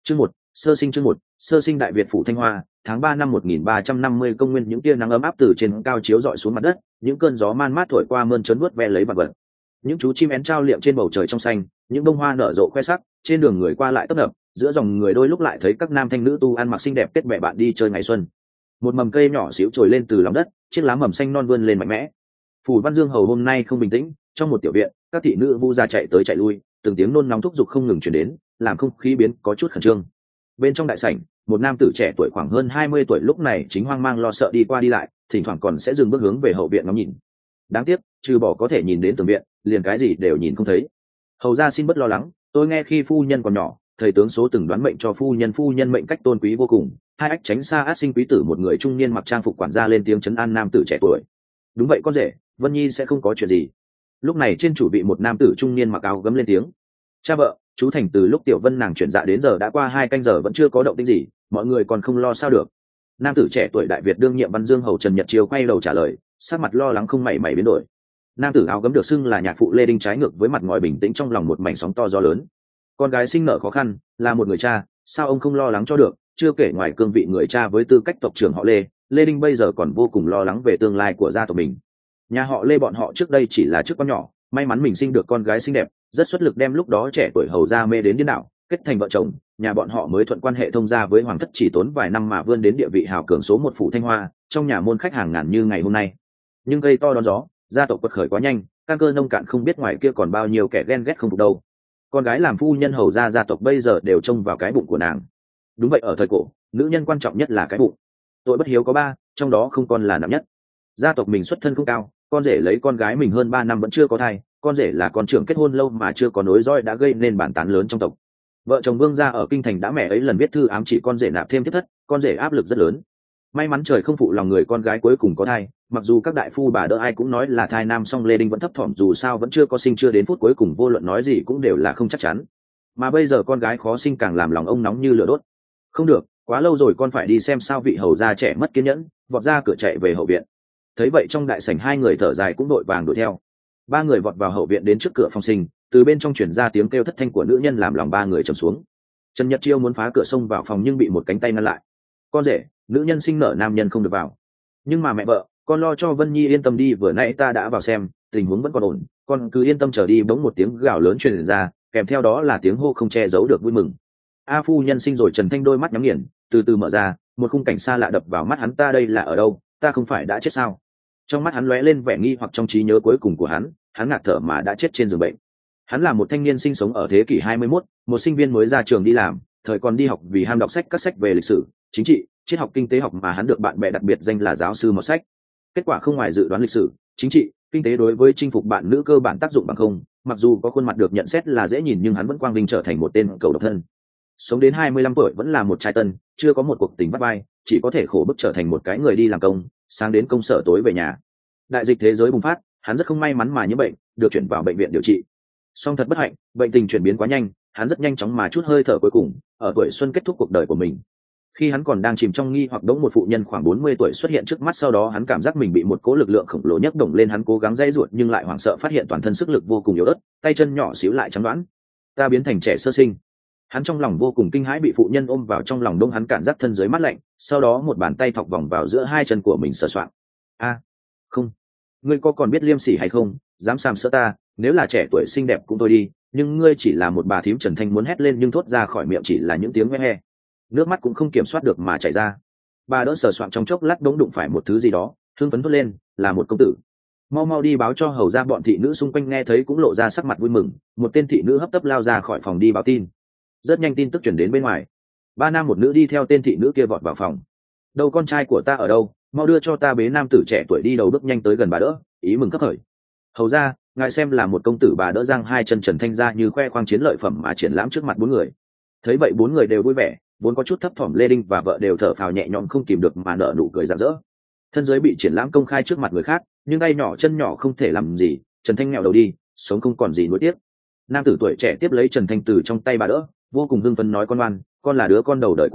Chương 1, sơ sinh đại Việt phủ Thanh Hoa, tháng 3 năm 1350 công nguyên. Những tia nắng ấm áp từ trên cao chiếu rọi xuống mặt đất, những cơn gió man mát thổi qua mơn trớn vuốt ve lấy vật vật. Những chú chim én trao liệm trên bầu trời trong xanh, những bông hoa nở rộ khoe sắc, trên đường người qua lại tấp nập, giữa dòng người đôi lúc lại thấy các nam thanh nữ tu ăn mặc xinh đẹp kết bè bạn đi chơi ngày xuân. Một mầm cây nhỏ xíu trồi lên từ lòng đất, chiếc lá mầm xanh non vươn lên mạnh mẽ. Phủ Văn Dương hầu hôm nay không bình tĩnh, trong một tiểu viện, các thị nữ vu gia chạy tới chạy lui, từng tiếng nôn nóng thúc giục không ngừng truyền đến, làm không khí biến có chút khẩn trương. Bên trong đại sảnh, một nam tử trẻ tuổi khoảng hơn 20 tuổi lúc này chính hoang mang lo sợ đi qua đi lại, thỉnh thoảng còn sẽ dừng bước hướng về hậu viện ngắm nhìn. Đáng tiếc, trừ bỏ có thể nhìn đến tường viện, liền cái gì đều nhìn không thấy. Hầu gia xin bất lo lắng, tôi nghe khi phu nhân còn nhỏ, thầy tướng số từng đoán mệnh cho phu nhân mệnh cách tôn quý vô cùng, hai ách tránh xa át sinh quý tử. Một người trung niên mặc trang phục quản gia lên tiếng trấn an nam tử trẻ tuổi. Đúng vậy con rể, Vân Nhi sẽ không có chuyện gì. Lúc này trên chủ vị một nam tử trung niên mặc áo gấm lên tiếng. Cha vợ, chú Thành từ lúc Tiểu Vân nàng chuyển dạ đến giờ đã qua 2 canh giờ vẫn chưa có động tĩnh gì, mọi người còn không lo sao được. Nam tử trẻ tuổi đại Việt đương nhiệm Văn Dương hầu Trần Nhật Chiêu quay đầu trả lời, sắc mặt lo lắng không mảy may biến đổi. Nam tử áo gấm được xưng là nhạc phụ Lê Đinh trái ngược với mặt ngòi bình tĩnh trong lòng một mảnh sóng to gió lớn. Con gái sinh nở khó khăn, là một người cha, sao ông không lo lắng cho được? Chưa kể ngoài cương vị người cha với tư cách tộc trưởng họ Lê Đinh bây giờ còn vô cùng lo lắng về tương lai của gia tộc mình. Nhà họ Lê bọn họ trước đây chỉ là chức quan nhỏ, may mắn mình sinh được con gái xinh đẹp, rất xuất lực đem lúc đó trẻ tuổi hầu gia mê đến điên đảo, kết thành vợ chồng, nhà bọn họ mới thuận quan hệ thông gia với hoàng thất, chỉ tốn vài năm mà vươn đến địa vị hào cường số 1 phủ Thanh Hoa, trong nhà môn khách hàng ngàn như ngày hôm nay. Nhưng cây to đón gió, gia tộc quật khởi quá nhanh, căn cơ nông cạn không biết ngoài kia còn bao nhiêu kẻ ghen ghét không phục đâu. Con gái làm phu nhân hầu gia tộc bây giờ đều trông vào cái bụng của nàng. Đúng vậy, ở thời cổ, nữ nhân quan trọng nhất là cái bụng. Tội bất hiếu có 3, trong đó không con là nặng nhất. Gia tộc mình xuất thân không cao, con rể lấy con gái mình hơn 3 năm vẫn chưa có thai, con rể là con trưởng kết hôn lâu mà chưa có nối dõi đã gây nên bản tán lớn trong tộc. Vợ chồng Vương gia ở kinh thành đã mẹ ấy lần viết thư ám chỉ con rể nạp thêm thiết thất, con rể áp lực rất lớn. May mắn trời không phụ lòng người, con gái cuối cùng có thai, mặc dù các đại phu bà đỡ ai cũng nói là thai nam, song Lê Đinh vẫn thấp thỏm, dù sao vẫn chưa có sinh, chưa đến phút cuối cùng vô luận nói gì cũng đều là không chắc chắn. Mà bây giờ con gái khó sinh càng làm lòng ông nóng như lửa đốt. Không được, quá lâu rồi, con phải đi xem sao. Vị hầu gia trẻ mất kiên nhẫn, vọt ra cửa chạy về hậu viện. Thấy vậy trong đại sảnh 2 người thở dài cũng đội vàng đuổi theo. 3 người vọt vào hậu viện đến trước cửa phòng sinh, từ bên trong truyền ra tiếng kêu thất thanh của nữ nhân làm lòng 3 người trầm xuống. Trần Nhật Chiêu muốn phá cửa xông vào phòng nhưng bị một cánh tay ngăn lại. Con rể, nữ nhân sinh nở nam nhân không được vào. Nhưng mà mẹ vợ, con lo cho Vân Nhi yên tâm đi, vừa nãy ta đã vào xem, tình huống vẫn còn ổn, con cứ yên tâm chờ đi. Bỗng một tiếng gào lớn truyền ra, kèm theo đó là tiếng hô không che giấu được vui mừng. A phu nhân sinh rồi. Trần Thanh đôi mắt nhắm nghiền, từ từ mở ra, một khung cảnh xa lạ đập vào mắt hắn. Ta đây là ở đâu? Ta không phải đã chết sao? Trong mắt hắn lóe lên vẻ nghi hoặc, trong trí nhớ cuối cùng của hắn ngạt thở mà đã chết trên giường bệnh. Hắn là một thanh niên sinh sống ở thế kỷ 21, một sinh viên mới ra trường đi làm, thời còn đi học vì ham đọc sách, các sách về lịch sử, chính trị, triết học, kinh tế học mà hắn được bạn bè đặc biệt danh là giáo sư mọt sách. Kết quả không ngoài dự đoán, lịch sử, chính trị, kinh tế đối với chinh phục bạn nữ cơ bản tác dụng bằng không. Mặc dù có khuôn mặt được nhận xét là dễ nhìn nhưng hắn vẫn quang vinh trở thành một tên cầu độc thân. Sống đến 25 tuổi vẫn là một trai tân, chưa có một cuộc tình bắt vai, chỉ có thể khổ bức trở thành một cái người đi làm công, sáng đến công sở tối về nhà. Đại dịch thế giới bùng phát, hắn rất không may mắn mà nhiễm bệnh, được chuyển vào bệnh viện điều trị. Song thật bất hạnh, bệnh tình chuyển biến quá nhanh, hắn rất nhanh chóng mà chút hơi thở cuối cùng, ở tuổi xuân kết thúc cuộc đời của mình. Khi hắn còn đang chìm trong nghi hoặc, đống một phụ nhân khoảng 40 tuổi xuất hiện trước mắt, sau đó hắn cảm giác mình bị một cỗ lực lượng khổng lồ nhấc động lên, hắn cố gắng dãy ruột nhưng lại hoảng sợ phát hiện toàn thân sức lực vô cùng yếu ớt, tay chân nhỏ xíu lại trắng đoán. Ta biến thành trẻ sơ sinh. Hắn trong lòng vô cùng kinh hãi, bị phụ nhân ôm vào trong lòng đông, hắn cảm giác thân dưới mát lạnh, sau đó một bàn tay thọc vòng vào giữa 2 chân của mình sờ soạng. A, không, ngươi có còn biết liêm sỉ hay không, dám sàm sỡ ta? Nếu là trẻ tuổi xinh đẹp cũng thôi đi, nhưng ngươi chỉ là một bà thím. Trần Thanh muốn hét lên nhưng thốt ra khỏi miệng chỉ là những tiếng he he, nước mắt cũng không kiểm soát được mà chảy ra. Bà đỡ sờ soạng trong chốc lát đống đụng phải một thứ gì đó, hưng phấn thốt lên, là một công tử. Mau mau đi báo cho hầu ra. Bọn thị nữ xung quanh nghe thấy cũng lộ ra sắc mặt vui mừng, một tên thị nữ hấp tấp lao ra khỏi phòng đi báo tin. Rất nhanh tin tức chuyển đến bên ngoài, 3 nam một nữ đi theo tên thị nữ kia vọt vào phòng. Đâu, con trai của ta ở đâu? Mau đưa cho ta. Bế nam tử trẻ tuổi đi đầu bước nhanh tới gần bà đỡ, ý mừng khấp khởi. Hầu ra, ngài xem là một công tử. Bà đỡ giang 2 chân Trần Thanh ra như khoe khoang chiến lợi phẩm mà triển lãm trước mặt 4 người. Thấy vậy 4 người đều vui vẻ, vốn có chút thấp thỏm Lê Đinh và vợ đều thở phào nhẹ nhõm không kìm được mà nở nụ cười rạng rỡ. Thân giới bị triển lãm công khai trước mặt người khác, nhưng tay nhỏ chân nhỏ không thể làm gì. Trần Thanh nghèo đầu đi, sống không còn gì nuối tiếc. Nam tử tuổi trẻ tiếp lấy Trần Thanh từ trong tay bà đỡ, vô cùng hưng phấn nói, con ngoan, con là đứa con đầu đời của cha,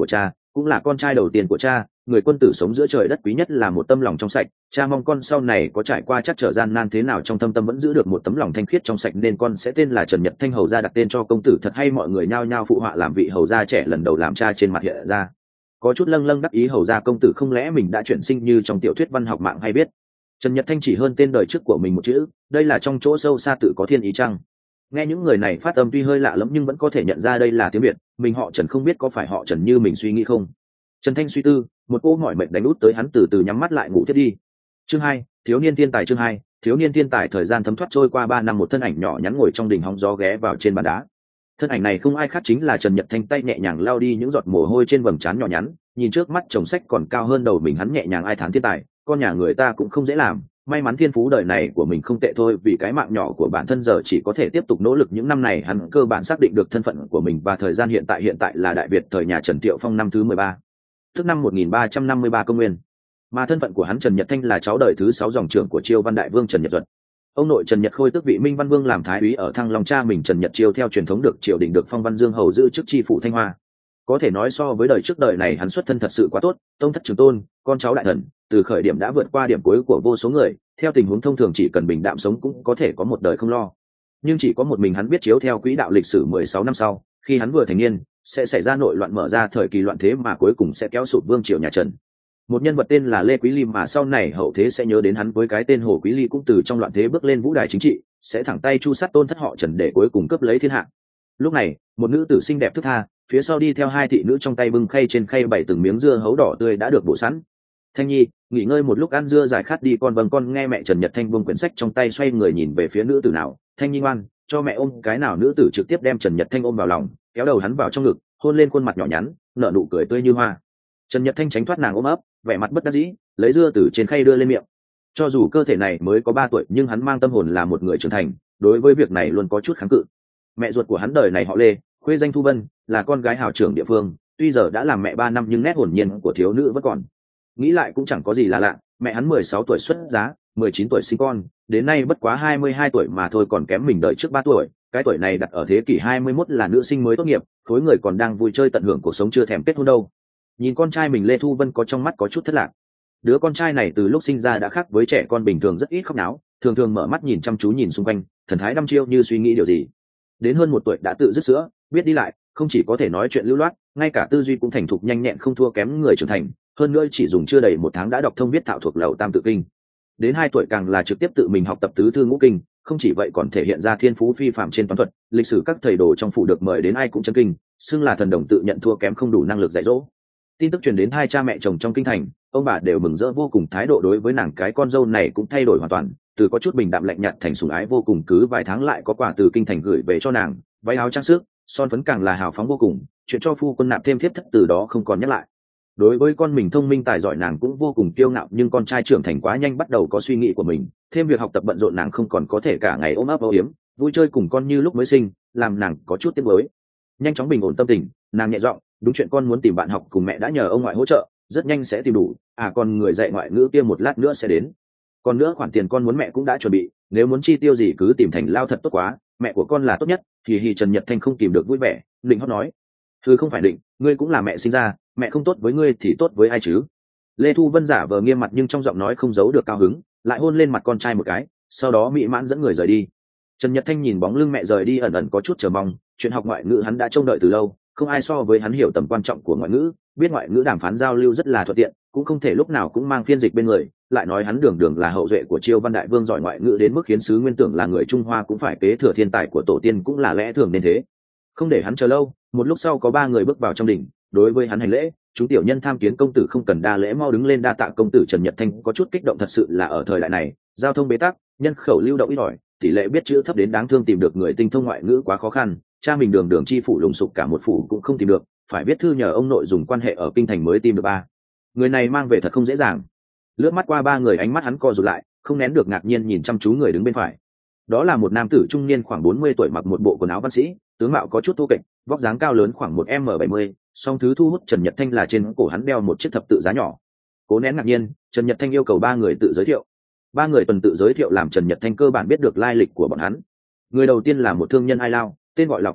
cũng là con trai đầu tiên của cha. Người quân tử sống giữa trời đất quý nhất là một tâm lòng trong sạch, cha mong con sau này có trải qua chắc trở gian nan thế nào trong thâm tâm vẫn giữ được một tấm lòng thanh khiết trong sạch, nên con sẽ tên là Trần Nhật Thanh. Hầu gia đặt tên cho công tử thật hay, mọi người nhao nhao phụ họa làm vị hầu gia trẻ lần đầu làm cha trên mặt hiện ra có chút lâng lâng đắc ý. Hầu gia công tử không lẽ mình đã chuyển sinh như trong tiểu thuyết văn học mạng hay biết. Trần Nhật Thanh chỉ hơn tên đời trước của mình một chữ, đây là trong chỗ sâu xa tự có thiên ý chăng. Nghe những người này phát âm tuy hơi lạ lẫm nhưng vẫn có thể nhận ra đây là tiếng Việt. Mình họ Trần, không biết có phải họ Trần như mình suy nghĩ không. Trần Thanh suy tư, một cô mỏi mệt đánh út tới, hắn từ từ nhắm mắt lại ngủ thiết đi. Chương 2, thiếu niên thiên tài. Chương 2, thiếu niên thiên tài. Thời gian thấm thoát trôi qua 3 năm, một thân ảnh nhỏ nhắn ngồi trong đình hóng gió ghé vào trên bàn đá. Thân ảnh này không ai khác chính là Trần Nhật Thanh, tay nhẹ nhàng lau đi những giọt mồ hôi trên vầng trán nhỏ nhắn, nhìn trước mắt chồng sách còn cao hơn đầu mình, hắn nhẹ nhàng ai thán thiên tài, con nhà người ta cũng không dễ làm, may mắn thiên phú đời này của mình không tệ thôi, vì cái mạng nhỏ của bản thân giờ chỉ có thể tiếp tục nỗ lực. Những năm này hắn cơ bản xác định được thân phận của mình và thời gian hiện tại là Đại Việt thời nhà Trần Tiệu Phong năm thứ 13, tức năm 1353 công nguyên. Mà thân phận của hắn Trần Nhật Thanh là cháu đời thứ 6 dòng trưởng của Chiêu Văn Đại Vương Trần Nhật Duật. Ông nội Trần Nhật Khôi tước vị Minh Văn Vương, làm thái úy ở Thăng Long. Cha mình Trần Nhật Chiêu theo truyền thống được triều đình được phong Văn Dương hầu, giữ chức tri phủ Thanh Hoa. Có thể nói so với đời trước đời này hắn xuất thân thật sự quá tốt, tông thất trường tôn, con cháu đại thần, từ khởi điểm đã vượt qua điểm cuối của vô số người. Theo tình huống thông thường chỉ cần bình đạm sống cũng có thể có một đời không lo. Nhưng chỉ có một mình hắn biết chiếu theo quỹ đạo lịch sử 16 năm sau, khi hắn vừa thành niên, sẽ xảy ra nội loạn, mở ra thời kỳ loạn thế mà cuối cùng sẽ kéo sụp vương triều nhà Trần. Một nhân vật tên là Lê Quý Ly mà sau này hậu thế sẽ nhớ đến hắn với cái tên Hồ Quý Ly, cũng từ trong loạn thế bước lên vũ đài chính trị, sẽ thẳng tay chu sát tôn thất họ Trần để cuối cùng cướp lấy thiên hạ. Lúc này, một nữ tử xinh đẹp thướt tha, phía sau đi theo 2 thị nữ, trong tay bưng khay, trên khay bày từng miếng dưa hấu đỏ tươi đã được bổ sẵn. Thanh Nhi, nghỉ ngơi một lúc, ăn dưa giải khát đi con. Vâng con. Nghe mẹ. Trần Nhật Thanh buông quyển sách trong tay, xoay người nhìn về phía nữ tử nào. Thanh Nhi ngoan, cho mẹ ôm cái nào. Nữ tử trực tiếp đem Trần Nhật Thanh ôm vào lòng, kéo đầu hắn vào trong ngực, hôn lên khuôn mặt nhỏ nhắn, nở nụ cười tươi như hoa. Trần Nhật Thanh tránh thoát nàng ôm ấp, vẻ mặt bất đắc dĩ, lấy dưa từ trên khay đưa lên miệng. Cho dù cơ thể này mới có 3 tuổi nhưng hắn mang tâm hồn là một người trưởng thành, đối với việc này luôn có chút kháng cự. Mẹ ruột của hắn đời này họ Lê, khuê danh Thu Vân, là con gái hào trưởng địa phương, tuy giờ đã làm mẹ 3 năm nhưng nét hồn nhiên của thiếu nữ vẫn còn. Nghĩ lại cũng chẳng có gì là lạ, mẹ hắn 16 tuổi xuất giá, 19 tuổi sinh con, đến nay bất quá 22 tuổi mà thôi, còn kém mình đợi trước 3 tuổi. Cái tuổi này đặt ở thế kỷ 21 là nữ sinh mới tốt nghiệp, khối người còn đang vui chơi tận hưởng cuộc sống, chưa thèm kết hôn đâu. Nhìn con trai mình, Lê Thu Vân có trong mắt có chút thất lạc. Đứa con trai này từ lúc sinh ra đã khác với trẻ con bình thường, rất ít khóc náo, thường thường mở mắt nhìn chăm chú nhìn xung quanh, thần thái đăm chiêu như suy nghĩ điều gì. Đến hơn 1 tuổi đã tự dứt sữa, biết đi lại, không chỉ có thể nói chuyện lưu loát, ngay cả tư duy cũng thành thục nhanh nhẹn, không thua kém người trưởng thành. Hơn nữa chỉ dùng chưa đầy 1 tháng đã đọc thông viết thạo thuộc lầu Tam Tự Kinh. Đến 2 tuổi càng là trực tiếp tự mình học tập tứ thư ngũ kinh, không chỉ vậy còn thể hiện ra thiên phú phi phàm trên toán thuật, lịch sử. Các thầy đồ trong phủ được mời đến ai cũng chấn kinh, xưng là thần đồng, tự nhận thua kém không đủ năng lực dạy dỗ. Tin tức truyền đến 2 cha mẹ chồng trong kinh thành, ông bà đều mừng rỡ vô cùng, thái độ đối với nàng cái con dâu này cũng thay đổi hoàn toàn, từ có chút bình đạm lạnh nhạt thành sủng ái vô cùng. Cứ vài tháng lại có quà từ kinh thành gửi về cho nàng, váy áo trang sức, son phấn, càng là hào phóng vô cùng. Chuyện cho phu quân nạp thêm thiếp thất từ đó không còn nhắc lại. Đối với con mình thông minh tài giỏi nàng cũng vô cùng kiêu ngạo, nhưng con trai trưởng thành quá nhanh, bắt đầu có suy nghĩ của mình, thêm việc học tập bận rộn, nàng không còn có thể cả ngày ôm ấp âu yếm vui chơi cùng con như lúc mới sinh, làm nàng có chút tiếc nuối. Nhanh chóng bình ổn tâm tình, nàng nhẹ giọng, đúng chuyện con muốn tìm bạn học cùng, mẹ đã nhờ ông ngoại hỗ trợ, rất nhanh sẽ tìm đủ. Còn người dạy ngoại ngữ kia một lát nữa sẽ đến. Còn nữa khoản tiền con muốn mẹ cũng đã chuẩn bị, nếu muốn chi tiêu gì cứ tìm Thành Lao, thật tốt quá, mẹ của con là tốt nhất. Thì Trần Nhật Thanh không kìm được vui vẻ, định hót nói, thư không phải định, ngươi cũng là mẹ sinh ra, mẹ không tốt với ngươi thì tốt với ai chứ. Lê Thu Vân giả vờ nghiêm mặt nhưng trong giọng nói không giấu được cao hứng, lại hôn lên mặt con trai một cái, sau đó mỹ mãn dẫn người rời đi. Trần Nhật Thanh nhìn bóng lưng mẹ rời đi ẩn ẩn có chút chờ mong. Chuyện học ngoại ngữ hắn đã trông đợi từ lâu, không ai so với hắn hiểu tầm quan trọng của ngoại ngữ, biết ngoại ngữ đàm phán giao lưu rất là thuận tiện, cũng không thể lúc nào cũng mang phiên dịch bên người. Lại nói hắn đường đường là hậu duệ của Chiêu Văn Đại Vương, giỏi ngoại ngữ đến mức khiến sứ nguyên tưởng là người Trung Hoa cũng phải kế thừa thiên tài của tổ tiên, cũng là lẽ thường nên thế. Không để hắn chờ lâu, một lúc sau có 3 người bước vào trong đình, đối với hắn hành lễ. Chúng tiểu nhân tham kiến công tử. Không cần đa lễ, mau đứng lên. Đa tạ công tử. Trần Nhật Thanh có chút kích động, thật sự là ở thời đại này giao thông bế tắc, nhân khẩu lưu động ít ỏi, tỷ lệ biết chữ thấp đến đáng thương, tìm được người tinh thông ngoại ngữ quá khó khăn. Cha mình đường đường chi phủ lùng sục cả một phủ cũng không tìm được, phải viết thư nhờ ông nội dùng quan hệ ở kinh thành mới tìm được 3 người này mang về, thật không dễ dàng. Lướt mắt qua 3 người, ánh mắt hắn co rụt lại, không nén được ngạc nhiên nhìn chăm chú người đứng bên phải. Đó là một nam tử trung niên khoảng 40 tuổi, mặc một bộ quần áo văn sĩ, tướng mạo có chút thô kệch, vóc dáng cao lớn khoảng 1m70. Song thứ thu hút Trần Nhật Thanh là trên cổ hắn đeo một chiếc thập tự giá nhỏ. Cố nén ngạc nhiên, Trần Nhật Thanh yêu cầu 3 người tự giới thiệu. 3 người tuần tự giới thiệu làm Trần Nhật Thanh cơ bản biết được lai lịch của bọn hắn. Người đầu tiên là một thương nhân Ai Lao, tên gọi là Cổ,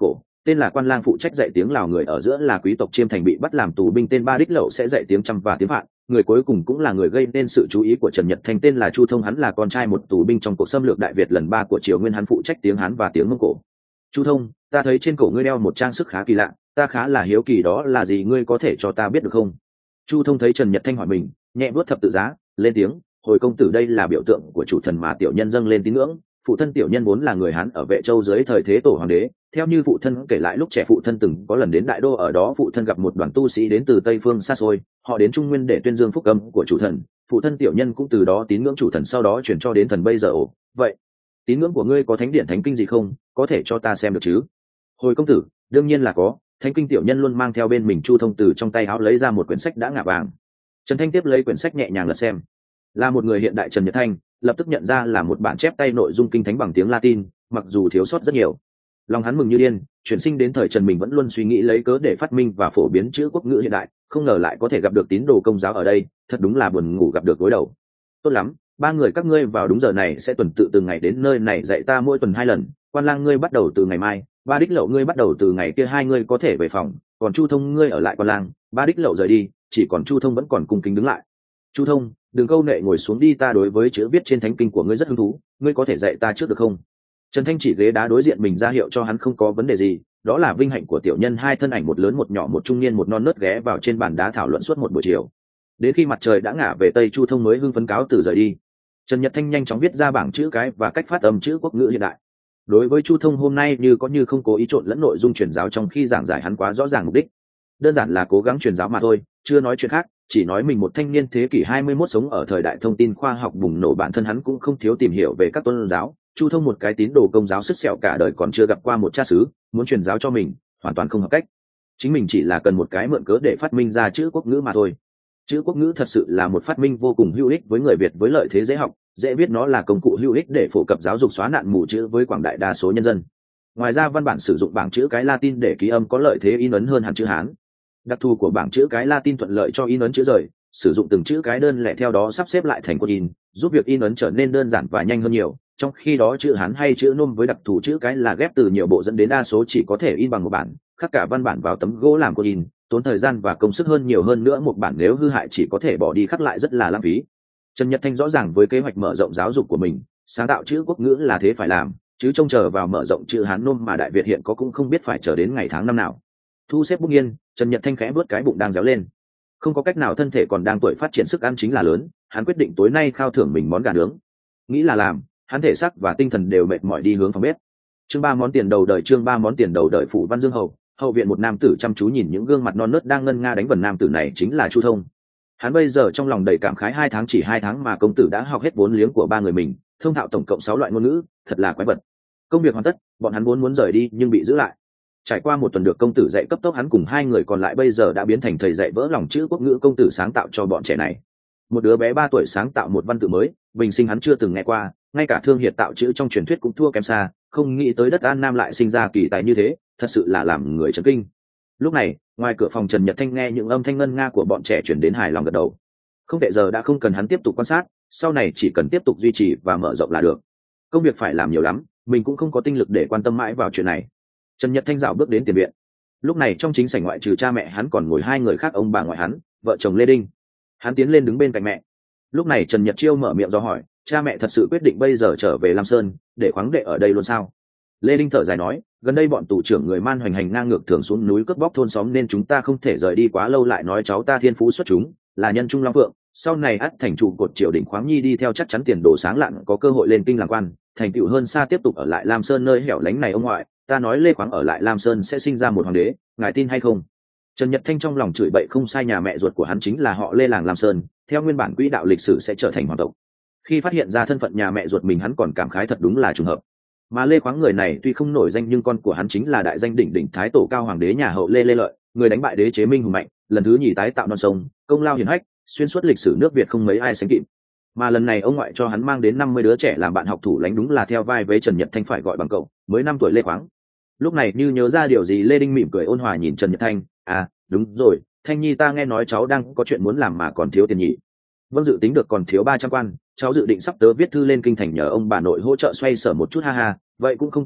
tên là Quan Lang phụ trách dạy tiếng Lào, người ở giữa là quý tộc Chiêm Thành bị bắt làm tù binh tên Ba Đích Lậu sẽ dạy tiếng Chăm và tiếng Phạn, người cuối cùng cũng là người gây nên sự chú ý của Trần Nhật Thanh tên là Chu Thông, hắn là con trai một tù binh trong cuộc xâm lược Đại Việt lần 3 của Triều Nguyên, hắn phụ trách tiếng Hán và tiếng Mông Cổ. Chu Thông, ta thấy trên cổ ngươi đeo một trang sức khá kỳ lạ, ta khá là hiếu kỳ đó là gì, ngươi có thể cho ta biết được không? Chu Thông thấy Trần Nhật Thanh hỏi mình, nhẹ vuốt thập tự giá, lên tiếng, hồi công tử, đây là biểu tượng của chủ thần mà tiểu nhân dâng lên tín ngưỡng. Phụ thân tiểu nhân vốn là người Hán ở Vệ Châu dưới thời Thế Tổ Hoàng đế, theo như phụ thân kể lại lúc trẻ phụ thân từng có lần đến Đại Đô, ở đó phụ thân gặp một đoàn tu sĩ đến từ Tây phương xa xôi, họ đến Trung Nguyên để tuyên dương phúc âm của chủ thần, phụ thân tiểu nhân cũng từ đó tín ngưỡng chủ thần, sau đó chuyển cho đến thần bây giờ. Ồ, vậy tín ngưỡng của ngươi có thánh điển thánh kinh gì không, có thể cho ta xem được chứ? Hồi công tử, đương nhiên là có, thánh kinh tiểu nhân luôn mang theo bên mình. Chu Thông từ trong tay áo lấy ra một quyển sách đã ngả vàng. Trần Thanh tiếp lấy quyển sách nhẹ nhàng lật xem. Là một người hiện đại, Trần Nhật Thanh lập tức nhận ra là một bản chép tay nội dung kinh thánh bằng tiếng Latin, mặc dù thiếu sót rất nhiều. Lòng hắn mừng như điên, chuyển sinh đến thời Trần mình vẫn luôn suy nghĩ lấy cớ để phát minh và phổ biến chữ quốc ngữ hiện đại, không ngờ lại có thể gặp được tín đồ Công giáo ở đây, thật đúng là buồn ngủ gặp được gối đầu. Tốt lắm, ba người các ngươi vào đúng giờ này sẽ tuần tự từng ngày đến nơi này dạy ta mỗi tuần 2 lần. Quan Lang ngươi bắt đầu từ ngày mai, Ba Đích Lậu ngươi bắt đầu từ ngày kia, 2 ngươi có thể về phòng, còn Chu Thông ngươi ở lại. Quan Lang, Ba Đích Lậu rời đi, chỉ còn Chu Thông vẫn còn cung kính đứng lại. Chu Thông, đừng câu nệ, ngồi xuống đi, ta đối với chữ viết trên thánh kinh của ngươi rất hứng thú, ngươi có thể dạy ta trước được không? Trần Thanh chỉ ghế đá đối diện mình ra hiệu cho hắn không có vấn đề gì, đó là vinh hạnh của tiểu nhân. 2 thân ảnh, một lớn một nhỏ, một trung niên một non nớt, ghé vào trên bàn đá thảo luận suốt một buổi chiều. Đến khi mặt trời đã ngả về tây, Chu Thông mới hưng phấn cáo từ rời đi. Trần Nhật Thanh nhanh chóng viết ra bảng chữ cái và cách phát âm chữ quốc ngữ hiện đại. Đối với Chu Thông hôm nay như có như không cố ý trộn lẫn nội dung truyền giáo trong khi giảng giải, hắn quá rõ ràng mục đích, đơn giản là cố gắng truyền giáo mà thôi, chưa nói chuyện khác, chỉ nói mình một thanh niên thế kỷ 21 sống ở thời đại thông tin khoa học bùng nổ. Bản thân hắn cũng không thiếu tìm hiểu về các tôn giáo. Chu Thông một cái tín đồ Công giáo sứt sẹo cả đời, còn chưa gặp qua một cha xứ, muốn truyền giáo cho mình hoàn toàn không hợp cách. Chính mình chỉ là cần một cái mượn cớ để phát minh ra chữ quốc ngữ mà thôi. Chữ quốc ngữ thật sự là một phát minh vô cùng hữu ích với người Việt, với lợi thế dễ học dễ viết, nó là công cụ hữu ích để phổ cập giáo dục xóa nạn mù chữ với quảng đại đa số nhân dân. Ngoài ra, văn bản sử dụng bảng chữ cái Latin để ký âm có lợi thế in ấn hơn hẳn chữ Hán. Đặc thù của bảng chữ cái Latin thuận lợi cho in ấn chữ rời, sử dụng từng chữ cái đơn lẻ theo đó sắp xếp lại thành quân in, giúp việc in ấn trở nên đơn giản và nhanh hơn nhiều. Trong khi đó chữ Hán hay chữ Nôm với đặc thù chữ cái là ghép từ nhiều bộ dẫn đến đa số chỉ có thể in bằng một bản, khắc cả văn bản vào tấm gỗ làm quân in, tốn thời gian và công sức hơn nhiều. Hơn nữa, một bản nếu hư hại chỉ có thể bỏ đi khắc lại, rất là lãng phí. Trần Nhật Thanh rõ ràng với kế hoạch mở rộng giáo dục của mình, sáng tạo chữ quốc ngữ là thế phải làm, chứ trông chờ vào mở rộng chữ Hán Nôm mà Đại Việt hiện có cũng không biết phải chờ đến ngày tháng năm nào. Thu xếp bút nghiên, Trần Nhật Thanh khẽ vớt cái bụng đang réo lên. Không có cách nào, thân thể còn đang tuổi phát triển, sức ăn chính là lớn, hắn quyết định tối nay khao thưởng mình món gà nướng. Nghĩ là làm, hắn thể xác và tinh thần đều mệt mỏi đi hướng phòng bếp. Chương 3 món tiền đầu đời. Chương 3 món tiền đầu đời. Phủ Văn Dương hậu viện, một nam tử chăm chú nhìn những gương mặt non nớt đang ngân nga đánh vần. Nam tử này chính là Chu Thông. Hắn bây giờ trong lòng đầy cảm khái, 2 tháng mà công tử đã học hết vốn liếng của ba người mình, thông thạo tổng cộng 6 loại ngôn ngữ, thật là quái vật. Công việc hoàn tất, bọn hắn muốn rời đi nhưng bị giữ lại. Trải qua một tuần được công tử dạy cấp tốc, hắn cùng 2 người còn lại bây giờ đã biến thành thầy dạy vỡ lòng chữ quốc ngữ công tử sáng tạo cho bọn trẻ này. Một đứa bé 3 tuổi sáng tạo một văn tự mới, bình sinh hắn chưa từng nghe qua, ngay cả Thương Hiệt tạo chữ trong truyền thuyết cũng thua kém xa. Không nghĩ tới đất An Nam lại sinh ra kỳ tài như thế, thật sự là làm người chấn kinh. Lúc này, ngoài cửa phòng, Trần Nhật Thanh nghe những âm thanh ngân nga của bọn trẻ chuyển đến, hài lòng gật đầu. Không tệ, giờ đã không cần hắn tiếp tục quan sát, sau này chỉ cần tiếp tục duy trì và mở rộng là được. Công việc phải làm nhiều lắm, mình cũng không có tinh lực để quan tâm mãi vào chuyện này. Trần Nhật Thanh dạo bước đến tiền viện. Lúc này trong chính sảnh ngoại trừ cha mẹ hắn còn ngồi 2 người khác, ông bà ngoại hắn, vợ chồng Lê Đinh. Hắn tiến lên đứng bên cạnh mẹ. Lúc này Trần Nhật Chiêu mở miệng do hỏi, cha mẹ thật sự quyết định bây giờ trở về Lam Sơn để khoáng đệ ở đây luôn sao? Lê Đinh thở dài nói, gần đây bọn tù trưởng người Man hoành hành ngang ngược, thường xuống núi cướp bóc thôn xóm, nên chúng ta không thể rời đi quá lâu. Lại nói cháu ta thiên phú xuất chúng, là nhân trung long phượng, sau này ắt thành trụ cột triều đình, Khoáng Nhi đi theo chắc chắn tiền đồ sáng lạn, có cơ hội lên kinh làm quan, thành tựu hơn xa. Tiếp tục ở lại Lam Sơn nơi hẻo lánh này. Ông ngoại, ta nói Lê Khoáng ở lại Lam Sơn sẽ sinh ra một hoàng đế, ngài tin hay không? Trần Nhật Thanh trong lòng chửi bậy không sai, nhà mẹ ruột của hắn chính là họ Lê làng Lam Sơn, theo nguyên bản quỹ đạo lịch sử sẽ trở thành hoàng tộc. Khi phát hiện ra thân phận nhà mẹ ruột mình, hắn còn cảm khái thật đúng là trùng hợp. Mà Lê Khoáng người này tuy không nổi danh nhưng con của hắn chính là đại danh đỉnh đỉnh thái tổ cao hoàng đế nhà hậu Lê Lê Lợi, người đánh bại đế chế Minh hùng mạnh, lần thứ nhì tái tạo non sông, công lao hiển hách, xuyên suốt lịch sử nước Việt không mấy ai sánh kịp. Mà lần này ông ngoại cho hắn mang đến 50 đứa trẻ làm bạn học thủ lãnh, đúng là theo vai với Trần Nhật Thanh, phải gọi bằng cậu, mới 5 tuổi Lê Khoáng. Lúc này như nhớ ra điều gì, Lê Đinh mỉm cười ôn hòa nhìn Trần Nhật Thanh, à đúng rồi, Thanh Nhi, ta nghe nói cháu đang có chuyện muốn làm mà còn thiếu tiền nhỉ? Vâng, dự tính được còn thiếu 300 quan, cháu dự định sắp tới viết thư lên kinh thành nhờ ông bà nội hỗ trợ xoay sở một chút. Ha ha, vậy cũng không cần đâu,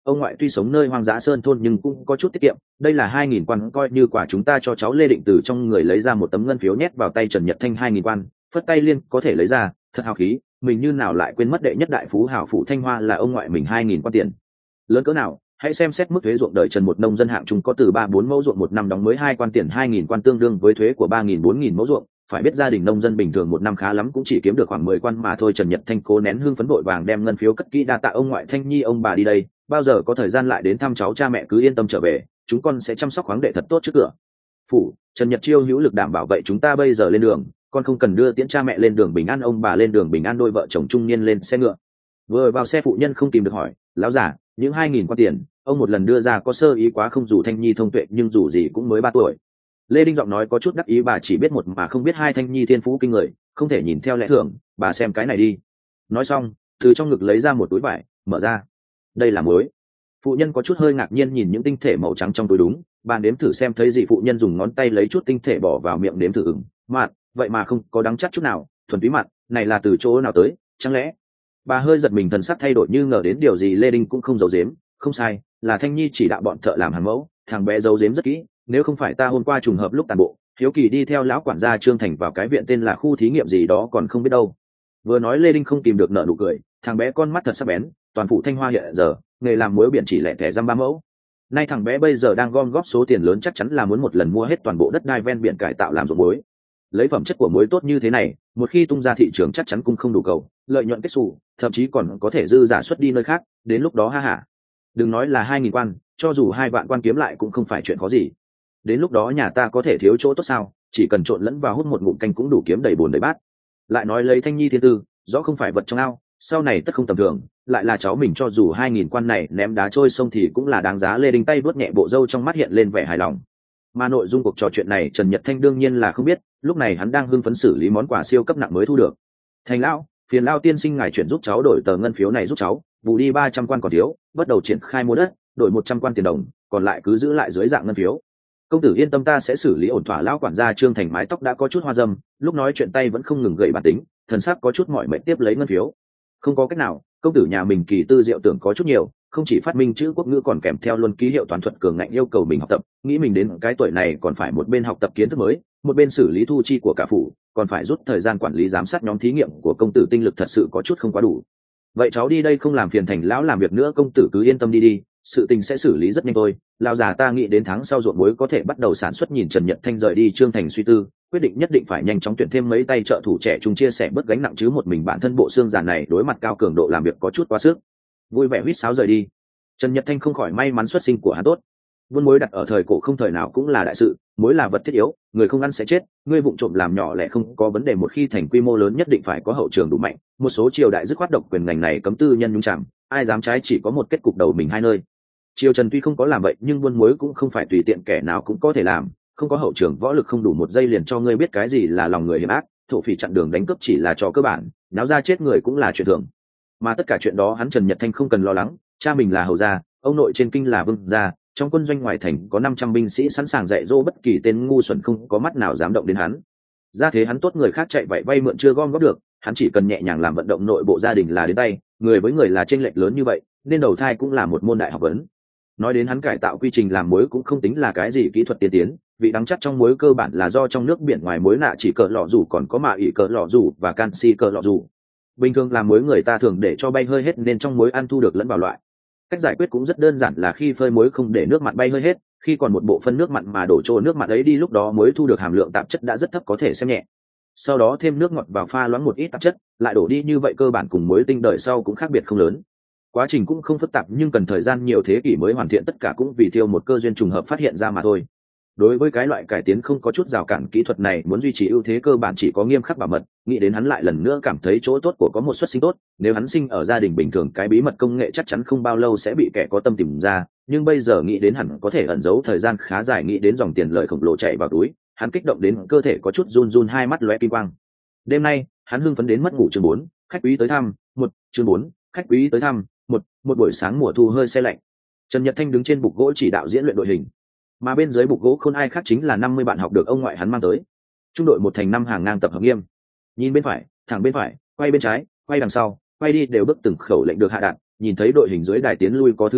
ông ngoại tuy sống nơi hoang dã sơn thôn nhưng cũng có chút tiết kiệm, đây là 2.000 quan coi như quả chúng ta cho cháu Lê Định từ trong người lấy ra một tấm ngân phiếu nhét vào tay Trần Nhật Thanh. 2.000 quan, phất tay liên có thể lấy ra, thật hào khí, mình như nào lại quên mất đệ nhất đại phú hào Phủ Thanh Hoa là ông ngoại mình. 2.000 quan tiền lớn cỡ nào, hãy xem xét mức thuế ruộng đời Trần một nông dân hạng chúng có từ 3-4 mẫu ruộng một năm đóng mới 2 quan tiền. 2.000 quan tương đương với thuế của 3.000-4.000 mẫu ruộng, phải biết gia đình nông dân bình thường một năm khá lắm cũng chỉ kiếm được khoảng 10 quan mà thôi. Trần Nhật Thanh cố nén hưng phấn vội vàng đem ngân phiếu cất kỹ. Đa tạ ông ngoại. Thanh Nhi ông bà đi đây, bao giờ có thời gian lại đến thăm cháu. Cha mẹ cứ yên tâm trở về, chúng con sẽ chăm sóc khoáng đệ thật tốt trước cửa phủ. Trần Nhật Chiêu hữu lực đảm bảo. Vậy chúng ta bây giờ lên đường, con không cần đưa tiễn cha mẹ lên đường bình an. Ông bà lên đường bình an. Đôi vợ chồng trung niên lên xe ngựa. Vừa vào xe phụ nhân không tìm được hỏi, lão giả, những 2.000 quan tiền ông một lần đưa ra có sơ ý quá không? Dù Thanh Nhi thông tuệ nhưng dù gì cũng mới 3 tuổi. Lê Đinh giọng nói có chút đắc ý. Bà chỉ biết một mà không biết hai. Thanh Nhi thiên phú kinh người, không thể nhìn theo lẽ thường. Bà xem cái này đi. Nói xong từ trong ngực lấy ra một túi vải, mở ra. Đây là muối. Phụ nhân có chút hơi ngạc nhiên nhìn những tinh thể màu trắng trong túi. Đúng, bà nếm thử xem thấy gì? Phụ nhân dùng ngón tay lấy chút tinh thể bỏ vào miệng nếm thử. Mặn, vậy mà không có đắng chát chút nào, thuần túy mặn. Này là từ chỗ nào tới, chẳng lẽ? Bà hơi giật mình, thần sắc thay đổi như ngờ đến điều gì. Lê Đinh cũng không giấu giếm, không sai, là Thanh Nhi chỉ đạo bọn thợ làm hàng mẫu. Thằng bé giấu giếm rất kỹ, nếu không phải ta hôm qua trùng hợp lúc tàn bộ hiếu kỳ đi theo lão quản gia Trương Thành vào cái viện tên là khu thí nghiệm gì đó còn không biết đâu. Vừa nói Lê Đinh không tìm được nợ nụ cười. Thằng bé con mắt thật sắc bén, toàn phủ Thanh Hoa hiện giờ nghề làm muối biển chỉ lẻ thẻ dăm 3 mẫu. Nay thằng bé bây giờ đang gom góp số tiền lớn, chắc chắn là muốn một lần mua hết toàn bộ đất đai ven biển cải tạo làm ruộng muối. Lấy phẩm chất của muối tốt như thế này, một khi tung ra thị trường chắc chắn cũng không đủ cầu, lợi nhuận kết xù, thậm chí còn có thể dư giả xuất đi nơi khác. Đến lúc đó ha hả, đừng nói là 2.000 quan, cho dù 2 vạn quan kiếm lại cũng không phải chuyện khó gì. Đến lúc đó nhà ta có thể thiếu chỗ tốt sao? Chỉ cần trộn lẫn vào hút một ngụm canh cũng đủ kiếm đầy bồn đầy bát. Lại nói lấy Thanh Nhi thiên tư, rõ không phải vật trong ao, sau này tất không tầm thường. Lại là cháu mình, cho dù 2.000 quan này ném đá trôi sông thì cũng là đáng giá. Lê Đinh tay vuốt nhẹ bộ râu, trong mắt hiện lên vẻ hài lòng. Mà nội dung cuộc trò chuyện này Trần Nhật Thanh đương nhiên là không biết, lúc này hắn đang hưng phấn xử lý món quà siêu cấp nặng mới thu được. Thành lão, phiền lao tiên sinh ngài chuyển giúp cháu đổi tờ ngân phiếu này giúp cháu, bù đi 300 quan còn thiếu, bắt đầu triển khai mua đất, đổi 100 quan tiền đồng, còn lại cứ giữ lại dưới dạng ngân phiếu. Công tử yên tâm, ta sẽ xử lý ổn thỏa. Lão quản gia Trương Thành mái tóc đã có chút hoa râm, lúc nói chuyện tay vẫn không ngừng gậy bản tính, thần sắc có chút mỏi mệt tiếp lấy ngân phiếu. Không có cách nào, công tử nhà mình kỳ tư diệu tưởng có chút nhiều, không chỉ phát minh chữ quốc ngữ còn kèm theo luôn ký hiệu toán thuật cường ngạnh yêu cầu mình học tập. Nghĩ mình đến cái tuổi này còn phải một bên học tập kiến thức mới, một bên xử lý thu chi của cả phủ, còn phải rút thời gian quản lý giám sát nhóm thí nghiệm của công tử, tinh lực thật sự có chút không quá đủ. Vậy cháu đi đây, không làm phiền Thành lão làm việc nữa. Công tử cứ yên tâm đi, sự tình sẽ xử lý rất nhanh thôi. Lão già ta nghĩ đến tháng sau ruộng muối có thể bắt đầu sản xuất. Nhìn Trần Nhật Thanh rời đi, Trương Thành suy tư, quyết định nhất định phải nhanh chóng tuyển thêm mấy tay trợ thủ trẻ trung chia sẻ bớt gánh nặng, chứ một mình bản thân bộ xương già này đối mặt cao cường độ làm việc có chút quá sức. Vui vẻ huýt sáo rời đi. Trần Nhật Thanh không khỏi may mắn xuất sinh của hắn tốt. Buôn muối đặt ở thời cổ không thời nào cũng là đại sự, muối là vật thiết yếu, người không ăn sẽ chết. Ngươi vụng trộm làm nhỏ lẻ không có vấn đề, một khi thành quy mô lớn nhất định phải có hậu trường đủ mạnh. Một số triều đại dứt khoát độc quyền ngành này, cấm tư nhân nhúng chạm, ai dám trái chỉ có một kết cục đầu mình hai nơi. Triều Trần tuy không có làm vậy nhưng buôn muối cũng không phải tùy tiện kẻ nào cũng có thể làm, không có hậu trường võ lực không đủ một giây liền cho ngươi biết cái gì là lòng người hiểm ác. Thổ phỉ chặn đường đánh cướp chỉ là trò cơ bản, náo ra chết người cũng là chuyện thường. Mà tất cả chuyện đó hắn Trần Nhật Thanh không cần lo lắng, cha mình là hầu gia, ông nội trên kinh là vương gia, trong quân doanh ngoài thành có 500 binh sĩ sẵn sàng dạy dỗ bất kỳ tên ngu xuẩn, không có mắt nào dám động đến hắn. Ra thế hắn tốt, người khác chạy vậy vay mượn chưa gom góp được, hắn chỉ cần nhẹ nhàng làm vận động nội bộ gia đình là đến tay. Người với người là chênh lệch lớn như vậy, nên đầu thai cũng là một môn đại học vấn. Nói đến hắn cải tạo quy trình làm muối cũng không tính là cái gì kỹ thuật tiên tiến, vị đắng chắc trong muối cơ bản là do trong nước biển ngoài muối nạ chỉ cỡ lọ rủ còn có mạ ỉ cỡ lọ rủ và canxi cỡ lọ rủ. Bình thường làm muối người ta thường để cho bay hơi hết nên trong muối ăn thu được lẫn vào loại. Cách giải quyết cũng rất đơn giản là khi phơi muối không để nước mặn bay hơi hết, khi còn một bộ phân nước mặn mà đổ trôi nước mặn ấy đi, lúc đó muối thu được hàm lượng tạp chất đã rất thấp có thể xem nhẹ. Sau đó thêm nước ngọt vào pha loãng một ít tạp chất, lại đổ đi, như vậy cơ bản cùng muối tinh đời sau cũng khác biệt không lớn. Quá trình cũng không phức tạp nhưng cần thời gian nhiều thế kỷ mới hoàn thiện, tất cả cũng vì thiêu một cơ duyên trùng hợp phát hiện ra mà thôi. Đối với cái loại cải tiến không có chút rào cản kỹ thuật này, muốn duy trì ưu thế cơ bản chỉ có nghiêm khắc bảo mật. Nghĩ đến hắn lại lần nữa cảm thấy chỗ tốt của có một xuất sinh tốt. Nếu hắn sinh ở gia đình bình thường, cái bí mật công nghệ chắc chắn không bao lâu sẽ bị kẻ có tâm tìm ra, nhưng bây giờ nghĩ đến hẳn có thể ẩn giấu thời gian khá dài. Nghĩ đến dòng tiền lợi khổng lồ chạy vào túi, hắn kích động đến cơ thể có chút run run, hai mắt lóe kim quang. Đêm nay hắn hưng phấn đến mất ngủ. Chương 4, khách quý tới thăm. Chương 4, khách quý tới thăm. Một buổi sáng mùa thu hơi se lạnh, Trần Nhật Thanh đứng trên bục gỗ chỉ đạo diễn luyện đội hình, mà bên dưới bục gỗ không ai khác chính là 50 bạn học được ông ngoại hắn mang tới. Trung đội một thành 5 hàng ngang tập hợp nghiêm, nhìn bên phải, thẳng bên phải, quay bên trái, quay đằng sau, quay đi, đều bước từng khẩu lệnh được hạ đạn. Nhìn thấy đội hình dưới đài tiến lui có thứ tự,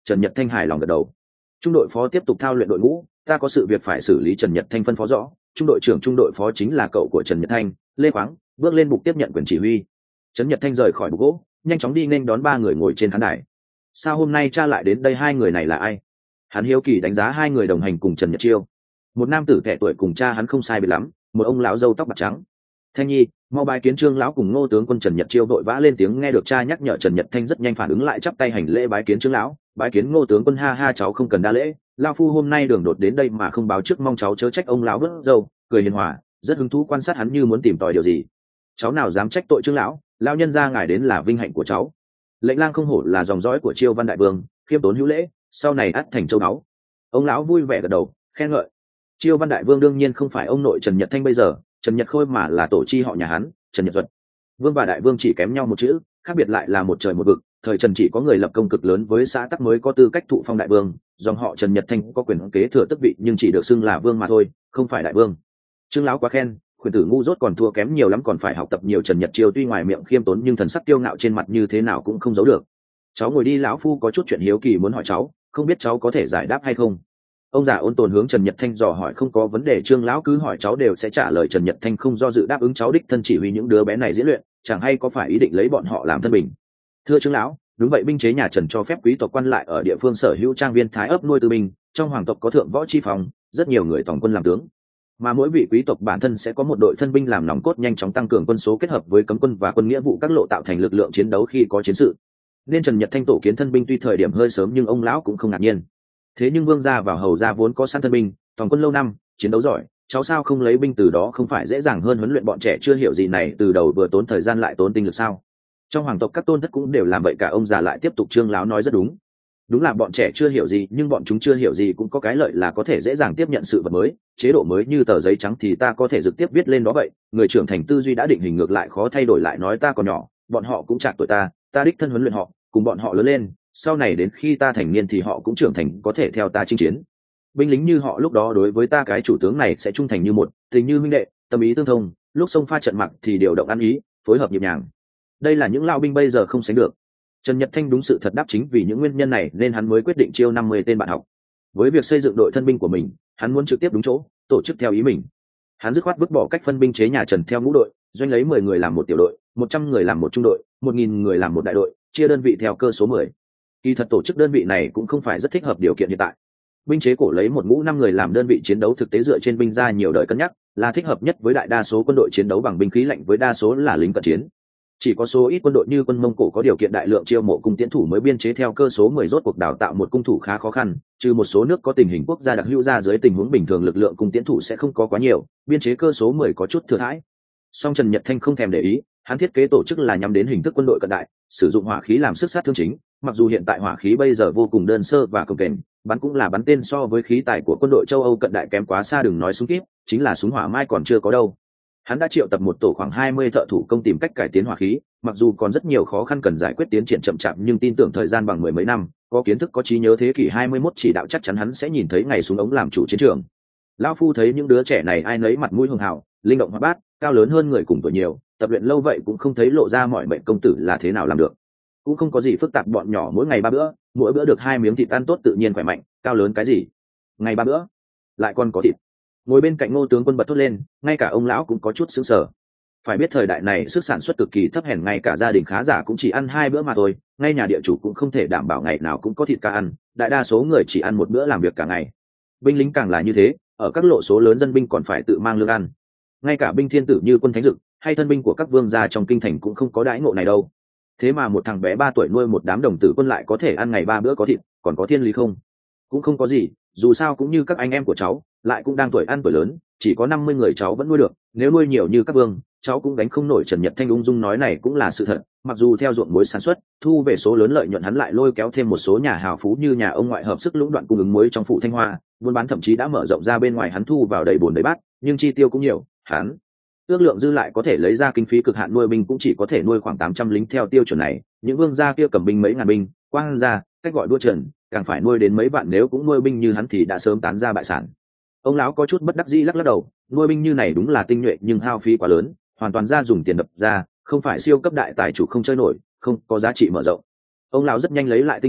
Trần Nhật Thanh hài lòng gật đầu. Trung đội phó tiếp tục thao luyện đội ngũ, ta có sự việc phải xử lý. Trần Nhật Thanh phân phó rõ. Trung đội trưởng trung đội phó chính là cậu của Trần Nhật Thanh, Lê Khoáng, bước lên bục tiếp nhận quyền chỉ huy. Trần Nhật Thanh rời khỏi bục gỗ, nhanh chóng đi nên đón ba người ngồi trên khán đài. Sao hôm nay cha lại đến đây, hai người này là ai? Hắn hiếu kỳ đánh giá hai người đồng hành cùng Trần Nhật Chiêu. Một nam tử trẻ tuổi cùng cha hắn không sai biệt lắm, một ông lão râu tóc bạc trắng. Thanh nhi, mau bái kiến Trương lão cùng Ngô tướng quân. Trần Nhật Chiêu vội vã lên tiếng. Nghe được cha nhắc nhở, Trần Nhật Thanh rất nhanh phản ứng lại, chắp tay hành lễ. Bái kiến Trương lão, bái kiến Ngô tướng quân. Ha ha, cháu không cần đa lễ, lão phu hôm nay đường đột đến đây mà không báo trước, mong cháu chớ trách. Ông lão vớt râu cười hiền hòa, rất hứng thú quan sát hắn như muốn tìm tòi điều gì. Cháu nào dám trách tội Trương lão, lão nhân gia ngài đến là vinh hạnh của cháu. Lệnh lang không hổ là dòng dõi của Chiêu Văn đại vương, khiêm tốn hữu lễ, sau này ắt thành châu báu. Ông lão vui vẻ gật đầu khen ngợi. Chiêu Văn đại vương đương nhiên không phải ông nội Trần Nhật Thanh bây giờ, Trần Nhật Khôi, mà là tổ chi họ nhà hắn, Trần Nhật Duật. Vương và đại vương chỉ kém nhau một chữ, khác biệt lại là một trời một vực. Thời Trần chỉ có người lập công cực lớn với xã tắc mới có tư cách thụ phong đại vương, dòng họ Trần Nhật Thanh có quyền kế thừa tước vị nhưng chỉ được xưng là vương mà thôi, không phải đại vương. Trương lão quá khen, khuyển tử ngu dốt còn thua kém nhiều lắm, còn phải học tập nhiều. Trần Nhật Chiêu tuy ngoài miệng khiêm tốn nhưng thần sắc kiêu ngạo trên mặt như thế nào cũng không giấu được. Cháu ngồi đi, lão phu có chút chuyện hiếu kỳ muốn hỏi cháu, không biết cháu có thể giải đáp hay không? Ông già ôn tồn hướng Trần Nhật Thanh dò hỏi. Không có vấn đề Trương lão cứ hỏi cháu đều sẽ trả lời. Trần Nhật Thanh không do dự đáp ứng. Cháu đích thân chỉ huy những đứa bé này diễn luyện, chẳng hay có phải ý định lấy bọn họ làm thân bình? Thưa Trương lão, đúng vậy, binh chế nhà Trần cho phép quý tộc quan lại ở địa phương sở hữu trang viên thái ấp nuôi tư binh, trong hoàng tộc có thượng võ chi phòng, rất nhiều người tổng quân làm tướng, mà mỗi vị quý tộc bản thân sẽ có một đội thân binh làm nòng cốt, nhanh chóng tăng cường quân số, kết hợp với cấm quân và quân nghĩa vụ các lộ tạo thành lực lượng chiến đấu khi có chiến sự. Nên Trần Nhật Thanh tổ kiến thân binh tuy thời điểm hơi sớm nhưng ông lão cũng không ngạc nhiên. Thế nhưng vương gia vào hầu gia vốn có sẵn thân binh, toàn quân lâu năm, chiến đấu giỏi, cháu sao không lấy binh từ đó, không phải dễ dàng hơn huấn luyện bọn trẻ chưa hiểu gì này từ đầu, vừa tốn thời gian lại tốn tinh lực sao? Trong hoàng tộc các tôn thất cũng đều làm vậy cả. Ông già lại tiếp tục. Trương lão nói rất đúng, đúng là bọn trẻ chưa hiểu gì, nhưng bọn chúng chưa hiểu gì cũng có cái lợi là có thể dễ dàng tiếp nhận sự vật mới, chế độ mới. Như tờ giấy trắng thì ta có thể trực tiếp viết lên đó vậy, người trưởng thành tư duy đã định hình, ngược lại khó thay đổi. Lại nói ta còn nhỏ, bọn họ cũng chạc tuổi ta đích thân huấn luyện họ, cùng bọn họ lớn lên, sau này đến khi ta thành niên thì họ cũng trưởng thành, có thể theo ta chinh chiến. Binh lính như họ lúc đó đối với ta cái chủ tướng này sẽ trung thành như một, tình như huynh đệ, tâm ý tương thông, lúc xông pha trận mặc thì điều động ăn ý, phối hợp nhịp nhàng. Đây là những lão binh bây giờ không sánh được. Trần Nhật Thanh đúng sự thật đáp, chính vì những nguyên nhân này nên hắn mới quyết định chiêu 50 tên bạn học. Với việc xây dựng đội thân binh của mình, hắn muốn trực tiếp đúng chỗ, tổ chức theo ý mình. Hắn dứt khoát vứt bỏ cách phân binh chế nhà Trần theo ngũ đội, doanh lấy 10 người làm một tiểu đội, 100 người làm một trung đội, 1000 người làm một đại đội, chia đơn vị theo cơ số 10. Kỳ thật tổ chức đơn vị này cũng không phải rất thích hợp điều kiện hiện tại. Binh chế cổ lấy một ngũ 5 người làm đơn vị chiến đấu, thực tế dựa trên binh gia nhiều đời cân nhắc, là thích hợp nhất với đại đa số quân đội chiến đấu bằng binh khí lạnh, với đa số là lính cận chiến. Chỉ có số ít quân đội như quân Mông Cổ có điều kiện đại lượng chiêu mộ cung tiễn thủ mới biên chế theo cơ số 10. Rốt cuộc đào tạo một cung thủ khá khó khăn, trừ một số nước có tình hình quốc gia đặc hữu ra, dưới tình huống bình thường lực lượng cung tiễn thủ sẽ không có quá nhiều, biên chế cơ số 10 có chút thừa thãi. Song Trần Nhật Thanh không thèm để ý, hắn thiết kế tổ chức là nhắm đến hình thức quân đội cận đại, sử dụng hỏa khí làm sức sát thương chính. Mặc dù hiện tại hỏa khí bây giờ vô cùng đơn sơ và cồng kềnh, bắn cũng là bắn tên, so với khí tài của quân đội châu Âu cận đại kém quá xa, đừng nói súng kíp, chính là súng hỏa mai còn chưa có đâu. Hắn đã triệu tập một tổ khoảng 20 thợ thủ công tìm cách cải tiến hỏa khí, mặc dù còn rất nhiều khó khăn cần giải quyết, tiến triển chậm chạp, nhưng tin tưởng thời gian bằng 10 mấy năm, có kiến thức có trí nhớ thế kỷ 21 chỉ đạo, chắc chắn hắn sẽ nhìn thấy ngày súng ống làm chủ chiến trường. Lão phu thấy những đứa trẻ này ai nấy mặt mũi hường hào, linh động hoạt bát, cao lớn hơn người cùng tuổi nhiều, tập luyện lâu vậy cũng không thấy lộ ra mọi bệnh công tử là thế nào làm được. Cũng không có gì phức tạp, bọn nhỏ mỗi ngày 3 bữa, mỗi bữa được 2 miếng thịt ăn tốt, tự nhiên khỏe mạnh, cao lớn cái gì? Ngày 3 bữa, lại còn có thịt. Ngồi bên cạnh Ngô tướng quân bật thốt lên, ngay cả ông lão cũng có chút sững sờ. Phải biết thời đại này sức sản xuất cực kỳ thấp hèn, ngay cả gia đình khá giả cũng chỉ ăn 2 bữa mà thôi, ngay nhà địa chủ cũng không thể đảm bảo ngày nào cũng có thịt cá ăn, đại đa số người chỉ ăn 1 bữa làm việc cả ngày. Binh lính càng là như thế, ở các lộ số lớn dân binh còn phải tự mang lương ăn. Ngay cả binh thiên tử như quân Thánh Dực hay thân binh của các vương gia trong kinh thành cũng không có đãi ngộ này đâu. Thế mà một thằng bé 3 tuổi nuôi một đám đồng tử quân lại có thể ăn ngày 3 bữa có thịt, còn có thiên lý không? Cũng không có gì, dù sao cũng như các anh em của cháu, lại cũng đang tuổi ăn tuổi lớn, chỉ có 50 người cháu vẫn nuôi được, nếu nuôi nhiều như các vương, cháu cũng đánh không nổi. Trần Nhật Thanh ung dung nói này cũng là sự thật, mặc dù theo ruộng muối sản xuất, thu về số lớn lợi nhuận, hắn lại lôi kéo thêm một số nhà hào phú như nhà ông ngoại hợp sức lũng đoạn cung ứng muối trong phủ Thanh Hoa, buôn bán thậm chí đã mở rộng ra bên ngoài, hắn thu vào đầy bồn đầy bát, nhưng chi tiêu cũng nhiều, hắn ước lượng dư lại có thể lấy ra kinh phí cực hạn nuôi binh cũng chỉ có thể nuôi khoảng 800 lính theo tiêu chuẩn này, những vương gia kia cầm binh mấy ngàn binh, quang gia, cách gọi đua trần, càng phải nuôi đến mấy vạn, nếu cũng nuôi binh như hắn thì đã sớm tán ra bại sản. Ông lão có chút bất đắc dĩ lắc lắc đầu, nuôi binh như này đúng là tinh nhuệ nhưng hao phí quá lớn, hoàn toàn ra dùng tiền đập ra, không phải siêu cấp đại tài chủ không chơi nổi, không có giá trị mở rộng. Ông lão rất nhanh lấy lại tinh thần,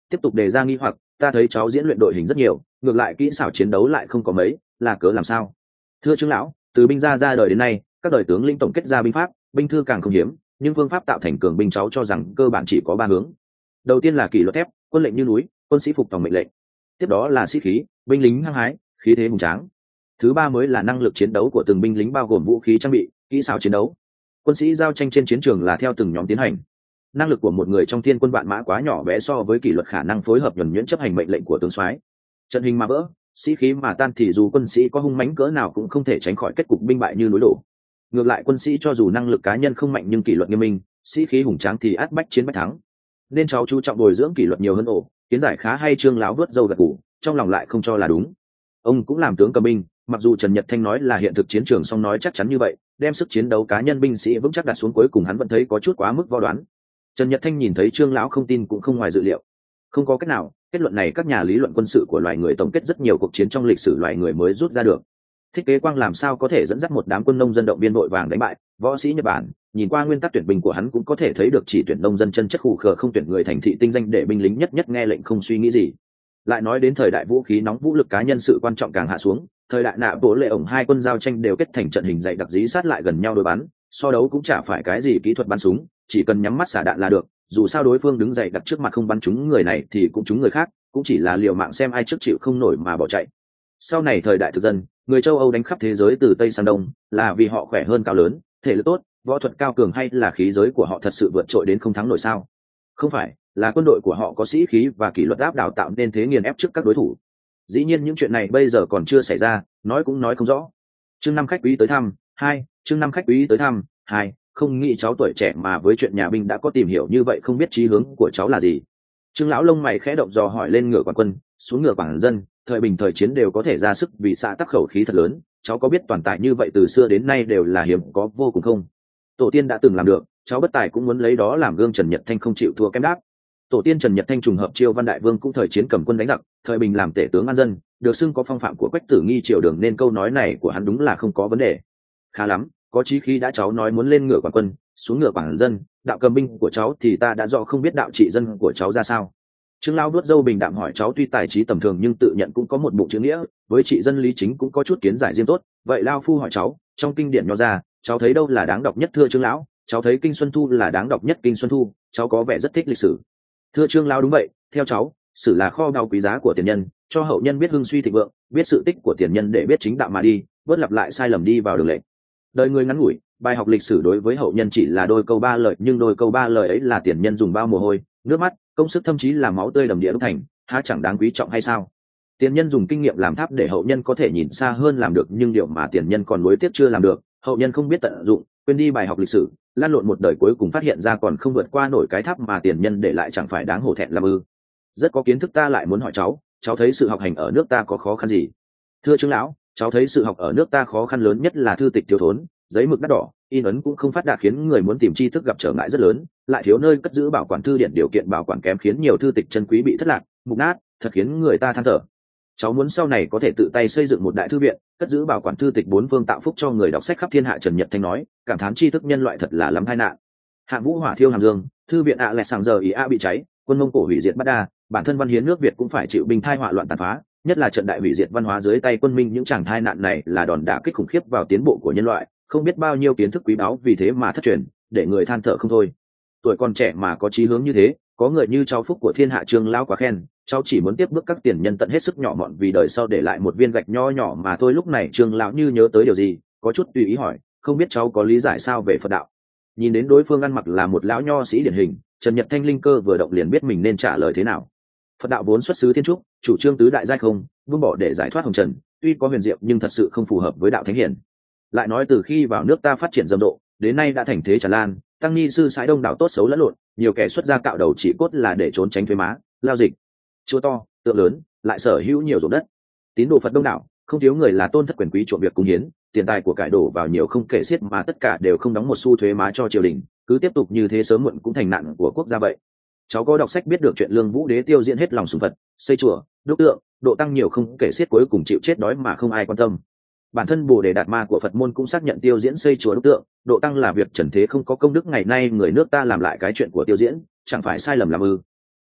tiếp tục đề ra nghi hoặc. Ta thấy cháu diễn luyện đội hình rất nhiều, ngược lại kỹ xảo chiến đấu lại không có mấy, là cớ làm sao? Thưa trưởng lão, từ binh gia ra đời đến nay, các đời tướng lĩnh tổng kết ra binh pháp, binh thư càng không hiếm, nhưng phương pháp tạo thành cường binh cháu cho rằng cơ bản chỉ có ba hướng. Đầu tiên là kỷ luật thép, quân lệnh như núi, quân sĩ phục tòng mệnh lệnh. Tiếp đó là sĩ khí, binh lính hăng hái, khí thế hùng tráng. Thứ ba mới là năng lực chiến đấu của từng binh lính bao gồm vũ khí trang bị, kỹ xảo chiến đấu. Quân sĩ giao tranh trên chiến trường là theo từng nhóm tiến hành. Năng lực của một người trong thiên quân vạn mã quá nhỏ bé so với kỷ luật khả năng phối hợp nhuần nhuyễn chấp hành mệnh lệnh của tướng soái. Trận hình mà vỡ, sĩ khí mà tan thì dù quân sĩ có hung mãnh cỡ nào cũng không thể tránh khỏi kết cục binh bại như núi đổ. Ngược lại quân sĩ cho dù năng lực cá nhân không mạnh nhưng kỷ luật nghiêm minh, sĩ khí hùng tráng thì át bách chiến bách thắng. Nên cháu chú trọng bồi dưỡng kỷ luật nhiều hơn ổ. Kiến giải khá hay. Trương lão vuốt râu gật gù, trong lòng lại không cho là đúng. Ông cũng làm tướng cầm binh, mặc dù Trần Nhật Thanh nói là hiện thực chiến trường song nói chắc chắn như vậy, đem sức chiến đấu cá nhân binh sĩ vững chắc đặt xuống, cuối cùng hắn vẫn thấy có chút quá mức vo đoán. Trần Nhật Thanh nhìn thấy Trương lão không tin cũng không ngoài dự liệu. Không có cách nào, kết luận này các nhà lý luận quân sự của loài người tổng kết rất nhiều cuộc chiến trong lịch sử loài người mới rút ra được. Thiết kế quang làm sao có thể dẫn dắt một đám quân nông dân động viên vội vàng đánh bại võ sĩ Nhật Bản? Nhìn qua nguyên tắc tuyển binh của hắn cũng có thể thấy được chỉ tuyển nông dân chân chất khù khờ, không tuyển người thành thị tinh danh để binh lính nhất nhất nghe lệnh không suy nghĩ gì. Lại nói đến thời đại vũ khí nóng, vũ lực cá nhân sự quan trọng càng hạ xuống. Thời đại nạ bố lệ ổng, hai quân giao tranh đều kết thành trận hình dày đặc dí sát lại gần nhau đối bắn, so đấu cũng chả phải cái gì kỹ thuật bắn súng, chỉ cần nhắm mắt xả đạn là được. Dù sao đối phương đứng dày đặc trước mặt không bắn trúng người này thì cũng trúng người khác, cũng chỉ là liều mạng xem ai trước chịu không nổi mà bỏ chạy. Sau này thời đại thực dân, người châu Âu đánh khắp thế giới từ Tây sang Đông là vì họ khỏe hơn, cao lớn, thể lực tốt, võ thuật cao cường, hay là khí giới của họ thật sự vượt trội đến không thắng nổi sao? Không phải, là quân đội của họ có sĩ khí và kỷ luật áp đảo tạo nên thế nghiền ép trước các đối thủ. Dĩ nhiên những chuyện này bây giờ còn chưa xảy ra, nói cũng nói không rõ. Chương 5 khách quý tới thăm 2, chương 5 khách quý tới thăm 2, không nghĩ cháu tuổi trẻ mà với chuyện nhà binh đã có tìm hiểu như vậy, không biết chí hướng của cháu là gì? Trương lão lông mày khẽ động dò hỏi lên ngựa quản quân, xuống ngựa quản dân, thời bình thời chiến đều có thể ra sức vì xã tắc khẩu khí thật lớn, cháu có biết toàn tài như vậy từ xưa đến nay đều là hiếm có vô cùng không? Tổ tiên đã từng làm được, cháu bất tài cũng muốn lấy đó làm gương. Trần Nhật Thanh không chịu thua kém đáp. Tổ tiên Trần Nhật Thanh trùng hợp chiêu Văn Đại Vương cũng thời chiến cầm quân đánh giặc, thời bình làm tể tướng an dân, được xưng có phong phạm của Quách Tử Nghi triều đường, nên câu nói này của hắn đúng là không có vấn đề. Khá lắm, có chí khí đã. Cháu nói muốn lên ngựa quản quân, xuống ngựa quản dân, đạo cầm binh của cháu thì ta đã rõ, không biết đạo trị dân của cháu ra sao? Trương lão đuốt râu bình đạm hỏi. Cháu tuy tài trí tầm thường nhưng tự nhận cũng có một bụng chữ nghĩa, với trị dân lý chính cũng có chút kiến giải riêng tốt. Vậy lao phu hỏi cháu, trong kinh điển nho ra, cháu thấy đâu là đáng đọc nhất? Thưa Trương lão, cháu thấy Kinh Xuân Thu là đáng đọc nhất. Kinh Xuân Thu, cháu có vẻ rất thích lịch sử. Thưa Trương lão, đúng vậy, theo cháu, sử là kho báu quý giá của tiền nhân, cho hậu nhân biết hưng suy thịnh vượng, biết sự tích của tiền nhân để biết chính đạo mà đi, bớt lặp lại sai lầm đi vào đường lệ. Đời người ngắn ngủi, bài học lịch sử đối với hậu nhân chỉ là đôi câu ba lời, nhưng đôi câu ba lời ấy là tiền nhân dùng bao mồ hôi, nước mắt, công sức, thậm chí là máu tươi đầm địa đúc thành, há chẳng đáng quý trọng hay sao? Tiền nhân dùng kinh nghiệm làm tháp để hậu nhân có thể nhìn xa hơn làm được, nhưng điều mà tiền nhân còn nối tiếp chưa làm được, hậu nhân không biết tận dụng, quên đi bài học lịch sử, lan lộn một đời cuối cùng phát hiện ra còn không vượt qua nổi cái tháp mà tiền nhân để lại, chẳng phải đáng hổ thẹn làm ư? Rất có kiến thức. Ta lại muốn hỏi cháu, cháu thấy sự học hành ở nước ta có khó khăn gì? Thưa Trương lão, cháu thấy sự học ở nước ta khó khăn lớn nhất là thư tịch thiếu thốn, giấy mực đắt đỏ, in ấn cũng không phát đạt, khiến người muốn tìm tri thức gặp trở ngại rất lớn, lại thiếu nơi cất giữ bảo quản thư điển, điều kiện bảo quản kém khiến nhiều thư tịch chân quý bị thất lạc, mục nát, thật khiến người ta than thở. Cháu muốn sau này có thể tự tay xây dựng một đại thư viện, cất giữ bảo quản thư tịch bốn phương, tạo phúc cho người đọc sách khắp thiên hạ. Trần Nhật Thanh nói, cảm thán tri thức nhân loại thật là lắm tai nạn. Hạng Vũ hỏa thiêu Hàm Dương, thư viện lẹ sàng giờ ý bị cháy, quân Mông Cổ hủy diệt Bát Đa, bản thân văn hiến nước Việt cũng phải chịu binh thai họa loạn tàn phá, nhất là trận đại hủy diệt văn hóa dưới tay quân Minh. Những tràng tai nạn này là đòn đả kích khủng khiếp vào tiến bộ của nhân loại, không biết bao nhiêu kiến thức quý báu vì thế mà thất truyền, để người than thở không thôi. Tuổi còn trẻ mà có chí hướng như thế, có người như cháu phúc của thiên hạ. Trương lão quá khen, cháu chỉ muốn tiếp bước các tiền nhân tận hết sức nhỏ mọn vì đời sau để lại một viên gạch nho nhỏ mà thôi. Lúc này Trương lão như nhớ tới điều gì, có chút tùy ý hỏi, không biết cháu có lý giải sao về Phật đạo? Nhìn đến đối phương ăn mặc là một lão nho sĩ điển hình, Trần Nhật Thanh linh cơ vừa động liền biết mình nên trả lời thế nào. Phật đạo vốn xuất xứ thiên trúc, chủ trương tứ đại giai không, buông bỏ để giải thoát hồng trần, tuy có huyền diệu nhưng thật sự không phù hợp với đạo thánh hiển. Lại nói từ khi vào nước ta phát triển rầm rộ, đến nay đã thành thế tràn lan, tăng ni sư sãi đông đảo, tốt xấu lẫn lộn, nhiều kẻ xuất gia cạo đầu chỉ cốt là để trốn tránh thuế má, lao dịch. Chùa to, tượng lớn, lại sở hữu nhiều ruộng đất. Tín đồ Phật đông đảo, không thiếu người là tôn thất quyền quý trộm việc cúng hiến, tiền tài của cải đổ vào nhiều không kể xiết mà tất cả đều không đóng một xu thuế má cho triều đình, cứ tiếp tục như thế sớm muộn cũng thành nạn của quốc gia vậy. Cháu có đọc sách biết được chuyện Lương Vũ Đế tiêu diễn hết lòng sùng Phật, xây chùa, đúc tượng, độ tăng nhiều không kể xiết, cuối cùng chịu chết đói mà không ai quan tâm. Bản thân Bồ Đề Đạt Ma của Phật môn cũng xác nhận tiêu diễn xây chùa đúc tượng, độ tăng là việc trần thế không có công đức. Ngày nay người nước ta làm lại cái chuyện của tiêu diễn, chẳng phải sai lầm làm ư?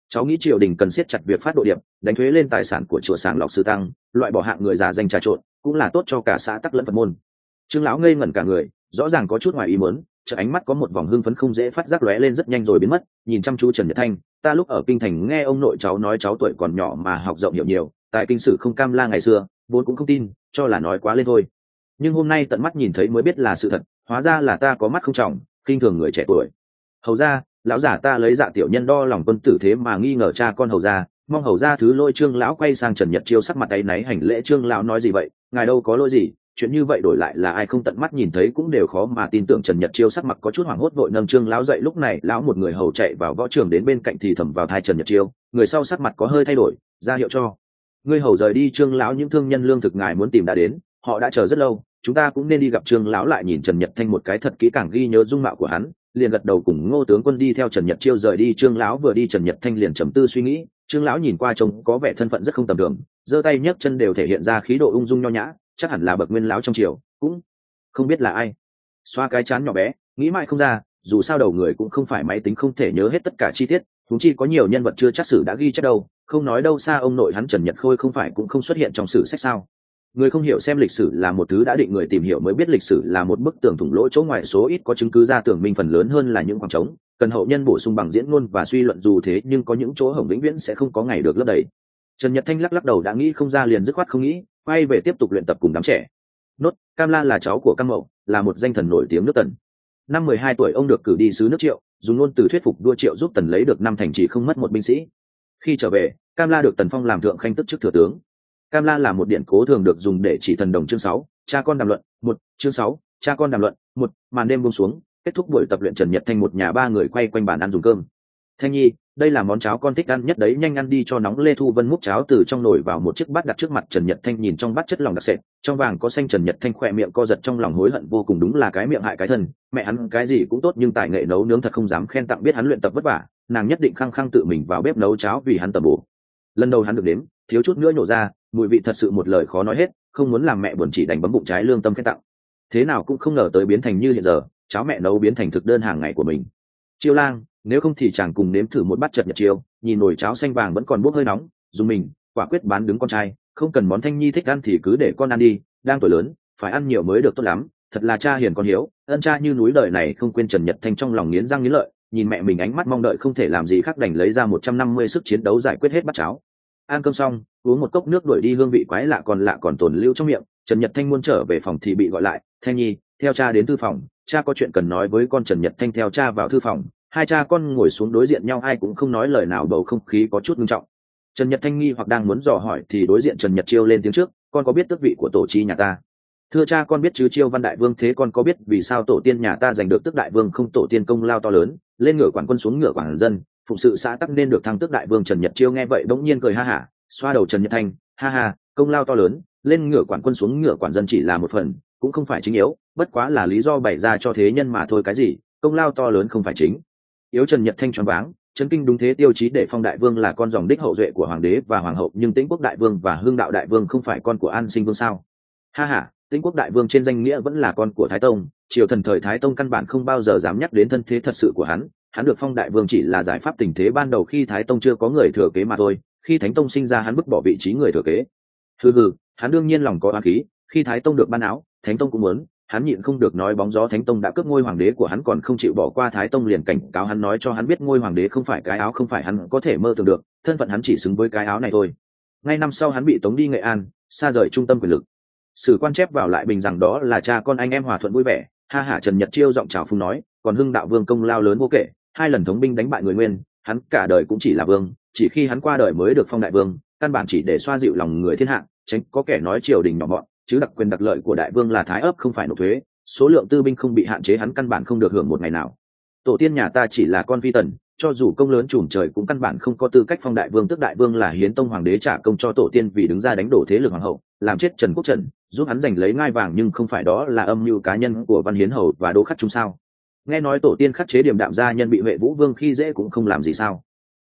Cháu nghĩ triều đình cần siết chặt việc phát độ điệp, đánh thuế lên tài sản của chùa sàng lọc sư tăng, loại bỏ hạng người già danh trà trộn, cũng là tốt cho cả xã tắc lẫn Phật môn. Trương lão ngây ngẩn cả người, rõ ràng có chút ngoài ý muốn, chợ ánh mắt có một vòng hưng phấn không dễ phát giác lóe lên rất nhanh rồi biến mất, nhìn chăm chú Trần Nhật Thanh, ta lúc ở kinh thành nghe ông nội cháu nói cháu tuổi còn nhỏ mà học rộng hiểu nhiều, tại kinh sử không cam la ngày xưa, vốn cũng không tin, cho là nói quá lên thôi. Nhưng hôm nay tận mắt nhìn thấy mới biết là sự thật, hóa ra là ta có mắt không trọng, khinh thường người trẻ tuổi. Hầu ra, lão giả ta lấy dạ tiểu nhân đo lòng quân tử thế mà nghi ngờ cha con hầu ra, mong hầu ra thứ lôi. Trương lão quay sang Trần Nhật Chiêu sắc mặt áy náy hành lễ. Trương lão nói gì vậy, ngài đâu có lỗi gì, chuyện như vậy đổi lại là ai không tận mắt nhìn thấy cũng đều khó mà tin tưởng. Trần Nhật Chiêu sắc mặt có chút hoảng hốt vội nâng Trương lão dậy. Lúc này lão một người hầu chạy vào võ trường đến bên cạnh thì thầm vào thai Trần Nhật Chiêu, người sau sắc mặt có hơi thay đổi, ra hiệu cho ngươi hầu rời đi. Trương lão, những thương nhân lương thực ngài muốn tìm đã đến, họ đã chờ rất lâu, chúng ta cũng nên đi gặp. Trương lão lại nhìn Trần Nhật Thanh một cái thật kỹ càng ghi nhớ dung mạo của hắn, liền gật đầu cùng Ngô tướng quân đi theo Trần Nhật Chiêu rời đi. Trương lão vừa đi Trần Nhật Thanh liền trầm tư suy nghĩ. Trương lão nhìn qua trông có vẻ thân phận rất không tầm thường, giơ tay nhấc chân đều thể hiện ra khí độ ung dung nho nhã, chắc hẳn là bậc nguyên lão trong triều, cũng không biết là ai. Xoa cái chán nhỏ bé, nghĩ mãi không ra, dù sao đầu người cũng không phải máy tính không thể nhớ hết tất cả chi tiết, huống chi có nhiều nhân vật chưa chắc sử đã ghi chép đâu, không nói đâu xa ông nội hắn Trần Nhật Khôi không phải cũng không xuất hiện trong sử sách sao. Người không hiểu xem lịch sử là một thứ đã định, người tìm hiểu mới biết lịch sử là một bức tường thủng lỗ chỗ ngoài số ít có chứng cứ ra tường minh phần lớn hơn là những khoảng trống, cần hậu nhân bổ sung bằng diễn ngôn và suy luận. Dù thế nhưng có những chỗ hổng vĩnh viễn sẽ không có ngày được lấp đầy. Trần Nhật Thanh lắc lắc đầu đã nghĩ không ra liền dứt khoát không nghĩ, quay về tiếp tục luyện tập cùng đám trẻ. Nốt, Cam La là cháu của Cam Mậu, là một danh thần nổi tiếng nước Tần. Năm 12 tuổi ông được cử đi sứ nước Triệu, dùng ngôn từ thuyết phục vua Triệu giúp Tần lấy được 5 thành trì không mất một binh sĩ. Khi trở về, Cam La được Tần phong làm thượng khanh tức chức thừa tướng. Cam La là một điện cố thường được dùng để chỉ thần đồng. Chương 6, cha con đàm luận 1. Chương 6, cha con đàm luận 1. Màn đêm buông xuống, kết thúc buổi tập luyện, Trần Nhật Thanh một nhà ba người quay quanh bàn ăn dùng cơm. Thanh Nhi, đây là món cháo con thích ăn nhất đấy, nhanh ăn đi cho nóng. Lê Thu Vân múc cháo từ trong nồi vào một chiếc bát đặt trước mặt Trần Nhật Thanh, nhìn trong bát chất lỏng đặc sệt, trong vàng có xanh. Trần Nhật Thanh khỏe miệng co giật, trong lòng hối hận vô cùng, đúng là cái miệng hại cái thân. Mẹ hắn cái gì cũng tốt nhưng tài nghệ nấu nướng thật không dám khen tặng, biết hắn luyện tập vất vả, nàng nhất định khăng khăng tự mình vào bếp nấu cháo vì hắn tầm bổ. Lần đầu hắn được đếm, thiếu chút nữa nhổ ra, mùi vị thật sự một lời khó nói hết, không muốn làm mẹ buồn chỉ đành bấm bụng trái lương tâm khen tặng. Thế nào cũng không ngờ tới biến thành như hiện giờ, cháo mẹ nấu biến thành thực đơn hàng ngày của mình. Chiêu lang, nếu không thì chàng cùng nếm thử một bát. Trần Nhật Chiêu nhìn nồi cháo xanh vàng vẫn còn bốc hơi nóng, dùng mình quả quyết bán đứng con trai, không cần món Thanh Nhi thích ăn thì cứ để con ăn đi, đang tuổi lớn phải ăn nhiều mới được tốt lắm, thật là cha hiền con hiếu, ân cha như núi, đời này không quên. Trần Nhật Thanh trong lòng nghiến răng nghiến lợi, nhìn mẹ mình ánh mắt mong đợi, không thể làm gì khác đành lấy ra 150 sức chiến đấu giải quyết hết bát cháo. Ăn cơm xong, uống một cốc nước đuổi đi hương vị quái lạ còn tồn lưu trong miệng. Trần Nhật Thanh muốn trở về phòng thì bị gọi lại. Thanh Nhi, theo cha đến thư phòng, cha có chuyện cần nói với con. Trần Nhật Thanh theo cha vào thư phòng, hai cha con ngồi xuống đối diện nhau, ai cũng không nói lời nào, bầu không khí có chút nghiêm trọng. Trần Nhật Thanh nghi hoặc đang muốn dò hỏi thì đối diện Trần Nhật Chiêu lên tiếng trước, con có biết tước vị của tổ chi nhà ta? Thưa cha, con biết chứ. Chiêu Văn đại vương, thế con có biết vì sao tổ tiên nhà ta giành được tước đại vương không? Tổ tiên công lao to lớn, lên ngựa quản quân xuống ngựa quản dân, phụng sự xã tắc nên được thăng tước đại vương. Trần Nhật Chiêu nghe vậy bỗng nhiên cười ha hả, xoa đầu Trần Nhật Thanh, ha ha, công lao to lớn, lên ngựa quản quân xuống ngựa quản dân chỉ là một phần, cũng không phải chính yếu, bất quá là lý do bày ra cho thế nhân mà thôi. Cái gì công lao to lớn không phải chính yếu? Trần Nhật Thanh choáng váng, chấn kinh. Đúng thế, tiêu chí để phong đại vương là con dòng đích hậu duệ của hoàng đế và hoàng hậu, nhưng Tĩnh Quốc đại vương và Hưng Đạo đại vương không phải con của An Sinh vương sao? Ha ha, Tĩnh Quốc đại vương trên danh nghĩa vẫn là con của Thái Tông, triều thần thời Thái Tông căn bản không bao giờ dám nhắc đến thân thế thật sự của hắn. Hắn được phong đại vương chỉ là giải pháp tình thế ban đầu khi Thái Tông chưa có người thừa kế mà thôi, khi Thánh Tông sinh ra hắn vứt bỏ vị trí người thừa kế. Hừ, hắn đương nhiên lòng có oán khí, khi Thái Tông được ban áo, Thánh Tông cũng muốn, hắn nhịn không được nói bóng gió, Thánh Tông đã cướp ngôi hoàng đế của hắn còn không chịu bỏ qua, Thái Tông liền cảnh cáo hắn, nói cho hắn biết ngôi hoàng đế không phải cái áo không phải hắn có thể mơ tưởng được, thân phận hắn chỉ xứng với cái áo này thôi. Ngay năm sau hắn bị tống đi Nghệ An, xa rời trung tâm quyền lực. Sử quan chép vào lại bình rằng đó là cha con anh em hòa thuận vui vẻ. Ha hả, Trần Nhật Chiêu giọng trào phúng nói, còn Hưng Đạo vương công lao lớn vô kể, 2 lần thống binh đánh bại người Nguyên, hắn cả đời cũng chỉ là vương, chỉ khi hắn qua đời mới được phong đại vương, căn bản chỉ để xoa dịu lòng người thiên hạ, tránh có kẻ nói triều đình nhỏ mọn, chứ đặc quyền đặc lợi của đại vương là thái ấp không phải nộp thuế, số lượng tư binh không bị hạn chế, hắn căn bản không được hưởng một ngày nào. Tổ tiên nhà ta chỉ là con phi tần, cho dù công lớn trùm trời cũng căn bản không có tư cách phong đại vương. Tức đại vương là hiến tông hoàng đế trả công cho tổ tiên vì đứng ra đánh đổ thế lực hoàng hậu, làm chết Trần Quốc Trần, giúp hắn giành lấy ngai vàng, nhưng không phải đó là âm mưu cá nhân của Văn Hiến Hầu và Đỗ Khắc Trung sao? Nghe nói tổ tiên khắc chế điềm đạm gia nhân bị Huệ Vũ Vương khi dễ cũng không làm gì sao?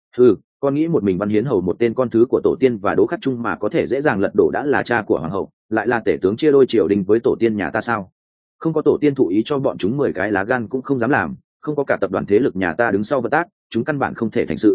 Con nghĩ một mình Văn Hiến Hầu, một tên con thứ của tổ tiên và Đỗ Khắc Trung mà có thể dễ dàng lật đổ đã là cha của hoàng hậu, lại là tể tướng chia đôi triều đình với tổ tiên nhà ta sao? Không có tổ tiên thụ ý cho bọn chúng 10 cái lá gan cũng không dám làm, không có cả tập đoàn thế lực nhà ta đứng sau vận tác, chúng căn bản không thể thành sự.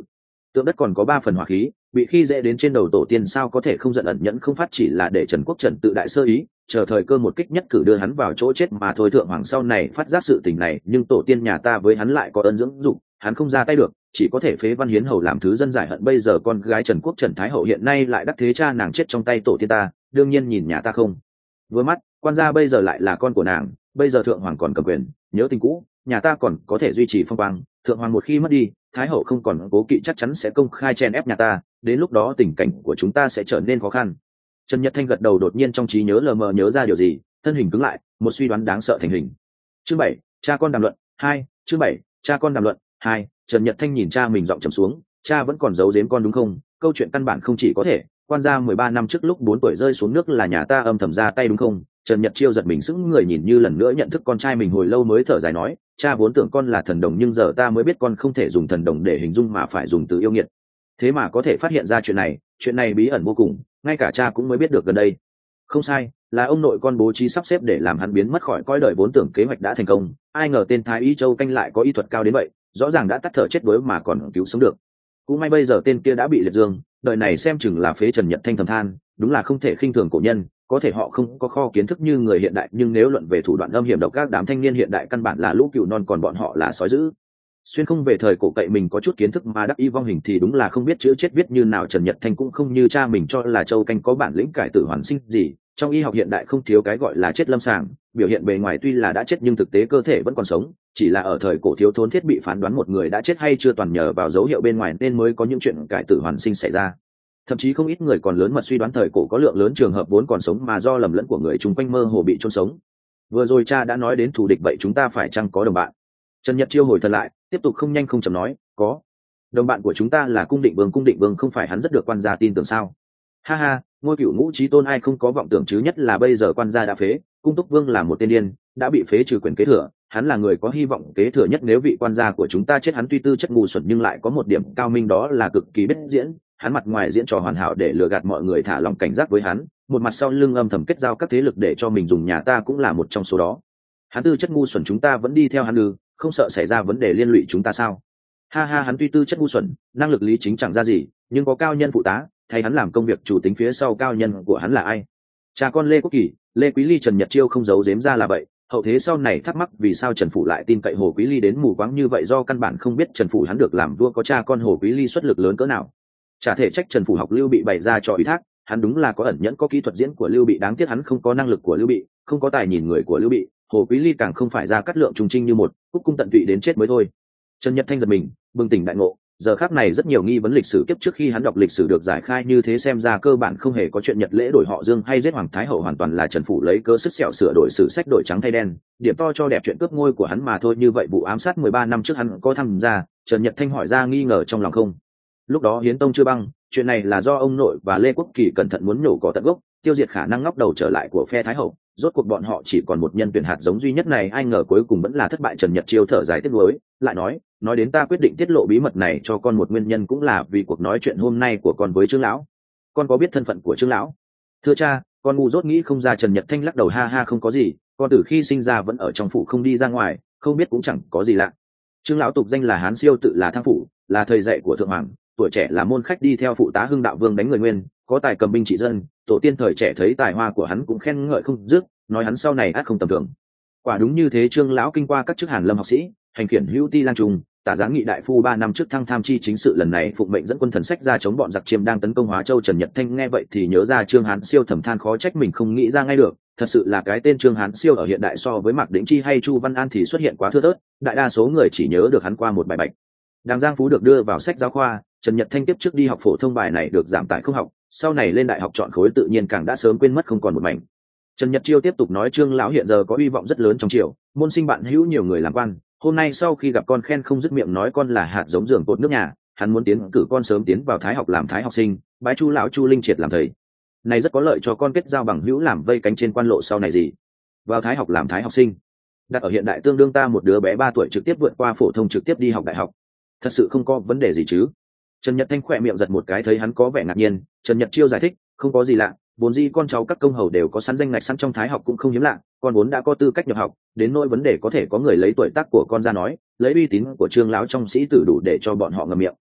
Tượng đất còn có 3 phần hỏa khí, bị khi dễ đến trên đầu tổ tiên sao có thể không giận ẩn nhẫn không phát, chỉ là để Trần Quốc Trần tự đại sơ ý, chờ thời cơ một kích nhất cử đưa hắn vào chỗ chết mà thôi. Thượng hoàng sau này phát giác sự tình này, nhưng tổ tiên nhà ta với hắn lại có ơn dưỡng dục, hắn không ra tay được, chỉ có thể phế Văn Hiến Hầu làm thứ dân giải hận. Bây giờ con gái Trần Quốc Trần Thái Hậu hiện nay lại đắc thế, cha nàng chết trong tay tổ tiên ta, đương nhiên nhìn nhà ta không vừa mắt. Quan gia bây giờ lại là con của nàng, bây giờ thượng hoàng còn cầm quyền, nhớ tình cũ, nhà ta còn có thể duy trì phong quang. Thượng hoàng một khi mất đi, Thái Hậu không còn cố kỵ chắc chắn sẽ công khai chen ép nhà ta, đến lúc đó tình cảnh của chúng ta sẽ trở nên khó khăn. Trần Nhật Thanh gật đầu, đột nhiên trong trí nhớ lờ mờ nhớ ra điều gì, thân hình cứng lại, một suy đoán đáng sợ thành hình. Chương 7, cha con đàm luận 2. Chương 7, cha con đàm luận 2. Trần Nhật Thanh nhìn cha mình giọng trầm xuống, cha vẫn còn giấu giếm con đúng không? Câu chuyện căn bản không chỉ có thể, quan gia 13 năm trước lúc 4 tuổi rơi xuống nước là nhà ta âm thầm ra tay đúng không? Trần Nhật Chiêu giật mình sững người, nhìn như lần nữa nhận thức con trai mình, hồi lâu mới thở dài nói, cha vốn tưởng con là thần đồng, nhưng giờ ta mới biết con không thể dùng thần đồng để hình dung mà phải dùng từ yêu nghiệt. Thế mà có thể phát hiện ra chuyện này bí ẩn vô cùng, ngay cả cha cũng mới biết được gần đây. Không sai, là ông nội con bố trí sắp xếp để làm hắn biến mất khỏi cõi đời, vốn tưởng kế hoạch đã thành công, ai ngờ tên Thái Y Châu Canh lại có y thuật cao đến vậy, rõ ràng đã tắt thở chết đuối mà còn cứu sống được. Cũng may bây giờ tên kia đã bị liệt dương, đời này xem chừng là phế. Trần Nhật Thanh thầm than, đúng là không thể khinh thường cổ nhân, có thể họ không có kho kiến thức như người hiện đại, nhưng nếu luận về thủ đoạn âm hiểm độc các, đám thanh niên hiện đại căn bản là lũ cừu non, còn bọn họ là sói dữ. Xuyên không về thời cổ cậy mình có chút kiến thức mà đắc y vong hình thì đúng là không biết chữ chết viết như nào. Trần Nhật Thanh cũng không như cha mình cho là Châu Canh có bản lĩnh cải tử hoàn sinh gì, trong y học hiện đại không thiếu cái gọi là chết lâm sàng, biểu hiện bề ngoài tuy là đã chết nhưng thực tế cơ thể vẫn còn sống, chỉ là ở thời cổ thiếu thốn thiết bị phán đoán một người đã chết hay chưa toàn nhờ vào dấu hiệu bên ngoài nên mới có những chuyện cải tử hoàn sinh xảy ra. Thậm chí không ít người còn lớn mật suy đoán thời cổ có lượng lớn trường hợp vốn còn sống mà do lầm lẫn của người chung quanh mơ hồ bị chôn sống. Vừa rồi cha đã nói đến thù địch, vậy chúng ta phải chăng có đồng bạn? Trần Nhật Chiêu hồi thần lại, tiếp tục không nhanh không chậm nói, có. Đồng bạn của chúng ta là Cung Định Vương. Cung Định Vương không phải hắn rất được quan gia tin tưởng sao? Ha ha, ngôi cửu ngũ chí tôn ai không có vọng tưởng chứ, nhất là bây giờ quan gia đã phế, Cung Túc Vương là một tên điên, đã bị phế trừ quyền kế thừa, hắn là người có hy vọng kế thừa nhất. Nếu vị quan gia của chúng ta chết, hắn tuy tư chất ngu xuẩn nhưng lại có một điểm cao minh, đó là cực kỳ biết diễn. Hắn mặt ngoài diễn trò hoàn hảo để lừa gạt mọi người, thả lòng cảnh giác với hắn, một mặt sau lưng âm thầm kết giao các thế lực để cho mình dùng, nhà ta cũng là một trong số đó. Hắn tư chất ngu xuẩn, chúng ta vẫn đi theo hắn ư? Không sợ xảy ra vấn đề liên lụy chúng ta sao? Ha ha, hắn tuy tư chất ngu xuẩn, năng lực lý chính chẳng ra gì, nhưng có cao nhân phụ tá thay hắn làm công việc chủ tính. Phía sau cao nhân của hắn là ai? Cha con Lê Quốc Kỳ, Lê Quý Ly. Trần Nhật Chiêu không giấu giếm ra là vậy. Hậu thế sau này thắc mắc vì sao Trần Phủ lại tin cậy Hồ Quý Ly đến mù quáng như vậy, do căn bản không biết Trần Phủ hắn được làm vua có cha con Hồ Quý Ly xuất lực lớn cỡ nào. Chả thể trách Trần Phủ học Lưu Bị bày ra cho ủy thác, hắn đúng là có ẩn nhẫn, có kỹ thuật diễn của Lưu Bị, đáng tiếc hắn không có năng lực của Lưu Bị, không có tài nhìn người của Lưu Bị. Hồ Quý Ly càng không phải ra cát lượng trùng trinh như một cúc cung tận tụy đến chết mới thôi. Trần Nhật Thanh giật mình, bừng tỉnh đại ngộ, giờ khắc này rất nhiều nghi vấn lịch sử kiếp trước khi hắn đọc lịch sử được giải khai như thế, xem ra cơ bản không hề có chuyện Nhật lễ đổi họ Dương hay giết Hoàng Thái Hậu, hoàn toàn là Trần Phủ lấy cớ sứt sẹo sửa đổi sử sách, đổi trắng thay đen, điểm to cho đẹp chuyện cướp ngôi của hắn mà thôi. Như vậy vụ ám sát 13 năm trước hắn có tham gia? Trần Nhật Thanh hỏi ra nghi ngờ trong lòng không. Lúc đó Hiến Tông chưa băng, chuyện này là do ông nội và Lê Quốc Kỳ cẩn thận muốn nhổ cỏ tận gốc, tiêu diệt khả năng ngóc đầu trở lại của phe Thái Hậu. Rốt cuộc bọn họ chỉ còn một nhân tuyển hạt giống duy nhất này, ai ngờ cuối cùng vẫn là thất bại. Trần Nhật Chiêu thở dài tiếc nuối, lại nói đến ta quyết định tiết lộ bí mật này cho con, một nguyên nhân cũng là vì cuộc nói chuyện hôm nay của con với Trương lão. Con có biết thân phận của Trương lão? Thưa cha, con ngu dốt nghĩ không ra. Trần Nhật Thanh lắc đầu, ha ha, không có gì, con từ khi sinh ra vẫn ở trong phủ không đi ra ngoài, không biết cũng chẳng có gì lạ. Trương lão tục danh là Hán Siêu, tự là Thang Phủ, là thầy dạy của Thượng Hoàng, tuổi trẻ là môn khách đi theo phụ tá Hưng Đạo Vương đánh người Nguyên, có tài cầm binh trị dân, tổ tiên thời trẻ thấy tài hoa của hắn cũng khen ngợi không dứt, nói hắn sau này ắt không tầm thường. Quả đúng như thế, Trương lão kinh qua các chức Hàn Lâm học sĩ, hành khiển hữu ti lang trung, tả giáng nghị đại phu, 3 năm trước thăng tham chi chính sự, lần này phụng mệnh dẫn quân thần sách ra chống bọn giặc chiêm đang tấn công Hóa Châu. Trần Nhật Thanh nghe vậy thì nhớ ra Trương Hán Siêu, thầm than khó trách mình không nghĩ ra ngay được, thật sự là cái tên Trương Hán Siêu ở hiện đại so với Mạc Đĩnh Chi hay Chu Văn An thì xuất hiện quá thưa thớt, đại đa số người chỉ nhớ được hắn qua một bài bạch Đàng Giang Phú được đưa vào sách giáo khoa. Trần Nhật Thanh tiếp trước đi học phổ thông, bài này được giảm tải không học, sau này lên đại học chọn khối tự nhiên càng đã sớm quên mất không còn một mảnh. Trần Nhật Chiêu tiếp tục nói, Trương lão hiện giờ có hy vọng rất lớn trong triều, môn sinh bạn hữu nhiều người làm quan, hôm nay sau khi gặp con khen không dứt miệng, nói con là hạt giống giường cột nước nhà, hắn muốn tiến cử con sớm tiến vào Thái học làm Thái học sinh, bái Chu lão Chu Linh Triệt làm thầy. Này rất có lợi cho con kết giao bằng hữu, làm vây cánh trên quan lộ sau này gì. Vào Thái học làm Thái học sinh, đặt ở hiện đại tương đương ta một đứa bé 3 tuổi trực tiếp vượt qua phổ thông trực tiếp đi học đại học. Thật sự không có vấn đề gì chứ? Trần Nhật Thanh khỏe miệng giật một cái, thấy hắn có vẻ ngạc nhiên, Trần Nhật Chiêu giải thích, không có gì lạ, vốn dĩ con cháu các công hầu đều có sẵn danh ngạch sẵn trong Thái học cũng không hiếm lạ, con vốn đã có tư cách nhập học, đến nỗi vấn đề có thể có người lấy tuổi tác của con ra nói, lấy uy tín của Trương lão trong sĩ tử đủ để cho bọn họ ngậm miệng.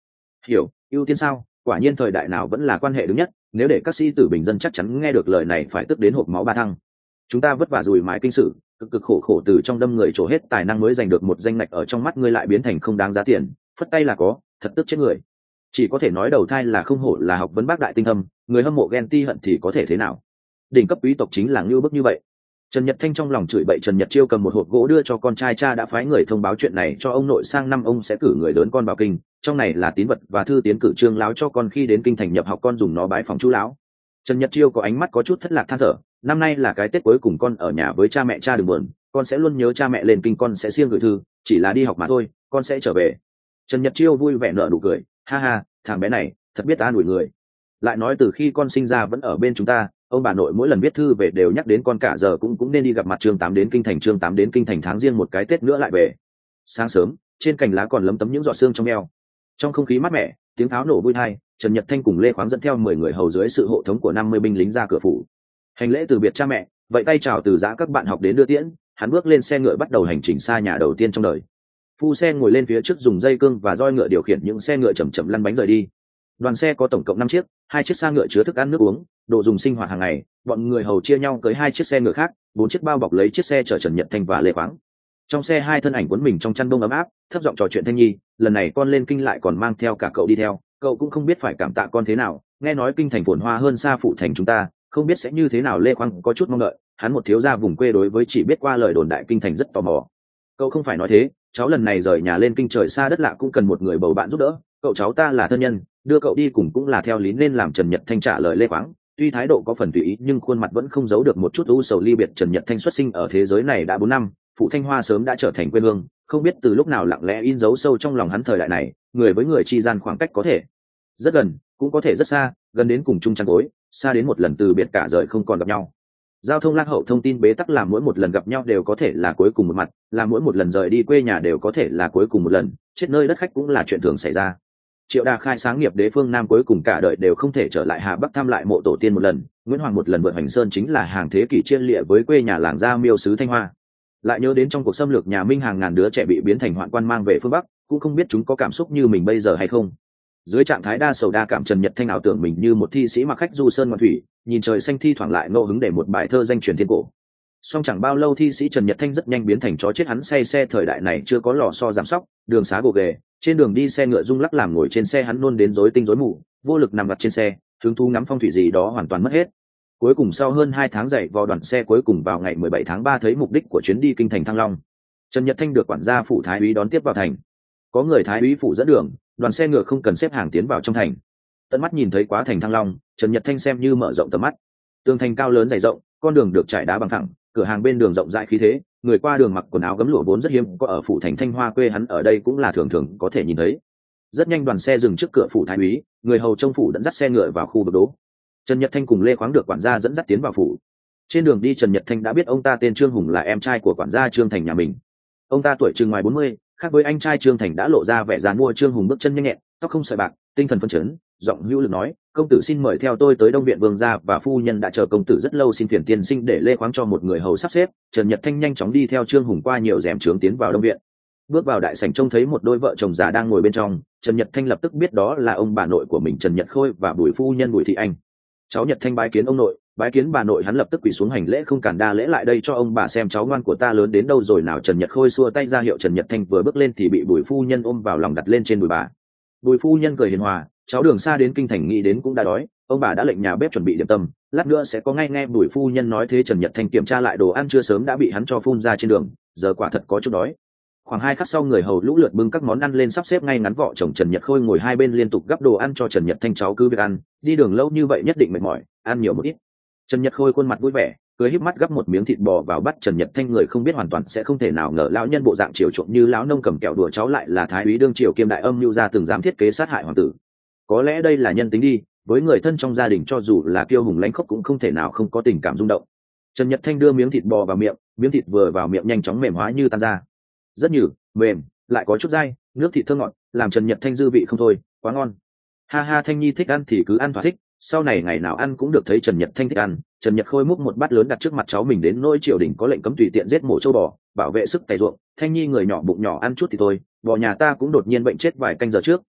hiểu ưu tiên sao? Quả nhiên thời đại nào vẫn là quan hệ đứng nhất, nếu để các sĩ tử bình dân chắc chắn nghe được lời này phải tức đến hộp máu ba thăng. Chúng ta vất vả rùi mái kinh sử, cực cực khổ khổ từ trong đâm người trổ hết tài năng mới giành được một danh ngạch, ở trong mắt ngươi lại biến thành không đáng giá tiền, phất tay là có, thật tức chết người. Chỉ có thể nói đầu thai là không hổ là học vấn bác đại tinh thâm, người hâm mộ ghen ti hận thì có thể thế nào. Đỉnh cấp quý tộc chính là ngưu bức như vậy. Trần Nhật Thanh trong lòng chửi bậy. Trần Nhật Chiêu cầm một hộp gỗ đưa cho con trai, cha đã phái người thông báo chuyện này cho ông nội, sang năm ông sẽ cử người lớn con vào kinh, trong này là tín vật và thư tiến cử trương láo cho con, khi đến kinh thành nhập học con dùng nó bái phòng chú lão. Trần Nhật Chiêu có ánh mắt có chút thất lạc than thở, năm nay là cái Tết cuối cùng con ở nhà với cha mẹ, cha đừng buồn, con sẽ luôn nhớ cha mẹ, lên kinh con sẽ siêng gửi thư, chỉ là đi học mà thôi, con sẽ trở về. Trần Nhật Chiêu vui vẻ nở nụ cười, ha ha, thằng bé này thật biết an ủi người. Lại nói từ khi con sinh ra vẫn ở bên chúng ta, ông bà nội mỗi lần viết thư về đều nhắc đến con, cả giờ cũng nên đi gặp mặt. Chương 8 đến kinh thành. Chương 8 đến kinh thành, tháng riêng một cái Tết nữa lại về. Sáng sớm, trên cành lá còn lấm tấm những giọt sương trong eo, trong không khí mát mẻ, tiếng pháo nổ vui tai. Trần Nhật Thanh cùng Lê Khoáng dẫn theo 10 người hầu dưới sự hộ tống của 50 binh lính ra cửa phủ, hành lễ từ biệt cha mẹ, vậy tay chào từ giã các bạn học đến đưa tiễn. Hắn bước lên xe ngựa bắt đầu hành trình xa nhà đầu tiên trong đời. Phu xe ngồi lên phía trước dùng dây cương và roi ngựa điều khiển những xe ngựa chậm chậm lăn bánh rời đi. Đoàn xe có tổng cộng 5 chiếc, 2 chiếc xa ngựa chứa thức ăn nước uống, đồ dùng sinh hoạt hàng ngày, bọn người hầu chia nhau cưới 2 chiếc xe ngựa khác, 4 chiếc bao bọc lấy chiếc xe chở Trần Nhật Thanh và Lê Khoáng. Trong xe 2 thân ảnh cuốn mình trong chăn bông ấm áp, thấp giọng trò chuyện. Thanh Nhi, lần này con lên kinh lại còn mang theo cả cậu đi theo, cậu cũng không biết phải cảm tạ con thế nào, nghe nói kinh thành phồn hoa hơn xa phụ thành chúng ta, không biết sẽ như thế nào. Lê Khoáng có chút mong đợi, hắn một thiếu gia vùng quê đối với chỉ biết qua lời đồn đại kinh thành rất tò mò. Cậu không phải nói thế, cháu lần này rời nhà lên kinh trời xa đất lạ cũng cần một người bầu bạn giúp đỡ, cậu cháu ta là thân nhân, đưa cậu đi cùng cũng là theo lý nên làm. Trần Nhật Thanh trả lời Lê Khoáng, tuy thái độ có phần tùy ý nhưng khuôn mặt vẫn không giấu được một chút u sầu ly biệt. Trần Nhật Thanh xuất sinh ở thế giới này đã 4 năm, phụ Thanh Hoa sớm đã trở thành quê hương, không biết từ lúc nào lặng lẽ in dấu sâu trong lòng hắn. Thời đại này, người với người chi gian khoảng cách có thể rất gần, cũng có thể rất xa, gần đến cùng chung chăn gối, xa đến một lần từ biệt cả đời không còn gặp nhau. Giao thông lạc hậu, thông tin bế tắc, làm mỗi một lần gặp nhau đều có thể là cuối cùng một mặt, làm mỗi một lần rời đi quê nhà đều có thể là cuối cùng một lần, chết nơi đất khách cũng là chuyện thường xảy ra. Triệu Đà khai sáng nghiệp đế phương Nam, cuối cùng cả đời đều không thể trở lại Hà Bắc thăm lại mộ tổ tiên một lần. Nguyễn Hoàng một lần vượt Hoành Sơn, chính là hàng thế kỷ chia lịa với quê nhà làng gia miêu xứ Thanh Hoa. Lại nhớ đến trong cuộc xâm lược nhà Minh, hàng ngàn đứa trẻ bị biến thành hoạn quan mang về phương Bắc, cũng không biết chúng có cảm xúc như mình bây giờ hay không. Dưới trạng thái đa sầu đa cảm, Trần Nhật Thanh ảo tưởng mình như một thi sĩ mặc khách du sơn ngoạn thủy, nhìn trời xanh, thi thoảng lại ngẫu hứng để một bài thơ danh truyền thiên cổ. Song chẳng bao lâu thi sĩ Trần Nhật Thanh rất nhanh biến thành chó chết. Hắn say xe, thời đại này chưa có lò xo giảm sóc, đường xá gồ ghề, trên đường đi xe ngựa rung lắc làm ngồi trên xe hắn nôn đến rối tinh rối mù, vô lực nằm gặt trên xe, hứng thú ngắm phong thủy gì đó hoàn toàn mất hết. Cuối cùng sau hơn 2 tháng dậy vò, đoàn xe cuối cùng vào ngày 17 tháng 3 thấy mục đích của chuyến đi kinh thành Thăng Long. Trần Nhật Thanh được quản gia phủ thái úy đón tiếp vào thành. Có người thái úy phủ dẫn đường, đoàn xe ngựa không cần xếp hàng tiến vào trong thành. Tận mắt nhìn thấy quá thành Thăng Long, Trần Nhật Thanh xem như mở rộng tầm mắt. Tường thành cao lớn dày rộng, con đường được trải đá bằng phẳng, cửa hàng bên đường rộng rãi khí thế, người qua đường mặc quần áo gấm lụa vốn rất hiếm có ở phủ thành Thanh Hoa quê hắn, ở đây cũng là thường thường có thể nhìn thấy. Rất nhanh đoàn xe dừng trước cửa phủ thái úy, người hầu trong phủ dẫn dắt xe ngựa vào khu vực đỗ. Trần Nhật Thanh cùng Lê Khoáng được quản gia dẫn dắt tiến vào phủ. Trên đường đi Trần Nhật Thanh đã biết ông ta tên Trương Hùng, là em trai của quản gia Trương Thành nhà mình. Ông ta tuổi chừng ngoài 40, khác với anh trai Trương Thành đã lộ ra vẻ già mua. Trương Hùng bước chân nhanh nhẹn, tóc không sợi bạc, tinh thần phấn chấn, giọng hữu lực nói, công tử xin mời theo tôi tới Đông Viện, vương gia và phu nhân đã chờ công tử rất lâu, xin phiền tiên sinh để Lê Khoáng cho một người hầu sắp xếp. Trần Nhật Thanh nhanh chóng đi theo Trương Hùng qua nhiều rèm trướng tiến vào Đông Viện. Bước vào đại sảnh trông thấy một đôi vợ chồng già đang ngồi bên trong, Trần Nhật Thanh lập tức biết đó là ông bà nội của mình, Trần Nhật Khôi và Bùi phu nhân Bùi Thị Anh. Cháu Nhật Thanh bái kiến ông nội. Bái kiến bà nội. Hắn lập tức quỳ xuống hành lễ, không cản đa lễ, lại đây cho ông bà xem cháu ngoan của ta lớn đến đâu rồi nào. Trần Nhật Khôi xua tay ra hiệu Trần Nhật Thanh vừa bước lên thì bị Bùi phu nhân ôm vào lòng đặt lên trên đùi bà. Bùi phu nhân cười hiền hòa, cháu đường xa đến kinh thành nghĩ đến cũng đã đói, ông bà đã lệnh nhà bếp chuẩn bị điểm tâm, lát nữa sẽ có ngay. Nghe Bùi phu nhân nói thế, Trần Nhật Thanh kiểm tra lại đồ ăn trưa sớm đã bị hắn cho phun ra trên đường, giờ quả thật có chút đói. Khoảng 2 khắc sau, người hầu lũ lượt bưng các món ăn lên sắp xếp ngay ngắn. Vợ chồng Trần Nhật Khôi ngồi hai bên liên tục gắp đồ ăn cho Trần Nhật Thanh. Cháu cứ việc ăn, đi đường lâu như vậy nhất định mệt mỏi, ăn nhiều một ít. Trần Nhật Khôi khuôn mặt vui vẻ, cười híp mắt gắp một miếng thịt bò vào bát Trần Nhật Thanh. Người không biết hoàn toàn sẽ không thể nào ngờ lão nhân bộ dạng chiều chuộng như lão nông cầm kẹo đùa cháu lại là thái úy đương triều kiêm đại âm mưu gia từng dám thiết kế sát hại hoàng tử. Có lẽ đây là nhân tính đi, với người thân trong gia đình cho dù là kiêu hùng lãnh khốc cũng không thể nào không có tình cảm rung động. Trần Nhật Thanh đưa miếng thịt bò vào miệng, miếng thịt vừa vào miệng nhanh chóng mềm hóa như tan ra, rất nhừ, mềm, lại có chút dai, nước thịt thơm ngọt, làm Trần Nhật Thanh dư vị không thôi, quá ngon. Ha ha, Thanh Nhi thích ăn thì cứ ăn thỏa thích, sau này ngày nào ăn cũng được. Thấy Trần Nhật Thanh thích ăn, Trần Nhật Khôi múc một bát lớn đặt trước mặt cháu mình. Đến nỗi triều đình có lệnh cấm tùy tiện giết mổ trâu bò, bảo vệ sức cày ruộng, Thanh Nhi người nhỏ bụng nhỏ ăn chút thì thôi, bò nhà ta cũng đột nhiên bệnh chết vài canh giờ trước,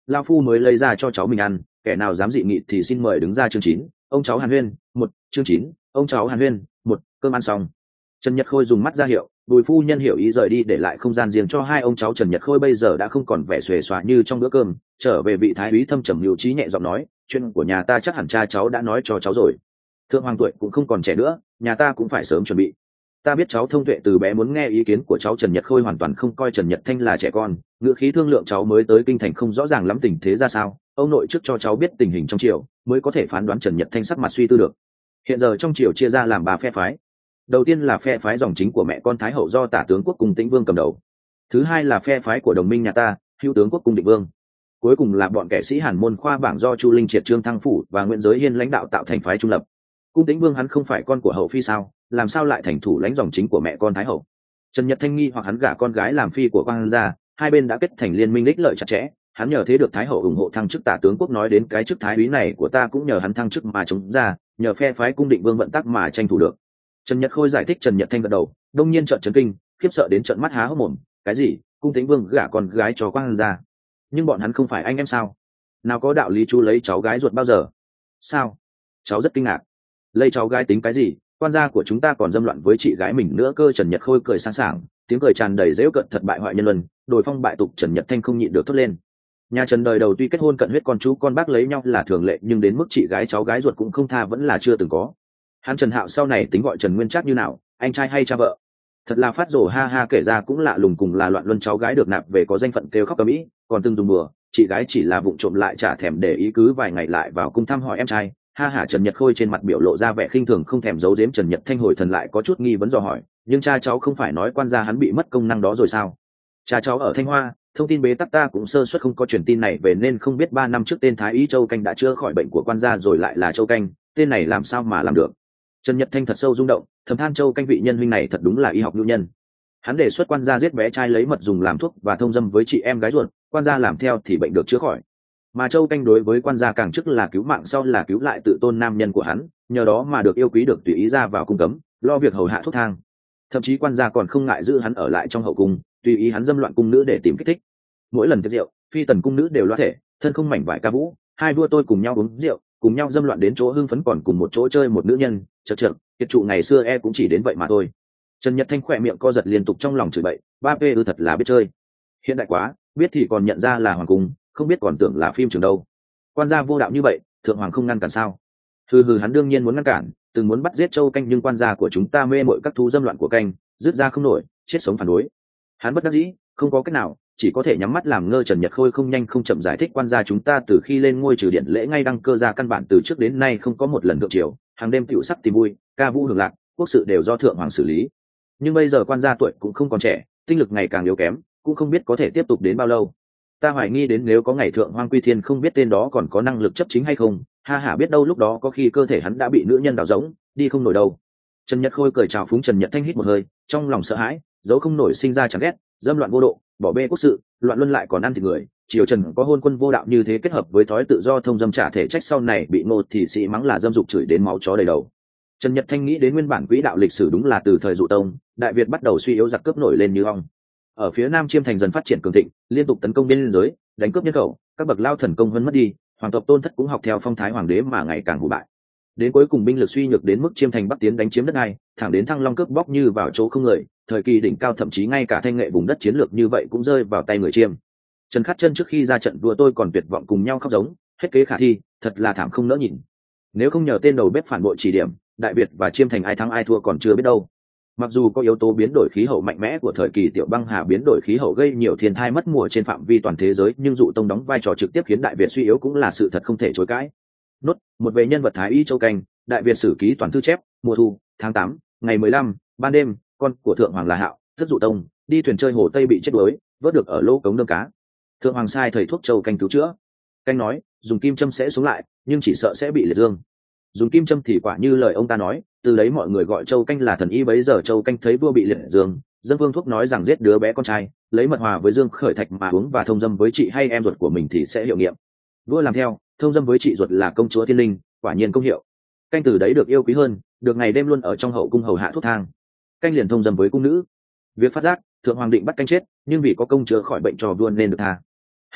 lao phu mới lấy ra cho cháu mình ăn, kẻ nào dám dị nghị thì xin mời đứng ra. Chương 9, ông cháu hàn huyên một. Chương 9, ông cháu hàn huyên một. Cơm ăn xong, Trần Nhật Khôi dùng mắt ra hiệu Bùi phu nhân hiểu ý rời đi, để lại không gian riêng cho hai ông cháu. Trần Nhật Khôi bây giờ đã không còn vẻ xuề xòa như trong bữa cơm, trở về vị thái úy thâm trầm lưu trí nhẹ giọng nói, chuyện của nhà ta chắc hẳn cha cháu đã nói cho cháu rồi. Thượng hoàng tuổi cũng không còn trẻ nữa, nhà ta cũng phải sớm chuẩn bị. Ta biết cháu thông tuệ từ bé muốn nghe ý kiến của cháu. Trần Nhật Khôi hoàn toàn không coi Trần Nhật Thanh là trẻ con, ngữ khí thương lượng cháu mới tới kinh thành không rõ ràng lắm tình thế ra sao, ông nội trước cho cháu biết tình hình trong triều mới có thể phán đoán. Trần Nhật Thanh sắc mặt suy tư được. Hiện giờ trong triều chia ra làm 3 phe phái. Đầu tiên là phe phái dòng chính của mẹ con Thái hậu do Tả tướng quốc Cung Tĩnh Vương cầm đầu. Thứ hai là phe phái của đồng minh nhà ta, Hữu tướng quốc Cung Định Vương. Cuối cùng là bọn kẻ sĩ Hàn môn khoa bảng do Chu Linh Triệt, Trương Thăng Phủ và Nguyễn Giới Hiên lãnh đạo tạo thành phái trung lập. Cung Tĩnh Vương hắn không phải con của hậu phi sao, làm sao lại thành thủ lãnh dòng chính của mẹ con Thái hậu? Trần Nhật Thanh nghi hoặc hắn gả con gái làm phi của quan gia, hai bên đã kết thành liên minh ích lợi chặt chẽ, hắn nhờ thế được Thái hậu ủng hộ thăng chức Tả tướng quốc. Nói đến cái chức thái úy này của ta cũng nhờ hắn thăng chức mà chống ra, nhờ phe phái Cung Định Vương vận tắc mà tranh thủ được. Trần Nhật Khôi giải thích. Trần Nhật Thanh gật đầu, đông nhiên trợn chấn kinh, khiếp sợ đến trợn mắt há hốc mồm. Cái gì? Cung Tĩnh Vương gả con gái cho quan gia? Nhưng bọn hắn không phải anh em sao? Nào có đạo lý chú lấy cháu gái ruột bao giờ? Sao? Cháu rất kinh ngạc. Lấy cháu gái tính cái gì? Quan gia của chúng ta còn dâm loạn với chị gái mình nữa cơ. Trần Nhật Khôi cười sang sảng, tiếng cười tràn đầy giễu cợt. Thật bại hoại nhân luân, đồi phong bại tục. Trần Nhật Thanh không nhịn được thốt lên. Nhà Trần đời đầu tuy kết hôn cận huyết, con chú con bác lấy nhau là thường lệ, nhưng đến mức chị gái cháu gái ruột cũng không tha vẫn là chưa từng có. Hắn Trần Hạo sau này tính gọi Trần Nguyên Trác như nào, anh trai hay cha vợ? Thật là phát rồ, ha ha. Kể ra cũng lạ lùng, cùng là loạn luân cháu gái được nạp về có danh phận kêu khóc ầm ĩ, còn từng dùng bừa, chị gái chỉ là vụng trộm lại chả thèm để ý, cứ vài ngày lại vào cung thăm hỏi em trai. Ha ha. Trần Nhật Khôi trên mặt biểu lộ ra vẻ khinh thường, không thèm giấu giếm. Trần Nhật Thanh hồi thần lại có chút nghi vấn dò hỏi, nhưng cha cháu không phải nói quan gia hắn bị mất công năng đó rồi sao? Cha cháu ở Thanh Hoa, thông tin bế tắc, ta cũng sơ suất không có truyền tin này về nên không biết. 3 năm trước tên thái úy Châu Canh đã chữa khỏi bệnh của quan gia rồi lại là Châu Canh, tên này làm sao mà làm được? Trần Nhật Thanh thật sâu rung động, thầm than Châu Canh vị nhân huynh này thật đúng là y học nhu nhân. Hắn đề xuất quan gia giết bé trai lấy mật dùng làm thuốc và thông dâm với chị em gái ruột, quan gia làm theo thì bệnh được chữa khỏi. Mà Châu Canh đối với quan gia càng trước là cứu mạng, sau là cứu lại tự tôn nam nhân của hắn, nhờ đó mà được yêu quý, được tùy ý ra vào cung cấm, lo việc hầu hạ thuốc thang. Thậm chí quan gia còn không ngại giữ hắn ở lại trong hậu cung, tùy ý hắn dâm loạn cung nữ để tìm kích thích. Mỗi lần tiệc rượu, phi tần cung nữ đều loa thể, thân không mảnh vải ca vũ, hai vua tôi cùng nhau uống rượu, cùng nhau dâm loạn đến chỗ hưng phấn, còn cùng một chỗ chơi một nữ nhân. Chậc, kiệt trụ ngày xưa cũng chỉ đến vậy mà thôi. Trần Nhật Thanh khỏe miệng co giật liên tục, trong lòng chửi bậy, ba p thật là biết chơi. Hiện đại quá, biết thì còn nhận ra là hoàng cung, không biết còn tưởng là phim trường đâu. Quan gia vô đạo như vậy, thượng hoàng không ngăn cản sao? Hừ, hắn đương nhiên muốn ngăn cản, từng muốn bắt giết Châu Canh, nhưng quan gia của chúng ta mê mội các thú dâm loạn của Canh, dứt ra không nổi, chết sống phản đối. Hắn bất đắc dĩ, không có cách nào, chỉ có thể nhắm mắt làm ngơ. Trần Nhật Khôi không nhanh không chậm giải thích, quan gia chúng ta từ khi lên ngôi trừ điện lễ ngay đăng cơ ra, căn bản từ trước đến nay không có một lần thượng triều, hàng đêm tiểu sắc tìm vui, ca vũ hưởng lạc, quốc sự đều do thượng hoàng xử lý. Nhưng bây giờ quan gia tuổi cũng không còn trẻ, tinh lực ngày càng yếu kém, cũng không biết có thể tiếp tục đến bao lâu. Ta hoài nghi đến nếu có ngày thượng hoàng quy thiên, không biết tên đó còn có năng lực chấp chính hay không. Ha ha, biết đâu lúc đó có khi cơ thể hắn đã bị nữ nhân đào rỗng, đi không nổi đâu. Trần Nhật Khôi cười chào phúng. Trần Nhật Thanh hít một hơi, trong lòng sợ hãi, dấu không nổi sinh ra chán ghét, dâm loạn vô độ, bỏ bê quốc sự, loạn luân lại còn ăn thịt người. Triều Trần có hôn quân vô đạo như thế, kết hợp với thói tự do thông dâm trả thể, trách sau này bị Ngô thị sĩ mắng là dâm dục, chửi đến máu chó đầy đầu. Trần Nhật Thanh nghĩ đến nguyên bản quỹ đạo lịch sử đúng là từ thời Dụ Tông, Đại Việt bắt đầu suy yếu, giặc cướp nổi lên như ong. Ở phía Nam Chiêm Thành dần phát triển cường thịnh, liên tục tấn công biên giới, đánh cướp nhân khẩu, các bậc lao thần công vẫn mất đi, hoàng tộc Tôn Thất cũng học theo phong thái hoàng đế mà ngày càng hủ bại. Đến cuối cùng binh lực suy nhược đến mức Chiêm Thành bắc tiến đánh chiếm đất này, thẳng đến Thăng Long cướp bóc như vào chỗ không người, thời kỳ đỉnh cao thậm chí ngay cả Thanh Nghệ vùng đất chiến lược như vậy cũng rơi vào tay người Chiêm. Trần Khát Chân trước khi ra trận đua tôi còn tuyệt vọng cùng nhau khóc giống, hết kế khả thi, thật là thảm không nỡ nhìn. Nếu không nhờ tên đầu bếp phản bội chỉ điểm, Đại Việt và Chiêm Thành ai thắng ai thua còn chưa biết đâu. Mặc dù có yếu tố biến đổi khí hậu mạnh mẽ của thời kỳ Tiểu Băng Hà, biến đổi khí hậu gây nhiều thiên tai mất mùa trên phạm vi toàn thế giới, nhưng Dụ Tông đóng vai trò trực tiếp khiến Đại Việt suy yếu cũng là sự thật không thể chối cãi. Nốt một về nhân vật Thái Y Châu Canh. Đại Việt sử ký toàn thư chép, mùa thu, tháng 8, ngày 15, ban đêm, con của thượng hoàng là Hạo, tức Dụ Tông, đi thuyền chơi hồ Tây bị chết đuối, vớt được ở lỗ cống đơm cá. Thượng hoàng sai thầy thuốc Châu Canh cứu chữa. Canh nói, dùng kim châm sẽ sống lại, nhưng chỉ sợ sẽ bị liệt dương. Dùng kim châm thì quả như lời ông ta nói, từ đấy mọi người gọi Châu Canh là thần y. Bấy giờ Châu Canh thấy vua bị liệt dương, dân vương thuốc nói rằng giết đứa bé con trai, lấy mật hòa với dương khởi thạch mà uống và thông dâm với chị hay em ruột của mình thì sẽ hiệu nghiệm. Vua làm theo, thông dâm với chị ruột là công chúa Thiên Linh, quả nhiên công hiệu. Canh từ đấy được yêu quý hơn, được ngày đêm luôn ở trong hậu cung hầu hạ thuốc thang. Canh liền thông dâm với cung nữ. Việc phát giác thượng hoàng định bắt Canh chết, nhưng vì có công chữa khỏi bệnh cho vua nên được tha. 2.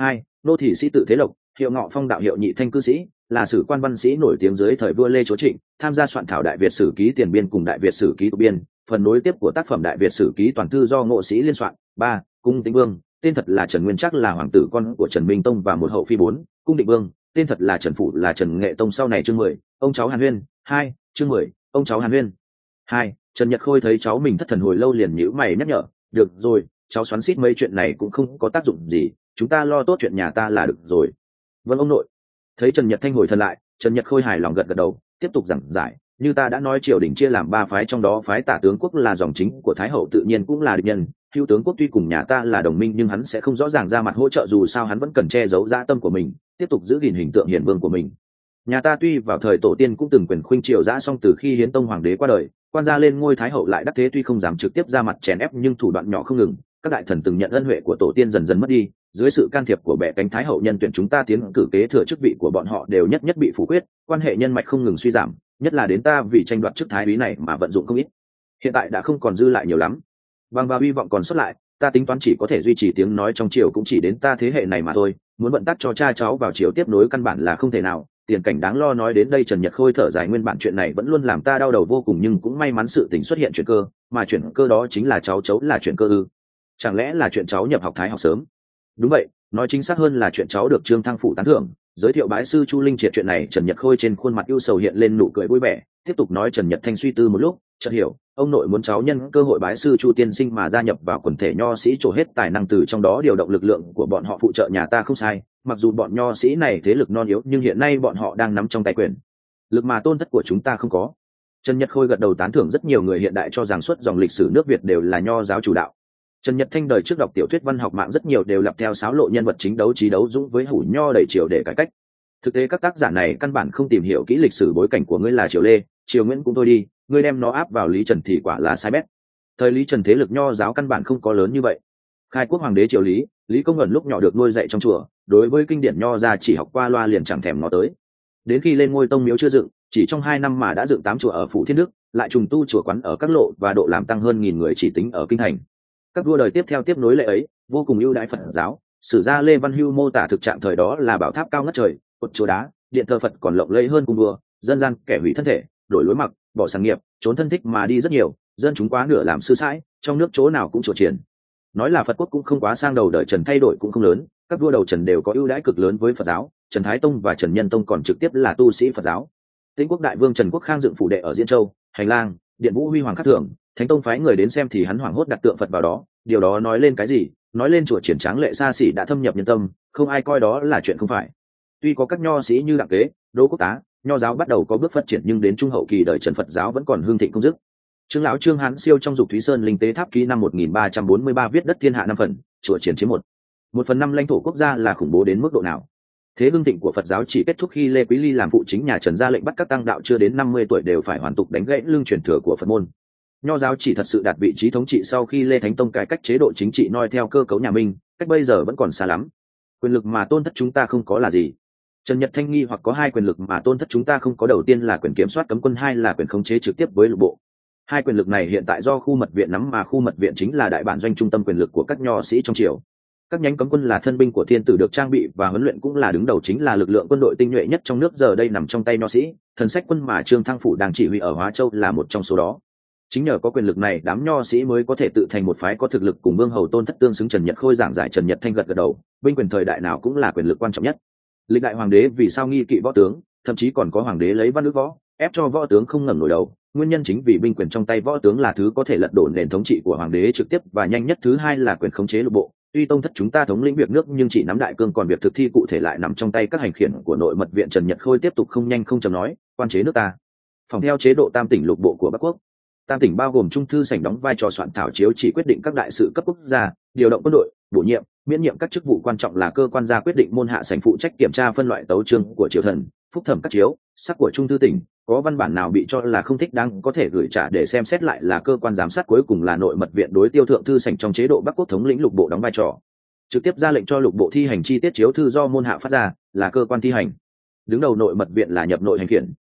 nô thị sĩ tự thế lộc, hiệu ngọ phong đạo hiệu nhị thanh cư sĩ, là sử quan văn sĩ nổi tiếng dưới thời vua Lê Chúa Trịnh, tham gia soạn thảo Đại Việt Sử Ký tiền biên cùng Đại Việt Sử Ký tục biên, phần nối tiếp của tác phẩm Đại Việt Sử Ký toàn thư do Ngộ Sĩ liên soạn. 3. Cung Tĩnh Vương, tên thật là Trần Nguyên Trác, là hoàng tử con của Trần Minh Tông và một hậu phi. 4. Cung Định Vương, tên thật là Trần Phụ, là Trần Nghệ Tông sau này chương 10, ông cháu Hàn Huyên. 2. Chương 10, ông cháu Hàn Huyên. 2. Trần Nhật Khôi thấy cháu mình thất thần hồi lâu liền nhíu mày nhắc nhở, được rồi, cháu xoắn xít mấy chuyện này cũng không có tác dụng gì, chúng ta lo tốt chuyện nhà ta là được rồi. Vâng ông nội. Thấy Trần Nhật Thanh hồi thần lại, Trần Nhật Khôi hài lòng gật gật đầu, tiếp tục giảng giải, như ta đã nói, triều đình chia làm 3 phái, trong đó phái Tả tướng quốc là dòng chính của Thái hậu, tự nhiên cũng là địch nhân. Hưu tướng quốc tuy cùng nhà ta là đồng minh nhưng hắn sẽ không rõ ràng ra mặt hỗ trợ, dù sao hắn vẫn cần che giấu dã tâm của mình, tiếp tục giữ gìn hình tượng hiền vương của mình. Nhà ta tuy vào thời tổ tiên cũng từng quyền khuynh triều dã, song từ khi Hiến Tông hoàng đế qua đời, quan gia lên ngôi Thái hậu lại đắc thế, tuy không dám trực tiếp ra mặt chèn ép nhưng thủ đoạn nhỏ không ngừng, các đại thần từng nhận ân huệ của tổ tiên dần dần mất đi. Dưới sự can thiệp của bệ cánh Thái hậu nhân tuyển chúng ta tiến cử kế thừa chức vị của bọn họ đều nhất nhất bị phủ quyết, quan hệ nhân mạch không ngừng suy giảm, nhất là đến ta vì tranh đoạt chức thái úy này mà vận dụng không ít, hiện tại đã không còn dư lại nhiều lắm. Bằng vào hy vọng còn xuất lại, ta tính toán chỉ có thể duy trì tiếng nói trong triều cũng chỉ đến ta thế hệ này mà thôi, muốn vận tắc cho cha cháu vào triều tiếp nối căn bản là không thể nào. Tiền cảnh đáng lo nói đến đây, Trần Nhật Khôi thở dài, nguyên bản chuyện này vẫn luôn làm ta đau đầu vô cùng, nhưng cũng may mắn sự tình xuất hiện chuyển cơ, mà chuyển cơ đó chính là cháu là chuyển cơ ư? Chẳng lẽ là chuyện cháu nhập học Thái học sớm? Đúng vậy, nói chính xác hơn là chuyện cháu được Trương Thăng phủ tán thưởng, giới thiệu bái sư Chu Linh Triệt. Chuyện này Trần Nhật Khôi trên khuôn mặt ưu sầu hiện lên nụ cười vui vẻ, tiếp tục nói. Trần Nhật Thanh suy tư một lúc, chợt hiểu, ông nội muốn cháu nhân cơ hội bái sư Chu tiên sinh mà gia nhập vào quần thể nho sĩ, trổ hết tài năng từ trong đó điều động lực lượng của bọn họ phụ trợ nhà ta không sai. Mặc dù bọn nho sĩ này thế lực non yếu nhưng hiện nay bọn họ đang nắm trong tay quyền lực mà tôn thất của chúng ta không có. Trần Nhật Khôi gật đầu tán thưởng, rất nhiều người hiện đại cho rằng suốt dòng lịch sử nước Việt đều là nho giáo chủ đạo. Trần Nhật Thanh đời trước đọc tiểu thuyết văn học mạng rất nhiều đều lặp theo sáo lộ nhân vật chính đấu trí đấu dũng với hủ nho đẩy triều để cải cách. Thực tế các tác giả này căn bản không tìm hiểu kỹ lịch sử bối cảnh của ngươi là triều Lê, triều Nguyễn cũng thôi đi, ngươi đem nó áp vào Lý Trần thì quả là sai bét. Thời Lý Trần thế lực nho giáo căn bản không có lớn như vậy. Khai quốc hoàng đế triều Lý, Lý Công Uẩn lúc nhỏ được nuôi dạy trong chùa, đối với kinh điển nho ra chỉ học qua loa liền chẳng thèm nó tới. Đến khi lên ngôi tông miếu chưa dựng, chỉ trong 2 năm mà đã dựng 8 chùa ở phủ Thiên Đức, lại trùng tu chùa quán ở các lộ và độ làm tăng hơn 1000 người chỉ tính ở kinh thành. Các vua đời tiếp theo tiếp nối lệ ấy, vô cùng ưu đãi Phật giáo. Sử gia Lê Văn Hưu mô tả thực trạng thời đó là bảo tháp cao ngất trời, cột chùa đá, điện thờ Phật còn lộng lẫy hơn cung vua, dân gian kẻ hủy thân thể, đổi lối mặc, bỏ sản nghiệp, trốn thân thích mà đi rất nhiều, dân chúng quá nửa làm sư sãi, trong nước chỗ nào cũng chùa triển. Nói là Phật quốc cũng không quá sang, đầu đời Trần thay đổi cũng không lớn, các vua đầu Trần đều có ưu đãi cực lớn với Phật giáo, Trần Thái Tông và Trần Nhân Tông còn trực tiếp là tu sĩ Phật giáo. Tĩnh quốc đại vương Trần Quốc Khang dựng phủ đệ ở Diễn Châu, hành lang, điện vũ huy hoàng khắc thường, Thánh Tông phái người đến xem thì hắn hoảng hốt đặt tượng Phật vào đó. Điều đó nói lên cái gì? Nói lên chùa triển tráng lệ xa xỉ đã thâm nhập nhân tâm, không ai coi đó là chuyện không phải. Tuy có các nho sĩ như Đặng Kế, Đỗ Quốc Tá, nho giáo bắt đầu có bước phát triển nhưng đến trung hậu kỳ đời Trần Phật giáo vẫn còn hương thịnh không dứt. Trương lão Trương Hán Siêu trong Dục Thúy Sơn Linh Tế Tháp ký năm 1343 viết đất thiên hạ 5 phần, chùa triển chiếm 1/5 lãnh thổ quốc gia là khủng bố đến mức độ nào. Thế hương thịnh của Phật giáo chỉ kết thúc khi Lê Quý Ly làm phụ chính nhà Trần ra lệnh bắt các tăng đạo chưa đến 50 tuổi đều phải hoàn tục đánh gãy lưng truyền thừa của Phật môn. Nho giáo chỉ thật sự đạt vị trí thống trị sau khi Lê Thánh Tông cải cách chế độ chính trị noi theo cơ cấu nhà Minh, cách bây giờ vẫn còn xa lắm. Quyền lực mà tôn thất chúng ta không có là gì? Trần Nhật Thanh nghi hoặc, có 2 quyền lực mà tôn thất chúng ta không có, đầu tiên là quyền kiểm soát cấm quân, 2 là quyền khống chế trực tiếp với lục bộ. 2 quyền lực này hiện tại do khu mật viện nắm, mà khu mật viện chính là đại bản doanh trung tâm quyền lực của các nho sĩ trong triều. Các nhánh cấm quân là thân binh của thiên tử, được trang bị và huấn luyện cũng là đứng đầu, chính là lực lượng quân đội tinh nhuệ nhất trong nước, giờ đây nằm trong tay nho sĩ. Thần sách quân mà Trương Thăng phủ đang chỉ huy ở Hóa Châu là một trong số đó. Chính nhờ có quyền lực này, đám nho sĩ mới có thể tự thành một phái có thực lực cùng vương hầu tôn thất tương xứng. Trần Nhật Khôi giảng giải. Trần Nhật Thanh gật gật đầu, binh quyền thời đại nào cũng là quyền lực quan trọng nhất. Lịch đại hoàng đế vì sao nghi kỵ võ tướng, thậm chí còn có hoàng đế lấy văn ước võ ép cho võ tướng không ngẩng nổi đầu, nguyên nhân chính vì binh quyền trong tay võ tướng là thứ có thể lật đổ nền thống trị của hoàng đế trực tiếp và nhanh nhất. Thứ 2 là quyền khống chế lục bộ. Tuy tông thất chúng ta thống lĩnh việc nước nhưng chỉ nắm đại cương, còn việc thực thi cụ thể lại nằm trong tay các hành khiển của nội mật viện. Trần Nhật Khôi tiếp tục không nhanh không chậm nói, quan chế nước ta phòng theo chế độ tam tỉnh lục bộ của Bắc Quốc. Tam tỉnh bao gồm trung thư sảnh đóng vai trò soạn thảo chiếu chỉ, quyết định các đại sự cấp quốc gia, điều động quân đội, bổ nhiệm, miễn nhiệm các chức vụ quan trọng là cơ quan gia quyết định. Môn hạ sảnh phụ trách kiểm tra phân loại tấu chương của triều thần, phúc thẩm các chiếu sắc của trung thư tỉnh, có văn bản nào bị cho là không thích đáng có thể gửi trả để xem xét lại là cơ quan giám sát. Cuối cùng là nội mật viện, đối tiêu thượng thư sảnh trong chế độ Bắc Quốc thống lĩnh lục bộ đóng vai trò trực tiếp ra lệnh cho lục bộ thi hành chi tiết chiếu thư do môn hạ phát ra, là cơ quan thi hành. Đứng đầu nội mật viện là nhập nội hành khiển,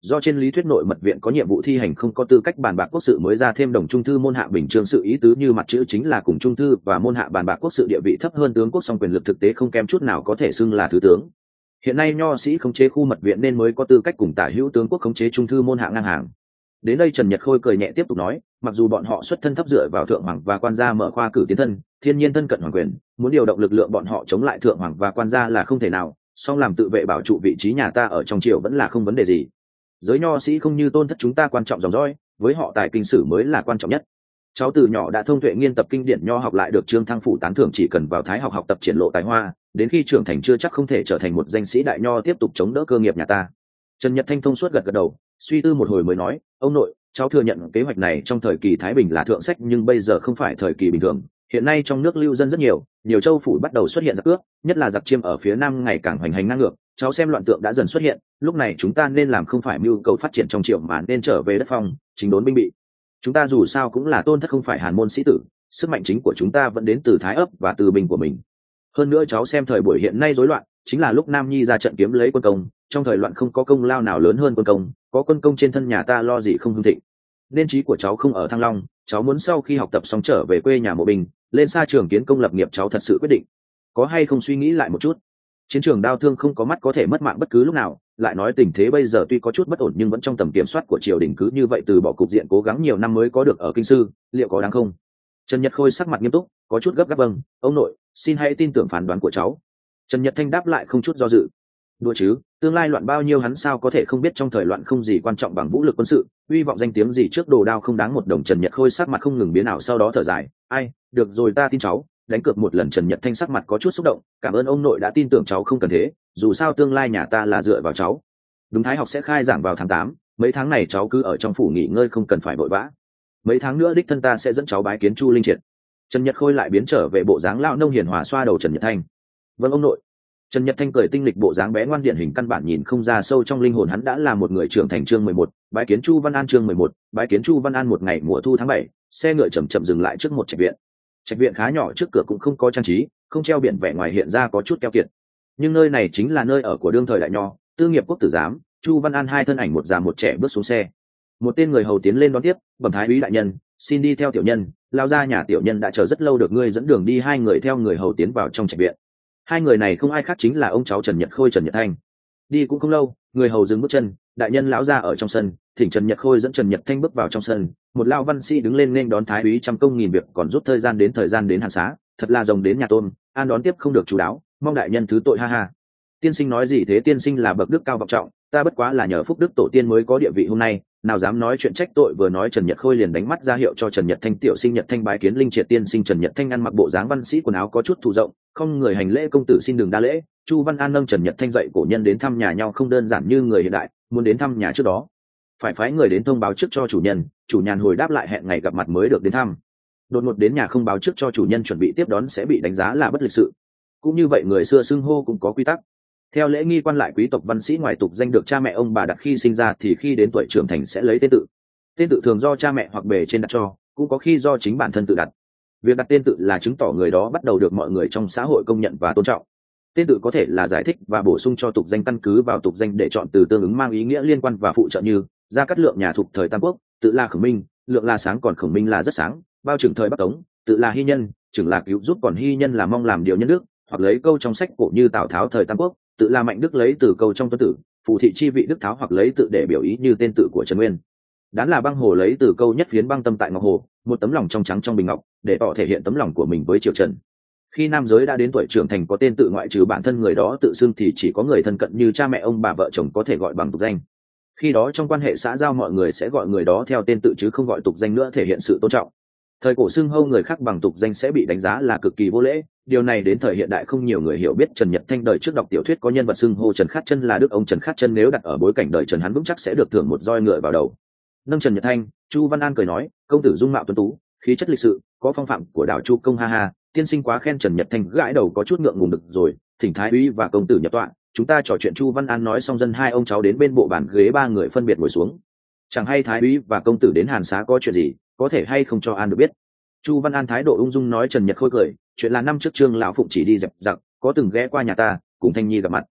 do trên lý thuyết nội mật viện có nhiệm vụ thi hành không có tư cách bàn bạc quốc sự mới ra thêm đồng trung thư môn hạ bình chương sự, ý tứ như mặt chữ chính là cùng trung thư và môn hạ bàn bạc quốc sự địa vị thấp hơn tướng quốc, song quyền lực thực tế không kém chút nào có thể xưng là thứ tướng. Hiện nay nho sĩ khống chế khu mật viện nên mới có tư cách cùng tả hữu tướng quốc khống chế trung thư môn hạ ngang hàng. Đến đây Trần Nhật Khôi cười nhẹ tiếp tục nói, mặc dù bọn họ xuất thân thấp dựa vào thượng hoàng và quan gia mở khoa cử tiến thân, thiên nhiên thân cận hoàng quyền, muốn điều động lực lượng bọn họ chống lại thượng hoàng và quan gia là không thể nào, song làm tự vệ bảo trụ vị trí nhà ta ở trong triều vẫn là không vấn đề gì. Giới nho sĩ không như tôn thất chúng ta quan trọng dòng dõi, với họ tài kinh sử mới là quan trọng nhất. Cháu từ nhỏ đã thông tuệ nghiên tập kinh điển nho học, lại được Trương Thăng phủ tán thưởng, chỉ cần vào Thái học học tập triển lộ tài hoa, đến khi trưởng thành chưa chắc không thể trở thành một danh sĩ đại nho tiếp tục chống đỡ cơ nghiệp nhà ta. Trần Nhật Thanh thông suốt gật gật đầu, suy tư một hồi mới nói, ông nội, cháu thừa nhận kế hoạch này trong thời kỳ Thái Bình là thượng sách, nhưng bây giờ không phải thời kỳ bình thường. Hiện nay trong nước lưu dân rất nhiều châu phủ bắt đầu xuất hiện giặc cướp, nhất là giặc chiêm ở phía nam ngày càng hoành hành ngang ngược. Cháu xem loạn tượng đã dần xuất hiện, lúc này chúng ta nên làm không phải mưu cầu phát triển trong triều mà nên trở về đất phong, chính đốn binh bị. Chúng ta dù sao cũng là tôn thất không phải hàn môn sĩ tử, sức mạnh chính của chúng ta vẫn đến từ Thái ấp và từ binh của mình. Hơn nữa cháu xem thời buổi hiện nay rối loạn, chính là lúc Nam Nhi ra trận kiếm lấy quân công, trong thời loạn không có công lao nào lớn hơn quân công, có quân công trên thân nhà ta lo gì không hưng thịnh. Nên trí của cháu không ở Thăng Long, cháu muốn sau khi học tập xong trở về quê nhà mộ binh, lên xa trường kiến công lập nghiệp. Cháu thật sự quyết định, có hay không suy nghĩ lại một chút? Chiến trường đao thương không có mắt có thể mất mạng bất cứ lúc nào, lại nói tình thế bây giờ tuy có chút bất ổn nhưng vẫn trong tầm kiểm soát của triều đình, cứ như vậy từ bỏ cục diện cố gắng nhiều năm mới có được ở kinh sư, liệu có đáng không? Trần Nhật Khôi sắc mặt nghiêm túc, có chút gấp gáp. Vâng, ông nội, xin hãy tin tưởng phán đoán của cháu. Trần Nhật Thanh đáp lại không chút do dự. Đùa chứ, tương lai loạn bao nhiêu hắn sao có thể không biết, trong thời loạn không gì quan trọng bằng vũ lực quân sự, hy vọng danh tiếng gì trước đồ đao không đáng một đồng. Trần Nhật Khôi sắc mặt không ngừng biến ảo, sau đó thở dài, ai, được rồi ta tin cháu, đánh cược một lần. Trần Nhật Thanh sắc mặt có chút xúc động, cảm ơn ông nội đã tin tưởng cháu, không cần thế, dù sao tương lai nhà ta là dựa vào cháu. Đúng, Thái học sẽ khai giảng vào tháng 8, mấy tháng này cháu cứ ở trong phủ nghỉ ngơi, không cần phải vội vã. Mấy tháng nữa đích thân ta sẽ dẫn cháu bái kiến Chu Linh Triệt. Trần Nhật Khôi lại biến trở về bộ dáng lão nông hiền hòa, xoa đầu Trần Nhật Thanh. Vâng ông nội. Trần Nhật Thanh cười tinh lịch, bộ dáng bé ngoan điển hình, căn bản nhìn không ra sâu trong linh hồn hắn đã là một người trưởng thành. Chương 11, bái kiến Chu Văn An. Chương 11, bái kiến Chu Văn An. Một ngày mùa thu tháng 7, xe ngựa chậm chậm dừng lại trước một trạch viện. Trạch viện khá nhỏ, trước cửa cũng không có trang trí, không treo biển, vẻ ngoài hiện ra có chút keo kiệt. Nhưng nơi này chính là nơi ở của đương thời đại nho, tư nghiệp quốc tử giám. Chu Văn An hai thân ảnh một già một trẻ bước xuống xe. Một tên người hầu tiến lên đón tiếp, bẩm thái úy đại nhân, xin đi theo tiểu nhân, lao ra nhà tiểu nhân đã chờ rất lâu, được ngươi dẫn đường đi. Hai người theo người hầu tiến vào trong trạch viện. Hai người này không ai khác chính là ông cháu Trần Nhật Khôi, Trần Nhật Thanh. Đi cũng không lâu, người hầu dừng bước chân, đại nhân lão ra ở trong sân, thỉnh Trần Nhật Khôi dẫn Trần Nhật Thanh bước vào trong sân. Một lao văn sĩ đứng lên nên đón thái úy, trăm công nghìn việc còn rút thời gian đến hàn xá, thật là rồng đến nhà tôm, an đón tiếp không được chú đáo, mong đại nhân thứ tội. Ha ha, tiên sinh nói gì thế? Tiên sinh là bậc đức cao vọng trọng, ta bất quá là nhờ phúc đức tổ tiên mới có địa vị hôm nay, nào dám nói chuyện trách tội. Vừa nói Trần Nhật Khôi liền đánh mắt ra hiệu cho Trần Nhật Thanh, tiểu sinh Nhật Thanh bái kiến Linh Triệt tiên sinh. Trần Nhật Thanh ăn mặc bộ dáng văn sĩ, quần áo có chút thụ rộng, không người hành lễ, công tử xin đừng đa lễ. Chu Văn An nâng Trần Nhật Thanh dậy, cổ nhân đến thăm nhà nhau không đơn giản như người hiện đại, muốn đến thăm nhà trước đó phải phái người đến thông báo trước cho chủ nhân, chủ nhàn hồi đáp lại hẹn ngày gặp mặt mới được đến thăm. Đột ngột đến nhà không báo trước cho chủ nhân chuẩn bị tiếp đón sẽ bị đánh giá là bất lịch sự. Cũng như vậy người xưa xưng hô cũng có quy tắc. Theo lễ nghi, quan lại quý tộc văn sĩ ngoài tục danh được cha mẹ ông bà đặt khi sinh ra, thì khi đến tuổi trưởng thành sẽ lấy tên tự. Tên tự thường do cha mẹ hoặc bề trên đặt cho, cũng có khi do chính bản thân tự đặt. Việc đặt tên tự là chứng tỏ người đó bắt đầu được mọi người trong xã hội công nhận và tôn trọng. Tên tự có thể là giải thích và bổ sung cho tục danh, căn cứ vào tục danh để chọn từ tương ứng mang ý nghĩa liên quan và phụ trợ, như Gia Cát Lượng nhà Thục thời Tam Quốc, tự là Khổng Minh, Lượng là sáng còn Khổng Minh là rất sáng. Bao Trừng thời Bắc Tống, tự là Hy Nhân, Trừng là cứu giúp còn Hy Nhân là mong làm điều nhân đức. Hoặc lấy câu trong sách cổ như Tào Tháo thời Tam Quốc, tự là Mạnh Đức lấy từ câu trong Tuân Tử, Phù thị chi vị Đức Tháo, hoặc lấy tự để biểu ý như tên tự của Trần Nguyên. Đán là Băng Hồ lấy từ câu nhất phiến băng tâm tại Ngọc Hồ, một tấm lòng trong trắng trong bình ngọc, để tỏ thể hiện tấm lòng của mình với triều Trần. Khi nam giới đã đến tuổi trưởng thành có tên tự, ngoại trừ bản thân người đó tự xưng thì chỉ có người thân cận như cha mẹ ông bà vợ chồng có thể gọi bằng tục danh. Khi đó trong quan hệ xã giao mọi người sẽ gọi người đó theo tên tự chứ không gọi tục danh nữa, thể hiện sự tôn trọng. Thời cổ xưng hô người khác bằng tục danh sẽ bị đánh giá là cực kỳ vô lễ, điều này đến thời hiện đại không nhiều người hiểu biết. Trần Nhật Thanh đời trước đọc tiểu thuyết có nhân vật xưng hô Trần Khát Chân là Đức, ông Trần Khát Chân nếu đặt ở bối cảnh đời Trần hắn vững chắc sẽ được thưởng một roi ngựa vào đầu. Nâng Trần Nhật Thanh, Chu Văn An cười nói, công tử dung mạo tuấn tú, khí chất lịch sự, có phong phạm của đảo Chu công. Ha ha, tiên sinh quá khen. Trần Nhật Thanh gãi đầu có chút ngượng ngùng. Được rồi, thỉnh thái úy và công tử nhập tọa, chúng ta trò chuyện. Chu Văn An nói xong dân hai ông cháu đến bên bộ bàn ghế, ba người phân biệt ngồi xuống. Chẳng hay thái úy và công tử đến hàn xá có chuyện gì, có thể hay không cho An được biết? Chu Văn An thái độ ung dung nói. Trần Nhật Khôi cười, chuyện là năm trước Trương lão phụng chỉ đi dẹp giặc, có từng ghé qua nhà ta cùng Thanh Nhi gặp mặt.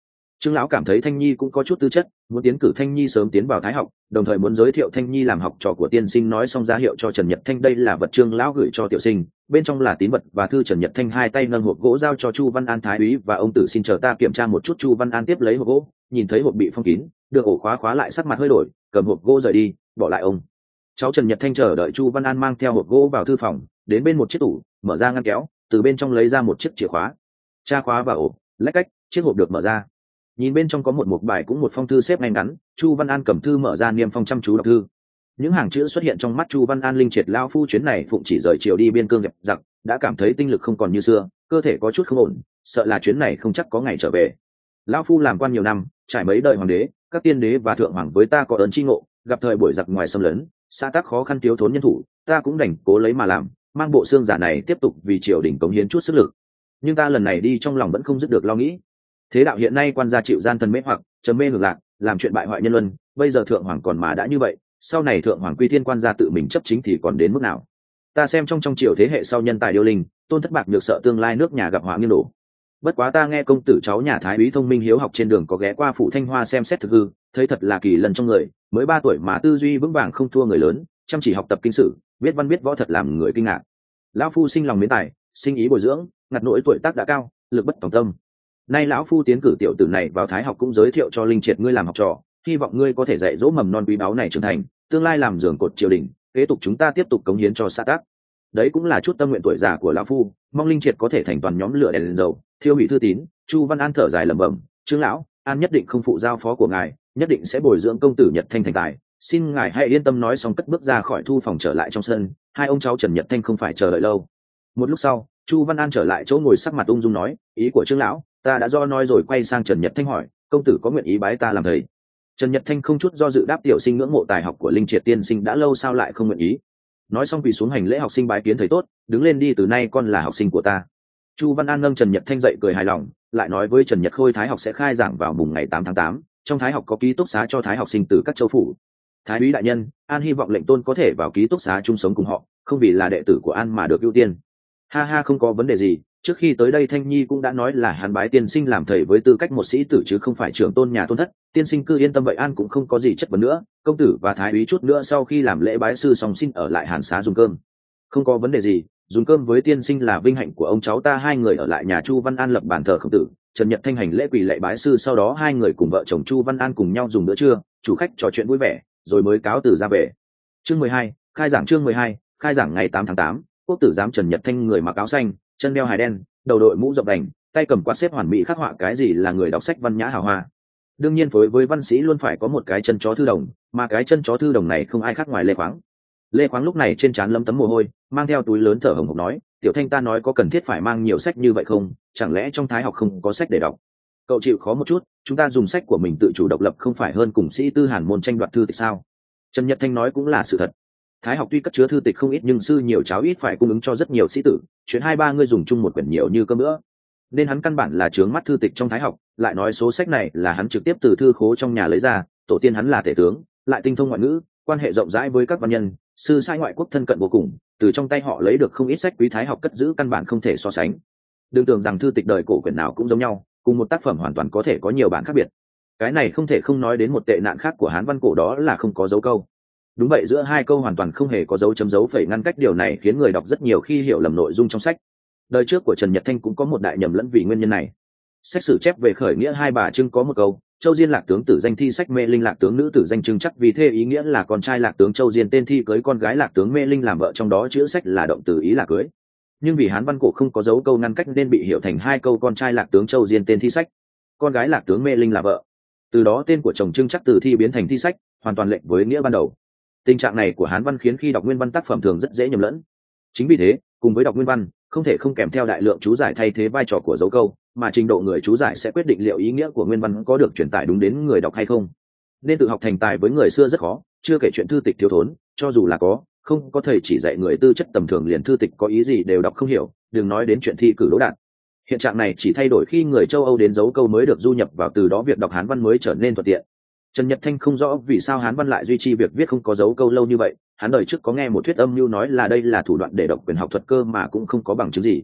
Trương lão cảm thấy Thanh Nhi cũng có chút tư chất, muốn tiến cử Thanh Nhi sớm tiến vào thái học, đồng thời muốn giới thiệu Thanh Nhi làm học trò của tiên sinh, nói xong ra hiệu cho Trần Nhật Thanh đây là vật Trương lão gửi cho tiểu sinh, bên trong là tín vật và thư. Trần Nhật Thanh hai tay nâng hộp gỗ giao cho Chu Văn An thái úy và ông tử, xin chờ ta kiểm tra một chút. Chu Văn An tiếp lấy hộp gỗ, nhìn thấy hộp bị phong kín, được ổ khóa lại, sắc mặt hơi đổi, cầm hộp gỗ rời đi, bỏ lại ông cháu Trần Nhật Thanh chờ đợi. Chu Văn An mang theo hộp gỗ vào thư phòng, đến bên một chiếc tủ, mở ra ngăn kéo, từ bên trong lấy ra một chiếc chìa khóa, tra khóa vào ổ, lách cách, chiếc hộp được mở ra. Nhìn bên trong có một mục bài cũng một phong thư xếp ngay ngắn. Chu Văn An cầm thư mở ra, niêm phong chăm chú đọc thư. Những hàng chữ xuất hiện trong mắt Chu Văn An linh triệt. Lao phu chuyến này phụng chỉ rời chiều đi biên cương dẹp giặc, đã cảm thấy tinh lực không còn như xưa, cơ thể có chút không ổn, sợ là chuyến này không chắc có ngày trở về. Lao phu làm quan nhiều năm, trải mấy đời hoàng đế, các tiên đế và thượng hoàng với ta có ơn chi ngộ, gặp thời buổi giặc ngoài xâm lấn, xã tắc khó khăn thiếu thốn nhân thủ, ta cũng đành cố lấy mà làm, mang bộ xương giả này tiếp tục vì triều đình cống hiến chút sức lực. Nhưng ta lần này đi trong lòng vẫn không dứt được lo nghĩ. Thế đạo hiện nay quan gia chịu gian thần mê hoặc, trầm mê ngược lạc, làm chuyện bại hoại nhân luân, bây giờ thượng hoàng còn mà đã như vậy, sau này thượng hoàng quy thiên, quan gia tự mình chấp chính thì còn đến mức nào? Ta xem trong triều thế hệ sau nhân tài điêu linh, tôn thất bạc được, sợ tương lai nước nhà gặp họa nghiêng đổ. Bất quá ta nghe công tử cháu nhà thái úy thông minh hiếu học trên đường có ghé qua phủ Thanh Hoa xem xét thực hư, thấy thật là kỳ lần trong người, mới 3 tuổi mà tư duy vững vàng không thua người lớn, chăm chỉ học tập kinh sử, biết văn biết võ, thật làm người kinh ngạc. Lão phu sinh lòng mến tài, sinh ý bồi dưỡng, ngặt nỗi tuổi tác đã cao, lực bất tòng tâm. Nay lão phu tiến cử tiểu tử này vào thái học, cũng giới thiệu cho linh triệt ngươi làm học trò, hy vọng ngươi có thể dạy dỗ mầm non quý báu này trưởng thành, tương lai làm giường cột triều đình, kế tục chúng ta tiếp tục cống hiến cho xã tắc. Đấy cũng là chút tâm nguyện tuổi già của lão phu, mong linh triệt có thể thành toàn nhóm lửa đèn dầu, thiêu hủy thư tín. Chu Văn An thở dài lẩm bẩm, Trương lão, An nhất định không phụ giao phó của ngài, nhất định sẽ bồi dưỡng công tử Nhật Thanh thành tài, xin ngài hãy yên tâm. Nói xong cất bước ra khỏi thư phòng trở lại trong sân. Hai ông cháu Trần Nhật Thanh không phải chờ đợi lâu. Một lúc sau, Chu Văn An trở lại chỗ ngồi, sắc mặt ung dung nói, ý của Trương lão ta đã do nói rồi. Quay sang Trần Nhật Thanh hỏi, công tử có nguyện ý bái ta làm thầy? Trần Nhật Thanh không chút do dự đáp, tiểu sinh ngưỡng mộ tài học của linh triệt tiên sinh đã lâu, sao lại không nguyện ý. Nói xong quỳ xuống hành lễ, học sinh bái kiến thầy tốt, đứng lên đi, từ nay con là học sinh của ta. Chu Văn An nâng Trần Nhật Thanh dậy, cười hài lòng, lại nói với Trần Nhật Khôi, thái học sẽ khai giảng vào mùng ngày 8 tháng 8, trong thái học có ký túc xá cho thái học sinh từ các châu phủ. Thái úy đại nhân, An hy vọng lệnh tôn có thể vào ký túc xá chung sống cùng họ, không vì là đệ tử của An mà được ưu tiên. Ha ha, không có vấn đề gì, trước khi tới đây Thanh Nhi cũng đã nói là hắn bái tiên sinh làm thầy với tư cách một sĩ tử chứ không phải trưởng tôn nhà tôn thất, tiên sinh cứ yên tâm vậy. An cũng không có gì chất vấn nữa. Công tử và thái úy chút nữa sau khi làm lễ bái sư xong xin ở lại Hàn xá dùng cơm. Không có vấn đề gì, dùng cơm với tiên sinh là vinh hạnh của ông cháu ta. Hai người ở lại nhà Chu Văn An lập bàn thờ khổng tử, Trần Nhật Thanh hành lễ quỳ lạy bái sư, sau đó hai người cùng vợ chồng Chu Văn An cùng nhau dùng bữa trưa, chủ khách trò chuyện vui vẻ, rồi mới cáo từ ra về. Chương 12, khai giảng. Chương 12, khai giảng. Ngày 8 tháng 8, quốc tử giám Trần Nhật Thanh người mặc áo xanh, chân đeo hài đen, đầu đội mũ rộng đành, tay cầm quạt xếp hoàn mỹ khắc họa cái gì là người đọc sách văn nhã hào hoa. Đương nhiên phối với văn sĩ luôn phải có một cái chân chó thư đồng, mà cái chân chó thư đồng này không ai khác ngoài Lê Khoáng. Lê Khoáng lúc này trên trán lấm tấm mồ hôi, mang theo túi lớn thở hổn hộc nói, tiểu Thanh, ta nói có cần thiết phải mang nhiều sách như vậy không? Chẳng lẽ trong thái học không có sách để đọc? Cậu chịu khó một chút, chúng ta dùng sách của mình tự chủ độc lập không phải hơn cùng sĩ tư Hàn môn tranh đoạt thư tịch sao? Trần Nhật Thanh nói cũng là sự thật. Thái học tuy cất chứa thư tịch không ít, nhưng sư nhiều cháu ít, phải cung ứng cho rất nhiều sĩ tử, chuyện 2-3 người dùng chung một quyển nhiều như cơm nữa, nên hắn căn bản là chướng mắt thư tịch trong thái học. Lại nói số sách này là hắn trực tiếp từ thư khố trong nhà lấy ra, tổ tiên hắn là tể tướng, lại tinh thông ngoại ngữ, quan hệ rộng rãi với các văn nhân, sư sai ngoại quốc thân cận vô cùng, từ trong tay họ lấy được không ít sách quý, thái học cất giữ căn bản không thể so sánh. Đừng tưởng rằng thư tịch đời cổ quyển nào cũng giống nhau, cùng một tác phẩm hoàn toàn có thể có nhiều bản khác biệt. Cái này không thể không nói đến một tệ nạn khác của Hán văn cổ, đó là không có dấu câu. Đúng vậy, giữa hai câu hoàn toàn không hề có dấu chấm dấu phẩy ngăn cách, điều này khiến người đọc rất nhiều khi hiểu lầm nội dung trong sách. Đời trước của Trần Nhật Thanh cũng có một đại nhầm lẫn vì nguyên nhân này. Sách sử chép về khởi nghĩa Hai Bà Trưng có một câu, Châu Diên lạc tướng tử danh thi sách Mê Linh lạc tướng nữ tử danh Trưng chắc vì thê, ý nghĩa là con trai lạc tướng Châu Diên tên thi cưới con gái lạc tướng Mê Linh làm vợ, trong đó chữ sách là động từ ý là cưới. Nhưng vì Hán văn cổ không có dấu câu ngăn cách nên bị hiểu thành hai câu con trai lạc tướng Châu Diên tên thi sách, con gái lạc tướng Mê Linh là vợ. Từ đó tên của chồng Trưng chắc từ thi biến thành thi sách, hoàn toàn lệch với nghĩa ban đầu. Tình trạng này của Hán văn khiến khi đọc nguyên văn tác phẩm thường rất dễ nhầm lẫn. Chính vì thế, cùng với đọc nguyên văn, không thể không kèm theo đại lượng chú giải thay thế vai trò của dấu câu, mà trình độ người chú giải sẽ quyết định liệu ý nghĩa của nguyên văn có được truyền tải đúng đến người đọc hay không. Nên tự học thành tài với người xưa rất khó, chưa kể chuyện thư tịch thiếu thốn, cho dù là có, không có thầy chỉ dạy người tư chất tầm thường liền thư tịch có ý gì đều đọc không hiểu, đừng nói đến chuyện thi cử đỗ đạt. Hiện trạng này chỉ thay đổi khi người châu Âu đến dấu câu mới được du nhập vào, từ đó việc đọc Hán văn mới trở nên thuận tiện. Trần Nhật Thanh không rõ vì sao Hán văn lại duy trì việc viết không có dấu câu lâu như vậy. Hắn đời trước có nghe một thuyết âm mưu nói là đây là thủ đoạn để độc quyền học thuật cơ, mà cũng không có bằng chứng gì.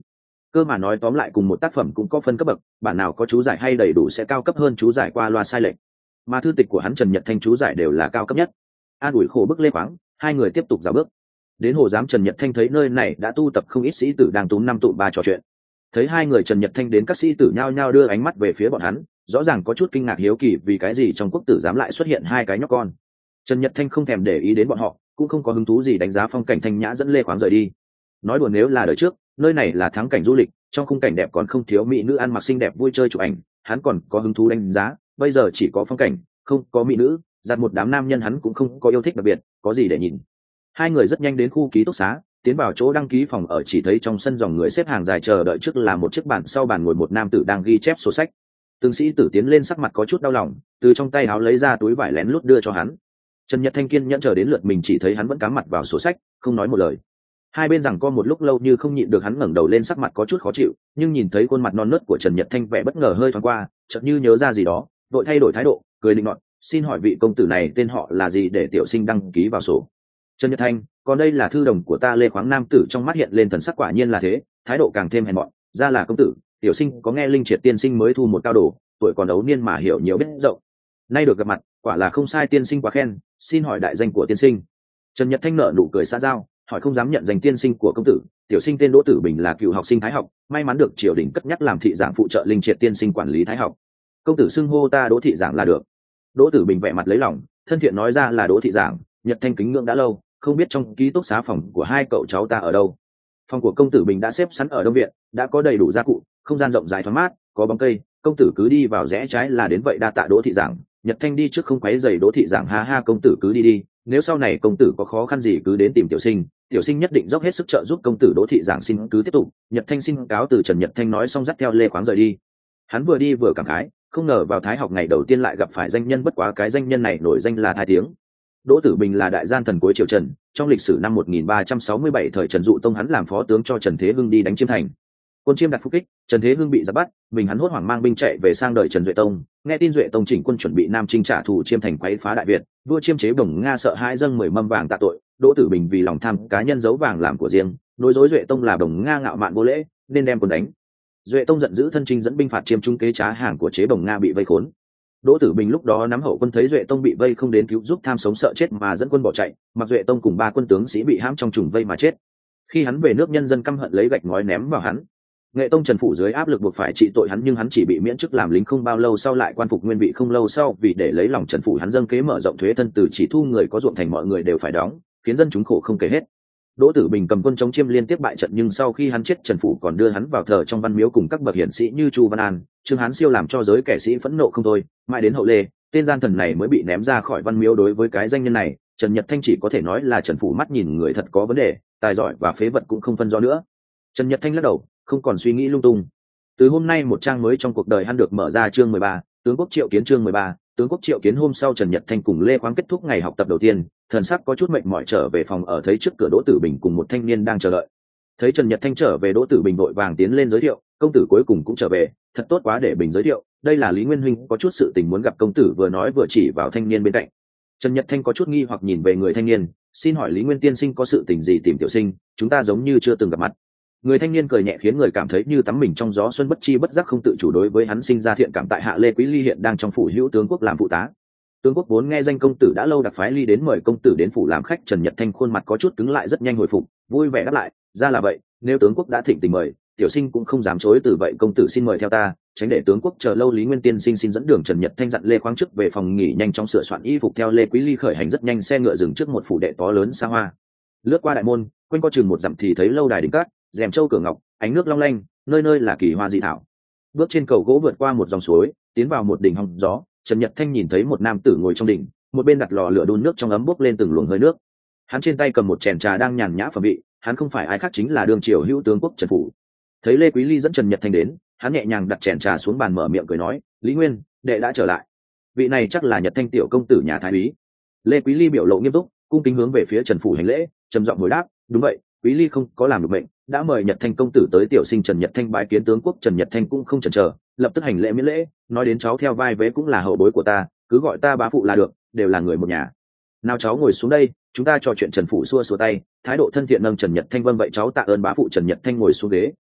cơ mà nói tóm lại cùng một tác phẩm cũng có phân cấp bậc, bản nào có chú giải hay đầy đủ sẽ cao cấp hơn chú giải qua loa sai lệch, mà thư tịch của hắn Trần Nhật Thanh chú giải đều là cao cấp nhất. An ủi khổ bức Lê Khoáng, hai người tiếp tục dạo bước đến hồ giám. Trần Nhật Thanh thấy nơi này đã tu tập không ít sĩ tử đang túm năm tụm ba trò chuyện. Thấy hai người Trần Nhật Thanh đến, các sĩ tử nhao nhao đưa ánh mắt về phía bọn hắn, rõ ràng có chút kinh ngạc hiếu kỳ vì cái gì trong quốc tử giám lại xuất hiện hai cái nhóc con. Trần Nhật Thanh không thèm để ý đến bọn họ, cũng không có hứng thú gì đánh giá phong cảnh thanh nhã dẫn Lê Khoáng rời đi. Nói đùa, nếu là đời trước nơi này là thắng cảnh du lịch, trong khung cảnh đẹp còn không thiếu mỹ nữ ăn mặc xinh đẹp vui chơi chụp ảnh, hắn còn có hứng thú đánh giá. Bây giờ chỉ có phong cảnh, không có mỹ nữ, giặt một đám nam nhân hắn cũng không có yêu thích đặc biệt, có gì để nhìn. Hai người rất nhanh đến khu ký túc xá, tiến vào chỗ đăng ký phòng ở, chỉ thấy trong sân dòng người xếp hàng dài chờ đợi, trước là một chiếc bàn, sau bàn ngồi một nam tử đang ghi chép sổ sách. Từng sĩ tử tiến lên sắc mặt có chút đau lòng, từ trong tay áo lấy ra túi vải lén lút đưa cho hắn. Trần Nhật Thanh kiên nhẫn chờ đến lượt mình, chỉ thấy hắn vẫn cắm mặt vào sổ sách, không nói một lời. Hai bên giằng co một lúc lâu như không nhịn được, hắn ngẩng đầu lên, sắc mặt có chút khó chịu, nhưng nhìn thấy khuôn mặt non nớt của Trần Nhật Thanh, vẻ bất ngờ hơi thoáng qua, chợt như nhớ ra gì đó, vội thay đổi thái độ, cười định nọt, xin hỏi vị công tử này tên họ là gì để tiểu sinh đăng ký vào sổ. Trần Nhật Thanh, còn đây là thư đồng của ta Lê Khoáng. Nam tử trong mắt hiện lên thần sắc quả nhiên là thế, thái độ càng thêm hèn mọn, ra là công tử, tiểu sinh có nghe Linh Triệt tiên sinh mới thu một cao đồ, tuổi còn ấu niên mà hiểu nhiều biết rộng, nay được gặp mặt quả là không sai, tiên sinh quá khen, xin hỏi đại danh của tiên sinh. Trần Nhật Thanh nở nụ cười xã giao, hỏi không dám nhận danh tiên sinh của công tử, tiểu sinh tên Đỗ Tử Bình, là cựu học sinh Thái học, may mắn được triều đình cất nhắc làm thị giảng phụ trợ Linh Triệt tiên sinh quản lý Thái học. Công tử xưng hô ta Đỗ thị giảng là được. Đỗ Tử Bình vẻ mặt lấy lòng, thân thiện nói ra là Đỗ thị giảng, Nhật Thanh kính ngưỡng đã lâu, không biết trong ký túc xá phòng của hai cậu cháu ta ở đâu. Phòng của công tử Bình đã xếp sẵn ở Đông viện, đã có đầy đủ gia cụ, không gian rộng rãi thoáng mát, có bóng cây, công tử cứ đi vào rẽ trái là đến vậy. Đa tạ Đỗ thị giảng. Nhật Thanh đi trước không quấy rầy Đỗ thị giảng, ha ha, công tử cứ đi đi, nếu sau này công tử có khó khăn gì cứ đến tìm tiểu sinh, tiểu sinh nhất định dốc hết sức trợ giúp công tử. Đỗ thị giảng xin cứ tiếp tục. Nhật Thanh xin cáo từ. Trần Nhật Thanh nói xong dắt theo Lê Khoáng rời đi. Hắn vừa đi vừa cảm khái, không ngờ vào Thái học ngày đầu tiên lại gặp phải danh nhân, bất quá cái danh nhân này nổi danh là Thái tiếng. Đỗ Tử Bình là đại gian thần cuối triều Trần, trong lịch sử năm 1367 thời Trần Dụ Tông hắn làm phó tướng cho Trần Thế Hưng đi đánh Chiêm Thành. Quân Chiêm đặt phục kích, Trần Thế Hưng bị giáp bắt, mình hắn hốt hoảng mang binh chạy về sang đợi Trần Duệ Tông, nghe tin Duệ Tông chỉnh quân chuẩn bị nam chinh trả thù Chiêm Thành, quấy phá Đại Việt, vua Chiêm chế Bồng Nga sợ hãi dâng 10 mâm vàng tạ tội. Đỗ Tử Bình vì lòng tham cá nhân giấu vàng làm của riêng, nói dối Duệ Tông là Bồng Nga ngạo mạn vô lễ, nên đem quân đánh. Duệ Tông giận dữ thân chinh dẫn binh phạt Chiêm, trung kế trá hàng của chế Bồng Nga bị vây khốn. Đỗ Tử Bình lúc đó nắm hậu quân, thấy Duệ Tông bị vây không đến cứu giúp, tham sống sợ chết mà dẫn quân bỏ chạy, mặc Duệ Tông cùng 3 quân tướng sĩ bị hãm trong trùng vây mà chết. Khi hắn về nước, nhân dân căm hận lấy gạch ngói ném vào hắn. Nghệ Tông Trần Phụ dưới áp lực buộc phải trị tội hắn, nhưng hắn chỉ bị miễn chức làm lính, không bao lâu sau lại quan phục nguyên vị. Không lâu sau vì để lấy lòng Trần Phụ, hắn dâng kế mở rộng thuế thân từ chỉ thu người có ruộng thành mọi người đều phải đóng, khiến dân chúng khổ không kể hết. Đỗ Tử Bình cầm quân chống Chiêm liên tiếp bại trận, nhưng sau khi hắn chết, Trần Phụ còn đưa hắn vào thờ trong văn miếu cùng các bậc hiển sĩ như Chu Văn An, Trương Hán Siêu, làm cho giới kẻ sĩ phẫn nộ không thôi. Mãi đến hậu Lê, tên gian thần này mới bị ném ra khỏi văn miếu. Đối với cái danh nhân này, Trần Nhật Thanh chỉ có thể nói là Trần Phụ mắt nhìn người thật có vấn đề, tài giỏi và phế vật cũng không phân rõ nữa. Trần Nhật Thanh lắc đầu, không còn suy nghĩ lung tung. Từ hôm nay một trang mới trong cuộc đời hắn được mở ra. Chương 13, tướng quốc triệu kiến. Chương 13, tướng quốc triệu kiến. Hôm sau Trần Nhật Thanh cùng Lê Khoáng kết thúc ngày học tập đầu tiên, thần sắc có chút mệt mỏi trở về phòng ở, thấy trước cửa Đỗ Tử Bình cùng một thanh niên đang chờ đợi. Thấy Trần Nhật Thanh trở về, Đỗ Tử Bình vội vàng tiến lên giới thiệu, công tử cuối cùng cũng trở về, thật tốt quá, để Bình giới thiệu, đây là Lý Nguyên huynh, có chút sự tình muốn gặp công tử. Vừa nói vừa chỉ vào thanh niên bên cạnh. Trần Nhật Thanh có chút nghi hoặc nhìn về người thanh niên, xin hỏi Lý Nguyên tiên sinh có sự tình gì tìm tiểu sinh, chúng ta giống như chưa từng gặp mặt. Người thanh niên cười nhẹ, khiến người cảm thấy như tắm mình trong gió xuân, bất chi bất giác không tự chủ đối với hắn sinh ra thiện cảm. Tại hạ Lê Quý Ly, hiện đang trong phủ hữu tướng quốc làm phụ tá. Tướng quốc vốn nghe danh công tử đã lâu, đặc phái Ly đến mời công tử đến phủ làm khách. Trần Nhật Thanh khuôn mặt có chút cứng lại, rất nhanh hồi phục, vui vẻ đáp lại, ra là vậy, nếu tướng quốc đã thịnh tình mời, tiểu sinh cũng không dám chối từ. Vậy công tử xin mời theo ta, tránh để tướng quốc chờ lâu. Lý Nguyên tiên sinh xin dẫn đường. Trần Nhật Thanh dặn Lê Khoáng trước về phòng nghỉ, nhanh chóng sửa soạn y phục theo Lê Quý Ly khởi hành. Rất nhanh xe ngựa dừng trước một phủ đệ to lớn xa hoa, lướt qua đại môn, quanh co chừng một dặm thì thấy lâu đài đỉnh cát, rèm châu cửa ngọc, ánh nước long lanh, nơi nơi là kỳ hoa dị thảo. Bước trên cầu gỗ vượt qua một dòng suối, tiến vào một đỉnh hong gió. Trần Nhật Thanh nhìn thấy một nam tử ngồi trong đỉnh, một bên đặt lò lửa đun nước trong ấm bốc lên từng luồng hơi nước. Hắn trên tay cầm một chén trà đang nhàn nhã phẩm vị, hắn không phải ai khác chính là đương triều hữu tướng quốc Trần Phủ. Thấy Lê Quý Ly dẫn Trần Nhật Thanh đến, hắn nhẹ nhàng đặt chén trà xuống bàn, mở miệng cười nói, Lý Nguyên đệ đã trở lại, vị này chắc là Nhật Thanh tiểu công tử nhà Thái úy. Lê Quý Ly biểu lộ nghiêm túc, cung kính hướng về phía Trần Phủ hành lễ, trầm giọng hồi đáp, đúng vậy, Quý Ly không có làm được mệnh, đã mời Nhật Thanh công tử tới, tiểu sinh Trần Nhật Thanh bái kiến tướng quốc. Trần Nhật Thanh cũng không chần chờ, lập tức hành lễ miễn lễ, nói đến cháu theo vai vế cũng là hậu bối của ta, cứ gọi ta bá phụ là được, đều là người một nhà. Nào cháu ngồi xuống đây, chúng ta trò chuyện. Trần Phủ xua xua tay, thái độ thân thiện nâng Trần Nhật Thanh. Vâng vậy cháu tạ ơn bá phụ. Trần Nhật Thanh ngồi xuống ghế,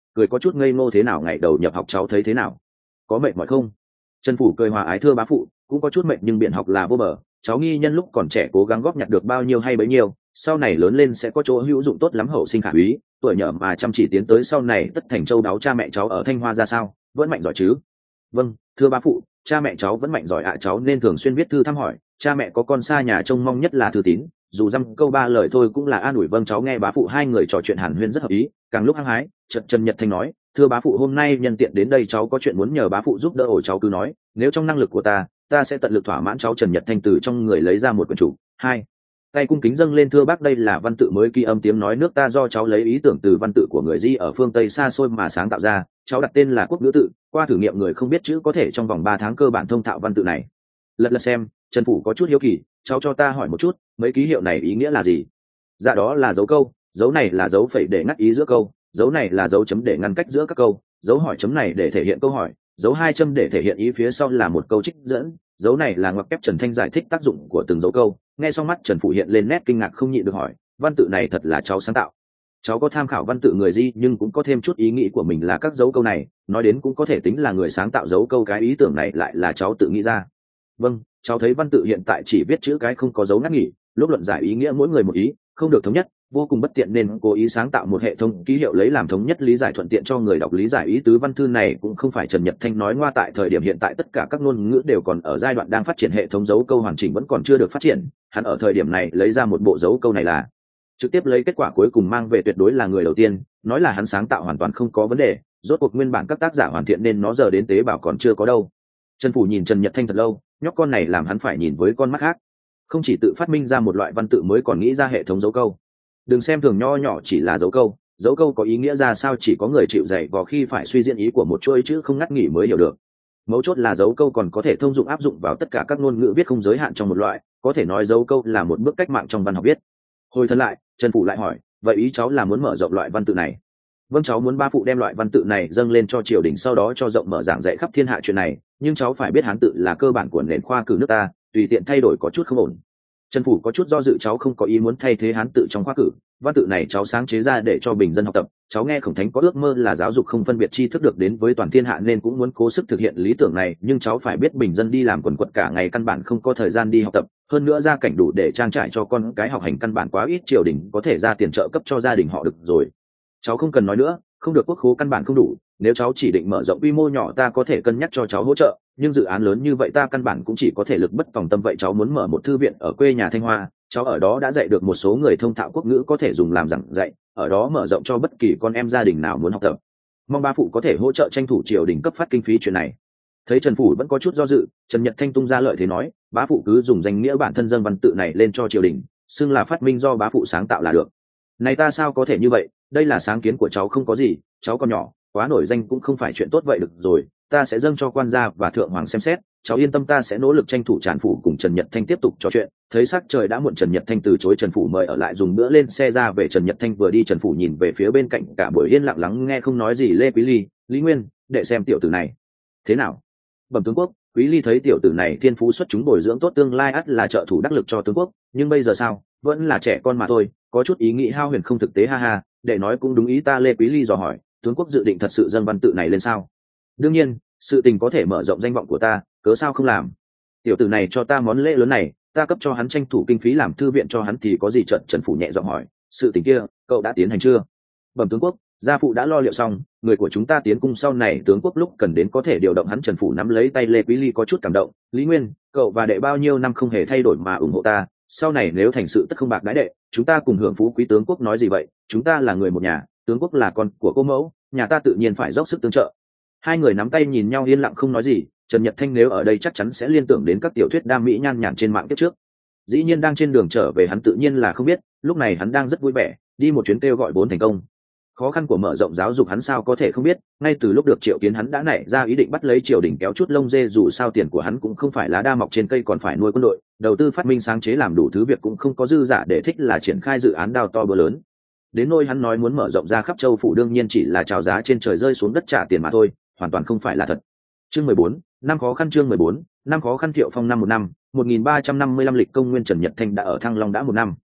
cười có chút ngây ngô. Thế nào ngày đầu nhập học cháu thấy thế nào, có mệt mỏi không? Trần Phủ cười hòa ái, thưa bá phụ, cũng có chút mệt nhưng biện học là vô bờ, cháu nghi nhân lúc còn trẻ cố gắng góp nhặt được bao nhiêu hay bấy nhiêu, sau này lớn lên sẽ có chỗ hữu dụng tốt lắm. Hậu sinh khả úy, tuổi nhỏ mà chăm chỉ tiến tới sau này tất thành châu đáo. Cha mẹ cháu ở Thanh Hoa ra sao, vẫn mạnh giỏi chứ? Vâng thưa bá phụ, cha mẹ cháu vẫn mạnh giỏi ạ. Cháu nên thường xuyên viết thư thăm hỏi, cha mẹ có con xa nhà trông mong nhất là thư tín, dù dăm câu ba lời thôi cũng là an ủi. Vâng cháu nghe bá phụ. Hai người trò chuyện hàn huyên rất hợp ý, càng lúc hăng hái. Trần Nhật Thanh nói, thưa bá phụ, hôm nay nhân tiện đến đây cháu có chuyện muốn nhờ bá phụ giúp đỡ. Ổ cháu cứ nói, nếu trong năng lực của ta sẽ tận lực thỏa mãn. Cháu Trần Nhật Thanh từ trong người lấy ra một quyển chủ, hai tay cung kính dâng lên. Thưa bác, đây là văn tự mới ghi âm tiếng nói nước ta, do cháu lấy ý tưởng từ văn tự của người Di ở phương Tây xa xôi mà sáng tạo ra. Cháu đặt tên là Quốc ngữ tự. Qua thử nghiệm người không biết chữ có thể trong vòng 3 tháng cơ bản thông thạo văn tự này. Lật xem. Trần Phủ có chút hiếu kỳ, cháu cho ta hỏi một chút, mấy ký hiệu này ý nghĩa là gì? Dạ đó là dấu câu, dấu này là dấu phẩy để ngắt ý giữa câu, dấu này là dấu chấm để ngăn cách giữa các câu, dấu hỏi chấm này để thể hiện câu hỏi, dấu 2 chấm để thể hiện ý phía sau là một câu trích dẫn, dấu này là ngoặc kép. Trần Thanh giải thích tác dụng của từng dấu câu. Nghe xong mắt Trần Phủ hiện lên nét kinh ngạc, không nhịn được hỏi, văn tự này thật là cháu sáng tạo? Cháu có tham khảo văn tự người Di nhưng cũng có thêm chút ý nghĩ của mình là các dấu câu này, nói đến cũng có thể tính là người sáng tạo dấu câu. Cái ý tưởng này lại là cháu tự nghĩ ra? Vâng, cháu thấy văn tự hiện tại chỉ viết chữ cái không có dấu ngắt nghỉ, lúc luận giải ý nghĩa mỗi người một ý, không được thống nhất, vô cùng bất tiện, nên cố ý sáng tạo một hệ thống ký hiệu lấy làm thống nhất, lý giải thuận tiện cho người đọc lý giải ý tứ. Văn thư này cũng không phải Trần Nhật Thanh nói ngoa, tại thời điểm hiện tại tất cả các ngôn ngữ đều còn ở giai đoạn đang phát triển, hệ thống dấu câu hoàn chỉnh vẫn còn chưa được phát triển. Hắn ở thời điểm này lấy ra một bộ dấu câu này là trực tiếp lấy kết quả cuối cùng mang về, tuyệt đối là người đầu tiên. Nói là hắn sáng tạo hoàn toàn không có vấn đề, rốt cuộc nguyên bản các tác giả hoàn thiện nên nó giờ đến tế bào còn chưa có đâu. Trần Phủ nhìn Trần Nhật Thanh thật lâu, nhóc con này làm hắn phải nhìn với con mắt khác, không chỉ tự phát minh ra một loại văn tự mới còn nghĩ ra hệ thống dấu câu. Đừng xem thường nho nhỏ chỉ là dấu câu có ý nghĩa ra sao chỉ có người chịu dạy vò khi phải suy diễn ý của một chuỗi chữ không ngắt nghỉ mới hiểu được. Mấu chốt là dấu câu còn có thể thông dụng áp dụng vào tất cả các ngôn ngữ viết không giới hạn trong một loại, có thể nói dấu câu là một bước cách mạng trong văn học viết. Hồi thân lại, Trần Phủ lại hỏi, vậy ý cháu là muốn mở rộng loại văn tự này? Vâng, cháu muốn bá phụ đem loại văn tự này dâng lên cho triều đình, sau đó cho rộng mở giảng dạy khắp thiên hạ chuyện này, nhưng cháu phải biết Hán tự là cơ bản của nền khoa cử nước ta, tùy tiện thay đổi có chút không ổn. Trần Phủ có chút do dự, cháu không có ý muốn thay thế Hán tự trong khoa cử, văn tự này cháu sáng chế ra để cho bình dân học tập. Cháu nghe Khổng Thánh có ước mơ là giáo dục không phân biệt tri thức được đến với toàn thiên hạ, nên cũng muốn cố sức thực hiện lý tưởng này, nhưng cháu phải biết bình dân đi làm quần quật cả ngày căn bản không có thời gian đi học tập, hơn nữa gia cảnh đủ để trang trải cho con cái học hành căn bản quá ít, triều đình có thể ra tiền trợ cấp cho gia đình họ được rồi. Cháu không cần nói nữa, không được, quốc khố căn bản không đủ, nếu cháu chỉ định mở rộng quy mô nhỏ ta có thể cân nhắc cho cháu hỗ trợ, nhưng dự án lớn như vậy ta căn bản cũng chỉ có thể lực bất tòng tâm. Vậy cháu muốn mở một thư viện ở quê nhà Thanh Hoa, cháu ở đó đã dạy được một số người thông thạo quốc ngữ có thể dùng làm giảng dạy, ở đó mở rộng cho bất kỳ con em gia đình nào muốn học tập. Mong bá phụ có thể hỗ trợ tranh thủ triều đình cấp phát kinh phí chuyện này. Thấy Trần Phủ vẫn có chút do dự, Trần Nhật Thanh tung ra lợi thế nói, bá phụ cứ dùng danh nghĩa bản thân dâng văn tự này lên cho triều đình, xưng là phát minh do bá phụ sáng tạo là được. Này ta sao có thể như vậy, đây là sáng kiến của cháu không có gì, cháu còn nhỏ quá nổi danh cũng không phải chuyện tốt. Vậy được rồi, ta sẽ dâng cho quan gia và thượng hoàng xem xét, cháu yên tâm, ta sẽ nỗ lực tranh thủ. Trần Phủ cùng Trần Nhật Thanh tiếp tục trò chuyện, thấy sắc trời đã muộn, Trần Nhật Thanh từ chối Trần Phủ mời ở lại dùng bữa, lên xe ra về. Trần Nhật Thanh vừa đi, Trần Phủ nhìn về phía bên cạnh, cả buổi yên lặng lắng nghe không nói gì. Lê Quý Ly, Lý Nguyên, để xem tiểu tử này thế nào. Bẩm tướng quốc, Quý Ly thấy tiểu tử này thiên phú xuất chúng, bồi dưỡng tốt, tương lai ắt là trợ thủ đắc lực cho tướng quốc, nhưng bây giờ sao, vẫn là trẻ con mà thôi, có chút ý nghĩ hao huyền không thực tế. Ha ha, để nói cũng đúng ý ta. Lê Quý Ly dò hỏi, tướng quốc dự định thật sự dâng văn tự này lên sao? Đương nhiên, sự tình có thể mở rộng danh vọng của ta, cớ sao không làm. Tiểu tử này cho ta món lễ lớn này, ta cấp cho hắn tranh thủ kinh phí làm thư viện cho hắn thì có gì? Trần Phủ nhẹ giọng hỏi, sự tình kia cậu đã tiến hành chưa? Bẩm tướng quốc, gia phụ đã lo liệu xong, người của chúng ta tiến cung, sau này tướng quốc lúc cần đến có thể điều động hắn. Trần Phủ nắm lấy tay Lê Quý Ly có chút cảm động, Lý Nguyên, cậu và đệ bao nhiêu năm không hề thay đổi mà ủng hộ ta, sau này nếu thành sự tất không bạc đãi đệ, chúng ta cùng hưởng phú quý. Tướng quốc nói gì vậy, chúng ta là người một nhà, tướng quốc là con của cô mẫu, nhà ta tự nhiên phải dốc sức tương trợ. Hai người nắm tay nhìn nhau yên lặng không nói gì. Trần Nhật Thanh nếu ở đây chắc chắn sẽ liên tưởng đến các tiểu thuyết đam mỹ nhan nhản trên mạng kiếp trước. Dĩ nhiên đang trên đường trở về hắn tự nhiên là không biết, lúc này hắn đang rất vui vẻ, đi một chuyến kêu gọi vốn thành công. Khó khăn của mở rộng giáo dục hắn sao có thể không biết, ngay từ lúc được triệu kiến hắn đã nảy ra ý định bắt lấy triều đình kéo chút lông dê, dù sao tiền của hắn cũng không phải lá đa mọc trên cây, còn phải nuôi quân đội, đầu tư phát minh sáng chế làm đủ thứ việc cũng không có dư giả để thích là triển khai dự án đào to bữa lớn. Đến nôi hắn nói muốn mở rộng ra khắp châu phủ đương nhiên chỉ là chào giá trên trời rơi xuống đất trả tiền mà thôi, hoàn toàn không phải là thật. Chương 14, năm khó khăn. Chương 14, năm khó khăn. Thiệu Phong năm 1355 lịch công nguyên, Trần Nhật Thanh đã ở Thăng Long đã 1 năm.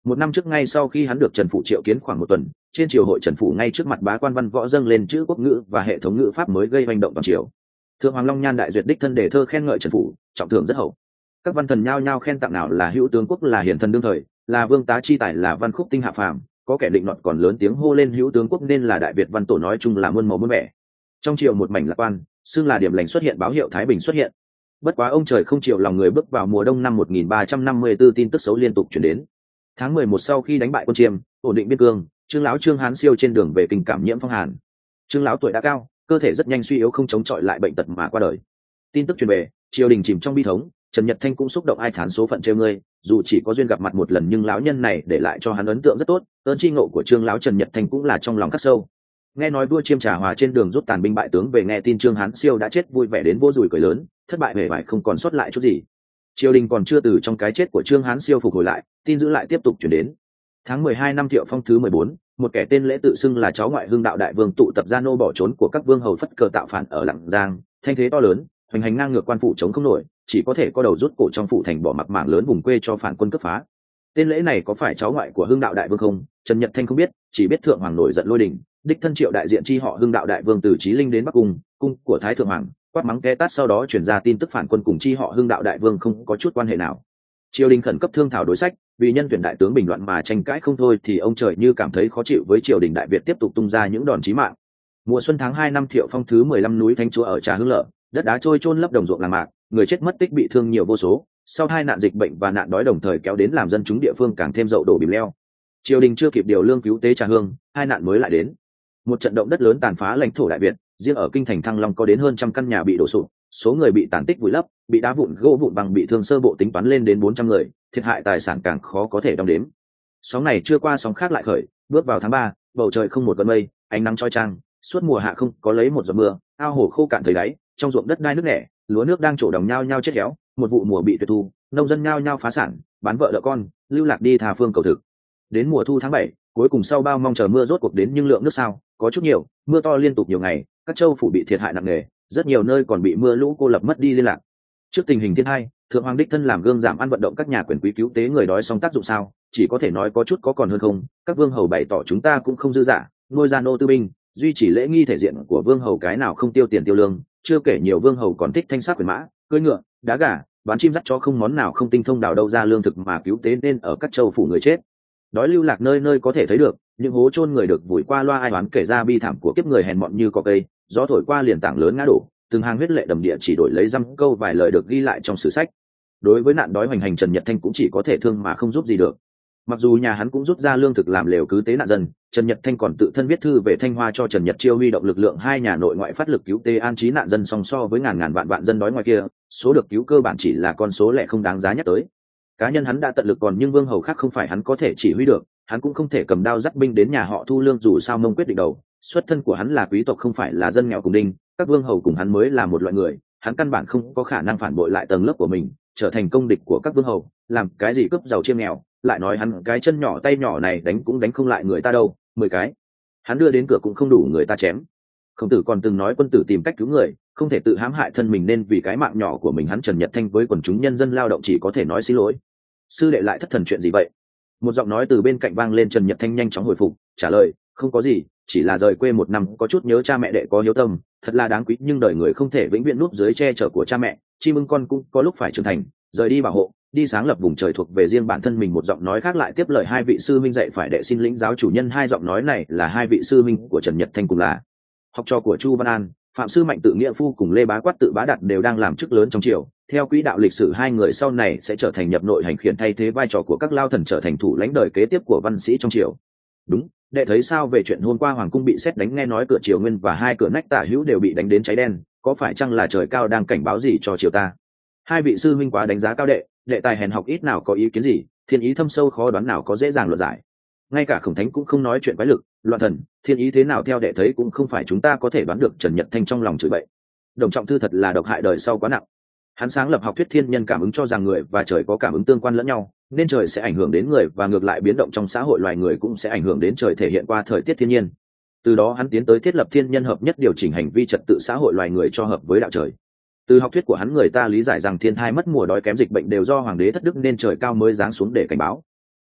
Một năm trước ngay sau khi hắn được Trần Phụ triệu kiến khoảng một tuần, trên triều hội Trần Phụ ngay trước mặt bá quan văn võ dâng lên chữ quốc ngữ và hệ thống ngữ pháp mới gây hành động toàn triều. Thượng hoàng Long Nhan đại duyệt đích thân đề thơ khen ngợi Trần Phụ, trọng thưởng rất hậu. Các văn thần nhao nhao khen tặng, nào là hữu tướng quốc, là hiển thần đương thời, là vương tá chi tài, là văn khúc tinh hạ phàm, có kẻ định luận còn lớn tiếng hô lên hữu tướng quốc nên là đại việt văn tổ, nói chung là muôn màu muôn vẻ. Trong triều một mảnh lạc quan, xưng là điểm lành xuất hiện, báo hiệu thái bình xuất hiện. Bất quá ông trời không chịu lòng người, bước vào mùa đông năm 1354 tin tức xấu liên tục chuyển đến. Tháng 11 sau khi đánh bại quân Chiêm, ổn định biên cương, Trương lão Trương Hán Siêu trên đường về kinh cảm nhiễm phong hàn. Trương lão tuổi đã cao, cơ thể rất nhanh suy yếu, không chống chọi lại bệnh tật mà qua đời. Tin tức truyền về, triều đình chìm trong bi thống, Trần Nhật Thanh cũng xúc động ai thán số phận trêu ngươi, dù chỉ có duyên gặp mặt một lần nhưng lão nhân này để lại cho hắn ấn tượng rất tốt, ơn chi ngộ của Trương lão Trần Nhật Thanh cũng là trong lòng khắc sâu. Nghe nói vua Chiêm Trà Hòa trên đường rút tàn binh bại tướng về, nghe tin Trương Hán Siêu đã chết vui vẻ đến vô rủi cười lớn, thất bại hề bại không còn sót lại chút gì. Triều đình còn chưa từ trong cái chết của Trương Hán Siêu phục hồi lại, tin dữ lại tiếp tục chuyển đến. Tháng 12 năm Thiệu Phong thứ 14, một kẻ tên Lễ tự xưng là cháu ngoại Hưng đạo đại vương tụ tập gia nô bỏ trốn của các vương hầu phất cờ tạo phản ở Lạng Giang, thanh thế to lớn, hoành hành ngang ngược quan phủ chống không nổi, chỉ có thể co đầu rút cổ trong phủ thành, bỏ mặc mảng lớn vùng quê cho phản quân cướp phá. Tên Lễ này có phải cháu ngoại của Hưng đạo đại vương không? Trần Nhật Thanh không biết, chỉ biết thượng hoàng nổi giận lôi đình, đích thân triệu đại diện chi họ Hưng đạo đại vương từ Chí Linh đến Bắc Cung, cung của Thái thượng hoàng, quát mắng té tát, sau đó truyền ra tin tức phản quân cùng chi họ Hưng đạo đại vương không có chút quan hệ nào. Triều đình khẩn cấp thương thảo đối sách, vì nhân tuyển đại tướng bình loạn mà tranh cãi không thôi, thì ông trời như cảm thấy khó chịu với triều đình Đại Việt, tiếp tục tung ra những đòn chí mạng. Mùa xuân tháng 2 năm Thiệu Phong thứ 15, núi Thánh Chúa ở Trà Hưng lở, đất đá trôi chôn lấp đồng ruộng làng mạc, người chết mất tích bị thương nhiều vô số. Sau hai nạn dịch bệnh và nạn đói đồng thời kéo đến, làm dân chúng địa phương càng thêm dậu đổ bìm leo. Triều đình chưa kịp điều lương cứu tế Trà Hương, hai nạn mới lại đến. Một trận động đất lớn tàn phá lãnh thổ Đại Việt, riêng ở kinh thành Thăng Long có đến hơn 100 căn nhà bị đổ sụp, số người bị tàn tích vùi lấp, bị đá vụn gỗ vụn bằng bị thương sơ bộ tính toán lên đến 400 người, thiệt hại tài sản càng khó có thể đong đếm. Sóng này chưa qua sóng khác lại khởi, bước vào tháng 3, bầu trời không một cơn mây, ánh nắng chói chang, suốt mùa hạ không có lấy một giọt mưa, ao hồ khô cạn thấy đáy, trong ruộng đất đai nước nẻ, lúa nước đang trổ đồng nhao nhao chết héo, một vụ mùa bị tuyệt thu, nông dân nhao nhao phá sản, bán vợ đỡ con, lưu lạc đi tha phương cầu thực. Đến mùa thu tháng 7, cuối cùng sau bao mong chờ mưa rốt cuộc đến, nhưng lượng nước sao có chút nhiều, mưa to liên tục nhiều ngày, các châu phủ bị thiệt hại nặng nề, rất nhiều nơi còn bị mưa lũ cô lập mất đi liên lạc. Trước tình hình thiên hai, thượng hoàng đích thân làm gương giảm ăn, vận động các nhà quyền quý cứu tế người đói, xong tác dụng sao? Chỉ có thể nói có chút có còn hơn không. Các vương hầu bày tỏ chúng ta cũng không dư dả, nuôi gia nô tư binh, duy trì lễ nghi thể diện của vương hầu, cái nào không tiêu tiền tiêu lương. Chưa kể nhiều vương hầu còn thích thanh sát quyền mã, cưỡi ngựa, đá gà, bán chim dắt chó, không món nào không tinh thông, đào đâu ra lương thực mà cứu tế, nên ở các châu phủ người chết đói lưu lạc nơi nơi có thể thấy được. Những hố chôn người được vùi qua loa ai oán kể ra bi thảm của kiếp người hèn mọn như cỏ cây, gió thổi qua liền tảng lớn ngã đổ, từng hàng huyết lệ đầm địa chỉ đổi lấy dăm câu vài lời được ghi lại trong sử sách. Đối với nạn đói hoành hành, Trần Nhật Thanh cũng chỉ có thể thương mà không giúp gì được. Mặc dù nhà hắn cũng rút ra lương thực làm lều cứu tế nạn dân, Trần Nhật Thanh còn tự thân viết thư về Thanh Hoa cho Trần Nhật Chiêu, huy động lực lượng hai nhà nội ngoại phát lực cứu tế an trí nạn dân, song so với ngàn vạn dân đói ngoài kia, số được cứu cơ bản chỉ là con số lẻ không đáng giá nhắc tới. Cá nhân hắn đã tận lực, còn nhưng vương hầu khác không phải hắn có thể chỉ huy được, hắn cũng không thể cầm đao dắt binh đến nhà họ thu lương, dù sao Mông quyết định đầu, xuất thân của hắn là quý tộc, không phải là dân nghèo cùng đinh, các vương hầu cùng hắn mới là một loại người, hắn căn bản không có khả năng phản bội lại tầng lớp của mình, trở thành công địch của các vương hầu, làm cái gì cướp giàu chiêm nghèo. Lại nói hắn cái chân nhỏ tay nhỏ này đánh cũng đánh không lại người ta đâu, 10 cái hắn đưa đến cửa cũng không đủ người ta chém. Khổng Tử còn từng nói quân tử tìm cách cứu người, không thể tự hãm hại thân mình, nên vì cái mạng nhỏ của mình, hắn Trần Nhật Thanh với quần chúng nhân dân lao động chỉ có thể nói xin lỗi. Sư đệ lại thất thần chuyện gì vậy? Một giọng nói từ bên cạnh vang lên. Trần Nhật Thanh nhanh chóng hồi phục, trả lời, không có gì, chỉ là rời quê một năm, có chút nhớ cha mẹ, đệ có hiếu tâm, thật là đáng quý, nhưng đời người không thể vĩnh viễn núp dưới che chở của cha mẹ, chim ưng con cũng có lúc phải trưởng thành, rời đi bảo hộ, đi sáng lập vùng trời thuộc về riêng bản thân mình. Một giọng nói khác lại tiếp lời, hai vị sư minh dạy phải đệ xin lĩnh giáo chủ nhân. Hai giọng nói này là hai vị sư minh của Trần Nhật Thanh, cùng là học trò của Chu Văn An, Phạm Sư Mạnh Tự Nghĩa Phu cùng Lê Bá Quát Tự Bá Đạt, đều đang làm chức lớn trong triều. Theo quỹ đạo lịch sử, hai người sau này sẽ trở thành nhập nội hành khiển, thay thế vai trò của các lao thần, trở thành thủ lãnh đời kế tiếp của văn sĩ trong triều. Đúng, đệ thấy sao về chuyện hôm qua hoàng cung bị sét đánh? Nghe nói cửa triều nguyên và hai cửa nách tả hữu đều bị đánh đến cháy đen, có phải chăng là trời cao đang cảnh báo gì cho triều ta? Hai vị sư huynh quá đánh giá cao đệ, đệ tài hèn học ít nào có ý kiến gì, thiên ý thâm sâu khó đoán nào có dễ dàng luận giải. Ngay cả Khổng Thánh cũng không nói chuyện quái lực loạn thần, thiên ý thế nào theo đệ thấy cũng không phải chúng ta có thể đoán được. Trần Nhật Thanh trong lòng chửi bậy, Đồng Trọng Thư thật là độc hại đời sau quá nặng. Hắn sáng lập học thuyết thiên nhân cảm ứng, cho rằng người và trời có cảm ứng tương quan lẫn nhau, nên trời sẽ ảnh hưởng đến người, và ngược lại biến động trong xã hội loài người cũng sẽ ảnh hưởng đến trời, thể hiện qua thời tiết thiên nhiên. Từ đó hắn tiến tới thiết lập thiên nhân hợp nhất, điều chỉnh hành vi trật tự xã hội loài người cho hợp với đạo trời. Từ học thuyết của hắn, người ta lý giải rằng thiên tai mất mùa, đói kém, dịch bệnh đều do hoàng đế thất đức, nên trời cao mới giáng xuống để cảnh báo.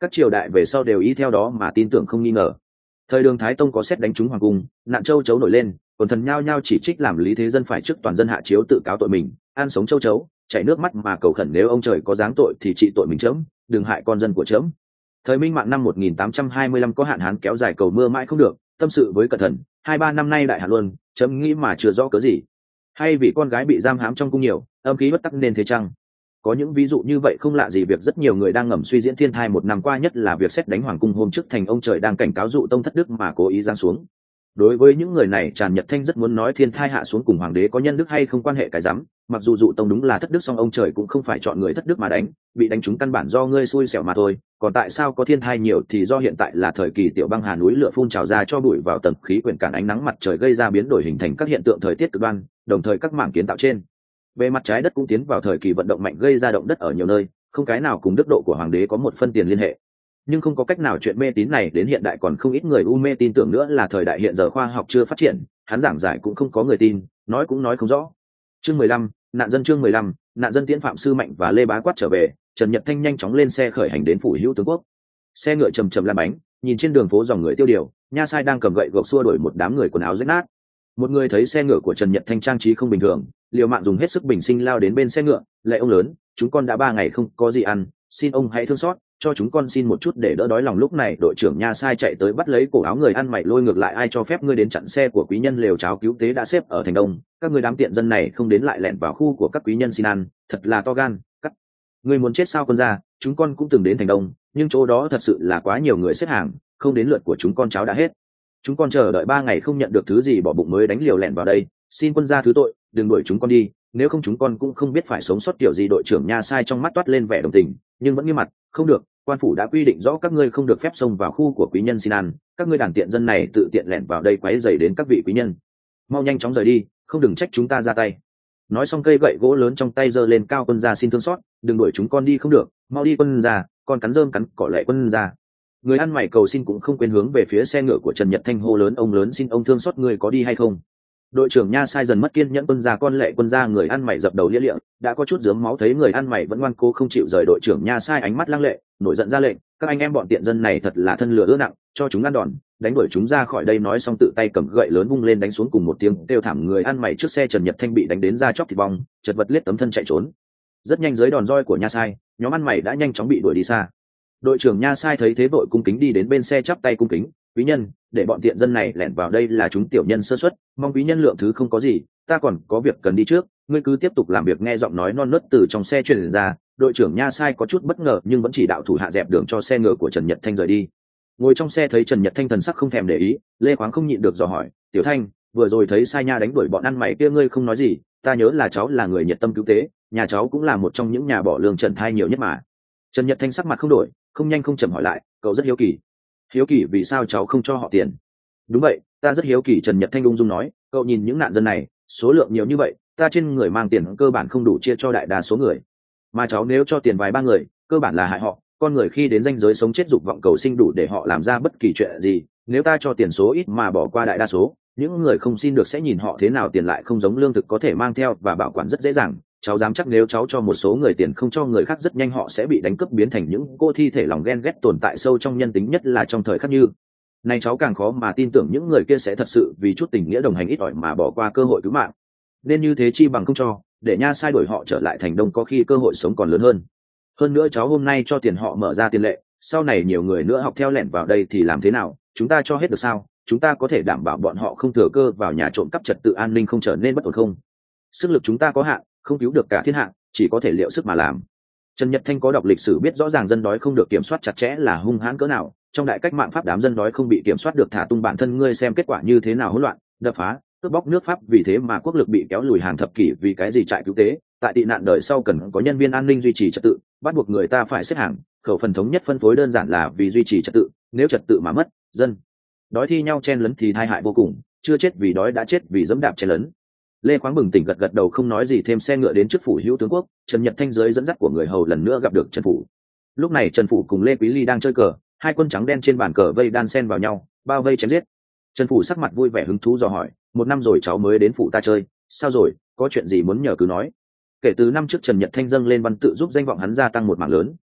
các triều đại về sau đều y theo đó mà tin tưởng không nghi ngờ. Thời Đường Thái Tông có xét đánh trúng hoàng cung, nạn châu chấu nổi lên, còn thần nhao nhao chỉ trích làm Lý Thế Dân phải trước toàn dân hạ chiếu tự cáo tội mình, ăn sống châu chấu, chảy nước mắt mà cầu khẩn nếu ông trời có giáng tội thì trị tội mình chớm, đừng hại con dân của chớm. Thời Minh Mạng năm 1825 có hạn hán kéo dài cầu mưa mãi không được, tâm sự với cẩn thận, 2-3 năm nay đại hạn luôn, chấm nghĩ mà chưa rõ cớ gì. Hay vì con gái bị giam hãm trong cung nhiều, âm khí bất tắc nên thế chăng? Có những ví dụ như vậy không lạ gì việc rất nhiều người đang ngầm suy diễn thiên thai một năm qua, nhất là việc xét đánh hoàng cung hôm trước thành ông trời đang cảnh cáo dụ tông thất đức mà cố ý giáng xuống. Đối với những người này, Tràn Nhật Thanh rất muốn nói thiên thai hạ xuống cùng hoàng đế có nhân đức hay không quan hệ cái rắm, mặc dù dụ tông đúng là thất đức song ông trời cũng không phải chọn người thất đức mà đánh, bị đánh trúng căn bản do ngươi xui xẻo mà thôi. Còn tại sao có thiên thai nhiều thì do hiện tại là thời kỳ tiểu băng hà, núi lửa phun trào ra cho bụi vào tầng khí quyển cản ánh nắng mặt trời, gây ra biến đổi hình thành các hiện tượng thời tiết cực đoan, đồng thời các mảng kiến tạo trên bề mặt trái đất cũng tiến vào thời kỳ vận động mạnh, gây ra động đất ở nhiều nơi, không cái nào cùng đức độ của hoàng đế có một phân tiền liên hệ. Nhưng không có cách nào, chuyện mê tín này đến hiện đại còn không ít người u mê tin tưởng nữa, là thời đại hiện giờ khoa học chưa phát triển, hắn giảng giải cũng không có người tin, nói cũng nói không rõ. Chương 15, nạn dân. Chương 15, nạn dân tiễn Phạm Sư Mạnh và Lê Bá Quát trở về. Trần Nhật Thanh nhanh chóng lên xe khởi hành đến phủ hữu tướng quốc. Xe ngựa chầm chầm lăn bánh, nhìn trên đường phố dòng người tiêu điều, nha sai đang cầm gậy gộc xua đuổi một đám người quần áo rách nát. Một người thấy xe ngựa của Trần Nhật Thanh trang trí không bình thường, liều mạng dùng hết sức bình sinh lao đến bên xe ngựa. Lệ ông lớn, chúng con đã 3 ngày không có gì ăn, xin ông hãy thương xót cho chúng con xin một chút để đỡ đói lòng. Lúc này đội trưởng nha sai chạy tới bắt lấy cổ áo người ăn mày lôi ngược lại, ai cho phép ngươi đến chặn xe của quý nhân? Lều cháo cứu tế đã xếp ở thành đông, các ngươi đám tiện dân này không đến lại lẻn vào khu của các quý nhân xin ăn, thật là to gan. Các ngươi muốn chết sao? Quân gia, chúng con cũng từng đến thành đông, nhưng chỗ đó thật sự là quá nhiều người xếp hàng, không đến lượt của chúng con cháo đã hết. Chúng con chờ đợi 3 ngày không nhận được thứ gì, bỏ bụng mới đánh liều lẻn vào đây, xin quân gia thứ tội, đừng đuổi chúng con đi, nếu không chúng con cũng không biết phải sống sót kiểu gì. Đội trưởng nha sai trong mắt toát lên vẻ đồng tình nhưng vẫn nghiêm mặt, không được, quan phủ đã quy định rõ các ngươi không được phép xông vào khu của quý nhân xin ăn, các ngươi đàn tiện dân này tự tiện lẻn vào đây quấy rầy đến các vị quý nhân, mau nhanh chóng rời đi, không đừng trách chúng ta ra tay. Nói xong cây gậy gỗ lớn trong tay giơ lên cao, quân gia xin thương xót, đừng đuổi chúng con đi, không được, mau đi quân gia, con cắn rơm cắn cỏ lệ quân gia. Người ăn mày cầu xin cũng không quên hướng về phía xe ngựa của Trần Nhật Thanh hô lớn, ông lớn xin ông thương xót, người có đi hay không? Đội trưởng nha sai dần mất kiên nhẫn, quân gia con lệ quân gia. Người ăn mày dập đầu lia lịa, đã có chút rớm máu, thấy người ăn mày vẫn ngoan cố không chịu rời. Đội trưởng nha sai ánh mắt lăng lệ, nổi giận ra lệnh, các anh em bọn tiện dân này thật là thân lửa ưa nặng, cho chúng ăn đòn, đánh đuổi chúng ra khỏi đây. Nói xong tự tay cầm gậy lớn vung lên đánh xuống, cùng một tiếng kêu thảm, người ăn mày trước xe Trần Nhật Thanh bị đánh đến da chóc thịt bong, chật vật liếc tấm thân chạy trốn. Rất nhanh dưới đòn roi của nha sai, nhóm ăn mày đã nhanh chóng bị đuổi đi xa. Đội trưởng nha sai thấy thế vội cung kính đi đến bên xe chắp tay cung kính, quý nhân, để bọn tiện dân này lẻn vào đây là chúng tiểu nhân sơ suất, mong quý nhân lượng thứ, không có gì, ta còn có việc cần đi trước, ngươi cứ tiếp tục làm việc. Nghe giọng nói non nớt từ trong xe truyền ra, đội trưởng nha sai có chút bất ngờ nhưng vẫn chỉ đạo thủ hạ dẹp đường cho xe ngựa của Trần Nhật Thanh rời đi. Ngồi trong xe thấy Trần Nhật Thanh thần sắc không thèm để ý, Lê Khoáng không nhịn được dò hỏi, tiểu Thanh, vừa rồi thấy sai nha đánh đuổi bọn ăn mày kia ngươi không nói gì? Ta nhớ là cháu là người nhiệt tâm cứu tế, nhà cháu cũng là một trong những nhà bỏ lương trần thai nhiều nhất mà. Trần Nhật Thanh sắc mặt không đổi, không nhanh không chậm hỏi lại, cậu rất hiếu kỳ. Hiếu kỳ vì sao cháu không cho họ tiền? Đúng vậy, ta rất hiếu kỳ. Trần Nhật Thanh ung dung nói, cậu nhìn những nạn dân này, số lượng nhiều như vậy, ta trên người mang tiền cơ bản không đủ chia cho đại đa số người, mà cháu nếu cho tiền vài ba người, cơ bản là hại họ. Con người khi đến ranh giới sống chết dục vọng cầu sinh đủ để họ làm ra bất kỳ chuyện gì, nếu ta cho tiền số ít mà bỏ qua đại đa số, những người không xin được sẽ nhìn họ thế nào? Tiền lại không giống lương thực có thể mang theo và bảo quản rất dễ dàng, cháu dám chắc nếu cháu cho một số người tiền không cho người khác, rất nhanh họ sẽ bị đánh cướp biến thành những cô thi thể. Lòng ghen ghét tồn tại sâu trong nhân tính, nhất là trong thời khắc như này cháu càng khó mà tin tưởng những người kia sẽ thật sự vì chút tình nghĩa đồng hành ít ỏi mà bỏ qua cơ hội cứu mạng, nên như thế chi bằng không cho, để nha sai đuổi họ trở lại thành đông, có khi cơ hội sống còn lớn hơn. Hơn nữa cháu hôm nay cho tiền họ mở ra tiền lệ, sau này nhiều người nữa học theo lẻn vào đây thì làm thế nào? Chúng ta cho hết được sao? Chúng ta có thể đảm bảo bọn họ không thừa cơ vào nhà trộm cắp, trật tự an ninh không trở nên bất ổn không? Sức lực chúng ta có hạn, không cứu được cả thiên hạ, chỉ có thể liệu sức mà làm. Trần Nhật Thanh có đọc lịch sử biết rõ ràng dân đói không được kiểm soát chặt chẽ là hung hãn cỡ nào. Trong đại cách mạng Pháp, đám dân đói không bị kiểm soát được thả tung bản thân, ngươi xem kết quả như thế nào, hỗn loạn, đập phá, cướp bóc nước Pháp. Vì thế mà quốc lực bị kéo lùi hàng thập kỷ. Vì cái gì? Trại cứu tế tại tị nạn đời sau cần có nhân viên an ninh duy trì trật tự, bắt buộc người ta phải xếp hàng, khẩu phần thống nhất phân phối, đơn giản là vì duy trì trật tự. Nếu trật tự mà mất, dân đói thi nhau chen lấn thì tai hại vô cùng, chưa chết vì đói đã chết vì dẫm đạp chen lấn. Lê Khoáng bừng tỉnh gật gật đầu không nói gì thêm. Xe ngựa đến trước phủ hữu tướng quốc, Trần Nhật Thanh dưới dẫn dắt của người hầu lần nữa gặp được Trần Phủ. Lúc này Trần Phủ cùng Lê Quý Ly đang chơi cờ, hai quân trắng đen trên bàn cờ vây đan xen vào nhau, bao vây chém giết. Trần Phủ sắc mặt vui vẻ hứng thú dò hỏi, 1 năm rồi cháu mới đến phủ ta chơi, sao rồi, có chuyện gì muốn nhờ cứ nói. Kể từ năm trước Trần Nhật Thanh dâng lên văn tự giúp danh vọng hắn gia tăng một mảng lớn,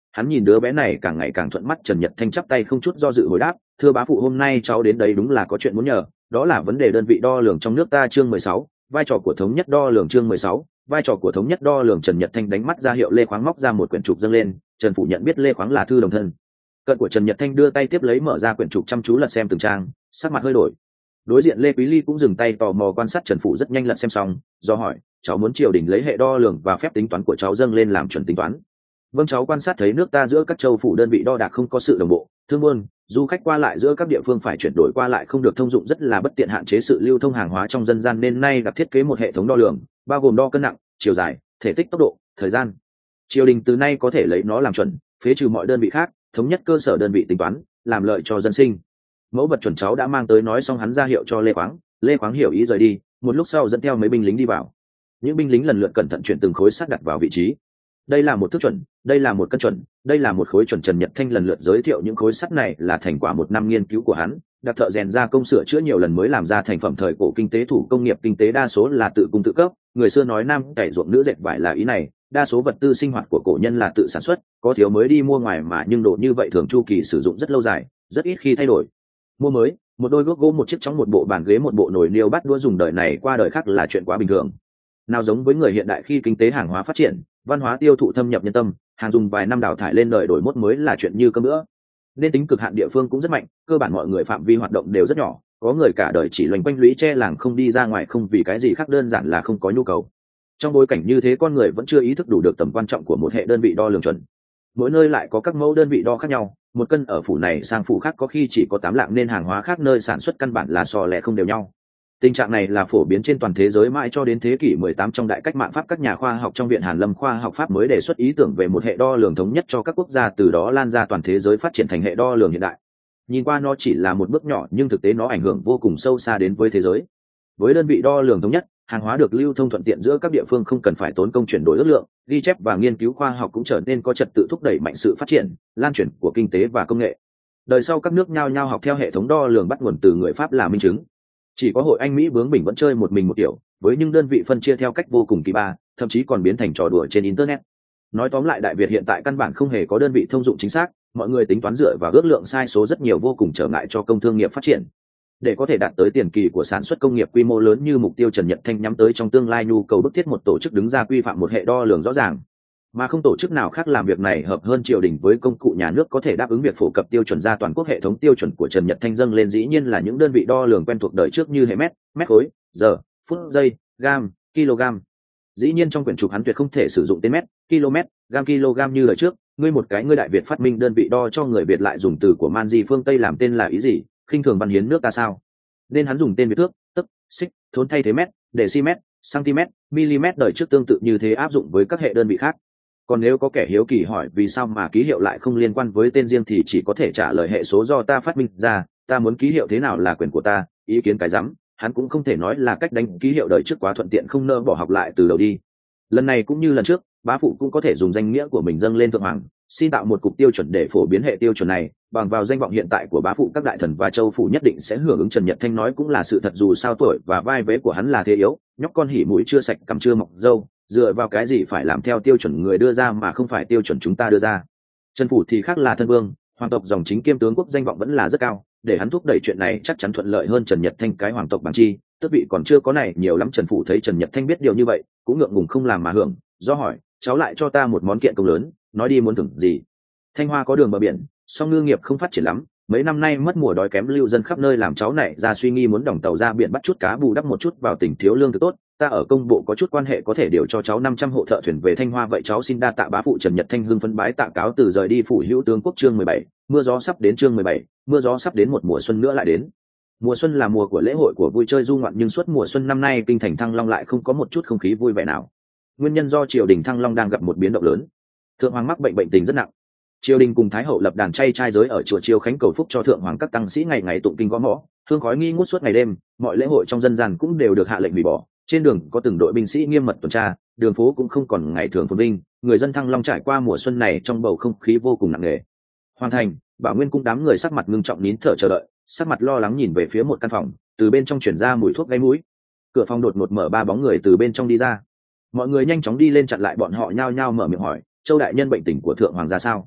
Hắn nhìn đứa bé này càng ngày càng thuận mắt, Trần Nhật Thanh chắp tay không chút do dự hồi đáp: thưa bá phụ, hôm nay cháu đến đây đúng là có chuyện muốn nhờ, đó là vấn đề đơn vị đo lường trong nước ta. Chương 16, vai trò của thống nhất đo lường. Chương 16, vai trò của thống nhất đo lường. Trần Nhật Thanh đánh mắt ra hiệu Lê Khoáng móc ra một quyển trục dâng lên. Trần Phủ nhận biết Lê Khoáng là thư đồng thân cận của Trần Nhật Thanh, đưa tay tiếp lấy mở ra quyển trục, chăm chú lật xem từng trang, sắc mặt hơi đổi. Đối diện Lê Quý Ly cũng dừng tay tò mò quan sát Trần Phủ, rất nhanh lật xem xong do hỏi: cháu muốn triều đình lấy hệ đo lường và phép tính toán của cháu dâng lên làm chuẩn tính toán? Vâng, cháu quan sát thấy nước ta giữa các châu phủ đơn vị đo đạc không có sự đồng bộ, thương buôn du khách qua lại giữa các địa phương phải chuyển đổi qua lại không được thông dụng, rất là bất tiện, hạn chế sự lưu thông hàng hóa trong dân gian, nên nay đặt thiết kế một hệ thống đo lường bao gồm đo cân nặng, chiều dài, thể tích, tốc độ, thời gian. Triều đình từ nay có thể lấy nó làm chuẩn, phế trừ mọi đơn vị khác, thống nhất cơ sở đơn vị tính toán, làm lợi cho dân sinh. Mẫu vật chuẩn cháu đã mang tới. Nói xong hắn ra hiệu cho Lê Khoáng. Lê Khoáng hiểu ý rời đi, một lúc sau dẫn theo mấy binh lính đi vào. Những binh lính lần lượt cẩn thận chuyển từng khối sắt đặt vào vị trí. Đây là một thước chuẩn, đây là một cân chuẩn, đây là một khối chuẩn. Trần Nhật Thanh lần lượt giới thiệu những khối sắt này là thành quả một năm nghiên cứu của hắn, đặc thợ rèn gia công sửa chữa nhiều lần mới làm ra thành phẩm thời cổ kinh tế. Thủ công nghiệp kinh tế đa số là tự cung tự cấp, người xưa nói nam cày ruộng nữ dệt vải là ý này. Đa số vật tư sinh hoạt của cổ nhân là tự sản xuất, có thiếu mới đi mua ngoài, mà nhưng đồ như vậy thường chu kỳ sử dụng rất lâu dài, rất ít khi thay đổi mua mới. Một đôi guốc gỗ, một chiếc chóng, một bộ bàn ghế, một bộ nồi niêu bát đũa dùng đời này qua đời khác là chuyện quá bình thường. Nào giống với người hiện đại, khi kinh tế hàng hóa phát triển, văn hóa tiêu thụ thâm nhập nhân tâm, hàng dùng vài năm đào thải lên đời đổi mốt mới là chuyện như cơm bữa. Nên tính cực hạn địa phương cũng rất mạnh, cơ bản mọi người phạm vi hoạt động đều rất nhỏ, có người cả đời chỉ loanh quanh lũy tre làng, không đi ra ngoài, không vì cái gì khác, đơn giản là không có nhu cầu. Trong bối cảnh như thế, con người vẫn chưa ý thức đủ được tầm quan trọng của một hệ đơn vị đo lường chuẩn. Mỗi nơi lại có các mẫu đơn vị đo khác nhau, một cân ở phủ này sang phủ khác có khi chỉ có 8 lạng, nên hàng hóa khác nơi sản xuất căn bản là so lẻ không đều nhau. Tình trạng này là phổ biến trên toàn thế giới mãi cho đến thế kỷ 18. Trong đại cách mạng Pháp, các nhà khoa học trong Viện Hàn Lâm khoa học Pháp mới đề xuất ý tưởng về một hệ đo lường thống nhất cho các quốc gia, từ đó lan ra toàn thế giới, phát triển thành hệ đo lường hiện đại. Nhìn qua nó chỉ là một bước nhỏ, nhưng thực tế nó ảnh hưởng vô cùng sâu xa đến với thế giới. Với đơn vị đo lường thống nhất, hàng hóa được lưu thông thuận tiện giữa các địa phương, không cần phải tốn công chuyển đổi ước lượng, ghi chép và nghiên cứu khoa học cũng trở nên có trật tự, thúc đẩy mạnh sự phát triển, lan truyền của kinh tế và công nghệ. Đời sau các nước nhao nhao học theo hệ thống đo lường, bắt nguồn từ người Pháp là minh chứng. Chỉ có hội Anh Mỹ bướng bỉnh vẫn chơi một mình một kiểu, với những đơn vị phân chia theo cách vô cùng kỳ ba, thậm chí còn biến thành trò đùa trên internet. Nói tóm lại, Đại Việt hiện tại căn bản không hề có đơn vị thông dụng chính xác, mọi người tính toán dựa vào ước lượng sai số rất nhiều, vô cùng trở ngại cho công thương nghiệp phát triển. Để có thể đạt tới tiền kỳ của sản xuất công nghiệp quy mô lớn như mục tiêu Trần Nhật Thanh nhắm tới trong tương lai, nhu cầu bức thiết một tổ chức đứng ra quy phạm một hệ đo lường rõ ràng, mà không tổ chức nào khác làm việc này hợp hơn triều đình với công cụ nhà nước có thể đáp ứng việc phổ cập tiêu chuẩn ra toàn quốc. Hệ thống tiêu chuẩn của Trần Nhật Thanh dâng lên dĩ nhiên là những đơn vị đo lường quen thuộc đời trước như hệ mét, mét khối, giờ, phút, giây, gam, kg. Dĩ nhiên trong quyển trục hắn tuyệt không thể sử dụng tên mét, km, gam, kg như lời trước. Ngươi một cái, ngươi Đại Việt phát minh đơn vị đo cho người Việt lại dùng từ của man di phương Tây làm tên là ý gì? Khinh thường văn hiến nước ta sao? Nên hắn dùng tên Việt thước, tấc, xích, thốn thay thế mét, decimet, cm, mm đời trước tương tự như thế áp dụng với các hệ đơn vị khác. Còn nếu có kẻ hiếu kỳ hỏi vì sao mà ký hiệu lại không liên quan với tên riêng, thì chỉ có thể trả lời hệ số do ta phát minh ra, ta muốn ký hiệu thế nào là quyền của ta, ý kiến cái rắm. Hắn cũng không thể nói là cách đánh ký hiệu đời trước quá thuận tiện, không nỡ bỏ học lại từ đầu đi. Lần này cũng như lần trước, bá phụ cũng có thể dùng danh nghĩa của mình dâng lên thượng hoàng, xin tạo một cục tiêu chuẩn để phổ biến hệ tiêu chuẩn này. Bằng vào danh vọng hiện tại của bá phụ, các đại thần và châu phủ nhất định sẽ hưởng ứng. Trần Nhật Thanh nói cũng là sự thật, dù sao tuổi và vai vế của hắn là thế yếu, nhóc con hỉ mũi chưa sạch cằm chưa mọc râu, dựa vào cái gì phải làm theo tiêu chuẩn người đưa ra mà không phải tiêu chuẩn chúng ta đưa ra. Trần phủ thì khác, là thân vương hoàng tộc dòng chính kiêm tướng quốc, danh vọng vẫn là rất cao, để hắn thúc đẩy chuyện này chắc chắn thuận lợi hơn Trần Nhật Thanh cái hoàng tộc bằng chi, tước vị còn chưa có này nhiều lắm. Trần phủ thấy Trần Nhật Thanh biết điều như vậy cũng ngượng ngùng không làm mà hưởng, do hỏi: cháu lại cho ta một món kiện công lớn, nói đi muốn thưởng gì? Thanh Hoa có đường bờ biển, song ngư nghiệp không phát triển lắm, mấy năm nay mất mùa đói kém, lưu dân khắp nơi, làm cháu này ra suy nghi muốn đỏng tàu ra biển bắt chút cá bù đắp một chút vào tỉnh, thiếu lương thực tốt. Ta ở công bộ có chút quan hệ, có thể điều cho cháu 500 hộ thợ thuyền về Thanh Hoa, vậy cháu xin đa tạ bá phụ. Trần Nhật Thanh hưng phấn bái tạ cáo từ rời đi phủ hữu tướng quốc. Chương 17, mưa gió sắp đến. Chương 17, mưa gió sắp đến. Một mùa xuân nữa lại đến. Mùa xuân là mùa của lễ hội, của vui chơi du ngoạn, nhưng suốt mùa xuân năm nay kinh thành Thăng Long lại không có một chút không khí vui vẻ nào. Nguyên nhân do triều đình Thăng Long đang gặp một biến động lớn. Thượng hoàng mắc bệnh tình rất nặng. Triều đình cùng thái hậu lập đàn chay trai giới ở chùa Chiêu Khánh cầu phúc cho thượng hoàng, các tăng sĩ ngày ngày tụng kinh gõ mõ, hương khói nghi ngút suốt ngày đêm. Mọi lễ hội trong dân gian cũng đều được hạ lệnh hủy bỏ, trên đường có từng đội binh sĩ nghiêm mật tuần tra, đường phố cũng không còn ngày thường phồn vinh. Người dân Thăng Long trải qua mùa xuân này trong bầu không khí vô cùng nặng nề. Hoàng thành, Bảo Nguyên cung, đám người sắc mặt ngưng trọng nín thở chờ đợi, sắc mặt lo lắng nhìn về phía một căn phòng, từ bên trong chuyển ra mùi thuốc gây mũi. Cửa phòng đột ngột mở, 3 bóng người từ bên trong đi ra. Mọi người nhanh chóng đi lên chặn lại bọn họ, nhao nhao mở miệng hỏi: Châu đại nhân, bệnh tình của thượng hoàng ra sao?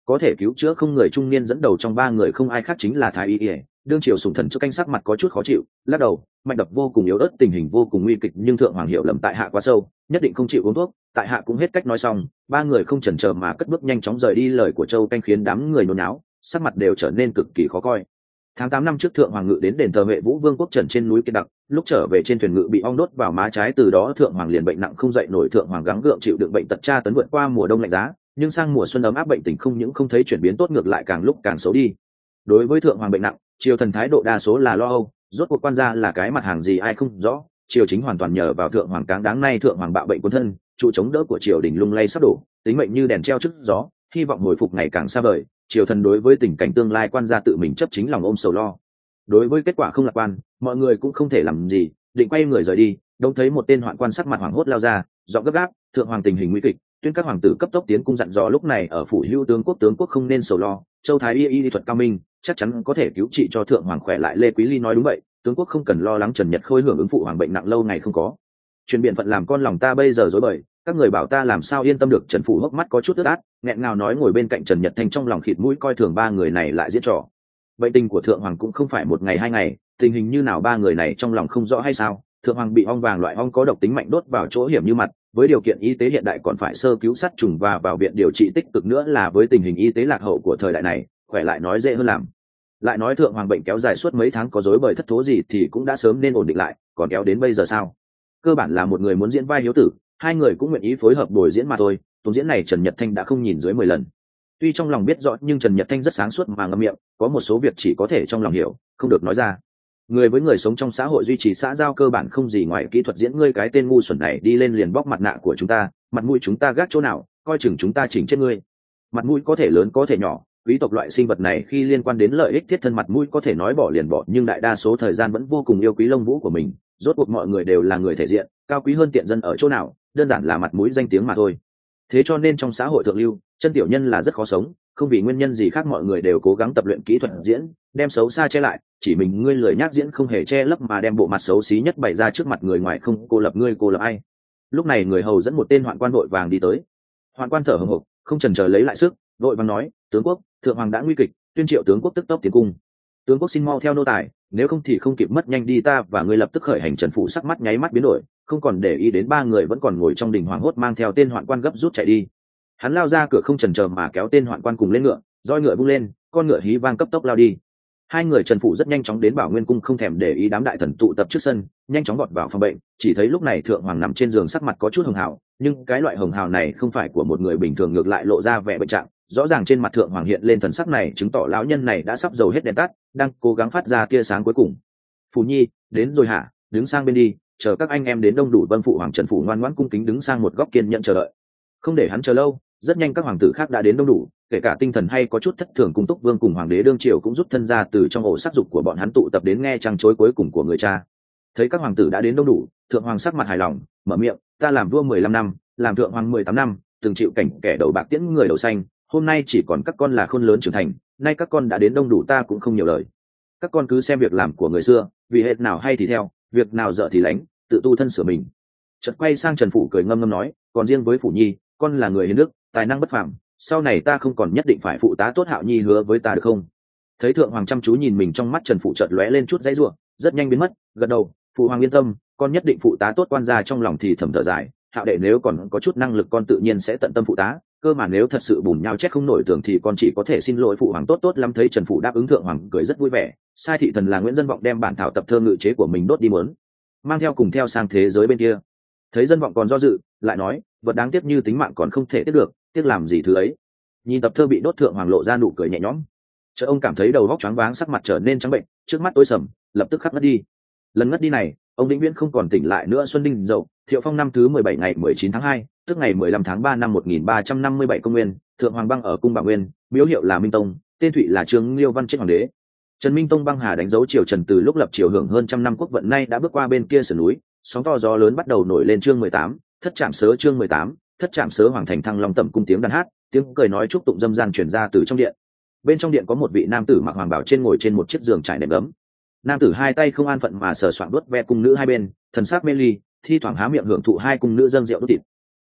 có thể cứu chữa không người trung niên dẫn đầu trong ba người không ai khác chính là thái y ỉa. Đương triều sùng thần trước canh sắc mặt có chút khó chịu, lắc đầu, mạch đập vô cùng yếu ớt, tình hình vô cùng nguy kịch, nhưng thượng hoàng hiểu lầm tại hạ quá sâu, nhất định không chịu uống thuốc. Tại hạ cũng hết cách nói xong, ba người không chần chờ mà cất bước nhanh chóng rời đi. Lời của châu canh khiến đám người nôn náo, sắc mặt đều trở nên cực kỳ khó coi. Tháng 8 năm trước thượng hoàng ngự đến đền thờ Huệ Vũ Vương quốc Trần trên núi Kiệt Đặc, lúc trở về trên thuyền ngự bị ong đốt vào má trái, từ đó thượng hoàng liền bệnh nặng không dậy nổi. Thượng hoàng gắng gượng chịu đựng bệnh tật tra tấn vượt qua mùa đông lạnh giá, nhưng sang mùa xuân ấm áp bệnh tình không những không thấy chuyển biến tốt, ngược lại càng lúc càng xấu đi. Đối với thượng hoàng bệnh nặng, triều thần thái độ đa số là lo âu, rốt cuộc quan gia là cái mặt hàng gì ai không rõ. Triều chính hoàn toàn nhờ vào thượng hoàng cáng đáng, nay thượng hoàng bạo bệnh cuốn thân, trụ chống đỡ của triều đình lung lay sắp đổ, tính mệnh như đèn treo trước gió, hy vọng hồi phục ngày càng xa vời. Triều thần đối với tình cảnh tương lai quan gia tự mình chấp chính lòng ôm sầu lo. Đối với kết quả không lạc quan, mọi người cũng không thể làm gì, định quay người rời đi. Đông thấy một tên hoạn quan sắc mặt hoảng hốt lao ra, giọng gấp gáp, thượng hoàng tình hình nguy kịch, tuyên các hoàng tử cấp tốc tiến cung dặn dò lúc này ở phủ hữu tướng quốc không nên sầu lo, châu thái y thuật cao minh, chắc chắn có thể cứu trị cho thượng hoàng khỏe lại. Lê Quý Ly nói đúng vậy, tướng quốc không cần lo lắng, Trần Nhật Khôi hưởng ứng phụ hoàng bệnh nặng lâu ngày không có truyền biện phận làm con lòng ta bây giờ rối bời, các người bảo ta làm sao yên tâm được. Trần Phủ hốc mắt có chút ướt át, nghẹn ngào nói, ngồi bên cạnh Trần Nhật Thanh trong lòng khịt mũi coi thường ba người này lại diễn trò. Bệnh tình của thượng hoàng cũng không phải một ngày hai ngày, tình hình như nào ba người này trong lòng không rõ hay sao? Thượng hoàng bị ong vàng, loại ong có độc tính mạnh, đốt vào chỗ hiểm như mặt, với điều kiện y tế hiện đại còn phải sơ cứu sát trùng và vào viện điều trị tích cực, nữa là với tình hình y tế lạc hậu của thời đại này, khỏe lại nói dễ hơn làm. Lại nói thượng hoàng bệnh kéo dài suốt mấy tháng, có rối bời thất thố gì thì cũng đã sớm nên ổn định lại, còn kéo đến bây giờ sao? Cơ bản là một người muốn diễn vai hiếu tử, hai người cũng nguyện ý phối hợp bồi diễn mà thôi. Tuồng diễn này Trần Nhật Thanh đã không nhìn dưới 10 lần. Tuy trong lòng biết rõ nhưng Trần Nhật Thanh rất sáng suốt mà ngậm miệng, có một số việc chỉ có thể trong lòng hiểu, không được nói ra. Người với người sống trong xã hội duy trì xã giao cơ bản không gì ngoài kỹ thuật diễn. Ngươi cái tên ngu xuẩn này đi lên liền bóc mặt nạ của chúng ta, mặt mũi chúng ta gác chỗ nào, coi chừng chúng ta chỉnh chết ngươi. Mặt mũi có thể lớn có thể nhỏ, quý tộc loại sinh vật này khi liên quan đến lợi ích thiết thân, mặt mũi có thể nói bỏ liền bỏ, nhưng đại đa số thời gian vẫn vô cùng yêu quý lông vũ của mình. Rốt cuộc mọi người đều là người thể diện, cao quý hơn tiện dân ở chỗ nào, đơn giản là mặt mũi danh tiếng mà thôi. Thế cho nên trong xã hội thượng lưu, chân tiểu nhân là rất khó sống, không vì nguyên nhân gì khác mọi người đều cố gắng tập luyện kỹ thuật diễn, đem xấu xa che lại, chỉ mình ngươi lười nhác diễn không hề che lấp mà đem bộ mặt xấu xí nhất bày ra trước mặt người ngoài, không cô lập ngươi cô lập ai. Lúc này người hầu dẫn một tên hoạn quan vội vàng đi tới. Hoạn quan thở hổn hộc, không chần chờ lấy lại sức, vội vàng nói, tướng quốc, thượng hoàng đã nguy kịch, tuyên triệu tướng quốc tức tốc tiến cung. Tướng quốc xin mau theo nô tài, nếu không thì không kịp mất, nhanh đi, ta và ngươi lập tức khởi hành. Trần Phụ sắc mắt nháy mắt biến đổi, không còn để ý đến ba người vẫn còn ngồi trong đình, hoảng hốt mang theo tên hoạn quan gấp rút chạy đi. Hắn lao ra cửa không chần chờ mà kéo tên hoạn quan cùng lên ngựa, roi ngựa vung lên, con ngựa hí vang cấp tốc lao đi. Hai người Trần Phụ rất nhanh chóng đến Bảo Nguyên cung, không thèm để ý đám đại thần tụ tập trước sân, nhanh chóng vọt vào phòng bệnh. Chỉ thấy lúc này thượng hoàng nằm trên giường, sắc mặt có chút hồng hào, nhưng cái loại hồng hào này không phải của một người bình thường, ngược lại lộ ra vẻ bệnh trạng. Rõ ràng trên mặt thượng hoàng hiện lên thần sắc này, chứng tỏ lão nhân này đã sắp dầu hết đèn tắt, đang cố gắng phát ra tia sáng cuối cùng. Phù Nhi, đến rồi hả? Đứng sang bên đi, chờ các anh em đến đông đủ. Vâng. Phụ hoàng Trần Phủ ngoan ngoãn cung kính đứng sang một góc kiên nhận chờ đợi. Không để hắn chờ lâu, rất nhanh các hoàng tử khác đã đến đông đủ, kể cả tinh thần hay có chút thất thường, Cung Túc Vương cùng hoàng đế đương triều cũng rút thân ra từ trong ổ sắc dục của bọn hắn, tụ tập đến nghe trăng chối cuối cùng của người cha. Thấy các hoàng tử đã đến đông đủ, thượng hoàng sắc mặt hài lòng, mở miệng, ta làm vua 15 năm, làm thượng hoàng 18 năm, từng chịu cảnh kẻ đầu bạc tiễn người đầu xanh, hôm nay chỉ còn các con là khôn lớn trưởng thành, nay các con đã đến đông đủ, ta cũng không nhiều lời. Các con cứ xem việc làm của người xưa, vì hệ nào hay thì theo, việc nào dở thì lánh, tự tu thân sửa mình. Chợt quay sang Trần Phủ cười ngâm ngâm nói, còn riêng với Phủ Nhi, con là người hiền đức, tài năng bất phàm, sau này ta không còn nhất định phải phụ tá tốt Hạo Nhi, hứa với ta được không? Thấy thượng hoàng chăm chú nhìn mình, trong mắt Trần Phủ chợt lóe lên chút dãy rủa, rất nhanh biến mất, gật đầu, phụ hoàng yên tâm, con nhất định phụ tá tốt. Quan gia trong lòng thì thầm thở dài, Hạo đệ nếu còn có chút năng lực con tự nhiên sẽ tận tâm phụ tá, cơ mà nếu thật sự bùn nhau chết không nổi tường thì con chỉ có thể xin lỗi phụ hoàng. Tốt tốt lắm. Thấy Trần Phủ đáp ứng, thượng hoàng cười rất vui vẻ, sai thị thần là Nguyễn Dân Vọng đem bản thảo tập thơ ngự chế của mình đốt đi, muốn mang theo cùng theo sang thế giới bên kia. Thấy Dân Vọng còn do dự, lại nói, vật đáng tiếc như tính mạng còn không thể tiếc được, tiếc làm gì thứ ấy. Nhìn tập thơ bị đốt, thượng hoàng lộ ra nụ cười nhẹ nhõm. Chợt ông cảm thấy đầu óc choáng váng, sắc mặt trở nên trắng bệnh, trước mắt tối sầm, lập tức khắc ngất đi. Lần ngất đi này, ông vĩnh viễn không còn tỉnh lại nữa. Xuân Đinh Dậu, Thiệu Phong năm thứ 17 ngày 19 tháng 2, tức ngày 15 tháng 3 năm 1357 công nguyên, thượng hoàng băng ở cung Bảo Nguyên, miếu hiệu là Minh Tông, tên Thụy là Trương Liêu Văn chết hoàng đế. Trần Minh Tông băng hà đánh dấu triều Trần từ lúc lập triều hưởng hơn trăm năm quốc vận, nay đã bước qua bên kia sườn núi, sóng to gió lớn bắt đầu nổi lên. Chương 18, thất trạm sớ. Chương 18, thất trạm sớ. Hoàng thành Thăng Long tẩm cung, tiếng đàn hát, tiếng cười nói chúc tụng râm ran truyền ra từ trong điện. Bên trong điện có một vị nam tử mặc hoàng bào, trên ngồi trên một chiếc giường trải nệm gấm. Nam tử hai tay không an phận mà sờ soạng đuốt ve cung nữ hai bên, thần sắc mê ly, thi thoảng há miệng hưởng thụ hai cung nữ dâng rượu đốt thịt.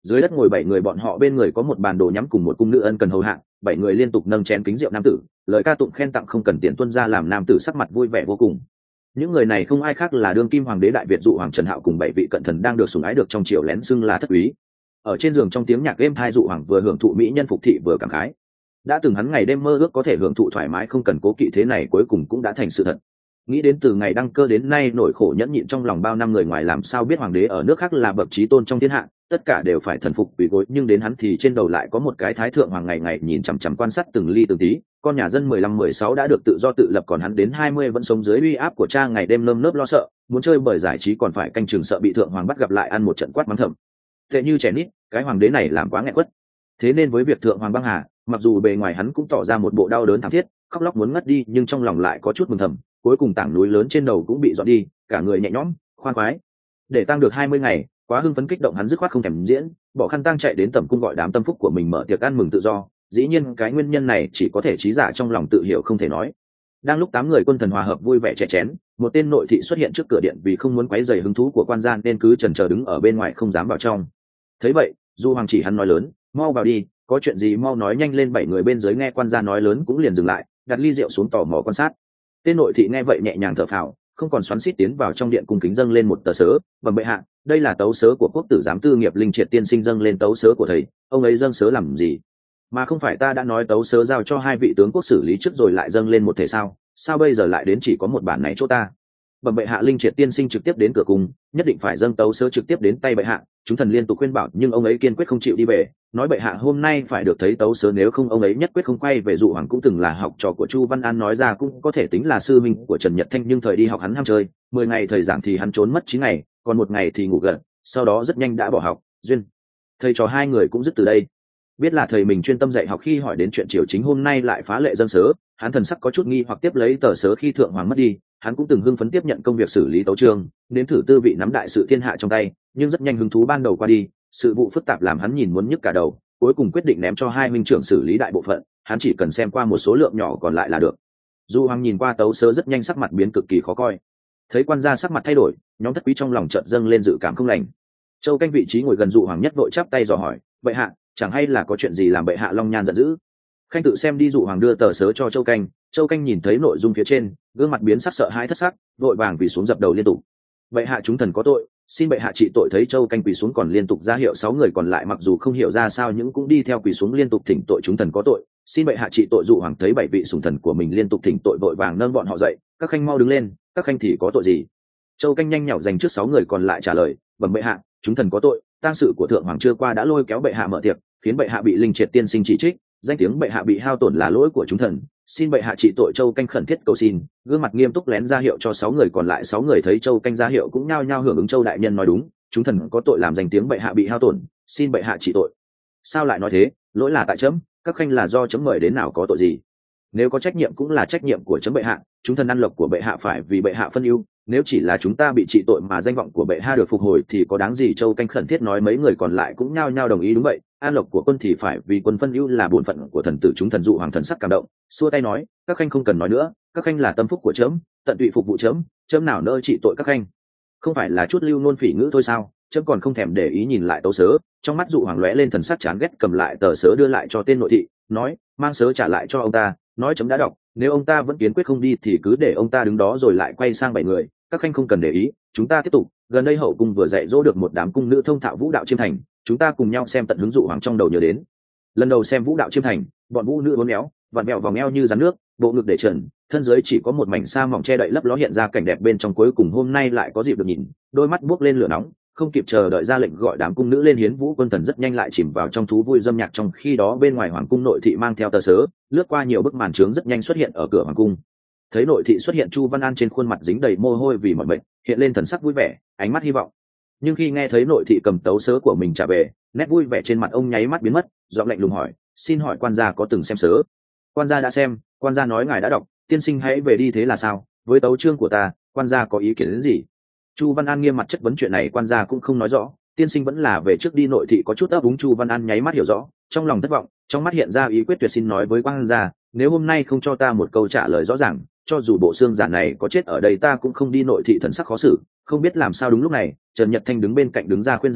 Dưới đất ngồi 7 người, bọn họ bên người có một bàn đồ nhắm cùng một cung nữ ân cần hầu hạ. 7 người liên tục nâng chén kính rượu nam tử, lời ca tụng khen tặng không cần tiền tuân ra, làm nam tử sắc mặt vui vẻ vô cùng. Những người này không ai khác là đương kim hoàng đế Đại Việt Dụ Hoàng Trần Hạo cùng 7 vị cận thần đang được sủng ái được trong triều lén xưng là thất úy. Ở trên giường trong tiếng nhạc êm thai, Dụ Hoàng vừa hưởng thụ mỹ nhân phục thị vừa cảm khái. Đã từng hắn ngày đêm mơ ước có thể hưởng thụ thoải mái không cần cố kỵ, thế này cuối cùng cũng đã thành sự thật. Nghĩ đến từ ngày đăng cơ đến nay nỗi khổ nhẫn nhịn trong lòng bao năm người ngoài làm sao biết hoàng đế ở nước khác là bậc chí tôn trong thiên hạ, tất cả đều phải thần phục quỳ gối, nhưng đến hắn thì trên đầu lại có một cái thái thượng hoàng ngày ngày nhìn chằm chằm quan sát từng ly từng tí. Con nhà dân 15-16 đã được tự do tự lập, còn hắn đến 20 vẫn sống dưới uy áp của cha, ngày đêm nơm nớp lo sợ, muốn chơi bời giải trí còn phải canh chừng sợ bị thượng hoàng bắt gặp lại ăn một trận quát mắng thầm. Tệ như trẻ nít, cái hoàng đế này làm quá nghẹn quất. Thế nên với việc thượng hoàng băng hà, mặc dù bề ngoài hắn cũng tỏ ra một bộ đau đớn thảm thiết, khóc lóc muốn ngất đi, nhưng trong lòng lại có chút mừng thầm. Cuối cùng tảng núi lớn trên đầu cũng bị dọn đi, cả người nhẹ nhõm khoan khoái. Để tang được 20 ngày, quá hưng phấn kích động, hắn dứt khoát không thèm diễn, bỏ khăn tang chạy đến tẩm cung gọi đám tâm phúc của mình mở tiệc ăn mừng tự do. Dĩ nhiên cái nguyên nhân này chỉ có thể trí giả trong lòng tự hiểu không thể nói. Đang lúc 8 người quân thần hòa hợp vui vẻ chè chén, một tên nội thị xuất hiện trước cửa điện, vì không muốn quấy rầy hứng thú của quan gia nên cứ chần chờ đứng ở bên ngoài không dám vào trong. Thấy vậy, Du Hoàng chỉ hắn nói lớn, mau vào đi, có chuyện gì mau nói nhanh lên. 7 người bên dưới nghe quan gia nói lớn cũng liền dừng lại, đặt ly rượu xuống tò mò quan sát. Tên nội thị nghe vậy nhẹ nhàng thở phào, không còn xoắn xít tiến vào trong điện cung kính dâng lên một tờ sớ. Bẩm bệ hạ, đây là tấu sớ của quốc tử giám tư nghiệp Linh Triệt tiên sinh dâng lên. Tấu sớ của thầy, ông ấy dâng sớ làm gì? Mà không phải ta đã nói tấu sớ giao cho 2 vị tướng quốc xử lý trước rồi lại dâng lên một thể sao? Sao bây giờ lại đến chỉ có một bản này chỗ ta? Bẩm bệ hạ, Linh Triệt tiên sinh trực tiếp đến cửa cung, nhất định phải dâng tấu sớ trực tiếp đến tay bệ hạ. Chúng thần liên tục khuyên bảo nhưng ông ấy kiên quyết không chịu đi về, nói bệ hạ hôm nay phải được thấy tấu sớ, nếu không ông ấy nhất quyết không quay về. Dụ Hoàng cũng từng là học trò của Chu Văn An, nói ra cũng có thể tính là sư minh của Trần Nhật Thanh, nhưng thời đi học hắn ham chơi, 10 ngày thời giảng thì hắn trốn mất 9 ngày, còn 1 ngày thì ngủ gật, sau đó rất nhanh đã bỏ học. Duyên thầy trò 2 người cũng dứt từ đây. Biết là thầy mình chuyên tâm dạy học, khi hỏi đến chuyện triều chính hôm nay lại phá lệ dâng sớ, hắn thần sắc có chút nghi hoặc tiếp lấy tờ sớ. Khi thượng hoàng mất đi, hắn cũng từng hưng phấn tiếp nhận công việc xử lý tấu chương, nếm thử tư vị nắm đại sự thiên hạ trong tay, nhưng rất nhanh hứng thú ban đầu qua đi, sự vụ phức tạp làm hắn nhìn muốn nhức cả đầu, cuối cùng quyết định ném cho 2 minh trưởng xử lý đại bộ phận, hắn chỉ cần xem qua một số lượng nhỏ còn lại là được. Du Hoàng nhìn qua tấu sớ rất nhanh sắc mặt biến cực kỳ khó coi. Thấy quan gia sắc mặt thay đổi, nhóm thất quý trong lòng chợt dâng lên dự cảm không lành. Châu Canh vị trí ngồi gần Dụ Hoàng nhất vội chắp tay dò hỏi, bệ hạ, chẳng hay là có chuyện gì làm bệ hạ long nhan giận dữ? Khanh tự xem đi. Dụ Hoàng đưa tờ sớ cho Châu Canh. Châu Canh nhìn thấy nội dung phía trên, gương mặt biến sắc sợ hãi thất sắc, vội vàng quỳ xuống dập đầu liên tục. Bệ hạ, chúng thần có tội, xin bệ hạ trị tội. Thấy Châu Canh quỳ xuống còn liên tục ra hiệu, 6 người còn lại mặc dù không hiểu ra sao nhưng cũng đi theo quỳ xuống liên tục thỉnh tội, chúng thần có tội, xin bệ hạ trị tội. Dụ Hoàng thấy 7 vị sủng thần của mình liên tục thỉnh tội, vội vàng nâng bọn họ dậy, các khanh mau đứng lên, các khanh thì có tội gì? Châu Canh nhanh nhảu dành trước 6 người còn lại trả lời, bẩm bệ hạ, chúng thần có tội, tang sự của thượng hoàng chưa qua đã lôi kéo bệ hạ mở tiệc, khiến bệ hạ bị Linh Triệt tiên sinh chỉ trích, danh tiếng bệ hạ bị hao tổn là lỗi của chúng thần, xin bệ hạ trị tội. Châu Canh khẩn thiết cầu xin, gương mặt nghiêm túc lén ra hiệu cho 6 người còn lại. 6 người thấy Châu Canh ra hiệu cũng nhao nhao hưởng ứng. Châu đại nhân nói đúng, chúng thần có tội làm danh tiếng bệ hạ bị hao tổn, xin bệ hạ trị tội. Sao lại nói thế? Lỗi là tại chấm, các khanh là do chấm mời đến, nào có tội gì? Nếu có trách nhiệm cũng là trách nhiệm của chấm bệ hạ, chúng thần ăn lộc của bệ hạ phải vì bệ hạ phân ưu, nếu chỉ là chúng ta bị trị tội mà danh vọng của bệ hạ được phục hồi thì có đáng gì? Châu Canh khẩn thiết nói. Mấy người còn lại cũng nhao nhao đồng ý, đúng vậy, an lộc của quân thì phải vì quân phân ưu là bổn phận của thần tử chúng thần. Dụ Hoàng thần sắc cảm động, xua tay nói, các khanh không cần nói nữa, các khanh là tâm phúc của chấm, tận tụy phục vụ chấm, chấm nào nỡ trị tội các khanh. Không phải là chút lưu ngôn phỉ ngữ thôi sao? Chấm còn không thèm để ý. nhìn lại tấu sớ, trong mắt Dụ Hoàng lóe lên thần sắc chán ghét, cầm lại tờ sớ đưa lại cho tên nội thị, nói, mang sớ trả lại cho ông ta, nói chấm đã đọc, nếu ông ta vẫn kiên quyết không đi thì cứ để ông ta đứng đó. Rồi lại quay sang 7 người, các khanh không cần để ý, chúng ta tiếp tục. Gần đây hậu cung vừa dạy dỗ được một đám cung nữ thông thạo vũ đạo chiêm thành, chúng ta cùng nhau xem tận hứng. Dụ Hoàng trong đầu nhớ đến lần đầu xem vũ đạo chiêm thành, bọn vũ nữ uốn éo vặn vẹo vòng eo như rắn nước, bộ ngực để trần, thân dưới chỉ có một mảnh sa mỏng che đậy lấp ló hiện ra cảnh đẹp bên trong. Cuối cùng hôm nay lại có dịp được nhìn, đôi mắt buốc lên lửa nóng, không kịp chờ đợi ra lệnh gọi đám cung nữ lên hiến vũ. Quân thần rất nhanh lại chìm vào trong thú vui dâm nhạc. Trong khi đó bên ngoài hoàng cung, nội thị mang theo tờ sớ lướt qua nhiều bức màn trướng rất nhanh xuất hiện ở cửa hoàng cung. Thấy nội thị xuất hiện, Chu Văn An trên khuôn mặt dính đầy mồ hôi vì mọi bệnh, hiện lên thần sắc vui vẻ, ánh mắt hy vọng. Nhưng khi nghe thấy nội thị cầm tấu sớ của mình trả về, nét vui vẻ trên mặt ông nháy mắt biến mất, giọng lạnh lùng hỏi, xin hỏi quan gia có từng xem sớ? Quan gia đã xem, quan gia nói ngài đã đọc, tiên sinh hãy về đi. Thế là sao? Với tấu chương của ta, quan gia có ý kiến đến gì? Chu Văn An nghiêm mặt chất vấn. Chuyện này quan gia cũng không nói rõ, tiên sinh vẫn là về trước đi. Nội thị có chút ấp úng. Chu Văn An nháy mắt hiểu rõ, trong lòng thất vọng, trong mắt hiện ra ý quyết tuyệt, xin nói với quan gia, nếu hôm nay không cho ta một câu trả lời rõ ràng, cho dù bộ xương giả này có chết ở đây ta cũng không đi. Nội thị thần sắc khó xử, không biết làm sao. Đúng lúc này Trần Nhật Thanh đứng bên cạnh đứng ra khuyên giải thầy,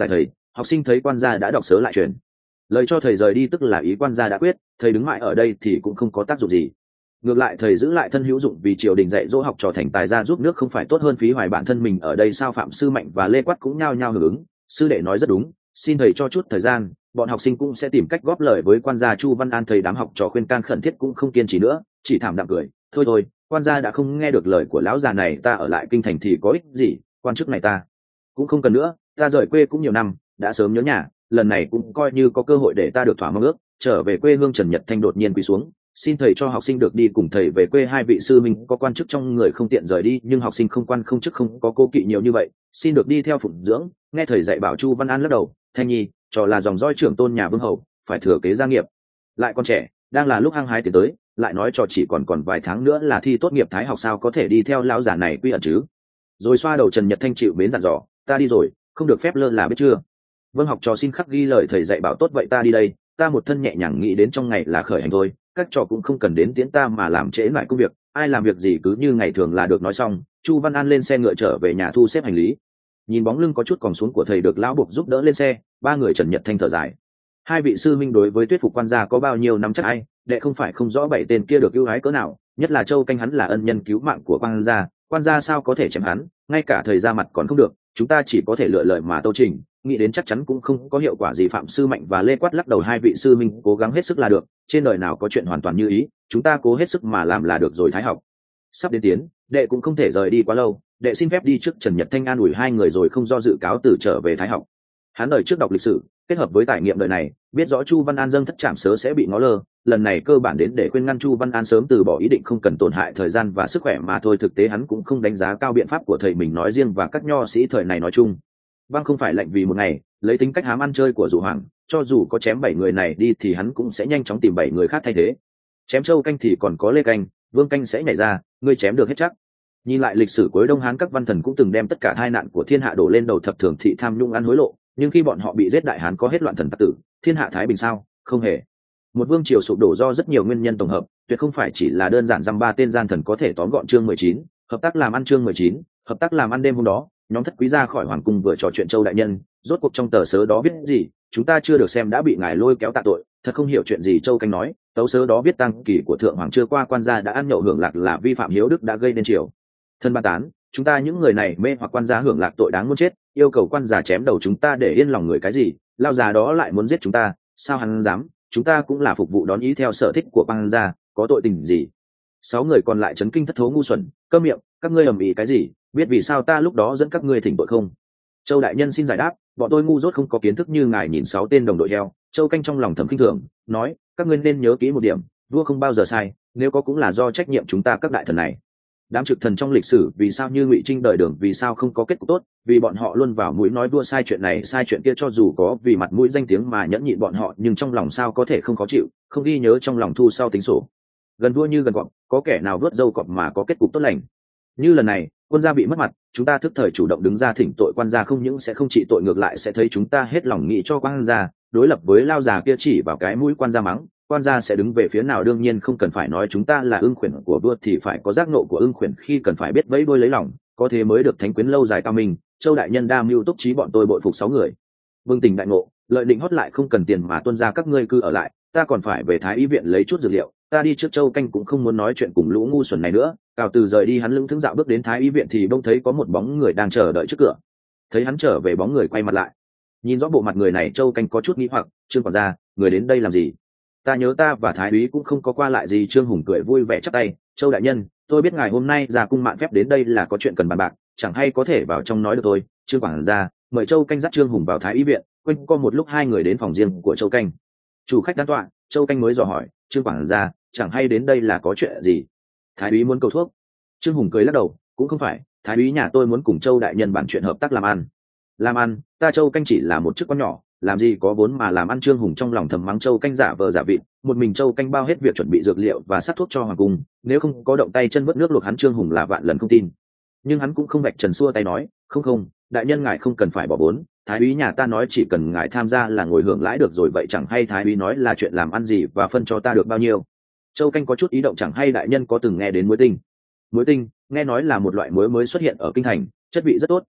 học sinh thấy quan gia đã đọc sớ lại truyền lời cho thầy rời đi, tức là ý quan gia đã quyết, thầy đứng mãi ở đây thì cũng không có tác dụng gì. Ngược lại thầy giữ lại thân hữu dụng, vì triều đình dạy dỗ học trò thành tài gia giúp nước không phải tốt hơn phí hoài bản thân mình ở đây sao? Phạm Sư Mạnh và Lê Quát cũng nhao nhao hưởng ứng. Sư đệ nói rất đúng, xin thầy cho chút thời gian, bọn học sinh cũng sẽ tìm cách góp lời với quan gia Chu Văn An. Thầy đám học trò khuyên can khẩn thiết cũng không kiên trì nữa, chỉ thảm đạm cười, thôi thôi, quan gia đã không nghe được lời của lão già này, ta ở lại kinh thành thì có ích gì, quan chức này ta cũng không cần nữa, ta rời quê cũng nhiều năm, đã sớm nhớ nhà, lần này cũng coi như có cơ hội để ta được thỏa mong ước, trở về quê hương. Trần Nhật Thanh đột nhiên quỳ xuống, xin thầy cho học sinh được đi cùng thầy về quê. Hai vị sư minh có quan chức trong người không tiện rời đi, nhưng học sinh không quan không chức không có cố kỵ nhiều như vậy, xin được đi theo phụng dưỡng. Nghe thầy dạy bảo, Chu Văn An lắc đầu, Thanh nhi trò là dòng dõi trưởng tôn nhà vương hầu, phải thừa kế gia nghiệp, lại còn trẻ, đang là lúc hăng hái tiến tới, lại nói trò chỉ còn vài tháng nữa là thi tốt nghiệp thái học, sao có thể đi theo lão giả này quy ẩn chứ? Rồi xoa đầu Trần Nhật Thanh chịu mến dặn dò, ta đi rồi, không được phép lơ là biết chưa? Vâng, học trò xin khắc ghi lời thầy dạy bảo. Tốt vậy ta đi đây, ta một thân nhẹ nhàng nghĩ đến trong ngày là khởi hành thôi, các trò cũng không cần đến tiễn ta mà làm trễ lại công việc, ai làm việc gì cứ như ngày thường là được. Nói xong Chu Văn An lên xe ngựa trở về nhà thu xếp hành lý. Nhìn bóng lưng có chút còn xuống của thầy được lão buộc giúp đỡ lên xe, ba người Trần Nhật Thanh thở dài. Hai vị sư minh đối với thuyết phục quan gia có bao nhiêu năm chắc ai, đệ không phải không rõ bảy tên kia được ưu ái cỡ nào, nhất là Châu Canh, hắn là ân nhân cứu mạng của quan gia sao có thể chém hắn, ngay cả thầy ra mặt còn không được, chúng ta chỉ có thể lựa lời mà tâu trình, nghĩ đến chắc chắn cũng không có hiệu quả gì. Phạm Sư Mạnh và Lê Quát lắc đầu, hai vị sư minh cố gắng hết sức là được, trên đời nào có chuyện hoàn toàn như ý, chúng ta cố hết sức mà làm là được rồi. Thái học sắp đến tiến, đệ cũng không thể rời đi quá lâu, đệ xin phép đi trước. Trần Nhật Thanh an ủi hai người rồi không do dự cáo từ trở về Thái học. Hắn đời trước đọc lịch sử kết hợp với trải nghiệm đời này, biết rõ Chu Văn An dâng thất trảm sớ sẽ bị ngó lơ, lần này cơ bản đến để khuyên ngăn Chu Văn An sớm từ bỏ ý định, không cần tổn hại thời gian và sức khỏe mà thôi. Thực tế hắn cũng không đánh giá cao biện pháp của thầy mình nói riêng và các nho sĩ thời này nói chung. Vâng, không phải lệnh vì một ngày, lấy tính cách hám ăn chơi của Dụ Hoàng, cho dù có chém 7 người này đi thì hắn cũng sẽ nhanh chóng tìm 7 người khác thay thế. Chém Châu Canh thì còn có Lê Canh, Vương Canh sẽ nhảy ra, ngươi chém được hết chắc. Nhìn lại lịch sử cuối Đông Hán, các văn thần cũng từng đem tất cả tai nạn của thiên hạ đổ lên đầu thập thường thị, tham nhũng ăn hối lộ, nhưng khi bọn họ bị giết, Đại Hán có hết loạn thần tặc tử, thiên hạ thái bình sao? Không hề. Một vương triều sụp đổ do rất nhiều nguyên nhân tổng hợp, tuyệt không phải chỉ là đơn giản dăm ba tên gian thần có thể tóm gọn. Chương 19, hợp tác làm ăn. Chương 19, hợp tác làm ăn. Đêm hôm đó, nhóm thất quý ra khỏi hoàng cung vừa trò chuyện Châu đại nhân, rốt cuộc trong tờ sớ đó viết gì, chúng ta chưa được xem đã bị ngài lôi kéo tạ tội, thật không hiểu chuyện gì. Châu Canh nói, tấu sớ đó viết tang kỳ của thượng hoàng chưa qua, quan gia đã ăn nhậu hưởng lạc là vi phạm hiếu đức, đã gây nên triều thân ban tán, chúng ta những người này mê hoặc quan gia hưởng lạc tội đáng muốn chết, yêu cầu quan già chém đầu chúng ta để yên lòng người. Cái gì? Lao già đó lại muốn giết chúng ta, sao hắn dám? Chúng ta cũng là phục vụ đón ý theo sở thích của quan gia, có tội tình gì? 6 người còn lại chấn kinh thất thố, ngu xuẩn, câm miệng, các ngươi ầm ĩ cái gì? Biết vì sao ta lúc đó dẫn các ngươi thỉnh tội không? Châu đại nhân xin giải đáp, bọn tôi ngu dốt không có kiến thức như ngài. Nhìn 6 tên đồng đội heo, Châu Canh trong lòng thầm khinh thường, nói, các ngươi nên nhớ kỹ một điểm, vua không bao giờ sai, nếu có cũng là do trách nhiệm chúng ta các đại thần này. Đám trực thần trong lịch sử vì sao như Ngụy Trinh đời Đường vì sao không có kết cục tốt, vì bọn họ luôn vào mũi nói vua sai chuyện này sai chuyện kia, cho dù có vì mặt mũi danh tiếng mà nhẫn nhịn bọn họ, nhưng trong lòng sao có thể không khó chịu, không ghi nhớ trong lòng thu sau tính sổ. Gần vua như gần cọp, có kẻ nào vớt dâu cọp mà có kết cục tốt lành. Như lần này quân gia bị mất mặt, chúng ta thức thời chủ động đứng ra thỉnh tội quan gia, không những sẽ không trị tội, ngược lại sẽ thấy chúng ta hết lòng nghĩ cho quan gia, đối lập với lao già kia chỉ vào cái mũi quan gia mắng, quan gia sẽ đứng về phía nào? Đương nhiên không cần phải nói, chúng ta là ưng khuyển của vua thì phải có giác nộ của ưng khuyển, khi cần phải biết vẫy đuôi lấy lòng, có thế mới được thánh quyến lâu dài cao minh. Châu đại nhân đa mưu túc trí, bọn tôi bội phục 6 người vương tình đại ngộ, lợi định hót lại không cần tiền mà tuân ra, các ngươi cứ ở lại, ta còn phải về Thái y viện lấy chút dược liệu, ta đi trước. Châu Canh cũng không muốn nói chuyện cùng lũ ngu xuẩn này nữa, cào từ rời đi. Hắn lững thững dạo bước đến Thái y viện thì bỗng thấy có một bóng người đang chờ đợi trước cửa. Thấy hắn trở về, bóng người quay mặt lại, nhìn rõ bộ mặt người này, Châu Canh có chút nghĩ hoặc, Trương quản gia, người đến đây làm gì? Ta nhớ ta và Thái úy cũng không có qua lại gì. Trương Hùng cười vui vẻ chắp tay, Châu đại nhân, tôi biết ngài hôm nay ra cung mạn phép đến đây là có chuyện cần bàn bạc, chẳng hay có thể vào trong nói được thôi. Trương quản gia mời Châu Canh dắt Trương Hùng vào Thái y viện. Quanh co một lúc, hai người đến phòng riêng của Châu Canh. Chủ khách đan tọa, Châu Canh mới dò hỏi, Trương quản gia, chẳng hay đến đây là có chuyện gì? Thái úy muốn cầu thuốc. Trương Hùng cười lắc đầu, cũng không phải, Thái úy nhà tôi muốn cùng Châu đại nhân bàn chuyện hợp tác làm ăn. Làm ăn? Ta Châu Canh chỉ là một chức quan nhỏ, làm gì có vốn mà làm ăn. Trương Hùng trong lòng thầm mắng Châu Canh giả vờ giả vịt, một mình Châu Canh bao hết việc chuẩn bị dược liệu và sát thuốc cho hoàng cung, nếu không có động tay chân vớt nước luộc hắn, Trương Hùng là vạn lần không tin. Nhưng hắn cũng không vạch trần, xua tay nói, không, đại nhân ngài không cần phải bỏ vốn, Thái úy nhà ta nói chỉ cần ngài tham gia là ngồi hưởng lãi được rồi. Vậy chẳng hay Thái úy nói là chuyện làm ăn gì và phân cho ta được bao nhiêu? Châu Canh có chút ý động, chẳng hay đại nhân có từng nghe đến muối tinh? Muối tinh nghe nói là một loại muối mới xuất hiện ở kinh thành, chất vị rất tốt,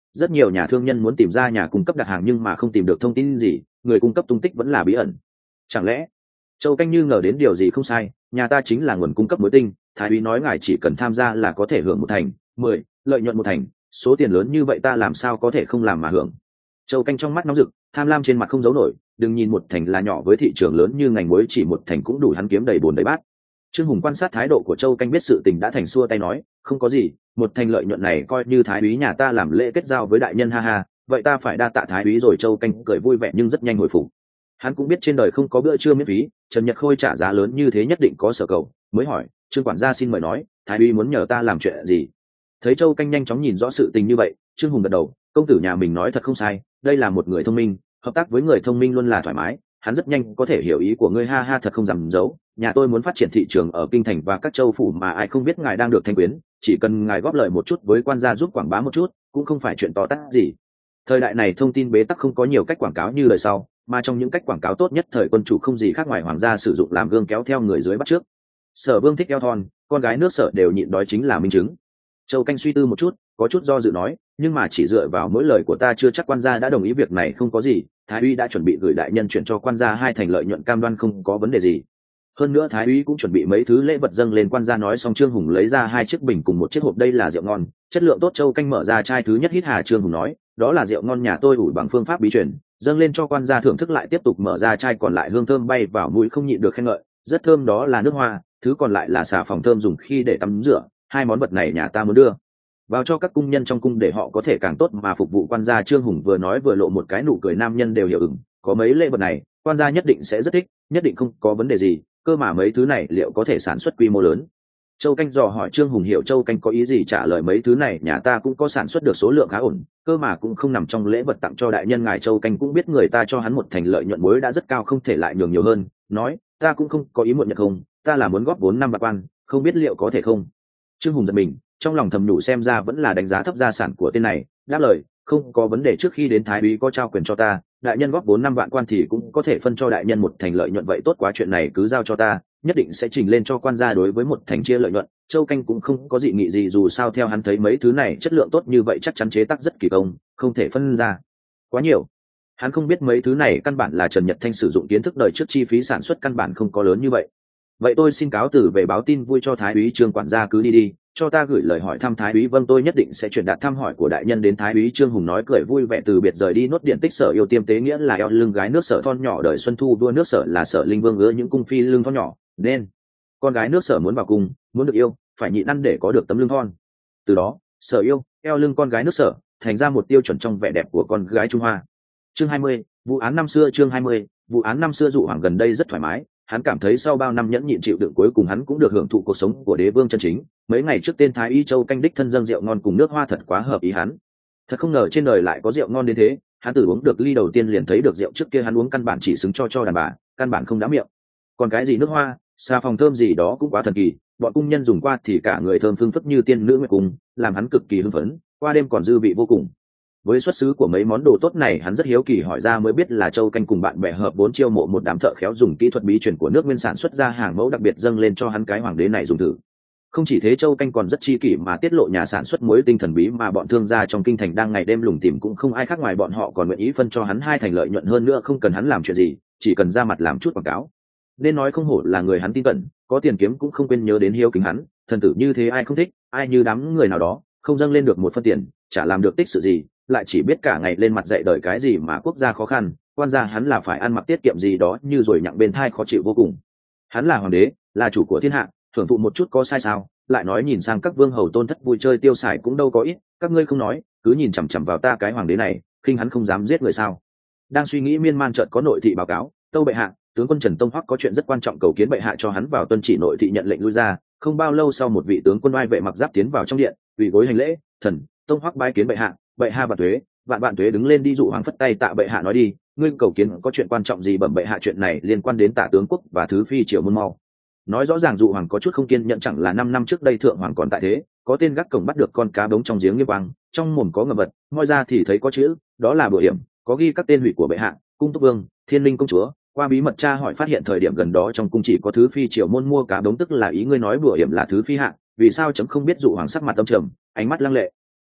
rất nhiều nhà thương nhân muốn tìm ra nhà cung cấp đặt hàng nhưng mà không tìm được thông tin gì, người cung cấp tung tích vẫn là bí ẩn. Chẳng lẽ Châu Canh như ngờ đến điều gì không sai, nhà ta chính là nguồn cung cấp muối tinh, thái úy nói ngài chỉ cần tham gia là có thể hưởng 1/10, lợi nhuận 1/10, số tiền lớn như vậy ta làm sao có thể không làm mà hưởng. Châu Canh trong mắt nóng rực, tham lam trên mặt không giấu nổi, đừng nhìn 1/10 là nhỏ với thị trường lớn như ngành muối, chỉ 1/10 cũng đủ hắn kiếm đầy bồn đầy bát. Trương Hùng quan sát thái độ của Châu Canh biết sự tình đã thành, xua tay nói, không có gì, 1/10 lợi nhuận này coi như thái úy nhà ta làm lễ kết giao với đại nhân, ha ha, vậy ta phải đa tạ thái úy rồi. Châu Canh cười vui vẻ nhưng rất nhanh hồi phục. Hắn cũng biết trên đời không có bữa trưa miễn phí, Trần Nhật Khôi trả giá lớn như thế nhất định có sở cầu, mới hỏi, Trương quản gia xin mời nói, thái úy muốn nhờ ta làm chuyện gì. Thấy Châu Canh nhanh chóng nhìn rõ sự tình như vậy, Trương Hùng gật đầu, công tử nhà mình nói thật không sai, đây là một người thông minh, hợp tác với người thông minh luôn là thoải mái, hắn rất nhanh có thể hiểu ý của ngươi, ha ha, thật không dám giấu, nhà tôi muốn phát triển thị trường ở kinh thành và các châu phủ mà ai không biết ngài đang được thanh quyến, chỉ cần ngài góp lời một chút với quan gia giúp quảng bá một chút, cũng không phải chuyện to tát gì. Thời đại này thông tin bế tắc, không có nhiều cách quảng cáo như lời sau, mà trong những cách quảng cáo tốt nhất thời quân chủ không gì khác ngoài hoàng gia sử dụng làm gương kéo theo người dưới bắt trước. Sở Vương thích eo thon, con gái nước Sở đều nhịn đói chính là minh chứng. Châu Canh suy tư một chút, có chút do dự nói, nhưng mà chỉ dựa vào mỗi lời của ta chưa chắc quan gia đã đồng ý, việc này không có gì, thái úy đã chuẩn bị gửi đại nhân chuyển cho quan gia 2/10 lợi nhuận, cam đoan không có vấn đề gì. Hơn nữa thái úy cũng chuẩn bị mấy thứ lễ vật dâng lên quan gia. Nói xong Trương Hùng lấy ra 2 chiếc bình cùng một chiếc hộp, đây là rượu ngon, chất lượng tốt. Châu Canh mở ra chai thứ nhất hít hà. Trương Hùng nói, đó là rượu ngon nhà tôi ủ bằng phương pháp bí truyền, dâng lên cho quan gia thưởng thức. Lại tiếp tục mở ra chai còn lại, hương thơm bay vào mũi không nhịn được khen ngợi, rất thơm. Đó là nước hoa, thứ còn lại là xà phòng thơm dùng khi để tắm rửa, 2 món vật này nhà ta muốn đưa vào cho các cung nhân trong cung để họ có thể càng tốt mà phục vụ quan gia. Trương Hùng vừa nói vừa lộ một cái nụ cười, nam nhân đều hiểu, có mấy lễ vật này quan gia nhất định sẽ rất thích, nhất định không có vấn đề gì, cơ mà mấy thứ này liệu có thể sản xuất quy mô lớn. Châu Canh dò hỏi. Trương Hùng hiểu Châu Canh có ý gì, trả lời mấy thứ này nhà ta cũng có sản xuất được số lượng khá ổn, cơ mà cũng không nằm trong lễ vật tặng cho đại nhân ngài. Châu Canh cũng biết người ta cho hắn 1/10 lợi nhuận muối đã rất cao, không thể lại nhường nhiều hơn, nói, ta cũng không có ý muộn nhận không, ta là muốn góp vốn 5 bạc quan, không biết liệu có thể không. Trương Hùng giật mình, trong lòng thầm nhủ xem ra vẫn là đánh giá thấp gia sản của tên này, đáp lời, không có vấn đề, trước khi đến thái úy có trao quyền cho ta, đại nhân góp vốn 5 vạn quan thì cũng có thể phân cho đại nhân 1/10 lợi nhuận. Vậy tốt quá, chuyện này cứ giao cho ta, nhất định sẽ trình lên cho quan gia đối với 1/10 chia lợi nhuận. Châu Canh cũng không có dị nghị gì, dù sao theo hắn thấy mấy thứ này chất lượng tốt như vậy chắc chắn chế tác rất kỳ công, không thể phân ra quá nhiều. Hắn không biết mấy thứ này căn bản là Trần Nhật Thanh sử dụng kiến thức đời trước, chi phí sản xuất căn bản không có lớn như vậy. Vậy tôi xin cáo từ về, báo tin vui cho thái úy. Trương quản gia cứ đi đi, cho ta gửi lời hỏi thăm thái úy. Vâng, tôi nhất định sẽ truyền đạt thăm hỏi của đại nhân đến thái úy. Trương Hùng nói cười vui vẻ từ biệt rời đi. Nốt điện tích Sở yêu tiêm tế nghĩa là eo lưng gái nước Sở thon nhỏ, đời xuân thu đua nước Sở là Sở Linh Vương ưa những cung phi lưng thon nhỏ, nên con gái nước Sở muốn vào cung, muốn được yêu, phải nhịn ăn để có được tấm lưng thon. Từ đó Sở yêu eo lưng con gái nước Sở thành ra một tiêu chuẩn trong vẻ đẹp của con gái Trung Hoa. Chương 20, vụ án năm xưa. Chương 20, vụ án năm xưa. Dụ Hoàng gần đây rất thoải mái, hắn cảm thấy sau bao năm nhẫn nhịn chịu đựng cuối cùng hắn cũng được hưởng thụ cuộc sống của đế vương chân chính. Mấy ngày trước tên thái y Châu Canh đích thân dâng rượu ngon cùng nước hoa thật quá hợp ý hắn, thật không ngờ trên đời lại có rượu ngon đến thế. Hắn tự uống được ly đầu tiên liền thấy được rượu trước kia hắn uống căn bản chỉ xứng cho đàn bà, căn bản không đã miệng. Còn cái gì nước hoa, xà phòng thơm gì đó cũng quá thần kỳ, bọn cung nhân dùng qua thì cả người thơm phương phức như tiên nữ nguyệt cung, làm hắn cực kỳ hưng phấn, qua đêm còn dư vị vô cùng. Với xuất xứ của mấy món đồ tốt này hắn rất hiếu kỳ, hỏi ra mới biết là Châu Canh cùng bạn bè hợp vốn chiêu mộ một đám thợ khéo dùng kỹ thuật bí truyền của nước Nguyên sản xuất ra hàng mẫu đặc biệt dâng lên cho hắn cái hoàng đế này dùng thử. Không chỉ thế, Châu Canh còn rất chi kỷ mà tiết lộ nhà sản xuất muối tinh thần bí mà bọn thương gia trong kinh thành đang ngày đêm lùng tìm, cũng không ai khác ngoài bọn họ còn nguyện ý phân cho hắn 2/10 lợi nhuận. Hơn nữa không cần hắn làm chuyện gì, chỉ cần ra mặt làm chút quảng cáo. Nên nói không hổ là người hắn tin cẩn, có tiền kiếm cũng không quên nhớ đến hiếu kính hắn. Thần tử như thế ai không thích, ai như đám người nào đó không dâng lên được một phân tiền, chả làm được tích sự gì, lại chỉ biết cả ngày lên mặt dạy đời cái gì mà quốc gia khó khăn, quan gia hắn là phải ăn mặc tiết kiệm gì đó như rồi nhặng bên thai khó chịu vô cùng. Hắn là hoàng đế, là chủ của thiên hạ, thưởng thụ một chút có sai sao? Lại nói nhìn sang các vương hầu tôn thất vui chơi tiêu xài cũng đâu có ít, các ngươi không nói, cứ nhìn chằm chằm vào ta cái hoàng đế này, khinh hắn không dám giết người sao? Đang suy nghĩ miên man chợt có nội thị báo cáo, tâu bệ hạ, tướng quân Trần Tông Hoắc có chuyện rất quan trọng cầu kiến bệ hạ cho hắn vào tuân chỉ. Nội thị nhận lệnh lui ra. Không bao lâu sau một vị tướng quân oai vệ mặc giáp tiến vào trong điện, quỳ gối hành lễ, thần Tông Hoắc bái kiến bệ hạ. Bệ hạ vạn tuế, vạn tuế. Đứng lên đi. Dụ Hoàng phất tay tạ bệ hạ nói đi, ngươi cầu kiến có chuyện quan trọng gì? Bẩm bệ hạ, chuyện này liên quan đến Tả tướng quốc và thứ phi triều môn mau. Nói rõ ràng Dụ Hoàng có chút không kiên nhận, chẳng là 5 năm trước đây thượng hoàng còn tại thế, có tên gác cổng bắt được con cá bống trong giếng Nghiêm Quang, trong mồm có ngầm vật, moi ra thì thấy có chữ, đó là bùa hiểm, có ghi các tên hủy của bệ hạ, cung túc vương, thiên linh công chúa. Qua bí mật tra hỏi phát hiện thời điểm gần đó trong cung chỉ có thứ phi triều môn mua cá bống, tức là ý ngươi nói bùa hiểm là thứ phi hạ. Vì sao chấm không biết? Dụ Hoàng sắc mặt âm trầm, ánh mắt lăng lệ.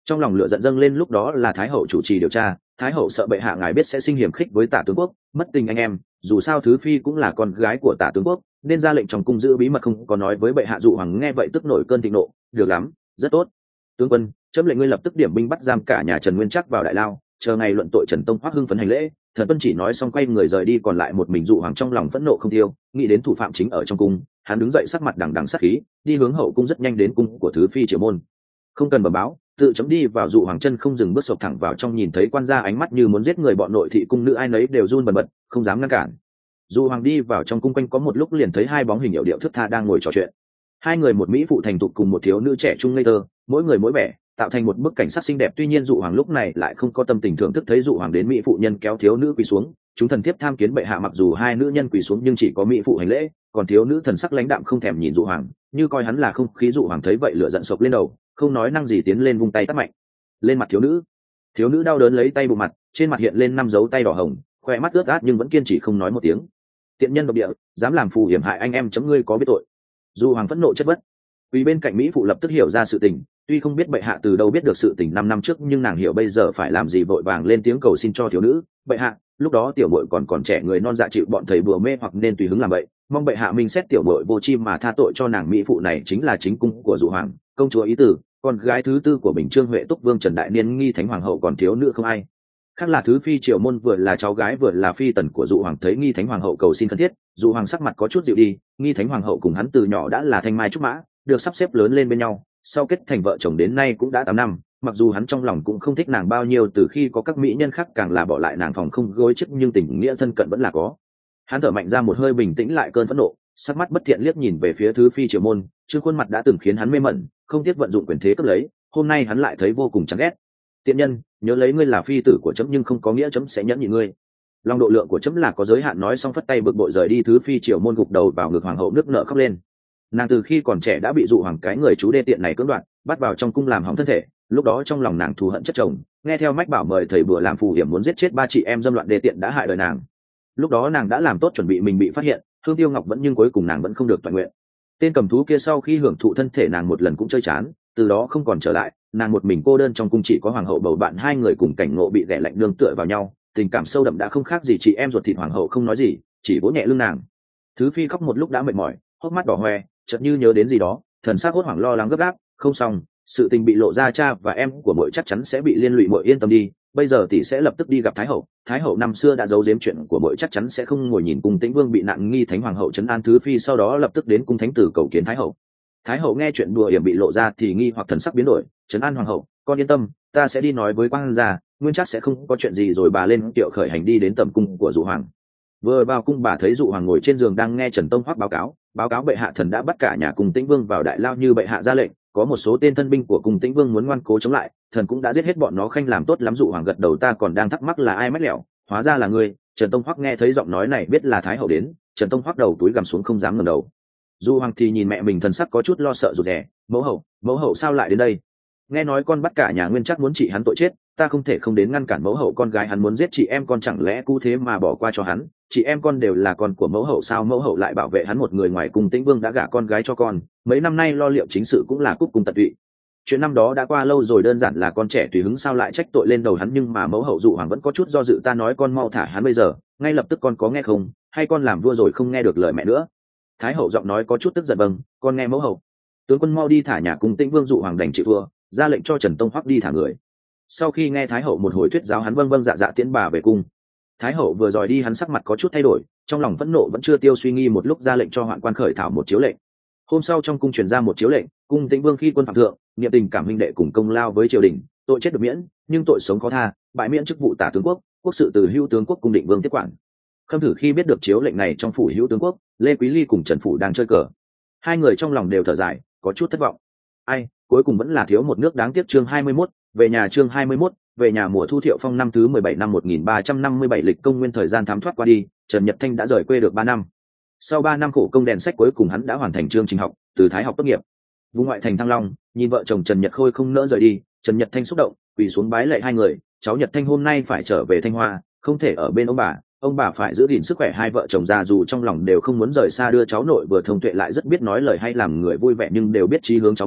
Trong lòng lửa giận dâng lên, lúc đó là thái hậu chủ trì điều tra, thái hậu sợ bệ hạ ngài biết sẽ sinh hiểm khích với Tả tướng quốc, mất tình anh em, dù sao thứ phi cũng là con gái của Tả tướng quốc, nên ra lệnh trong cung giữ bí mật, không có nói với bệ hạ. Dụ Hoàng nghe vậy tức nổi cơn thịnh nộ. Được lắm, rất tốt, tướng quân, chấm lệnh ngươi lập tức điểm binh bắt giam cả nhà Trần Nguyên Trác vào đại lao, chờ ngày luận tội. Trần Tông Hoắc hưng phấn hành lễ. Thần tuân chỉ nói xong quay người rời đi, còn lại một mình Dụ Hoàng trong lòng phẫn nộ không tiêu, nghĩ đến thủ phạm chính ở trong cung, hắn đứng dậy sắc mặt đằng đằng sát khí, đi hướng hậu cung, rất nhanh đến cung của thứ phi Triệu Môn. Không cần bẩm báo, tự chấm đi vào. Dụ Hoàng chân không dừng bước, sộc thẳng vào trong, nhìn thấy quan gia ánh mắt như muốn giết người, bọn nội thị cung nữ ai nấy đều run bần bật, không dám ngăn cản. Dụ Hoàng đi vào trong cung, quanh có một lúc liền thấy hai bóng hình hiệu điệu thướt tha đang ngồi trò chuyện. Hai người, một mỹ phụ thành thục cùng một thiếu nữ trẻ trung ngây thơ, mỗi người mỗi vẻ, tạo thành một bức cảnh sắc xinh đẹp. Tuy nhiên Dụ Hoàng lúc này lại không có tâm tình thưởng thức. Thấy Dụ Hoàng đến, mỹ phụ nhân kéo thiếu nữ quỳ xuống, chúng thần thiếp tham kiến bệ hạ. Mặc dù hai nữ nhân quỳ xuống nhưng chỉ có mỹ phụ hành lễ, còn thiếu nữ thần sắc lãnh đạm không thèm nhìn Dụ Hoàng, như coi hắn là không khí. Dụ Hoàng thấy vậy lửa giận sộc lên đầu, không nói năng gì tiến lên vung tay tát mạnh lên mặt thiếu nữ. Thiếu nữ đau đớn lấy tay bụng mặt, trên mặt hiện lên 5 dấu tay đỏ hồng, khoe mắt ướt át nhưng vẫn kiên trì không nói một tiếng. Tiện nhân độc địa, dám làm phù hiểm hại anh em chấm, ngươi có biết tội? Dụ Hoàng phẫn nộ chất vấn. Vì bên cạnh mỹ phụ lập tức hiểu ra sự tình, tuy không biết bệ hạ từ đâu biết được sự tình 5 năm trước, nhưng nàng hiểu bây giờ phải làm gì, vội vàng lên tiếng cầu xin cho thiếu nữ. Bệ hạ, lúc đó tiểu muội còn trẻ, người non dạ, chịu bọn thầy bùa mê hoặc nên tùy hứng làm vậy, mong bệ hạ minh xét tiểu muội vô chi mà tha tội cho nàng. Mỹ phụ này chính là chính cung của Dụ Hoàng, công chúa Ý Tử, con gái thứ tư của Bình Trương Huệ Túc Vương Trần Đại Niên, nghi thánh hoàng hậu. Còn thiếu nữ không ai khác là thứ phi Triệu Môn, vừa là cháu gái vừa là phi tần của Dụ Hoàng. Thấy nghi thánh hoàng hậu cầu xin thân thiết, Dụ Hoàng sắc mặt có chút dịu đi. nghi thánh hoàng hậu cùng hắn từ nhỏ đã là thanh mai trúc mã, được sắp xếp lớn lên bên nhau, sau kết thành vợ chồng đến nay cũng đã 8 năm. Mặc dù hắn trong lòng cũng không thích nàng bao nhiêu, từ khi có các mỹ nhân khác càng là bỏ lại nàng phòng không gối chức, nhưng tình nghĩa thân cận vẫn là có. Hắn thở mạnh ra một hơi, bình tĩnh lại cơn phẫn nộ, sắc mắt bất thiện liếc nhìn về phía thứ phi Triệu Môn. Trương khuôn mặt đã từng khiến hắn mê mẩn, không tiếc vận dụng quyền thế cướp lấy, hôm nay hắn lại thấy vô cùng chán ghét. Tiện nhân, nhớ lấy ngươi là phi tử của chấm nhưng không có nghĩa chấm sẽ nhẫn nhịn ngươi. Lòng độ lượng của chấm là có giới hạn. Nói xong phất tay bực bội rời đi. Thứ phi Triệu Môn gục đầu vào ngực hoàng hậu, nước nở khóc lên. Nàng từ khi còn trẻ đã bị Dụ Hoàng cái người chú đê tiện này cưỡng đoạt, bắt vào trong cung làm hỏng thân thể. Lúc đó trong lòng nàng thù hận chất chồng, nghe theo mách bảo mời thầy bùa làm phù hiểm, muốn giết chết 3 chị em dâm loạn đê tiện đã hại đời nàng. Lúc đó nàng đã làm tốt chuẩn bị mình bị phát hiện, Hương Tiêu Ngọc vẫn, nhưng cuối cùng nàng vẫn không được toàn nguyện. Tên cầm thú kia sau khi hưởng thụ thân thể nàng một lần cũng chơi chán, từ đó không còn trở lại. Nàng một mình cô đơn trong cung, chỉ có hoàng hậu bầu bạn, hai người cùng cảnh ngộ bị ghẻ lạnh nương tựa vào nhau, tình cảm sâu đậm đã không khác gì chị em ruột thịt. Hoàng hậu không nói gì, chỉ vỗ nhẹ lưng nàng. Thứ phi khóc một lúc đã mệt mỏi, hốc mắt đỏ hoe, chợt như nhớ đến gì đó, thần sắc hốt hoảng lo lắng gấp gáp. Không xong, sự tình bị lộ ra, cha và em của muội chắc chắn sẽ bị liên lụy. Muội yên tâm đi, bây giờ tỷ sẽ lập tức đi gặp thái hậu. Thái hậu năm xưa đã giấu giếm chuyện của muội, chắc chắn sẽ không ngồi nhìn cung Tĩnh Vương bị nạn. nghi thánh hoàng hậu trấn an Thứ phi, sau đó lập tức đến cung thánh tử cầu kiến thái hậu. Thái hậu nghe chuyện đùa hiểm bị lộ ra thì nghi hoặc, thần sắc biến đổi, trấn an hoàng hậu, con yên tâm, ta sẽ đi nói với quan gia, nguyên chắc sẽ không có chuyện gì. Rồi bà lên kiệu khởi hành đi đến tầm cung của Dụ Hoàng. Vừa vào cung, bà thấy Dụ Hoàng ngồi trên giường đang nghe Trần Tông Hoắc báo cáo bệ hạ, thần đã bắt cả nhà cung Tĩnh Vương vào đại lao như bệ hạ ra lệnh. Có một số tên thân binh của cung Tĩnh Vương muốn ngoan cố chống lại, thần cũng đã giết hết bọn nó. Khanh làm tốt lắm. Dụ Hoàng gật đầu, ta còn đang thắc mắc là ai mách lẻo, hóa ra là ngươi. Trần Tông Hoắc nghe thấy giọng nói này biết là thái hậu đến. Trần Tông Hoắc đầu túi gằm xuống, không dám ngẩng đầu. Dụ Hoàng thì nhìn mẹ mình, thần sắc có chút lo sợ rụt rè. Mẫu hậu sao lại đến đây? Nghe nói con bắt cả nhà Nguyên Trác muốn trị hắn tội chết, ta không thể không đến ngăn cản mẫu hậu. Con gái hắn muốn giết chị em con, chẳng lẽ cứ thế mà bỏ qua cho hắn? Chị em con đều là con của mẫu hậu sao? Mẫu hậu lại bảo vệ hắn một người, ngoài cung Tĩnh Vương đã gả con gái cho con, mấy năm nay lo liệu chính sự cũng là cúc cung tận tụy. Chuyện năm đó đã qua lâu rồi, đơn giản là con trẻ tùy hứng, sao lại trách tội lên đầu hắn? Nhưng mà mẫu hậu. Dụ Hoàng vẫn có chút do dự, ta nói con mau thả hắn bây giờ, ngay lập tức, con có nghe không? Hay con làm vua rồi không nghe được lời mẹ nữa? Thái hậu giọng nói có chút tức giận, vâng, con nghe mẫu hậu. Tướng quân mau đi thả nhà cung Tĩnh Vương. Dụ Hoàng đành chịu thua, ra lệnh cho Trần Tông Hoắc đi thả người. Sau khi nghe thái hậu một hồi thuyết giáo, hắn vâng dạ tiễn bà về cung. Thái hậu vừa rời đi, hắn sắc mặt có chút thay đổi, trong lòng phẫn nộ vẫn chưa tiêu, suy nghi một lúc ra lệnh cho hoạn quan khởi thảo một chiếu lệnh. Hôm sau trong cung truyền ra một chiếu lệnh, cung Tĩnh Vương khi quân phạm thượng, niệm tình cảm huynh đệ cùng công lao với triều đình, tội chết được miễn, nhưng tội sống khó tha, bãi miễn chức vụ tả tướng quốc, quốc sự từ hữu tướng quốc cung Định Vương tiếp quản. Khâm Thử khi biết được chiếu lệnh này, trong phủ hữu tướng quốc, Lê Quý Ly cùng Trần Phủ đang chơi cờ, hai người trong lòng đều thở dài, có chút thất vọng. Ai, cuối cùng vẫn là thiếu một nước, đáng tiếc. Chương 21, về nhà. Chương 21, về nhà. Mùa thu Thiệu Phong năm thứ 17 năm 1357 lịch công nguyên, thời gian thấm thoát qua đi, Trần Nhật Thanh đã rời quê được 3 năm. Sau 3 năm khổ công đèn sách, cuối cùng hắn đã hoàn thành chương trình học, từ Thái học tốt nghiệp. Vùng ngoại thành Thăng Long, nhìn vợ chồng Trần Nhật Khôi không nỡ rời đi, Trần Nhật Thanh xúc động, quỳ xuống bái lạy hai người, cháu Nhật Thanh hôm nay phải trở về Thanh Hoa, không thể ở bên ông bà phải giữ gìn sức khỏe. Hai vợ chồng già dù trong lòng đều không muốn rời xa, đưa cháu nội vừa thông tuệ lại rất biết nói lời hay làm người vui vẻ, nhưng đều biết chí hướng cháu mình,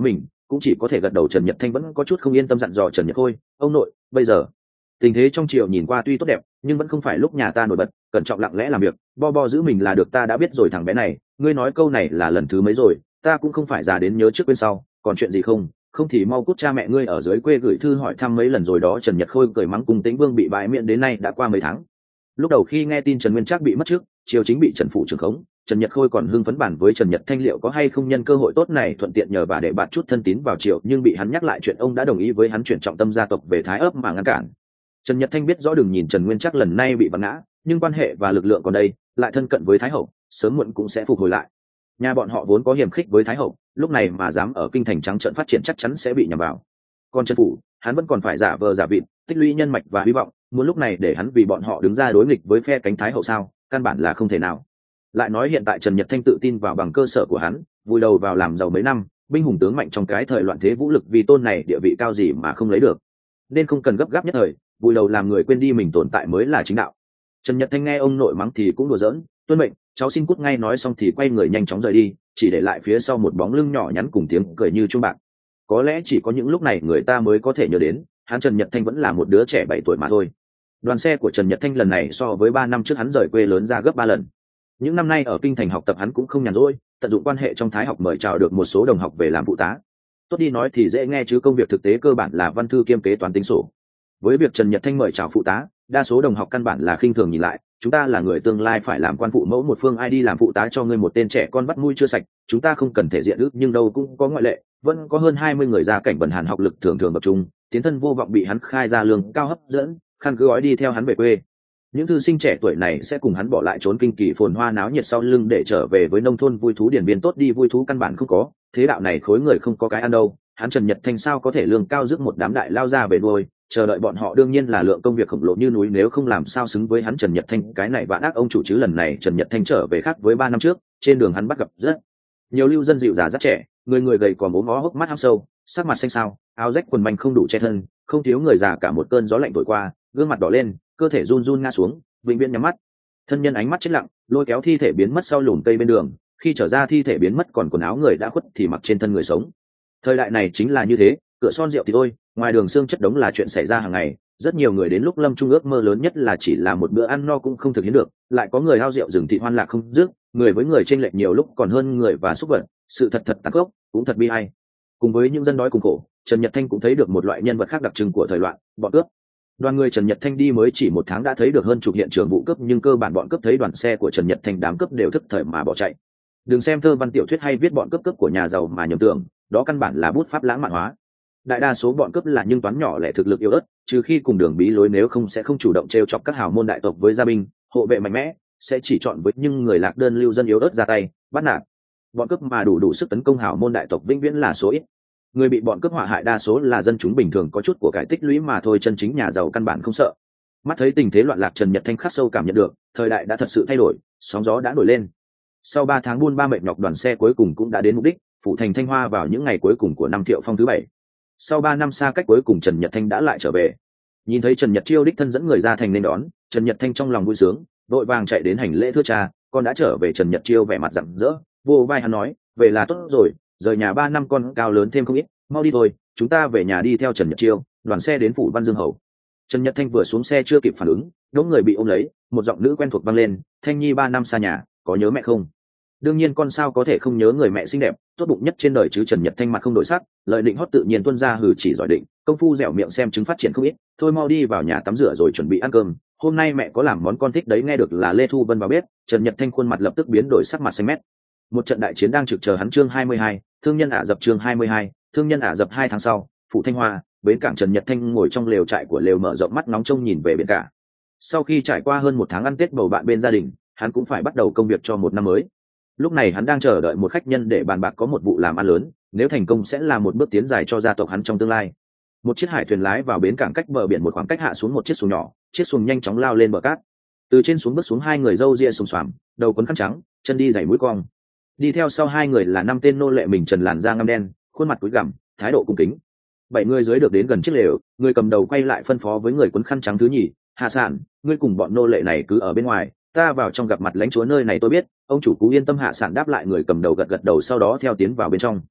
cũng chỉ có thể gật đầu. Trần Nhật Thanh vẫn có chút không yên tâm, dặn dò Trần Nhật Khôi: ông nội, bây giờ tình thế trong triều nhìn qua tuy tốt đẹp, nhưng vẫn không phải lúc nhà ta nổi bật, cẩn trọng lặng lẽ làm việc, bo giữ mình là được. Ta đã biết rồi thằng bé này, ngươi nói câu này là lần thứ mấy rồi, ta cũng không phải già đến nhớ trước quên sau, còn chuyện gì không thì mau cút, cha mẹ ngươi ở dưới quê gửi thư hỏi thăm mấy lần rồi đó. Trần Nhật Khôi cười mắng, cùng Tĩnh Vương bị bãi miễn đến nay đã qua mấy tháng. Lúc đầu khi nghe tin Trần Nguyên Trác bị mất trước, triều chính bị Trần Phụ trưởng khống, Trần Nhật Khôi còn hưng phấn bản với Trần Nhật Thanh liệu có hay không nhân cơ hội tốt này thuận tiện nhờ bà để bạn chút thân tín vào triều, nhưng bị hắn nhắc lại chuyện ông đã đồng ý với hắn chuyển trọng tâm gia tộc về Thái Ấp mà ngăn cản. Trần Nhật Thanh biết rõ đừng nhìn Trần Nguyên Trác lần này bị vặn ngã, nhưng quan hệ và lực lượng còn đây, lại thân cận với Thái Hậu, sớm muộn cũng sẽ phục hồi lại. Nhà bọn họ vốn có hiềm khích với Thái Hậu, lúc này mà dám ở kinh thành trắng trợn phát triển chắc chắn sẽ bị nhầm vào. Còn Trần Phủ, hắn vẫn còn phải giả vờ giả vịt, tích lũy nhân mạch và hy vọng, muốn lúc này để hắn vì bọn họ đứng ra đối nghịch với phe cánh Thái Hậu sao? Căn bản là không thể nào. Lại nói hiện tại Trần Nhật Thanh tự tin vào bằng cơ sở của hắn, vùi đầu vào làm giàu mấy năm, binh hùng tướng mạnh trong cái thời loạn thế, vũ lực vì tôn này địa vị cao gì mà không lấy được, nên không cần gấp gáp nhất thời, vùi đầu làm người quên đi mình tồn tại mới là chính đạo. Trần Nhật Thanh nghe ông nội mắng thì cũng đùa giỡn: tuân mệnh, cháu xin cút ngay. Nói xong thì quay người nhanh chóng rời đi, chỉ để lại phía sau một bóng lưng nhỏ nhắn cùng tiếng cười như chuông bạc. Có lẽ chỉ có những lúc này người ta mới có thể nhớ đến hắn Trần Nhật Thanh vẫn là một đứa trẻ 7 tuổi mà thôi. Đoàn xe của Trần Nhật Thanh lần này so với 3 năm trước hắn rời quê lớn ra gấp 3 lần. Những năm nay ở kinh thành học tập hắn cũng không nhàn rỗi, tận dụng quan hệ trong Thái học mời chào được một số đồng học về làm phụ tá. Tốt đi nói thì dễ nghe, chứ công việc thực tế cơ bản là văn thư kiêm kế toán tính sổ. Với việc Trần Nhật Thanh mời chào phụ tá, đa số đồng học căn bản là khinh thường nhìn lại: chúng ta là người tương lai phải làm quan phụ mẫu một phương, ai đi làm phụ tá cho ngươi một tên trẻ con bắt mũi chưa sạch. Chúng ta không cần thể diện ước, nhưng đâu cũng có ngoại lệ, vẫn có hơn 20 người gia cảnh bần hàn, học lực thường thường bậc trung, tiến thân vô vọng, bị hắn khai ra lương cao hấp dẫn, khăn cứ gói đi theo hắn về quê. Những thư sinh trẻ tuổi này sẽ cùng hắn bỏ lại trốn kinh kỳ phồn hoa náo nhiệt sau lưng để trở về với nông thôn vui thú điển biên. Tốt đi, vui thú căn bản không có, thế đạo này khối người không có cái ăn đâu, hắn Trần Nhật Thanh sao có thể lương cao rước một đám đại lao ra về nuôi, chờ đợi bọn họ đương nhiên là lượng công việc khổng lồ như núi, nếu không làm sao xứng với hắn Trần Nhật Thanh cái này vạn ác ông chủ chứ. Lần này Trần Nhật Thanh trở về khác với 3 năm trước, trên đường hắn bắt gặp rất nhiều lưu dân dịu già rất trẻ, người gầy còm ốm ó, hốc mắt hăm sâu, sắc mặt xanh xao, áo rách quần manh không đủ che thân, không thiếu người già cả một cơn gió lạnh thổi qua, gương mặt đỏ lên, cơ thể run run ngã xuống, vĩnh viễn nhắm mắt. Thân nhân ánh mắt chết lặng, lôi kéo thi thể biến mất sau lùm cây bên đường, khi trở ra thi thể biến mất, còn quần áo người đã khuất thì mặc trên thân người sống. Thời đại này chính là như thế, cửa son rượu thì thôi, ngoài đường xương chất đống là chuyện xảy ra hàng ngày. Rất nhiều người đến lúc lâm trung ước mơ lớn nhất là chỉ là một bữa ăn no cũng không thực hiện được, lại có người hao rượu rừng thịt hoan lạc không dứt, người với người chênh lệch nhiều lúc còn hơn người và súc vật. Sự thật tàn khốc, cũng thật bi ai. Cùng với những dân đói cùng khổ, Trần Nhật Thanh cũng thấy được một loại nhân vật khác đặc trưng của thời loạn: bọn cướp. Đoàn người Trần Nhật Thanh đi mới chỉ 1 tháng đã thấy được hơn chục hiện trường vụ cướp, nhưng cơ bản bọn cướp thấy đoàn xe của Trần Nhật Thanh, đám cướp đều thức thời mà bỏ chạy. Đừng xem thơ văn tiểu thuyết hay viết bọn cướp của nhà giàu mà nhầm tưởng, đó căn bản là bút pháp lãng mạn hóa. Đại đa số bọn cướp là nhưng toán nhỏ lẻ, thực lực yếu ớt, trừ khi cùng đường bí lối, nếu không sẽ không chủ động trêu chọc các hào môn đại tộc với gia binh hộ vệ mạnh mẽ, sẽ chỉ chọn với những người lạc đơn lưu dân yếu ớt ra tay bắt nạt. Bọn cướp mà đủ sức tấn công hào môn đại tộc vĩnh viễn là số ít. Người bị bọn cướp họa hại đa số là dân chúng bình thường có chút của cải tích lũy mà thôi, chân chính nhà giàu căn bản không sợ. Mắt thấy tình thế loạn lạc, Trần Nhật Thanh khắc sâu cảm nhận được thời đại đã thật sự thay đổi, sóng gió đã nổi lên. Sau 3 tháng buôn ba mệt nhọc, đoàn xe cuối cùng cũng đã đến mục đích, phủ thành Thanh Hoa, vào những ngày cuối cùng của năm Thiệu Phong thứ 7. Sau 3 năm xa cách, cuối cùng Trần Nhật Thanh đã lại trở về. Nhìn thấy Trần Nhật Chiêu đích thân dẫn người ra thành nên đón, Trần Nhật Thanh trong lòng vui sướng, vội vàng chạy đến hành lễ: thưa cha, con đã trở về. Trần Nhật Chiêu vẻ mặt rạng rỡ, vô vai hắn nói: về là tốt rồi, rời nhà 3 năm con cao lớn thêm không ít, mau đi thôi, chúng ta về nhà đi. Theo Trần Nhật Chiêu, đoàn xe đến phủ Văn Dương Hầu. Trần Nhật Thanh vừa xuống xe chưa kịp phản ứng, đỗ người bị ôm lấy, một giọng nữ quen thuộc vang lên: Thanh Nhi 3 năm xa nhà, có nhớ mẹ không? Đương nhiên con sao có thể không nhớ người mẹ xinh đẹp, tốt bụng nhất trên đời chứ. Trần Nhật Thanh mặt không đổi sắc, lợi định hót tự nhiên tuôn ra: hừ, chỉ giỏi định, công phu dẻo miệng xem chứng phát triển không ít, thôi mau đi vào nhà tắm rửa rồi chuẩn bị ăn cơm, hôm nay mẹ có làm món con thích đấy. Nghe được là Lê Thu Vân vào bếp, Trần Nhật Thanh khuôn mặt lập tức biến đổi, sắc mặt xanh mét. Một trận đại chiến đang trực chờ hắn. Chương 22, thương nhân Ả Rập. Chương 22, thương nhân Ả Rập. 2 tháng sau, phủ Thanh Hoa, bến cảng. Trần Nhật Thanh ngồi trong lều trại của lều, mở rộng mắt nóng trông nhìn về biển cả. Sau khi trải qua hơn 1 tháng ăn Tết bầu bạn bên gia đình, hắn cũng phải bắt đầu công việc cho một năm mới. Lúc này hắn đang chờ đợi một khách nhân để bàn bạc có một vụ làm ăn lớn, nếu thành công sẽ là một bước tiến dài cho gia tộc hắn trong tương lai. Một chiếc hải thuyền lái vào bến cảng, cách bờ biển một khoảng cách, hạ xuống một chiếc xuồng nhỏ, chiếc xuồng nhanh chóng lao lên bờ cát. Từ trên xuống bước xuống 2 người râu ria xồm xoàm, đầu quấn khăn trắng, chân đi giày mũi cong. Đi theo sau 2 người là 5 tên nô lệ mình trần, làn da ngăm đen, khuôn mặt cúi gằm, thái độ cung kính. 7 người dưới được đến gần chiếc lều, người cầm đầu quay lại phân phó với người quấn khăn trắng thứ nhì: Hạ Sản, ngươi cùng bọn nô lệ này cứ ở bên ngoài, ta vào trong gặp mặt lãnh chúa nơi này tôi biết. Ông chủ Cú yên tâm. Hạ Sản đáp lại, người cầm đầu gật gật đầu, sau đó theo tiến vào bên trong.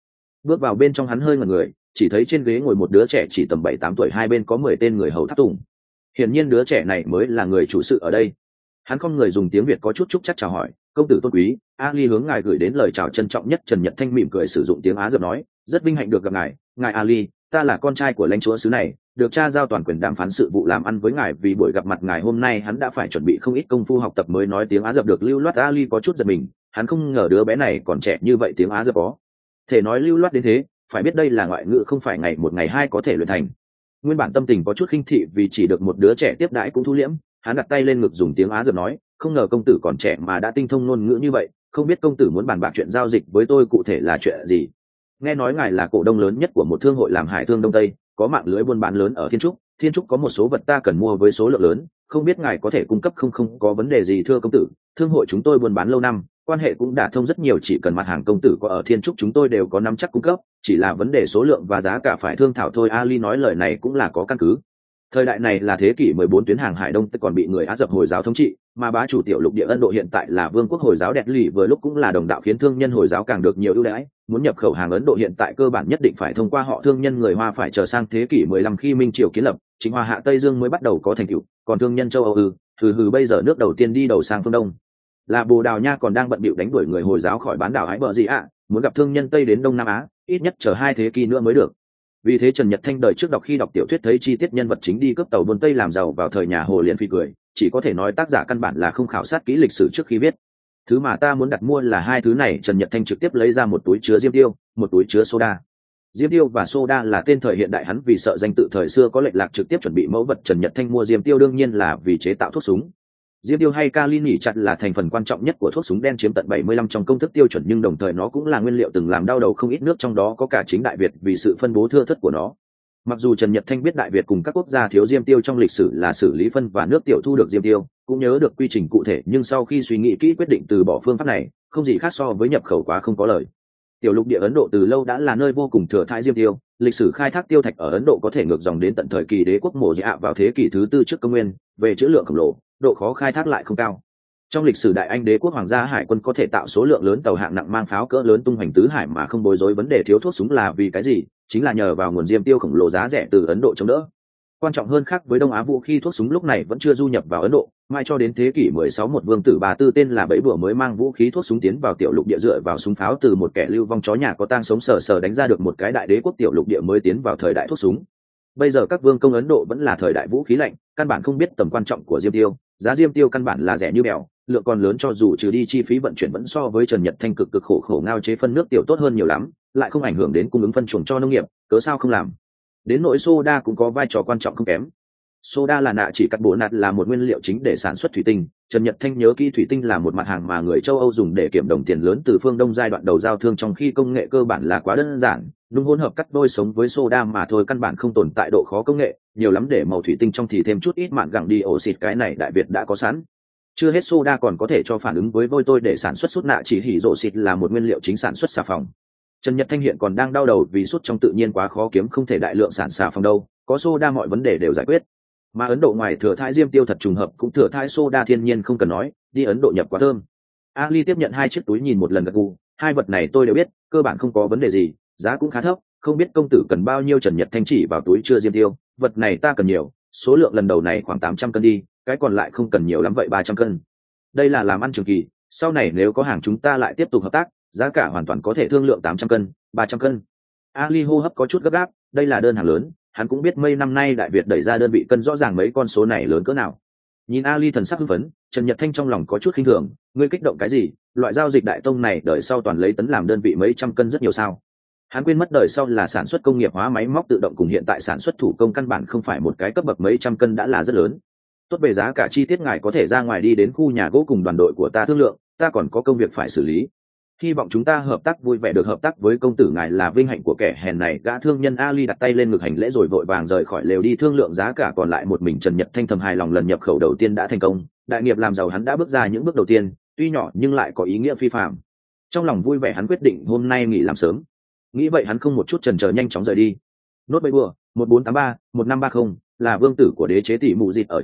Bước vào bên trong hắn hơi ngẩn người, chỉ thấy trên ghế ngồi một đứa trẻ chỉ tầm 7-8 tuổi, hai bên có 10 tên người hầu tháp tùng. Hiển nhiên đứa trẻ này mới là người chủ sự ở đây. Hắn không người dùng tiếng Việt có chút chúc chắc chào hỏi, công tử tôn quý, Ali hướng ngài gửi đến lời chào trân trọng nhất. Trần Nhật Thanh mỉm cười sử dụng tiếng Á dập nói, rất vinh hạnh được gặp ngài Ali, ta là con trai của lãnh chúa xứ này, được cha giao toàn quyền đàm phán sự vụ làm ăn với ngài. Vì buổi gặp mặt ngài hôm nay hắn đã phải chuẩn bị không ít công phu học tập mới nói tiếng Á dập được lưu loát. Ali có chút giật mình, hắn không ngờ đứa bé này còn trẻ như vậy, tiếng Á dập có thể nói lưu loát đến thế, phải biết đây là ngoại ngữ không phải ngày một ngày hai có thể luyện thành. Nguyên bản tâm tình có chút khinh thị vì chỉ được một đứa trẻ tiếp đãi cũng thu liễm, hắn đặt tay lên ngực dùng tiếng Á dập nói, không ngờ công tử còn trẻ mà đã tinh thông ngôn ngữ như vậy, không biết công tử muốn bàn bạc chuyện giao dịch với tôi cụ thể là chuyện gì. Nghe nói ngài là cổ đông lớn nhất của một thương hội làm hải thương Đông Tây, có mạng lưới buôn bán lớn ở Thiên Trúc có một số vật ta cần mua với số lượng lớn, không biết ngài có thể cung cấp không có vấn đề gì. Thưa công tử, thương hội chúng tôi buôn bán lâu năm, quan hệ cũng đả thông rất nhiều, chỉ cần mặt hàng công tử có ở Thiên Trúc chúng tôi đều có nắm chắc cung cấp, chỉ là vấn đề số lượng và giá cả phải thương thảo thôi. Ali nói lời này cũng là có căn cứ. Thời đại này là thế kỷ 14, tuyến hàng Hải Đông còn bị người Á dập Hồi giáo thống trị, mà bá chủ tiểu lục địa Ấn Độ hiện tại là vương quốc Hồi giáo đẹp lì, vừa lúc cũng là đồng đạo, khiến thương nhân Hồi giáo càng được nhiều ưu đãi. Muốn nhập khẩu hàng Ấn Độ hiện tại cơ bản nhất định phải thông qua họ thương nhân người Hoa, phải chờ sang thế kỷ 15 khi Minh Triều kiến lập, Chính Hoa hạ Tây Dương mới bắt đầu có thành tựu, còn thương nhân châu Âu bây giờ nước đầu tiên đi đầu sang phương Đông là Bồ Đào Nha, còn đang bận bịu đánh đuổi người Hồi giáo khỏi bán đảo Ái Bờ gì ạ, muốn gặp thương nhân Tây đến Đông Nam Á, ít nhất chờ 2 thế kỷ nữa mới được. Vì thế Trần Nhật Thanh đời trước khi đọc tiểu thuyết thấy chi tiết nhân vật chính đi cướp tàu buôn Tây làm giàu vào thời nhà Hồ liền phi cười, chỉ có thể nói tác giả căn bản là không khảo sát kỹ lịch sử trước khi viết. Thứ mà ta muốn đặt mua là hai thứ này. Trần Nhật Thanh trực tiếp lấy ra một túi chứa diêm tiêu, một túi chứa soda. Diêm tiêu và soda là tên thời hiện đại, hắn vì sợ danh tự thời xưa có lệch lạc trực tiếp chuẩn bị mẫu vật. Trần Nhật Thanh mua diêm tiêu đương nhiên là vì chế tạo thuốc súng. Diêm tiêu hay kali nỉ chặt là thành phần quan trọng nhất của thuốc súng đen, chiếm tận 75 trong công thức tiêu chuẩn, nhưng đồng thời nó cũng là nguyên liệu từng làm đau đầu không ít nước, trong đó có cả chính Đại Việt vì sự phân bố thưa thớt của nó. Mặc dù Trần Nhật Thanh biết Đại Việt cùng các quốc gia thiếu diêm tiêu trong lịch sử là xử lý phân và nước tiểu thu được diêm tiêu, cũng nhớ được quy trình cụ thể, nhưng sau khi suy nghĩ kỹ quyết định từ bỏ phương pháp này, không gì khác so với nhập khẩu quá không có lời. Tiểu lục địa Ấn Độ từ lâu đã là nơi vô cùng thừa thãi diêm tiêu, lịch sử khai thác tiêu thạch ở Ấn Độ có thể ngược dòng đến tận thời kỳ đế quốc Mộ Dạ vào thế kỷ thứ 4 trước công nguyên, về trữ lượng khổng lồ, độ khó khai thác lại không cao. Trong lịch sử Đại Anh đế quốc hoàng gia hải quân có thể tạo số lượng lớn tàu hạng nặng mang pháo cỡ lớn tung hoành tứ hải mà không bối rối vấn đề thiếu thuốc súng là vì cái gì? Chính là nhờ vào nguồn diêm tiêu khổng lồ giá rẻ từ Ấn Độ chống đỡ. Quan trọng hơn, khác với Đông Á, vũ khí thuốc súng lúc này vẫn chưa du nhập vào Ấn Độ, mãi cho đến thế kỷ 16 một vương tử Bà Tư tên là Bấy Bữa mới mang vũ khí thuốc súng tiến vào tiểu lục địa, dựa vào súng pháo từ một kẻ lưu vong chó nhà có tang sống sờ sờ đánh ra được một cái đại đế quốc tiểu lục địa mới tiến vào thời đại thuốc súng. Bây giờ các vương công Ấn Độ vẫn là thời đại vũ khí lạnh, căn bản không biết tầm quan trọng của diêm tiêu, giá diêm tiêu căn bản là rẻ như bèo, lượng còn lớn, cho dù trừ đi chi phí vận chuyển vẫn so với Trần Nhật Thanh cực khổ ngao chế phân nước tiểu tốt hơn nhiều lắm, lại không ảnh hưởng đến cung ứng phân chuồng cho nông nghiệp, cớ sao không làm. Đến nỗi soda cũng có vai trò quan trọng không kém. Soda là nạ chỉ cắt bộ nạt, là một nguyên liệu chính để sản xuất thủy tinh. Trần Nhật Thanh nhớ kỹ thủy tinh là một mặt hàng mà người châu Âu dùng để kiểm đồng tiền lớn từ phương Đông giai đoạn đầu giao thương, trong khi công nghệ cơ bản là quá đơn giản, nung hỗn hợp cắt đôi sống với soda mà thôi, căn bản không tồn tại độ khó công nghệ, nhiều lắm để màu thủy tinh trong thì thêm chút ít mạn gẳng đi ổ xịt, cái này Đại Việt đã có sẵn. Chưa hết, soda còn có thể cho phản ứng với vôi tôi để sản xuất sút nạ chỉ hỉ rộ xịt, là một nguyên liệu chính sản xuất xà phòng. Trần Nhật Thanh hiện còn đang đau đầu vì sút trong tự nhiên quá khó kiếm, không thể đại lượng sản xà phòng đâu, có soda mọi vấn đề đều giải quyết. Mà Ấn Độ ngoài thừa thãi diêm tiêu thật trùng hợp cũng thừa thãi soda thiên nhiên, không cần nói, đi Ấn Độ nhập quá thơm. Ali tiếp nhận 2 chiếc túi nhìn một lần gật gù, hai vật này tôi đều biết, cơ bản không có vấn đề gì, giá cũng khá thấp, không biết công tử cần bao nhiêu. Trần Nhật Thanh chỉ vào túi chứa diêm tiêu, vật này ta cần nhiều, số lượng lần đầu này khoảng 800 cân đi, cái còn lại không cần nhiều lắm, vậy 300 cân. Đây là làm ăn trường kỳ, sau này nếu có hàng chúng ta lại tiếp tục hợp tác, giá cả hoàn toàn có thể thương lượng 800 cân, 300 cân. Ali hô hấp có chút gấp gáp, đây là đơn hàng lớn, hắn cũng biết mấy năm nay Đại Việt đẩy ra đơn vị cân rõ ràng mấy con số này lớn cỡ nào. Nhìn Ali thần sắc hưng phấn, Trần Nhật Thanh trong lòng có chút khinh thường, ngươi kích động cái gì, loại giao dịch đại tông này đời sau toàn lấy tấn làm đơn vị, mấy trăm cân rất nhiều sao? Hắn quên mất đời sau là sản xuất công nghiệp hóa máy móc tự động cùng hiện tại sản xuất thủ công căn bản không phải một cái cấp bậc, mấy trăm cân đã là rất lớn. Tốt, về giá cả chi tiết ngài có thể ra ngoài đi đến khu nhà gỗ cùng đoàn đội của ta thương lượng, ta còn có công việc phải xử lý. Hy vọng chúng ta hợp tác vui vẻ, được hợp tác với công tử ngài là vinh hạnh của kẻ hèn này. Gã thương nhân Ali đặt tay lên ngực hành lễ rồi vội vàng rời khỏi lều đi thương lượng giá cả. Còn lại một mình Trần Nhật Thanh thầm hài lòng, lần nhập khẩu đầu tiên đã thành công, đại nghiệp làm giàu hắn đã bước ra những bước đầu tiên, tuy nhỏ nhưng lại có ý nghĩa phi phàm. Trong lòng vui vẻ, hắn quyết định hôm nay nghỉ làm sớm. Nghĩ vậy hắn không một chút chần chờ nhanh chóng rời đi. Nốt Bấy Bùa 1483-1530 là vương tử của đế chế tỷ mụ dịt ở Trung Á,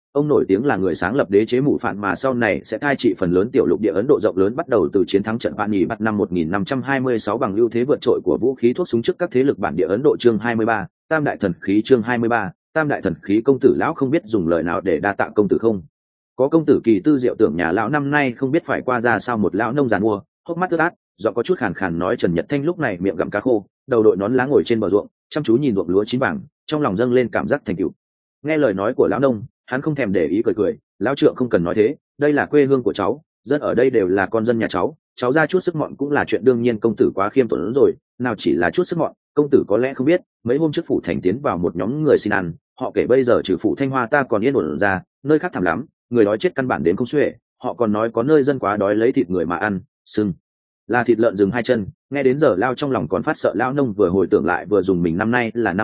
ông nổi tiếng là người sáng lập đế chế mụ phạn mà sau này sẽ cai trị phần lớn tiểu lục địa Ấn Độ rộng lớn, bắt đầu từ chiến thắng trận Pani Bat năm 1526 bằng ưu thế vượt trội của vũ khí thuốc súng trước các thế lực bản địa Ấn Độ. Chương 23, Tam đại thần khí. Chương 23, Tam đại thần khí. Công tử lão không biết dùng lời nào để đa tạ công tử không? Có công tử kỳ tư diệu tưởng, nhà lão năm nay không biết phải qua ra sao. Một lão nông giàn mua, hốc mắt ướt át, giọng có chút khàn khàn nói. Trần Nhật Thanh lúc này miệng gặm cá khô, đầu đội nón lá ngồi trên bờ ruộng, chăm chú nhìn ruộng lúa chín vàng, trong lòng dâng lên cảm giác thành tựu. Nghe lời nói của lão nông, hắn không thèm để ý, cười cười. Lão trượng không cần nói thế, đây là quê hương của cháu, dân ở đây đều là con dân nhà cháu ra chút sức mọn cũng là chuyện đương nhiên. Công tử quá khiêm tốn rồi, nào chỉ là chút sức mọn, công tử có lẽ không biết, mấy hôm trước phủ thành tiến vào một nhóm người xin ăn, họ kể bây giờ trừ phủ Thanh Hoa ta còn yên ổn ra, nơi khác thảm lắm, người đói chết căn bản đến không xuể. Họ còn nói có nơi dân quá đói lấy thịt người mà ăn, sưng là thịt lợn rừng 2 chân. Nghe đến giờ lao trong lòng còn phát sợ. Lão nông vừa hồi tưởng lại vừa dùng mình, năm nay là năm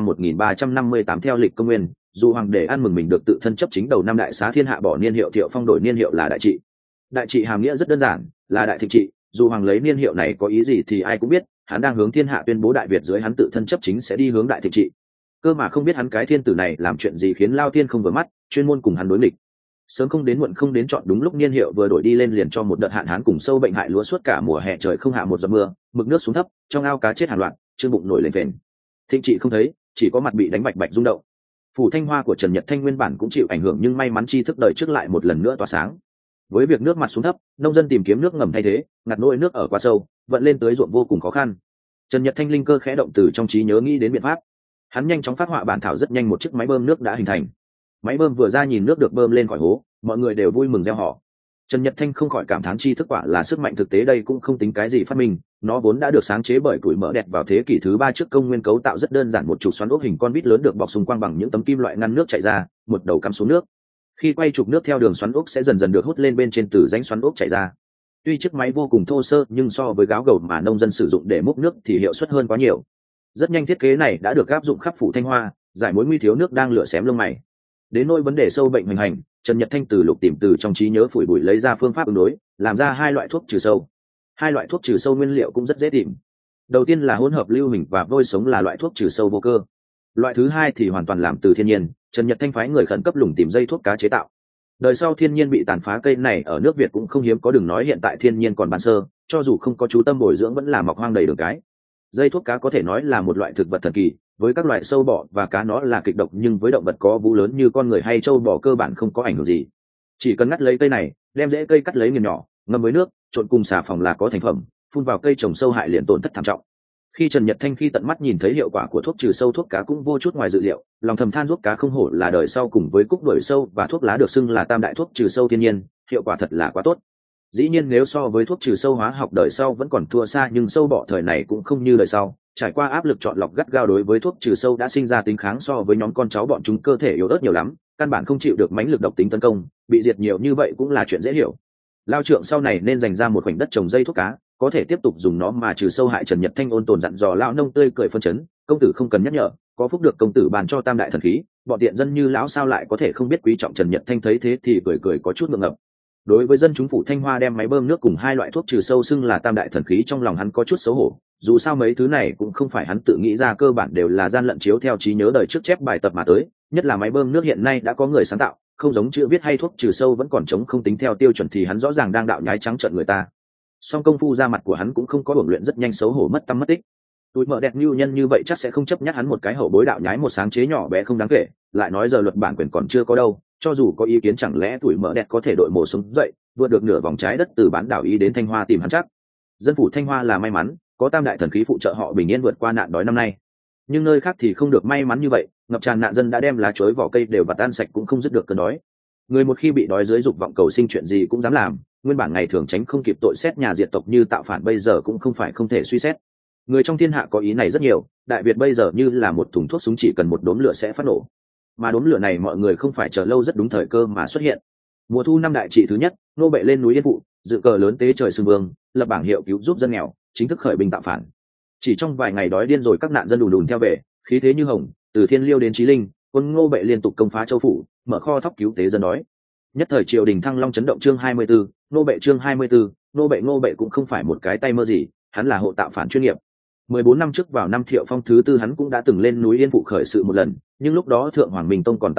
1358 theo lịch công nguyên, dù hoàng để ăn mừng mình được tự thân chấp chính đầu năm đại xá thiên hạ, bỏ niên hiệu Thiệu Phong đổi niên hiệu là Đại Trị. Đại Trị hàm nghĩa rất đơn giản, là đại thịnh trị. Dù hoàng lấy niên hiệu này có ý gì thì ai cũng biết, hắn đang hướng thiên hạ tuyên bố Đại Việt dưới hắn tự thân chấp chính sẽ đi hướng đại thịnh trị. Cơ mà không biết hắn cái thiên tử này làm chuyện gì khiến Lao Thiên không vừa mắt, chuyên môn cùng hắn đối nghịch. Sớm không đến muộn không đến, chọn đúng lúc niên hiệu vừa đổi đi lên liền cho một đợt hạn hán cùng sâu bệnh hại lúa, suốt cả mùa hè trời không hạ một giọt mưa, mực nước xuống thấp, trong ao cá chết hàng loạt, trương bụng nổi lên phèn. Thịnh trị không thấy, chỉ có mặt bị đánh bạch bạch rung động. Phủ Thanh Hoa của Trần Nhật Thanh nguyên bản cũng chịu ảnh hưởng, nhưng may mắn tri thức đời trước lại một lần nữa tỏa sáng. Với việc nước mặt xuống thấp, nông dân tìm kiếm nước ngầm thay thế, ngặt nỗi nước ở quá sâu, vận lên tới ruộng vô cùng khó khăn. Trần Nhật Thanh linh cơ khẽ động, từ trong trí nhớ nghĩ đến biện pháp. Hắn nhanh chóng phát họa bản thảo, rất nhanh một chiếc máy bơm nước đã hình thành. Máy bơm vừa ra, nhìn nước được bơm lên khỏi hố, mọi người đều vui mừng reo hò. Trần Nhật Thanh không khỏi cảm thán tri thức quả là sức mạnh thực tế, đây cũng không tính cái gì phát minh, nó vốn đã được sáng chế bởi củi mỡ đẹp vào thế kỷ thứ 3 trước công nguyên. Cấu tạo rất đơn giản, một trục xoắn ốc hình con vít lớn được bọc xung quanh bằng những tấm kim loại ngăn nước chảy ra, một đầu cắm xuống nước. Khi quay trục nước theo đường xoắn ốc sẽ dần dần được hút lên bên trên từ rãnh xoắn ốc chảy ra. Tuy chiếc máy vô cùng thô sơ, nhưng so với gáo gầu mà nông dân sử dụng để múc nước thì hiệu suất hơn quá nhiều. Rất nhanh thiết kế này đã được áp dụng khắp phủ Thanh Hoa, giải mối nguy thiếu nước đang lửa xém lông mày. Đến nỗi vấn đề sâu bệnh hoành hành, Trần Nhật Thanh từ lục tìm từ trong trí nhớ phủi bụi lấy ra phương pháp ứng đối, làm ra 2 loại thuốc trừ sâu. 2 loại thuốc trừ sâu nguyên liệu cũng rất dễ tìm. Đầu tiên là hỗn hợp lưu huỳnh và vôi sống, là loại thuốc trừ sâu vô cơ. Loại thứ hai thì hoàn toàn làm từ thiên nhiên, Trần Nhật Thanh phái người khẩn cấp lùng tìm dây thuốc cá chế tạo. Đời sau thiên nhiên bị tàn phá, cây này ở nước Việt cũng không hiếm có, đừng nói hiện tại thiên nhiên còn ban sơ, cho dù không có chú tâm bồi dưỡng vẫn là mọc hoang đầy đường cái. Dây thuốc cá có thể nói là một loại thực vật thần kỳ, với các loại sâu bọ và cá nó là kịch độc, nhưng với động vật có vú lớn như con người hay trâu bò cơ bản không có ảnh hưởng gì. Chỉ cần ngắt lấy cây này, đem rễ cây cắt lấy nghiền nhỏ, ngâm với nước, trộn cùng xà phòng là có thành phẩm, phun vào cây trồng sâu hại liền tổn thất thảm trọng. Khi Trần Nhật Thanh tận mắt nhìn thấy hiệu quả của thuốc trừ sâu thuốc cá cũng vô chút ngoài dự liệu, lòng thầm than, ruốc cá không hổ là đời sau cùng với cúc đuổi sâu và thuốc lá được xưng là tam đại thuốc trừ sâu thiên nhiên, hiệu quả thật là quá tốt. Dĩ nhiên nếu so với thuốc trừ sâu hóa học đời sau vẫn còn thua xa, nhưng sâu bọ thời này cũng không như đời sau, trải qua áp lực chọn lọc gắt gao, đối với thuốc trừ sâu đã sinh ra tính kháng, so với nhóm con cháu bọn chúng cơ thể yếu ớt nhiều lắm, căn bản không chịu được mãnh lực độc tính tấn công, bị diệt nhiều như vậy cũng là chuyện dễ hiểu. Lao trượng sau này nên dành ra một khoảnh đất trồng dây thuốc cá, có thể tiếp tục dùng nó mà trừ sâu hại. Trần Nhật Thanh ôn tồn dặn dò lão nông, tươi cười phân chấn, công tử không cần nhắc nhở, có phúc được công tử bàn cho tam đại thần khí, bọn tiện dân như lão sao lại có thể không biết quý trọng. Trần Nhật Thanh thấy thế thì cười có chút ngượng ngập. Đối với dân chúng phủ Thanh Hoa đem máy bơm nước cùng 2 loại thuốc trừ sâu xưng là tam đại thần khí, trong lòng hắn có chút xấu hổ, dù sao mấy thứ này cũng không phải hắn tự nghĩ ra, cơ bản đều là gian lận chiếu theo trí nhớ đời trước chép bài tập mà tới, nhất là máy bơm nước hiện nay đã có người sáng tạo, không giống chữ viết hay thuốc trừ sâu vẫn còn trống không tính theo tiêu chuẩn thì hắn rõ ràng đang đạo nhái trắng trợn người ta. Song công phu ra mặt của hắn cũng không có uổng luyện, rất nhanh xấu hổ mất tăm mất tích. Tuổi mợ đẹp như nhân như vậy chắc sẽ không chấp nhắc hắn một cái hậu bối đạo nhái một sáng chế nhỏ bé không đáng kể, lại nói giờ luật bản quyền còn chưa có đâu, cho dù có ý kiến chẳng lẽ tuổi mợ đẹp có thể đội mồ sống dậy vượt được nửa vòng trái đất từ bán đảo Ý đến Thanh Hoa tìm hắn chắc. Dân phủ Thanh Hoa là may mắn, có tam đại thần khí phụ trợ họ bình yên vượt qua nạn đói năm nay. Nhưng nơi khác thì không được may mắn như vậy, ngập tràn nạn dân đã đem lá chuối vỏ cây đều vặt tan sạch cũng không dứt được cơn đói. Người một khi bị đói dưới dục vọng cầu sinh, chuyện gì cũng dám làm, nguyên bản ngày thường tránh không kịp tội xét nhà diệt tộc như tạo phản, bây giờ cũng không phải không thể suy xét. Người trong thiên hạ có ý này rất nhiều, Đại Việt bây giờ như là một thùng thuốc súng, chỉ cần một đốm lửa sẽ phát nổ. Mà đốm lửa này mọi người không phải chờ lâu, rất đúng thời cơ mà xuất hiện. Mùa thu năm Đại Trị thứ nhất, nô bệ lên núi Yên Phụ, dự cờ lớn tế trời xưng vương, lập bảng hiệu cứu giúp dân nghèo, chính thức khởi binh tạo phản. Chỉ trong vài ngày đói điên rồi, các nạn dân đùn đùn theo về, khí thế như hồng, từ Thiên Liêu đến Chí Linh, quân Ngô bệ liên tục công phá châu phủ, mở kho thóc cứu tế dân đói. Nhất thời triều đình thăng long chấn động. Chương 24, nô bệ. Chương 24, Ngô bệ cũng không phải một cái tay mơ gì, hắn là hộ tạo phản chuyên nghiệp. 14 năm trước vào năm Thiệu Phong thứ tư hắn cũng đã từng lên núi Yên Phụ khởi sự một lần, nhưng lúc đó Thượng Hoàng Minh Tông còn tại vị,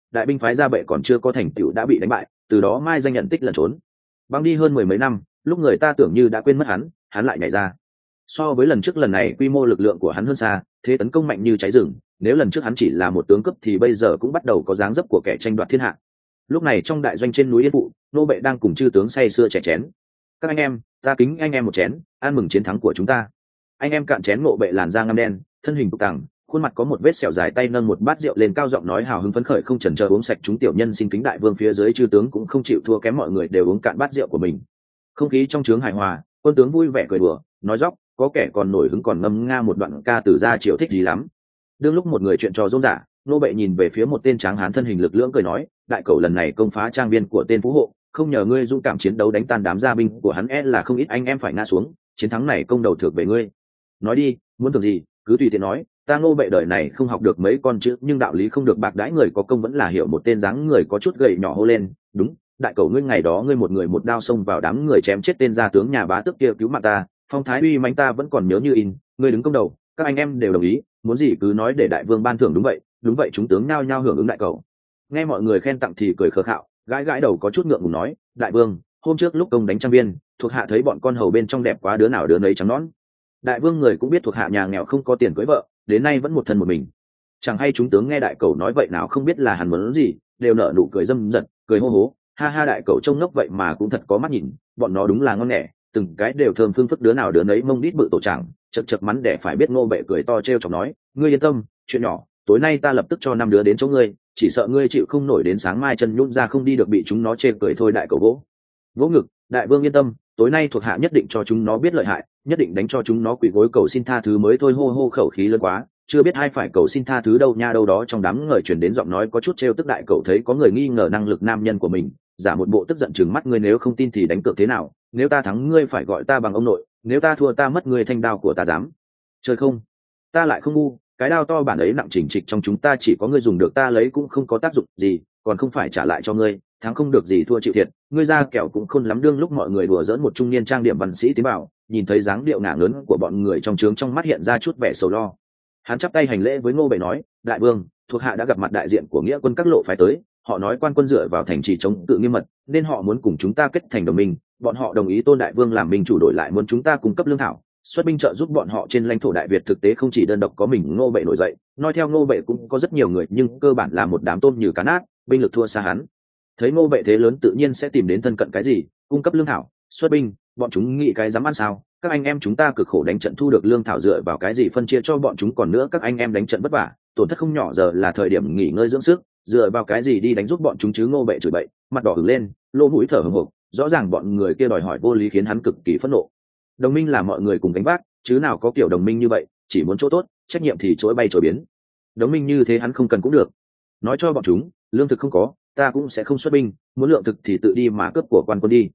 đại binh phái ra bệ còn chưa có thành tựu đã bị đánh bại, từ đó mai danh nhận tích lẩn trốn. Băng đi hơn 10 mấy năm, lúc người ta tưởng như đã quên mất hắn lại nhảy ra. So với lần trước, lần này quy mô lực lượng của hắn hơn xa, thế tấn công mạnh như cháy rừng. Nếu lần trước hắn chỉ là một tướng cấp thì bây giờ cũng bắt đầu có dáng dấp của kẻ tranh đoạt thiên hạ. Lúc này trong đại doanh trên núi Yên Phụ, nô bệ đang cùng chư tướng say sưa chè chén. Các anh em, ta kính anh em một chén, ăn mừng chiến thắng của chúng ta. Anh em cạn chén. Nô bệ làn da ngăm đen, thân hình cục tàng, khuôn mặt có một vết sẹo dài, tay nâng một bát rượu lên, cao giọng nói hào hứng phấn khởi không chần chờ uống sạch. Chúng tiểu nhân xin kính đại vương. Phía dưới chư tướng cũng không chịu thua kém, mọi người đều uống cạn bát rượu của mình. Không khí trong trướng hài hòa, quân tướng vui vẻ cười đùa nói dóc, có kẻ còn nổi hứng còn ngâm nga một đoạn ca từ gia triều thích gì lắm. Đương lúc một người chuyện trò rôm rả, nô bệ nhìn về phía một tên tráng hán thân hình lực lưỡng cười nói, đại cẩu lần này công phá trang viên của tên phú hộ, không nhờ ngươi dũng cảm chiến đấu đánh tan đám gia binh của hắn, là không ít anh em phải ngã xuống, chiến thắng này công đầu thưởng về ngươi. Nói đi, muốn thưởng gì cứ tùy tiện nói, ta nô bệ đời này không học được mấy con chữ, nhưng đạo lý không được bạc đãi người có công vẫn là hiểu. Một tên dáng người có chút gầy nhỏ hô lên, đúng, đại cẩu ngươi ngày đó ngươi một người một đao xông vào đám người chém chết tên gia tướng nhà bá tước kia cứu mạng ta, phong thái uy mãnh ta vẫn còn nhớ như in, ngươi đứng công đầu, các anh em đều đồng ý, muốn gì cứ nói để đại vương ban thưởng. Đúng vậy, chúng tướng nhao nhao hưởng ứng đại cẩu. Nghe mọi người khen tặng thì cười khờ khạo, gãi gãi đầu có chút ngượng ngùng nói, đại vương, hôm trước lúc công đánh trang viên, thuộc hạ thấy bọn con hầu bên trong đẹp quá, đứa nào đứa nấy trắng nõn. Đại vương người cũng biết thuộc hạ nhà nghèo không có tiền cưới vợ, đến nay vẫn một thân một mình. Chẳng hay chúng tướng nghe đại cẩu nói vậy nào không biết là hắn muốn gì, đều nở nụ cười dâm dật, cười hô hố, ha ha, đại cẩu trông ngốc vậy mà cũng thật có mắt nhìn, bọn nó đúng là ngon nghẻ, từng cái đều thơm phương phức, đứa nào đứa nấy mông đít bự tổ chẳng, chật chật mắn để phải biết. Ngô bệ cười to trêu chọc nói, ngươi yên tâm, chuyện nhỏ, tối nay ta lập tức cho 5 đứa đến chỗ ngươi, chỉ sợ ngươi chịu không nổi, đến sáng mai chân nhún ra không đi được, bị chúng nó chê cười thôi. Đại cẩu vỗ ngực, đại vương yên tâm, tối nay thuộc hạ nhất định cho chúng nó biết lợi hại, nhất định đánh cho chúng nó quỳ gối cầu xin tha thứ mới thôi. Hô hô, khẩu khí lớn quá, chưa biết ai phải cầu xin tha thứ đâu nha. Đâu đó trong đám người truyền đến giọng nói có chút trêu tức. Đại cẩu thấy có người nghi ngờ năng lực nam nhân của mình, giả một bộ tức giận trừng mắt, ngươi nếu không tin thì đánh cược thế nào, nếu ta thắng ngươi phải gọi ta bằng ông nội, nếu ta thua ta mất ngươi thanh đao của ta, dám chơi không? Ta lại không ngu, cái đao to bản ấy nặng chỉnh trịch, trong chúng ta chỉ có ngươi dùng được, ta lấy cũng không có tác dụng gì, còn không phải trả lại cho ngươi, thắng không được gì thua chịu thiệt, ngươi ra kẻo cũng khôn lắm. Đương lúc mọi người đùa giỡn, một trung niên trang điểm văn sĩ tiến vào, nhìn thấy dáng điệu ngả ngớn của bọn người trong trướng, trong mắt hiện ra chút vẻ sầu lo. Hắn chắp tay hành lễ với Ngô Bệ nói, đại vương, thuộc hạ đã gặp mặt đại diện của nghĩa quân các lộ phái tới, họ nói quan quân dựa vào thành trì chống cự nghiêm mật, nên họ muốn cùng chúng ta kết thành đồng minh. Bọn họ đồng ý tôn đại vương làm minh chủ, đổi lại muốn chúng ta cung cấp lương thảo, xuất binh trợ giúp bọn họ trên lãnh thổ Đại Việt. Thực tế không chỉ đơn độc có mình Ngô Bệ nổi dậy, nói theo Ngô Bệ cũng có rất nhiều người, nhưng cơ bản là một đám tôm như cá nát, binh lực thua xa hắn. Thấy Ngô Bệ thế lớn tự nhiên sẽ tìm đến thân cận cái gì, cung cấp lương thảo, xuất binh, bọn chúng nghĩ cái dám ăn sao? Các anh em chúng ta cực khổ đánh trận thu được lương thảo, dựa vào cái gì phân chia cho bọn chúng? Còn nữa, các anh em đánh trận vất vả, tổn thất không nhỏ, giờ là thời điểm nghỉ ngơi dưỡng sức, dựa vào cái gì đi đánh giúp bọn chúng chứ? Ngô Bệ chửi bậy, mặt đỏ ửng lên, lỗ mũi thở hổn hộc, rõ ràng bọn người kia đòi hỏi vô lý khiến hắn cực kỳ phẫn nộ. Đồng minh là mọi người cùng gánh vác, chứ nào có kiểu đồng minh như vậy chỉ muốn chỗ tốt, trách nhiệm thì trỗi bay trỗi biến. Đồng minh như thế hắn không cần cũng được. Nói cho bọn chúng, lương thực không có, ta cũng sẽ không xuất binh, muốn lượng thực thì tự đi mà cướp của quan quân đi.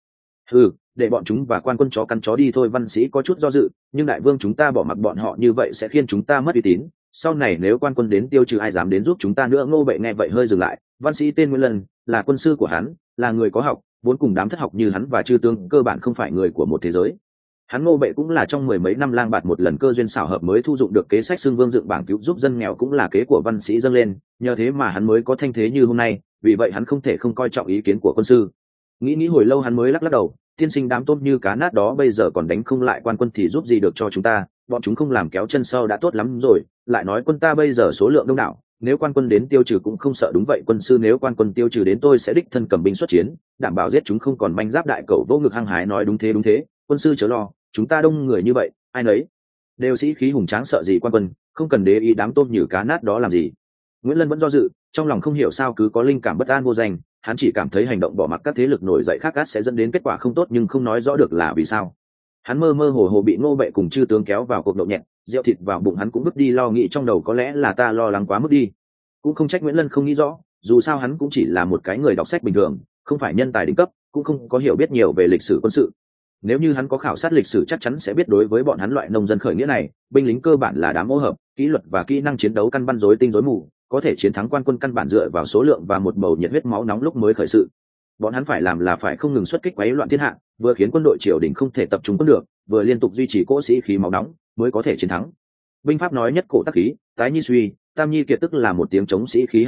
Để bọn chúng và quan quân chó cắn chó đi thôi. Văn sĩ có chút do dự, nhưng đại vương, chúng ta bỏ mặc bọn họ như vậy sẽ khiến chúng ta mất uy tín, sau này nếu quan quân đến tiêu trừ, ai dám đến giúp chúng ta nữa? Ngô Bệ nghe vậy hơi dừng lại. Văn sĩ tên Nguyễn Lân là quân sư của hắn, là người có học, vốn cùng đám thất học như hắn và chư tướng cơ bản không phải người của một thế giới. Hắn Ngô Bệ cũng là trong 10 mấy năm lang bạt một lần cơ duyên xảo hợp mới thu dụng được kế sách xưng vương dựng bảng cứu giúp dân nghèo, cũng là kế của văn sĩ dâng lên, nhờ thế mà hắn mới có thanh thế như hôm nay. Vì vậy hắn không thể không coi trọng ý kiến của quân sư. Nghĩ hồi lâu hắn mới lắc đầu, tiên sinh đám tôm như cá nát đó bây giờ còn đánh không lại quan quân thì giúp gì được cho chúng ta, bọn chúng không làm kéo chân sau đã tốt lắm rồi, lại nói quân ta bây giờ số lượng đông đảo, nếu quan quân đến tiêu trừ cũng không sợ. Đúng vậy quân sư, nếu quan quân tiêu trừ đến tôi sẽ đích thân cầm binh xuất chiến, đảm bảo giết chúng không còn manh giáp. Đại cẩu vô ngực hăng hái nói, đúng thế, quân sư chớ lo, chúng ta đông người như vậy, ai nấy đều sĩ khí hùng tráng, sợ gì quan quân, không cần để ý đám tôm như cá nát đó làm gì. Nguyễn Lân vẫn do dự, trong lòng không hiểu sao cứ có linh cảm bất an vô danh, hắn chỉ cảm thấy hành động bỏ mặc các thế lực nổi dậy khác sẽ dẫn đến kết quả không tốt, nhưng không nói rõ được là vì sao. Hắn mơ mơ hồ hồ bị Ngô Bệ cùng chư tướng kéo vào cuộc nhậu nhẹt, rượu thịt vào bụng hắn cũng bước đi, lo nghĩ trong đầu có lẽ là ta lo lắng quá mức đi. Cũng không trách Nguyễn Lân không nghĩ rõ, dù sao hắn cũng chỉ là một cái người đọc sách bình thường, không phải nhân tài đỉnh cấp, cũng không có hiểu biết nhiều về lịch sử quân sự. Nếu như hắn có khảo sát lịch sử chắc chắn sẽ biết đối với bọn hắn loại nông dân khởi nghĩa này, binh lính cơ bản là đám ô hợp, kỹ luật và kỹ năng chiến đấu căn bản rối tinh rối mù, có thể chiến thắng quan quân căn bản dựa vào số lượng và một bầu nhiệt huyết máu nóng lúc mới khởi sự. Bọn hắn phải làm là phải không ngừng xuất kích quấy loạn thiên hạ, vừa khiến quân đội triều đình không thể tập trung quân được, vừa liên tục duy trì cỗ sĩ khí máu nóng mới có thể chiến thắng. Binh pháp nói nhất cổ tắc khí, tái nhi suy, tam nhi kiệt, tức là một tiếng chống sĩ khí hăng hái,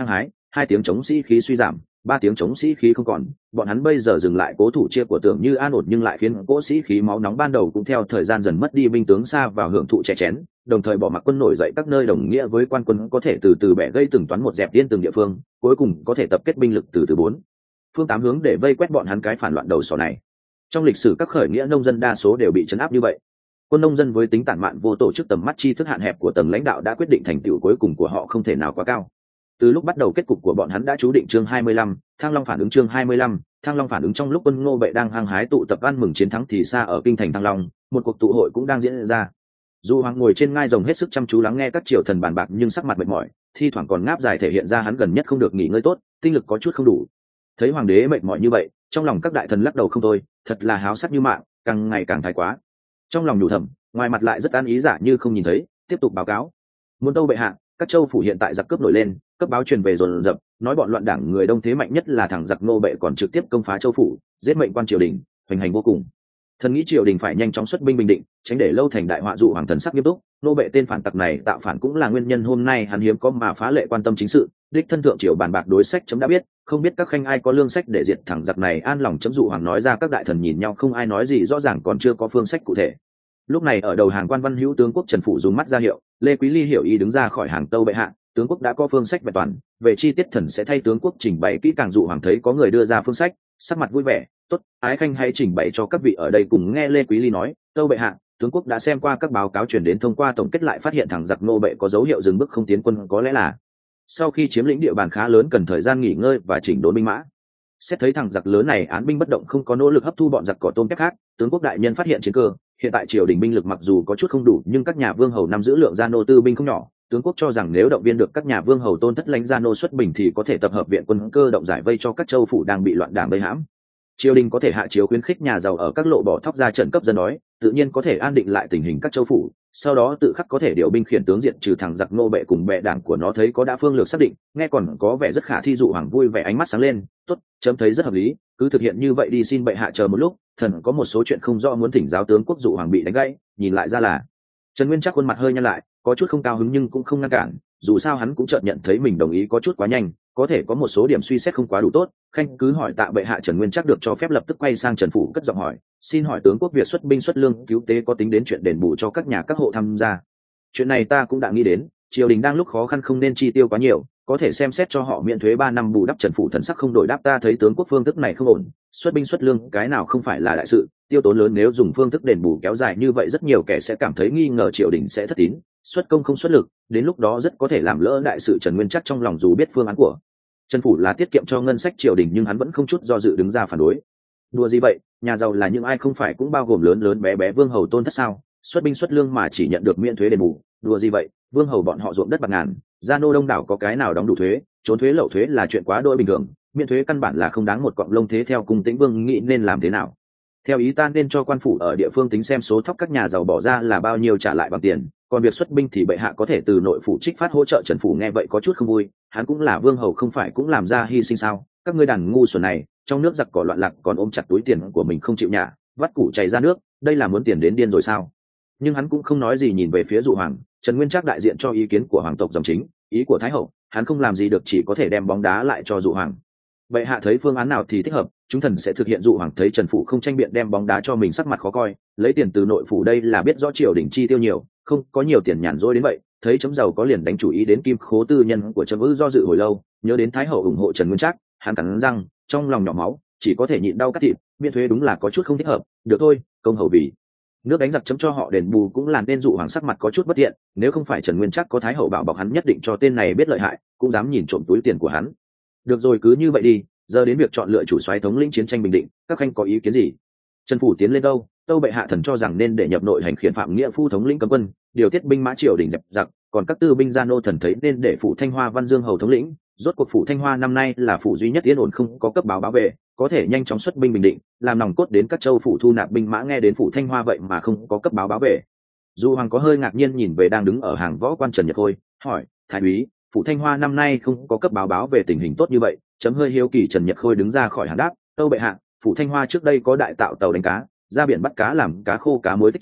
2 tiếng chống sĩ khí suy giảm, 3 tiếng chống sĩ khí không còn, bọn hắn bây giờ dừng lại cố thủ chia của Tưởng Như an ổn, nhưng lại khiến cỗ sĩ khí máu nóng ban đầu cũng theo thời gian dần mất đi. Binh tướng xa vào hưởng thụ chè chén, đồng thời bỏ mặc quân nổi dậy các nơi, đồng nghĩa với quan quân có thể từ từ bẻ gây từng toán một, dẹp điên từng địa phương, cuối cùng có thể tập kết binh lực từ 4 phương 8 hướng để vây quét bọn hắn cái phản loạn đầu sỏ này. Trong lịch sử các khởi nghĩa nông dân đa số đều bị trấn áp như vậy. Quân nông dân với tính tản mạn vô tổ chức, tầm mắt tri thức hạn hẹp của tầng lãnh đạo đã quyết định thành tựu cuối cùng của họ không thể nào quá cao. Từ lúc bắt đầu kết cục của bọn hắn đã chú định. Chương 25, Thăng Long phản ứng. Chương 25, Thăng Long phản ứng. Trong lúc quân Ngô Bệ đang hăng hái tụ tập ăn mừng chiến thắng thì xa ở kinh thành Thăng Long, một cuộc tụ hội cũng đang diễn ra. Dụ Hoàng ngồi trên ngai rồng hết sức chăm chú lắng nghe các triều thần bàn bạc, nhưng sắc mặt mệt mỏi, thi thoảng còn ngáp dài, thể hiện ra hắn gần nhất không được nghỉ ngơi tốt, tinh lực có chút không đủ. Thấy hoàng đế mệt mỏi như vậy, trong lòng các đại thần lắc đầu không thôi, thật là háo sắc như mạng, càng ngày càng thái quá. Trong lòng nhủ thầm, ngoài mặt lại rất an ý, giả như không nhìn thấy, tiếp tục báo cáo. Muôn Tâu bệ hạ, các châu phủ hiện tại giặc cướp nổi lên, cấp báo truyền về dồn dập, nói bọn loạn đảng người Đông thế mạnh nhất là thằng giặc Ngô Bệ còn trực tiếp công phá châu phủ, giết mệnh quan triều đình, hoành hành vô cùng. Thần nghĩ triều đình phải nhanh chóng xuất binh bình định, tránh để lâu thành đại họa. Dụ Hoàng thần sắc nghiêm túc, Ngô Bệ tên phản tặc này tạo phản cũng là nguyên nhân hôm nay hắn hiếm có mà phá lệ quan tâm chính sự, đích thân thượng triều bàn bạc đối sách chấm đã biết, không biết các khanh ai có lương sách để diệt thằng giặc này an lòng chấm. Dụ Hoàng nói ra, các đại thần nhìn nhau không ai nói gì, rõ ràng còn chưa có phương sách cụ thể. Lúc này ở đầu hàng Quan Văn Hữu tướng quốc Trần Phụ dùng mắt ra hiệu, Lê Quý Ly hiểu ý đứng ra khỏi hàng. Tâu bệ hạ, tướng quốc đã có phương sách vẹn toàn, về chi tiết thần sẽ thay tướng quốc trình bày kỹ càng. Dụ Hoàng thấy có người đưa ra phương sách, sắc mặt vui vẻ, tốt, ái khanh hãy trình bày cho các vị ở đây cùng nghe. Lê Quý Ly nói, tâu bệ hạ, tướng quốc đã xem qua các báo cáo truyền đến, thông qua tổng kết lại phát hiện thằng giặc Ngô Bệ có dấu hiệu dừng bước không tiến quân, có lẽ là sau khi chiếm lĩnh địa bàn khá lớn cần thời gian nghỉ ngơi và chỉnh đốn binh mã. Xét thấy thằng giặc lớn này án binh bất động, không có nỗ lực hấp thu bọn giặc cỏ tôm kép khác, tướng quốc đại nhân phát hiện chiến cơ. Hiện tại triều đình binh lực mặc dù có chút không đủ, nhưng các nhà vương hầu nắm giữ lượng gia nô tư binh không nhỏ. Tướng quốc cho rằng nếu động viên được các nhà vương hầu tôn thất lãnh gia nô xuất bình thì có thể tập hợp viện quân cơ động giải vây cho các châu phủ đang bị loạn đảng vây hãm. Triều đình có thể hạ chiếu khuyến khích nhà giàu ở các lộ bỏ thóc ra trận cấp dân đói, tự nhiên có thể an định lại tình hình các châu phủ. Sau đó tự khắc có thể điều binh khiển tướng diện trừ thằng giặc Ngô Bệ cùng bệ đảng của nó. Thấy có đã phương lược xác định, nghe còn có vẻ rất khả thi. Dụ Hoàng vui vẻ, ánh mắt sáng lên, tốt, chấm thấy rất hợp lý, cứ thực hiện như vậy đi. Xin bệ hạ chờ một lúc, thần có một số chuyện không rõ muốn thỉnh giáo tướng quốc. Dụ Hoàng bị đánh gãy, nhìn lại ra là Trần Nguyên Trác, khuôn mặt hơi nhăn lại, có chút không cao hứng nhưng cũng không ngăn cản, dù sao hắn cũng chợt nhận thấy mình đồng ý có chút quá nhanh, có thể có một số điểm suy xét không quá đủ tốt. Khanh cứ hỏi tạ bệ hạ. Trần Nguyên Trác được cho phép lập tức quay sang Trần Phủ cất giọng hỏi, xin hỏi tướng quốc việc xuất binh xuất lương cứu tế có tính đến chuyện đền bù cho các nhà các hộ tham gia? Chuyện này ta cũng đã nghĩ đến, triều đình đang lúc khó khăn không nên chi tiêu quá nhiều, có thể xem xét cho họ miễn thuế 3 năm bù đắp. Trần Phủ thần sắc không đổi đáp, ta thấy tướng quốc phương thức này không ổn, xuất binh xuất lương cái nào không phải là đại sự, tiêu tốn lớn, nếu dùng phương thức đền bù kéo dài như vậy rất nhiều kẻ sẽ cảm thấy nghi ngờ triều đình sẽ thất tín, xuất công không xuất lực, đến lúc đó rất có thể làm lỡ đại sự. Trần Nguyên Trác trong lòng dù biết phương án của Trần Phủ là tiết kiệm cho ngân sách triều đình, nhưng hắn vẫn không chút do dự đứng ra phản đối. Đùa gì vậy, nhà giàu là những ai không phải cũng bao gồm lớn lớn bé bé vương hầu tôn thất sao? Xuất binh xuất lương mà chỉ nhận được miễn thuế đền bù, đùa gì vậy? Vương hầu bọn họ ruộng đất bạc ngàn, gia nô đông đảo, có cái nào đóng đủ thuế? Trốn thuế lậu thuế là chuyện quá đỗi bình thường, miễn thuế căn bản là không đáng một cọng lông. Thế theo Cung Tĩnh Vương nghĩ nên làm thế nào? Theo ý ta nên cho quan phủ ở địa phương tính xem số thóc các nhà giàu bỏ ra là bao nhiêu trả lại bằng tiền, còn việc xuất binh thì bệ hạ có thể từ nội phủ trích phát hỗ trợ. Trần Phủ nghe vậy có chút không vui, hắn cũng là vương hầu không phải cũng làm ra hy sinh sao? Các ngươi đàn ngu xuẩn này, trong nước giặc cỏ loạn lạc còn ôm chặt túi tiền của mình không chịu nhả, vắt củ chảy ra nước, đây là muốn tiền đến điên rồi sao? Nhưng hắn cũng không nói gì, nhìn về phía Dụ Hoàng. Trần Nguyên Trác đại diện cho ý kiến của hoàng tộc dòng chính, ý của thái hậu, hắn không làm gì được, chỉ có thể đem bóng đá lại cho Dụ Hoàng. Bệ hạ thấy phương án nào thì thích hợp, chúng thần sẽ thực hiện. Dụ Hoàng thấy Trần Phủ không tranh biện, đem bóng đá cho mình, sắc mặt khó coi, lấy tiền từ nội phủ đây là biết rõ triều đình chi tiêu nhiều, không có nhiều tiền nhàn rỗi đến vậy. Thấy chấm giàu có liền đánh chủ ý đến kim khố tư nhân của Trần Vữ. Do dự hồi lâu, nhớ đến thái hậu ủng hộ Trần Nguyên Trác, hắn cắn răng, trong lòng nhỏ máu, chỉ có thể nhịn đau cắt thịt, miễn thuế đúng là có chút không thích hợp, được thôi, công hầu vì nước đánh giặc chấm cho họ đền bù cũng là nên. Dụ Hoàng sắc mặt có chút bất thiện, nếu không phải Trần Nguyên Trác có thái hậu bảo bọc, hắn nhất định cho tên này biết lợi hại, cũng dám nhìn trộm túi tiền của hắn. Được rồi, cứ như vậy đi, giờ đến việc chọn lựa chủ soái thống lĩnh chiến tranh bình định, các khanh có ý kiến gì? Trần Phủ tiến lên đâu, tâu bệ hạ thần cho rằng nên để nhập nội hành khiển Phạm Nghĩa Phu thống lĩnh cấm quân, điều tiết binh mã triều đình dẹp giặc, còn các tư binh gia nô thần thấy nên để Phủ Thanh Hoa Văn Dương hầu thống lĩnh. Rốt cuộc Phủ Thanh Hoa năm nay là phủ duy nhất yên ổn không có cấp báo bảo vệ, có thể nhanh chóng xuất binh bình định, làm nòng cốt đến các châu phủ thu nạp binh mã. Nghe đến Phủ Thanh Hoa vậy mà không có cấp báo bảo vệ, Dụ Hoàng có hơi ngạc nhiên, nhìn về đang đứng ở hàng võ quan Trần Nhật Khôi, hỏi, thái úy, Phủ Thanh Hoa năm nay không có cấp báo về tình hình tốt như vậy? Chấm hơi hiếu kỳ. Trần Nhật Khôi đứng ra khỏi hàng đáp, tâu bệ hạ, Phủ Thanh Hoa trước đây có đại tạo tàu đánh cá, ra biển bắt cá làm cá khô cá muối tích trữ,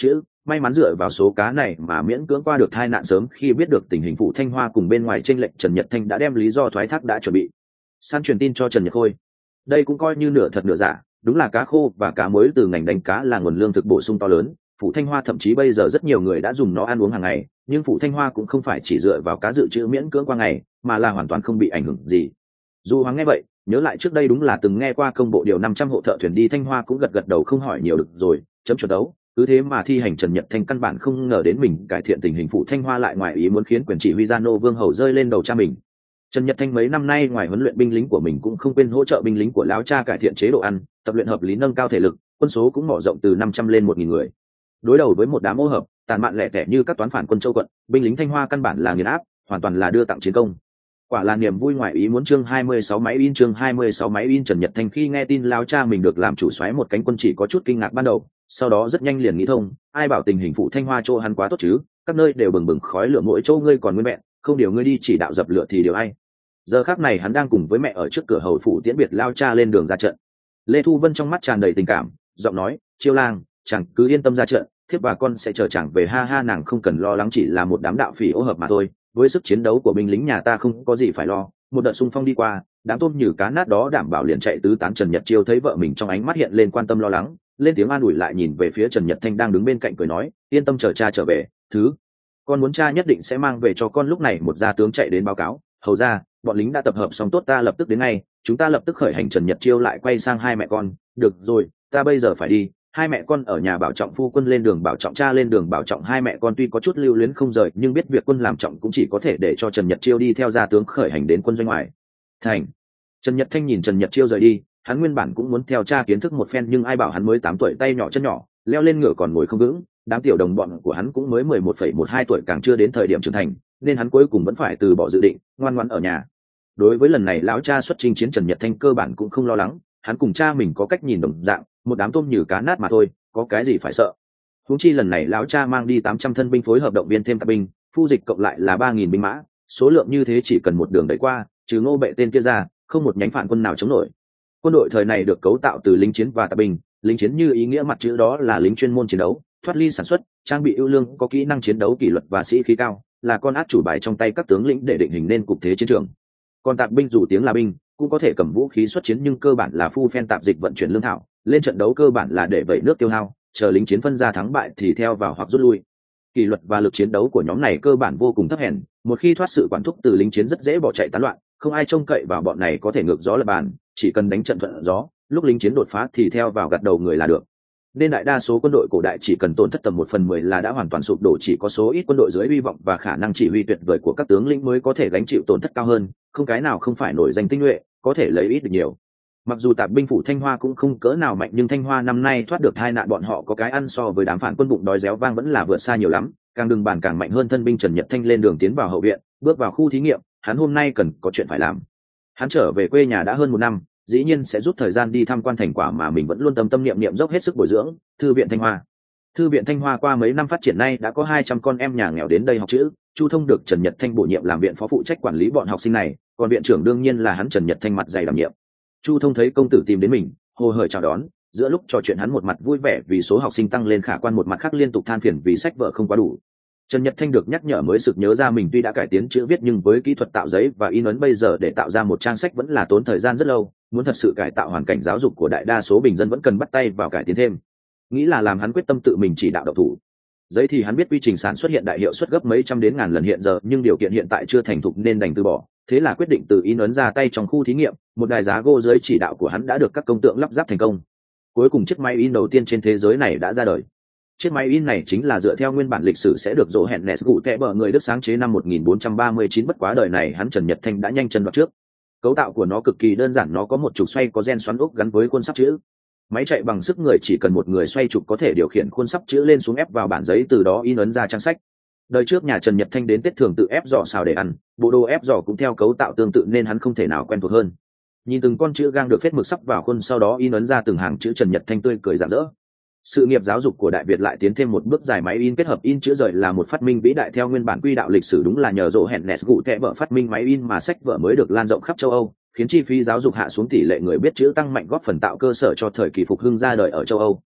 may mắn dựa vào số cá này mà miễn cưỡng qua được tai nạn sớm. Khi biết được tình hình Phủ Thanh Hoa cùng bên ngoài chênh lệch, Trần Nhật Thanh đã đem lý do thoái thác đã chuẩn bị săn truyền tin cho Trần Nhật Khôi. Đây cũng coi như nửa thật nửa giả, đúng là cá khô và cá muối từ ngành đánh cá là nguồn lương thực bổ sung to lớn. Phủ Thanh Hoa thậm chí bây giờ rất nhiều người đã dùng nó ăn uống hàng ngày, nhưng Phủ Thanh Hoa cũng không phải chỉ dựa vào cá dự trữ miễn cưỡng qua ngày, mà là hoàn toàn không bị ảnh hưởng gì. Du Hoàng nghe vậy, nhớ lại trước đây đúng là từng nghe qua công bộ điều 500 hộ thợ thuyền đi Thanh Hoa, cũng gật gật đầu không hỏi nhiều được rồi, chấm chuẩn đấu. Cứ thế mà thi hành. Trần Nhật Thanh căn bản không ngờ đến mình cải thiện tình hình Phủ Thanh Hoa lại ngoài ý muốn khiến quyền chỉ huy Gia Nô Vương Hầu rơi lên đầu cha mình. Trần Nhật Thanh mấy năm nay ngoài huấn luyện binh lính của mình cũng không quên hỗ trợ binh lính của lão cha cải thiện chế độ ăn, tập luyện hợp lý nâng cao thể lực, quân số cũng mở rộng từ 500 lên 1000 người. Đối đầu với một đám ô hợp, tàn mạn lẻ tẻ như các toán phản quân Châu quận, binh lính Thanh Hoa căn bản là nghiền áp, hoàn toàn là đưa tặng chiến công. Quả là niềm vui ngoài ý muốn. Chương 26 máy in. Chương 26 máy in. Trần Nhật Thanh khi nghe tin lão cha mình được làm chủ soái một cánh quân chỉ có chút kinh ngạc ban đầu, sau đó rất nhanh liền nghĩ thông, ai bảo tình hình Phủ Thanh Hoa chỗ hắn quá tốt chứ, các nơi đều bừng bừng khói lửa, mỗi chỗ ngươi còn nguyên vẹn, không điều ngươi đi chỉ đạo dập lửa thì điều ai. Giờ khắc này hắn đang cùng với mẹ ở trước cửa hầu phủ tiễn biệt lao cha lên đường ra trận. Lê Thu Vân trong mắt tràn đầy tình cảm, giọng nói, Chiêu lang, chàng cứ yên tâm ra trận, thiếp và con sẽ chờ chàng về. Ha ha, nàng không cần lo lắng, chỉ là một đám đạo phỉ ô hợp mà thôi, với sức chiến đấu của binh lính nhà ta không có gì phải lo. Một đợt xung phong đi qua, đám tôm như cá nát đó đảm bảo liền chạy tứ tán. Trần Nhật Chiêu thấy vợ mình trong ánh mắt hiện lên quan tâm lo lắng, lên tiếng an ủi, lại nhìn về phía Trần Nhật Thanh đang đứng bên cạnh cười nói, yên tâm, chờ cha trở về, thứ con muốn cha nhất định sẽ mang về cho con. Lúc này một gia tướng chạy đến báo cáo, hầu ra, bọn lính đã tập hợp xong tốt, ta lập tức đến ngay, chúng ta lập tức khởi hành. Trần Nhật Chiêu lại quay sang hai mẹ con, được rồi, ta bây giờ phải đi, hai mẹ con ở nhà bảo trọng phu quân lên đường bảo trọng, cha lên đường bảo trọng. Hai mẹ con tuy có chút lưu luyến không rời, nhưng biết việc quân làm trọng cũng chỉ có thể để cho Trần Nhật Chiêu đi theo gia tướng khởi hành đến quân doanh ngoài thành. Trần Nhật Thanh nhìn Trần Nhật Chiêu rời đi, hắn nguyên bản cũng muốn theo cha kiến thức một phen, nhưng ai bảo hắn mới 8 tuổi, tay nhỏ chân nhỏ, leo lên ngựa còn ngồi không vững, đám tiểu đồng bọn của hắn cũng mới 11,12 tuổi, càng chưa đến thời điểm trưởng thành, nên hắn cuối cùng vẫn phải từ bỏ dự định, ngoan ngoãn ở nhà. Đối với lần này lão cha xuất chinh chiến, Trần Nhật Thanh cơ bản cũng không lo lắng, hắn cùng cha mình có cách nhìn đồng dạng, một đám tôm như cá nát mà thôi, có cái gì phải sợ. Huống chi lần này lão cha mang đi 800 thân binh phối hợp động viên thêm tạp binh, phu dịch cộng lại là 3000 binh mã, số lượng như thế chỉ cần một đường đẩy qua, trừ Ngô Bệ tên kia ra, không một nhánh phản quân nào chống nổi. Quân đội thời này được cấu tạo từ lính chiến và tạp binh, lính chiến như ý nghĩa mặt chữ đó là lính chuyên môn chiến đấu, thoát ly sản xuất, trang bị ưu lương, có kỹ năng chiến đấu kỷ luật và sĩ khí cao, là con át chủ bài trong tay các tướng lĩnh để định hình nên cục thế chiến trường. Còn tạp binh dù tiếng là binh, cũng có thể cầm vũ khí xuất chiến, nhưng cơ bản là phu phen tạp dịch vận chuyển lương thảo, lên trận đấu cơ bản là để vẩy nước tiêu hao, chờ lính chiến phân ra thắng bại thì theo vào hoặc rút lui. Kỷ luật và lực chiến đấu của nhóm này cơ bản vô cùng thấp hèn, một khi thoát sự quản thúc từ lính chiến rất dễ bỏ chạy tán loạn, không ai trông cậy vào bọn này có thể ngược gió lập bàn, chỉ cần đánh trận thuận gió, lúc lính chiến đột phá thì theo vào gặt đầu người là được. Nên đại đa số quân đội cổ đại chỉ cần tổn thất tầm 1/10 là đã hoàn toàn sụp đổ, chỉ có số ít quân đội dưới hy vọng và khả năng chỉ huy tuyệt vời của các tướng lĩnh mới có thể gánh chịu tổn thất cao hơn, không cái nào không phải nổi danh tinh nhuệ, có thể lấy ít được nhiều. Mặc dù tạp binh phủ Thanh Hoa cũng không cỡ nào mạnh, nhưng Thanh Hoa năm nay thoát được tai nạn, bọn họ có cái ăn so với đám phản quân bụng đói réo vang vẫn là vượt xa nhiều lắm, càng đừng bàn càng mạnh hơn. Thân binh Trần Nhật Thanh lên đường tiến vào hậu viện, bước vào khu thí nghiệm, hắn hôm nay cần có chuyện phải làm. Hắn trở về quê nhà đã hơn 1 năm, dĩ nhiên sẽ rút thời gian đi tham quan thành quả mà mình vẫn luôn tâm niệm dốc hết sức bồi dưỡng, thư viện Thanh Hoa. Thư viện Thanh Hoa qua mấy năm phát triển nay đã có 200 con em nhà nghèo đến đây học chữ. Chu Thông được Trần Nhật Thanh bổ nhiệm làm viện phó, phụ trách quản lý bọn học sinh này, còn viện trưởng đương nhiên là hắn Trần Nhật Thanh mặt dày đảm nhiệm. Chu Thông thấy công tử tìm đến mình, hồ hởi chào đón, giữa lúc trò chuyện hắn một mặt vui vẻ vì số học sinh tăng lên khả quan, một mặt khác liên tục than phiền vì sách vở không quá đủ. Trần Nhật Thanh được nhắc nhở mới sực nhớ ra mình tuy đã cải tiến chữ viết, nhưng với kỹ thuật tạo giấy và in ấn bây giờ để tạo ra một trang sách vẫn là tốn thời gian rất lâu, muốn thật sự cải tạo hoàn cảnh giáo dục của đại đa số bình dân vẫn cần bắt tay vào cải tiến thêm. Nghĩ là làm hắn quyết tâm tự mình chỉ đạo độc thủ. Giấy thì hắn biết quy trình sản xuất hiện đại hiệu suất gấp mấy trăm đến ngàn lần hiện giờ, nhưng điều kiện hiện tại chưa thành thục nên đành từ bỏ, thế là quyết định từ in ấn ra tay trong khu thí nghiệm. Một đài giá gỗ dưới chỉ đạo của hắn đã được các công tượng lắp ráp thành công. Cuối cùng chiếc máy in đầu tiên trên thế giới này đã ra đời. Chiếc máy in này chính là dựa theo nguyên bản lịch sử sẽ được Johannes Gutenberg người Đức sáng chế năm 1439, bất quá đời này hắn Trần Nhật Thanh đã nhanh chân đoạt trước. Cấu tạo của nó cực kỳ đơn giản, nó có một trục xoay có gen xoắn ốc gắn với khuôn sắp chữ. Máy chạy bằng sức người, chỉ cần một người xoay trục có thể điều khiển khuôn sắp chữ lên xuống, ép vào bản giấy, từ đó in ấn ra trang sách. Đời trước nhà Trần Nhật Thanh đến Tết thường tự ép giò xào để ăn, bộ đồ ép giò cũng theo cấu tạo tương tự nên hắn không thể nào quen thuộc hơn. Nhìn từng con chữ gang được phết mực sắp vào khuôn, sau đó in ấn ra từng hàng chữ, Trần Nhật Thanh tươi cười rạng rỡ. Sự nghiệp giáo dục của Đại Việt lại tiến thêm một bước dài. Máy in kết hợp in chữ rời là một phát minh vĩ đại theo nguyên bản quy đạo lịch sử, đúng là nhờ Johannes Gutenberg phát minh máy in mà sách vở mới được lan rộng khắp châu Âu, khiến chi phí giáo dục hạ xuống, tỷ lệ người biết chữ tăng mạnh, góp phần tạo cơ sở cho thời kỳ phục hưng ra đời ở châu Âu.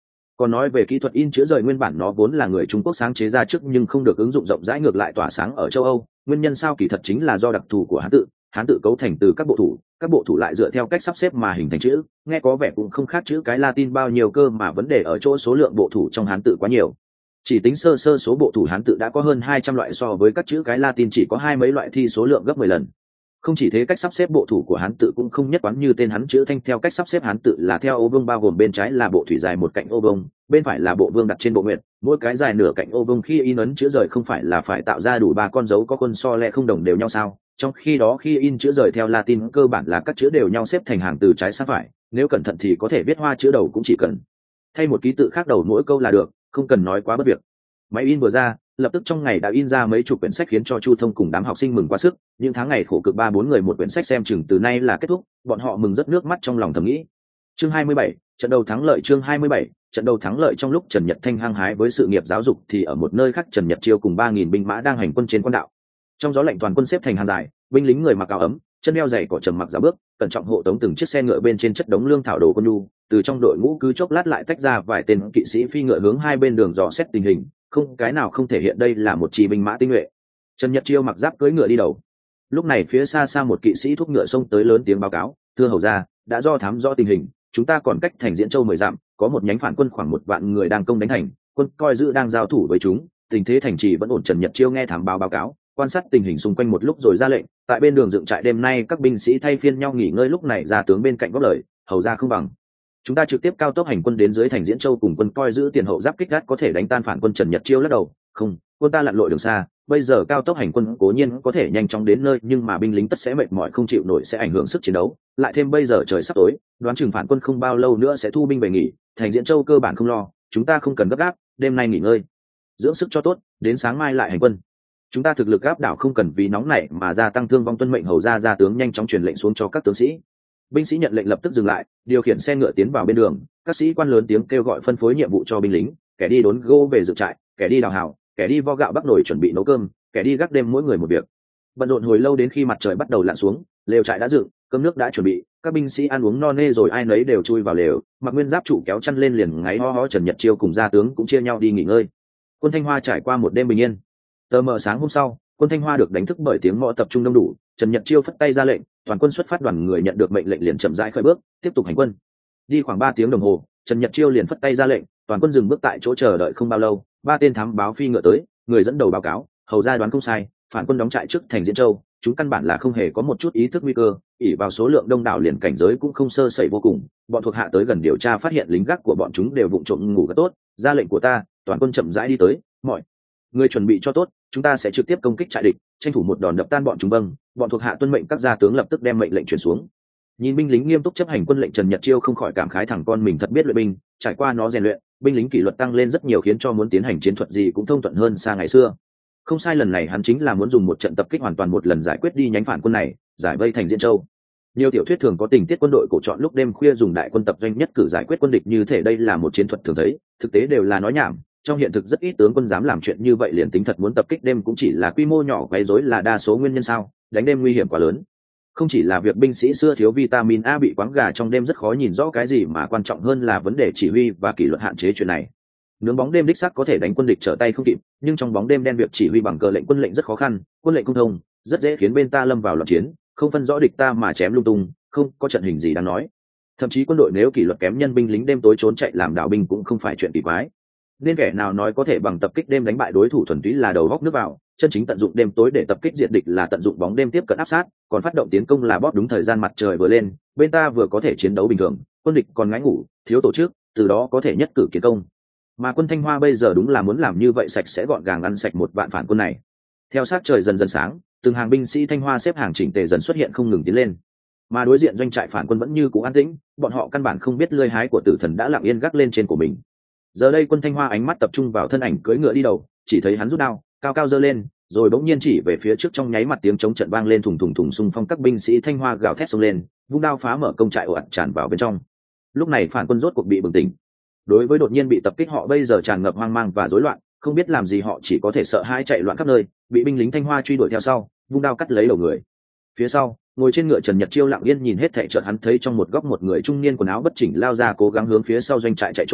Còn nói về kỹ thuật in chữ rời, nguyên bản nó vốn là người Trung Quốc sáng chế ra trước nhưng không được ứng dụng rộng rãi, ngược lại tỏa sáng ở châu Âu. Nguyên nhân sao kỳ thật chính là do đặc thù của Hán tự cấu thành từ các bộ thủ lại dựa theo cách sắp xếp mà hình thành chữ, nghe có vẻ cũng không khác chữ cái Latin bao nhiêu cơ, mà vấn đề ở chỗ số lượng bộ thủ trong Hán tự quá nhiều. Chỉ tính sơ số bộ thủ Hán tự đã có hơn 200 loại, so với các chữ cái Latin chỉ có hai mấy loại thì số lượng gấp 10 lần. Không chỉ thế, cách sắp xếp bộ thủ của Hán tự cũng không nhất quán như tên hắn. Chữ Thanh theo cách sắp xếp Hán tự là theo ô vuông, bao gồm bên trái là bộ thủy dài một cạnh ô vuông, bên phải là bộ vương đặt trên bộ nguyệt, mỗi cái dài nửa cạnh ô vuông. Khi in ấn chữ rời không phải là phải tạo ra đủ 3 con dấu có khuôn so lẹ không đồng đều nhau sao? Trong khi đó khi in chữ rời theo Latin cơ bản là các chữ đều nhau xếp thành hàng từ trái sang phải, nếu cẩn thận thì có thể viết hoa chữ đầu cũng chỉ cần thay một ký tự khác đầu mỗi câu là được, không cần nói quá bất việc. Máy in vừa ra, lập tức trong ngày đã in ra mấy chục quyển sách, khiến cho Chu Thông cùng đám học sinh mừng quá sức. Những tháng ngày khổ cực 3-4 người một quyển sách, xem chừng từ nay là kết thúc, bọn họ mừng rất nước mắt trong lòng thầm nghĩ. Chương 27, trận đầu thắng lợi. Chương 27, trận đầu thắng lợi. Trong lúc Trần Nhật Thanh hăng hái với sự nghiệp giáo dục thì ở một nơi khác Trần Nhật Chiêu cùng 3.000 binh mã đang hành quân trên quan đạo. Trong gió lạnh, toàn quân xếp thành hàng dài, binh lính người mặc áo ấm, chân đeo giày cỏ, trầm mặc dạo bước, cẩn trọng hộ tống từng chiếc xe ngựa bên trên chất đống lương thảo đồ quân nhu. Từ trong đội ngũ cứ chốc lát lại tách ra vài tên kỵ sĩ phi ngựa hướng hai bên đường dò xét tình hình, không cái nào không thể hiện đây là một chi binh mã tinh nhuệ. Trần Nhật Chiêu mặc giáp cưỡi ngựa đi đầu. Lúc này phía xa một kỵ sĩ thúc ngựa xông tới lớn tiếng báo cáo: thưa hầu gia, đã do thám rõ tình hình, chúng ta còn cách thành Diễn Châu 10 dặm, có một nhánh phản quân khoảng 1 vạn người đang công đánh thành, quân coi giữ đang giao thủ với chúng, tình thế thành trì vẫn ổn. Trần Nhật Chiêu nghe thám báo cáo, quan sát tình hình xung quanh một lúc rồi ra lệnh: tại bên đường dựng trại đêm nay các binh sĩ thay phiên nhau nghỉ ngơi. Lúc này ra tướng bên cạnh góp lời: hầu gia không bằng chúng ta trực tiếp cao tốc hành quân đến dưới thành Diễn Châu, cùng quân coi giữ tiền hậu giáp kích gắt có thể đánh tan phản quân. Trần Nhật Chiêu lắc đầu: không, quân ta lặn lội đường xa, bây giờ cao tốc hành quân cố nhiên có thể nhanh chóng đến nơi, nhưng mà binh lính tất sẽ mệt mỏi không chịu nổi, sẽ ảnh hưởng sức chiến đấu. Lại thêm bây giờ trời sắp tối, đoán chừng phản quân không bao lâu nữa sẽ thu binh về nghỉ, thành Diễn Châu cơ bản không lo, chúng ta không cần gấp gáp, đêm nay nghỉ ngơi dưỡng sức cho tốt, đến sáng mai lại hành quân. Chúng ta thực lực áp đảo, không cần vì nóng nảy mà gia tăng thương vong. Tuân mệnh hầu ra tướng nhanh chóng truyền lệnh xuống cho các tướng sĩ. Binh sĩ nhận lệnh lập tức dừng lại, điều khiển xe ngựa tiến vào bên đường. Các sĩ quan lớn tiếng kêu gọi phân phối nhiệm vụ cho binh lính: kẻ đi đốn gỗ về dựng trại, kẻ đi đào hào, kẻ đi vo gạo bắc nồi chuẩn bị nấu cơm, kẻ đi gác đêm, mỗi người một việc. Bận rộn hồi lâu, đến khi mặt trời bắt đầu lặn xuống, lều trại đã dựng, cơm nước đã chuẩn bị, các binh sĩ ăn uống no nê rồi ai nấy đều chui vào lều, mặc nguyên giáp trụ kéo chăn lên liền ngáy ho ho. Trần Nhật Chiêu cùng gia tướng cũng chia nhau đi nghỉ ngơi. Quân Thanh Hoa trải qua một đêm bình yên. Tờ mờ sáng hôm sau, quân Thanh Hoa được đánh thức bởi tiếng mõ tập trung đông đủ. Trần Nhật Chiêu phất tay ra lệnh, toàn quân xuất phát. Đoàn người nhận được mệnh lệnh liền chậm rãi khởi bước, tiếp tục hành quân. Đi khoảng 3 tiếng đồng hồ, Trần Nhật Chiêu liền phất tay ra lệnh, toàn quân dừng bước tại chỗ chờ đợi. Không bao lâu, 3 tên thám báo phi ngựa tới, người dẫn đầu báo cáo: hầu ra đoán không sai, phản quân đóng trại trước thành Diễn Châu, chúng căn bản là không hề có một chút ý thức nguy cơ, ỷ vào số lượng đông đảo liền cảnh giới cũng không sơ sẩy vô cùng. Bọn thuộc hạ tới gần điều tra phát hiện lính gác của bọn chúng đều vụng trộm ngủ rất tốt. Ra lệnh của ta, toàn quân chậm rãi đi tới, mọi người chuẩn bị cho tốt, chúng ta sẽ trực tiếp công kích trại địch, tranh thủ một đòn đập tan bọn chúng. Vâng. Bọn thuộc hạ tuân mệnh. Các gia tướng lập tức đem mệnh lệnh truyền xuống. Nhìn binh lính nghiêm túc chấp hành quân lệnh, Trần Nhật Chiêu không khỏi cảm khái thằng con mình thật biết luyện binh, trải qua nó rèn luyện, binh lính kỷ luật tăng lên rất nhiều, khiến cho muốn tiến hành chiến thuật gì cũng thông thuận hơn xa ngày xưa. Không sai, lần này hắn chính là muốn dùng một trận tập kích hoàn toàn, một lần giải quyết đi nhánh phản quân này, giải vây thành Diễn Châu. Nhiều tiểu thuyết thường có tình tiết quân đội cổ chọn lúc đêm khuya dùng đại quân tập doanh nhất cử giải quyết quân địch như thể đây là một chiến thuật thường thấy, thực tế đều là nói nhảm. Trong hiện thực rất ít tướng quân dám làm chuyện như vậy, liền tính thật muốn tập kích đêm cũng chỉ là quy mô nhỏ, quấy rối là đa số. Nguyên nhân sao? Đánh đêm nguy hiểm quá lớn. Không chỉ là việc binh sĩ xưa thiếu vitamin A bị quáng gà trong đêm rất khó nhìn rõ cái gì, mà quan trọng hơn là vấn đề chỉ huy và kỷ luật hạn chế chuyện này. Nướng bóng đêm đích xác có thể đánh quân địch trở tay không kịp, nhưng trong bóng đêm đen việc chỉ huy bằng cờ lệnh quân lệnh rất khó khăn, quân lệnh không thông, rất dễ khiến bên ta lâm vào loạn chiến, không phân rõ địch ta mà chém lung tung, không có trận hình gì đáng nói. Thậm chí quân đội nếu kỷ luật kém, nhân binh lính đêm tối trốn chạy làm đạo binh cũng không phải chuyện kỳ quái. Nên kẻ nào nói có thể bằng tập kích đêm đánh bại đối thủ thuần túy là đầu góc nước vào, chân chính tận dụng đêm tối để tập kích diệt địch là tận dụng bóng đêm tiếp cận áp sát, còn phát động tiến công là bóp đúng thời gian mặt trời vừa lên, bên ta vừa có thể chiến đấu bình thường, quân địch còn ngái ngủ, thiếu tổ chức, từ đó có thể nhất cử kiến công. Mà quân Thanh Hoa bây giờ đúng là muốn làm như vậy, sạch sẽ gọn gàng ăn sạch một vạn phản quân này. Theo sát trời dần dần sáng, từng hàng binh sĩ Thanh Hoa xếp hàng chỉnh tề dần xuất hiện, không ngừng tiến lên. Mà đối diện doanh trại phản quân vẫn như cũ an tĩnh, bọn họ căn bản không biết lơi hái của tử thần đã lặng yên gác lên trên của mình. Giờ đây quân Thanh Hoa ánh mắt tập trung vào thân ảnh cưỡi ngựa đi đầu, chỉ thấy hắn rút đao cao cao giơ lên, rồi bỗng nhiên chỉ về phía trước. Trong nháy mắt tiếng chống trận vang lên, thùng thùng thùng, xung phong các binh sĩ Thanh Hoa gào thét xông lên, vung đao phá mở công trại ồ ạt tràn vào bên trong. Lúc này phản quân rốt cuộc bị bừng tỉnh. Đối với đột nhiên bị tập kích, họ bây giờ tràn ngập hoang mang và rối loạn, không biết làm gì, họ chỉ có thể sợ hãi chạy loạn khắp nơi, bị binh lính Thanh Hoa truy đuổi theo sau, vung đao cắt lấy đầu người. Phía sau, ngồi trên ngựa Trần Nhật Chiêu lặng yên nhìn hết thảy, chợt hắn thấy trong một góc một người trung niên quần áo bất chỉnh lao ra, cố gắng hướng phía sau doanh trại chạy trốn.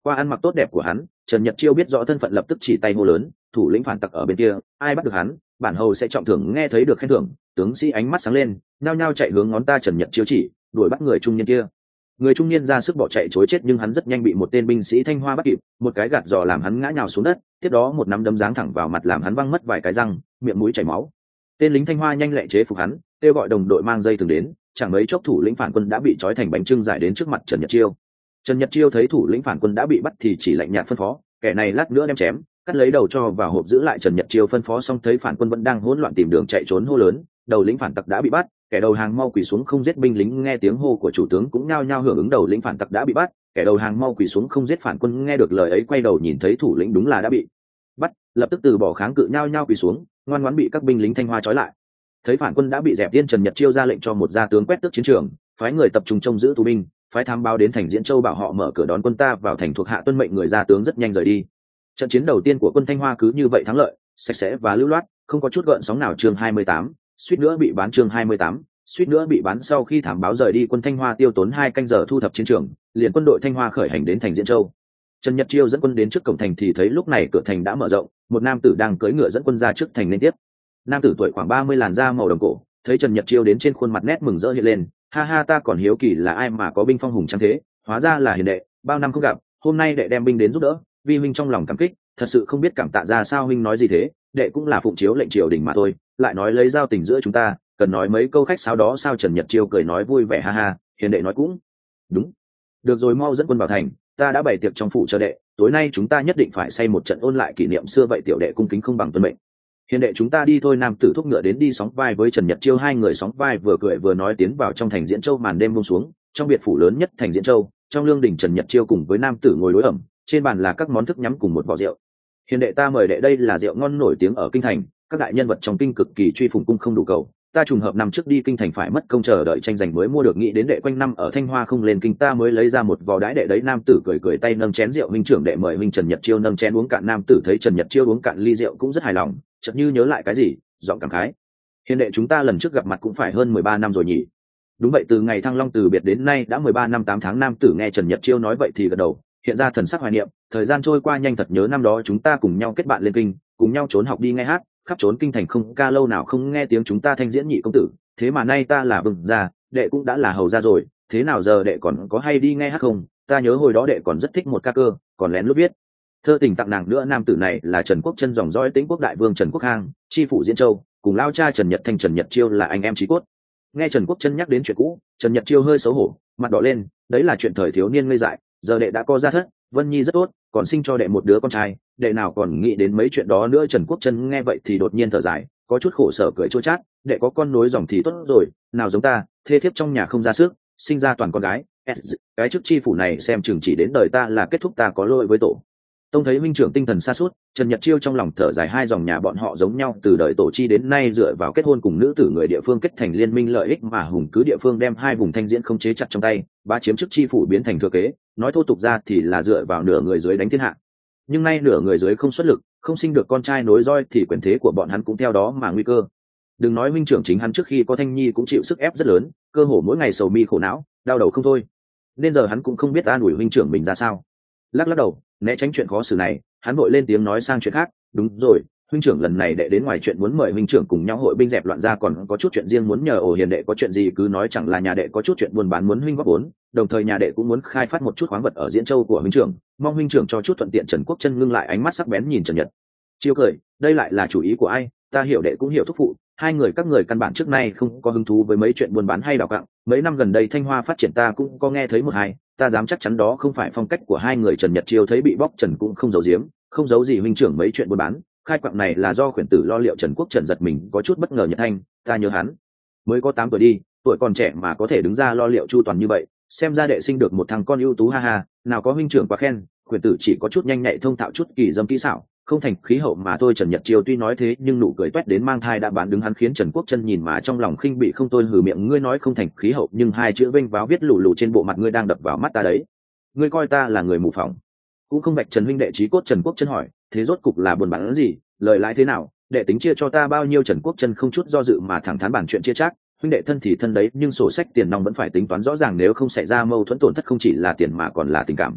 Qua ăn mặc tốt đẹp của hắn, Trần Nhật Chiêu biết rõ thân phận, lập tức chỉ tay hô lớn, thủ lĩnh phản tặc ở bên kia, ai bắt được hắn, bản hầu sẽ trọng thưởng. Nghe thấy được khen thưởng, tướng sĩ ánh mắt sáng lên, nhao nhao chạy hướng ngón ta Trần Nhật Chiêu chỉ, đuổi bắt người trung niên kia. Người trung niên ra sức bỏ chạy chối chết, nhưng hắn rất nhanh bị một tên binh sĩ Thanh Hoa bắt kịp, một cái gạt giò làm hắn ngã nhào xuống đất, tiếp đó một nắm đấm giáng thẳng vào mặt làm hắn văng mất vài cái răng, miệng mũi chảy máu. Tên lính Thanh Hoa nhanh lẹ chế phục hắn, kêu gọi đồng đội mang dây thừng đến, chẳng mấy chốc thủ lĩnh phản quân đã bị trói thành bánh chưng giải đến trước mặt Trần Nhật Chiêu. Trần Nhật Chiêu thấy thủ lĩnh phản quân đã bị bắt thì chỉ lạnh nhạt phân phó, kẻ này lát nữa đem chém, cắt lấy đầu cho vào hộp giữ lại. Trần Nhật Chiêu phân phó xong thấy phản quân vẫn đang hỗn loạn tìm đường chạy trốn, hô lớn, đầu lĩnh phản tặc đã bị bắt, kẻ đầu hàng mau quỳ xuống không giết. Binh lính nghe tiếng hô của chủ tướng cũng nhao nhao hưởng ứng, đầu lĩnh phản tặc đã bị bắt, kẻ đầu hàng mau quỳ xuống không giết. Phản quân nghe được lời ấy quay đầu nhìn thấy thủ lĩnh đúng là đã bị bắt, lập tức từ bỏ kháng cự, nhao nhao quỳ xuống, ngoan ngoãn bị các binh lính Thanh Hoa trói lại. Thấy phản quân đã bị dẹp yên, Trần Nhật Chiêu ra lệnh cho một gia tướng quét tước chiến trường, phái người tập trung trông giữ tù binh, phái thám báo đến thành Diễn Châu bảo họ mở cửa đón quân ta vào thành, thuộc hạ tuân mệnh. Người gia tướng rất nhanh rời đi. Trận chiến đầu tiên của quân Thanh Hoa cứ như vậy thắng lợi, sạch sẽ và lưu loát, không có chút gợn sóng nào. Chương 28, suýt nữa bị bán. Chương 28, suýt nữa bị bán. Sau khi thám báo rời đi, quân Thanh Hoa tiêu tốn 2 canh giờ thu thập chiến trường, liền quân đội Thanh Hoa khởi hành đến thành Diễn Châu. Trần Nhật Chiêu dẫn quân đến trước cổng thành thì thấy lúc này cửa thành đã mở rộng, một nam tử đang cưỡi ngựa dẫn quân ra trước thành liên tiếp. Nam tử tuổi khoảng 30, làn da màu đồng cổ, thấy Trần Nhật Chiêu đến trên khuôn mặt nét mừng rỡ hiện lên, ha ha, ta còn hiếu kỳ là ai mà có binh phong hùng tráng thế, hóa ra là Hiền đệ, bao năm không gặp, hôm nay đệ đem binh đến giúp đỡ, vi huynh trong lòng cảm kích, thật sự không biết cảm tạ ra sao. Huynh nói gì thế, đệ cũng là phụng chiếu lệnh triều đình mà thôi, lại nói lấy giao tình giữa chúng ta, cần nói mấy câu khách sáo đó sao? Trần Nhật Chiêu cười nói vui vẻ, ha ha, Hiền đệ nói cũng đúng, được rồi, mau dẫn quân vào thành, ta đã bày tiệc trong phủ chờ đệ, tối nay chúng ta nhất định phải xây một trận ôn lại kỷ niệm xưa. Vậy tiểu đệ cung kính không bằng tuân mệnh. Hiền đệ chúng ta đi thôi. Nam tử thúc ngựa đến đi sóng vai với Trần Nhật Chiêu, hai người sóng vai vừa cười vừa nói tiến vào trong thành Diễn Châu. Màn đêm buông xuống, trong biệt phủ lớn nhất thành Diễn Châu, trong lương đình, Trần Nhật Chiêu cùng với nam tử ngồi đối ẩm, trên bàn là các món thức nhắm cùng một vò rượu. Hiền đệ ta mời đệ, đây là rượu ngon nổi tiếng ở kinh thành, các đại nhân vật trong kinh cực kỳ truy phụng, cung không đủ cầu. Ta trùng hợp năm trước đi kinh thành phải mất công chờ đợi tranh giành mới mua được, nghĩ đến đệ quanh năm ở Thanh Hoa không lên kinh, ta mới lấy ra một vò đãi đệ đấy. Nam tử cười cười tay nâng chén rượu, huynh trưởng đệ mời huynh. Trần Nhật Chiêu nâng chén uống cạn. Nam tử thấy Trần Nhật Chiêu uống cạn ly rượu cũng rất hài lòng, chợt như nhớ lại cái gì, giọng cảm khái, hiền đệ chúng ta lần trước gặp mặt cũng phải hơn 13 năm rồi nhỉ? Đúng vậy, từ ngày Thăng Long từ biệt đến nay đã 13 năm 8 tháng. Nam tử nghe Trần Nhật Chiêu nói vậy thì gật đầu, hiện ra thần sắc hoài niệm, thời gian trôi qua nhanh thật, nhớ năm đó chúng ta cùng nhau kết bạn lên kinh, cùng nhau trốn học đi nghe hát, khắp trốn kinh thành, không ca lâu nào không nghe tiếng chúng ta thanh diễn nhị công tử, thế mà nay ta là vương gia, đệ cũng đã là hầu gia rồi, thế nào giờ đệ còn có hay đi nghe hát không? Ta nhớ hồi đó đệ còn rất thích một ca cơ, còn lén lút viết thơ tình tặng nàng nữa. Nam tử này là Trần Quốc Chân, dòng dõi Tĩnh Quốc đại vương Trần Quốc Khang, chi phủ Diễn Châu, cùng lao cha Trần Nhật Thanh. Trần Nhật Chiêu là anh em chí cốt. Nghe Trần Quốc Chân nhắc đến chuyện cũ, Trần Nhật Chiêu hơi xấu hổ, mặt đỏ lên, đấy là chuyện thời thiếu niên ngây dại, giờ đệ đã có gia thất, Vân Nhi rất tốt, còn sinh cho đệ một đứa con trai, đệ nào còn nghĩ đến mấy chuyện đó nữa. Trần Quốc Chân nghe vậy thì đột nhiên thở dài, có chút khổ sở cười chua chát, đệ có con nối dòng thì tốt rồi, nào giống ta, thê thiếp trong nhà không ra sức, sinh ra toàn con gái, cái chức chi phủ này xem chừng chỉ đến đời ta là kết thúc, ta có lỗi với tổ tông. Thấy huynh trưởng tinh thần sa sút, Trần Nhật Chiêu trong lòng thở dài, hai dòng nhà bọn họ giống nhau từ đời tổ chi đến nay, dựa vào kết hôn cùng nữ tử người địa phương kết thành liên minh lợi ích mà hùng cứ địa phương đem hai vùng Thanh Diễn không chế chặt trong tay, bá chiếm chức chi phủ biến thành thừa kế, nói thô tục ra thì là dựa vào nửa người dưới đánh thiên hạ. Nhưng nay nửa người dưới không xuất lực, không sinh được con trai nối roi thì quyền thế của bọn hắn cũng theo đó mà nguy cơ. Đừng nói huynh trưởng, chính hắn trước khi có Thanh Nhi cũng chịu sức ép rất lớn, cơ hồ mỗi ngày sầu mi khổ não, đau đầu không thôi, nên giờ hắn cũng không biết an ủi huynh trưởng mình ra sao. Lắc đầu né tránh chuyện khó xử này, hắn vội lên tiếng nói sang chuyện khác, đúng rồi huynh trưởng, lần này đệ đến ngoài chuyện muốn mời huynh trưởng cùng nhau hội binh dẹp loạn ra, còn có chút chuyện riêng muốn nhờ. Ổ hiền đệ có chuyện gì cứ nói, chẳng là nhà đệ có chút chuyện buôn bán muốn huynh góp vốn, đồng thời nhà đệ cũng muốn khai phát một chút khoáng vật ở Diễn Châu của huynh trưởng, mong huynh trưởng cho chút thuận tiện. Trần Quốc Chân ngưng lại ánh mắt sắc bén nhìn Trần Nhật Chiêu cười, đây lại là chủ ý của ai? Ta hiểu đệ cũng hiểu thúc phụ, hai người các người căn bản trước nay không có hứng thú với mấy chuyện buôn bán hay đào quặng, mấy năm gần đây Thanh Hoa phát triển ta cũng có nghe thấy một hai, ta dám chắc chắn đó không phải phong cách của hai người. Trần Nhật Chiêu thấy bị bóc trần cũng không giấu giếm, không giấu gì huynh trưởng mấy chuyện buôn bán khai quặng này là do khuyển tử lo liệu. Trần Quốc Trần giật mình có chút bất ngờ, Nhật Thanh, ta nhớ hắn mới có 8 tuổi đi, tuổi còn trẻ mà có thể đứng ra lo liệu chu toàn như vậy, xem ra đệ sinh được một thằng con ưu tú, ha ha, nào có huynh trưởng quá khen, khuyển tử chỉ có chút nhanh nhạy thông thạo, chút kỳ dâm kỹ xảo, không thành khí hậu mà thôi. Trần Nhật Chiêu tuy nói thế nhưng nụ cười toét đến mang thai đã bán đứng hắn, khiến Trần Quốc Chân nhìn mà trong lòng khinh bị không thôi. Hừ miệng, ngươi nói không thành khí hậu nhưng hai chữ vênh váo viết lù lù trên bộ mặt ngươi đang đập vào mắt ta đấy, ngươi coi ta là người mù phỏng cũng không bạch. Trần huynh đệ chí cốt. Trần Quốc Chân hỏi, thế rốt cục là buôn bán gì, lời lãi thế nào, đệ tính chia cho ta bao nhiêu? Trần Quốc Chân không chút do dự mà thẳng thắn bàn chuyện chia chắc, huynh đệ thân thì thân đấy, nhưng sổ sách tiền nong vẫn phải tính toán rõ ràng, nếu không xảy ra mâu thuẫn tổn thất không chỉ là tiền mà còn là tình cảm.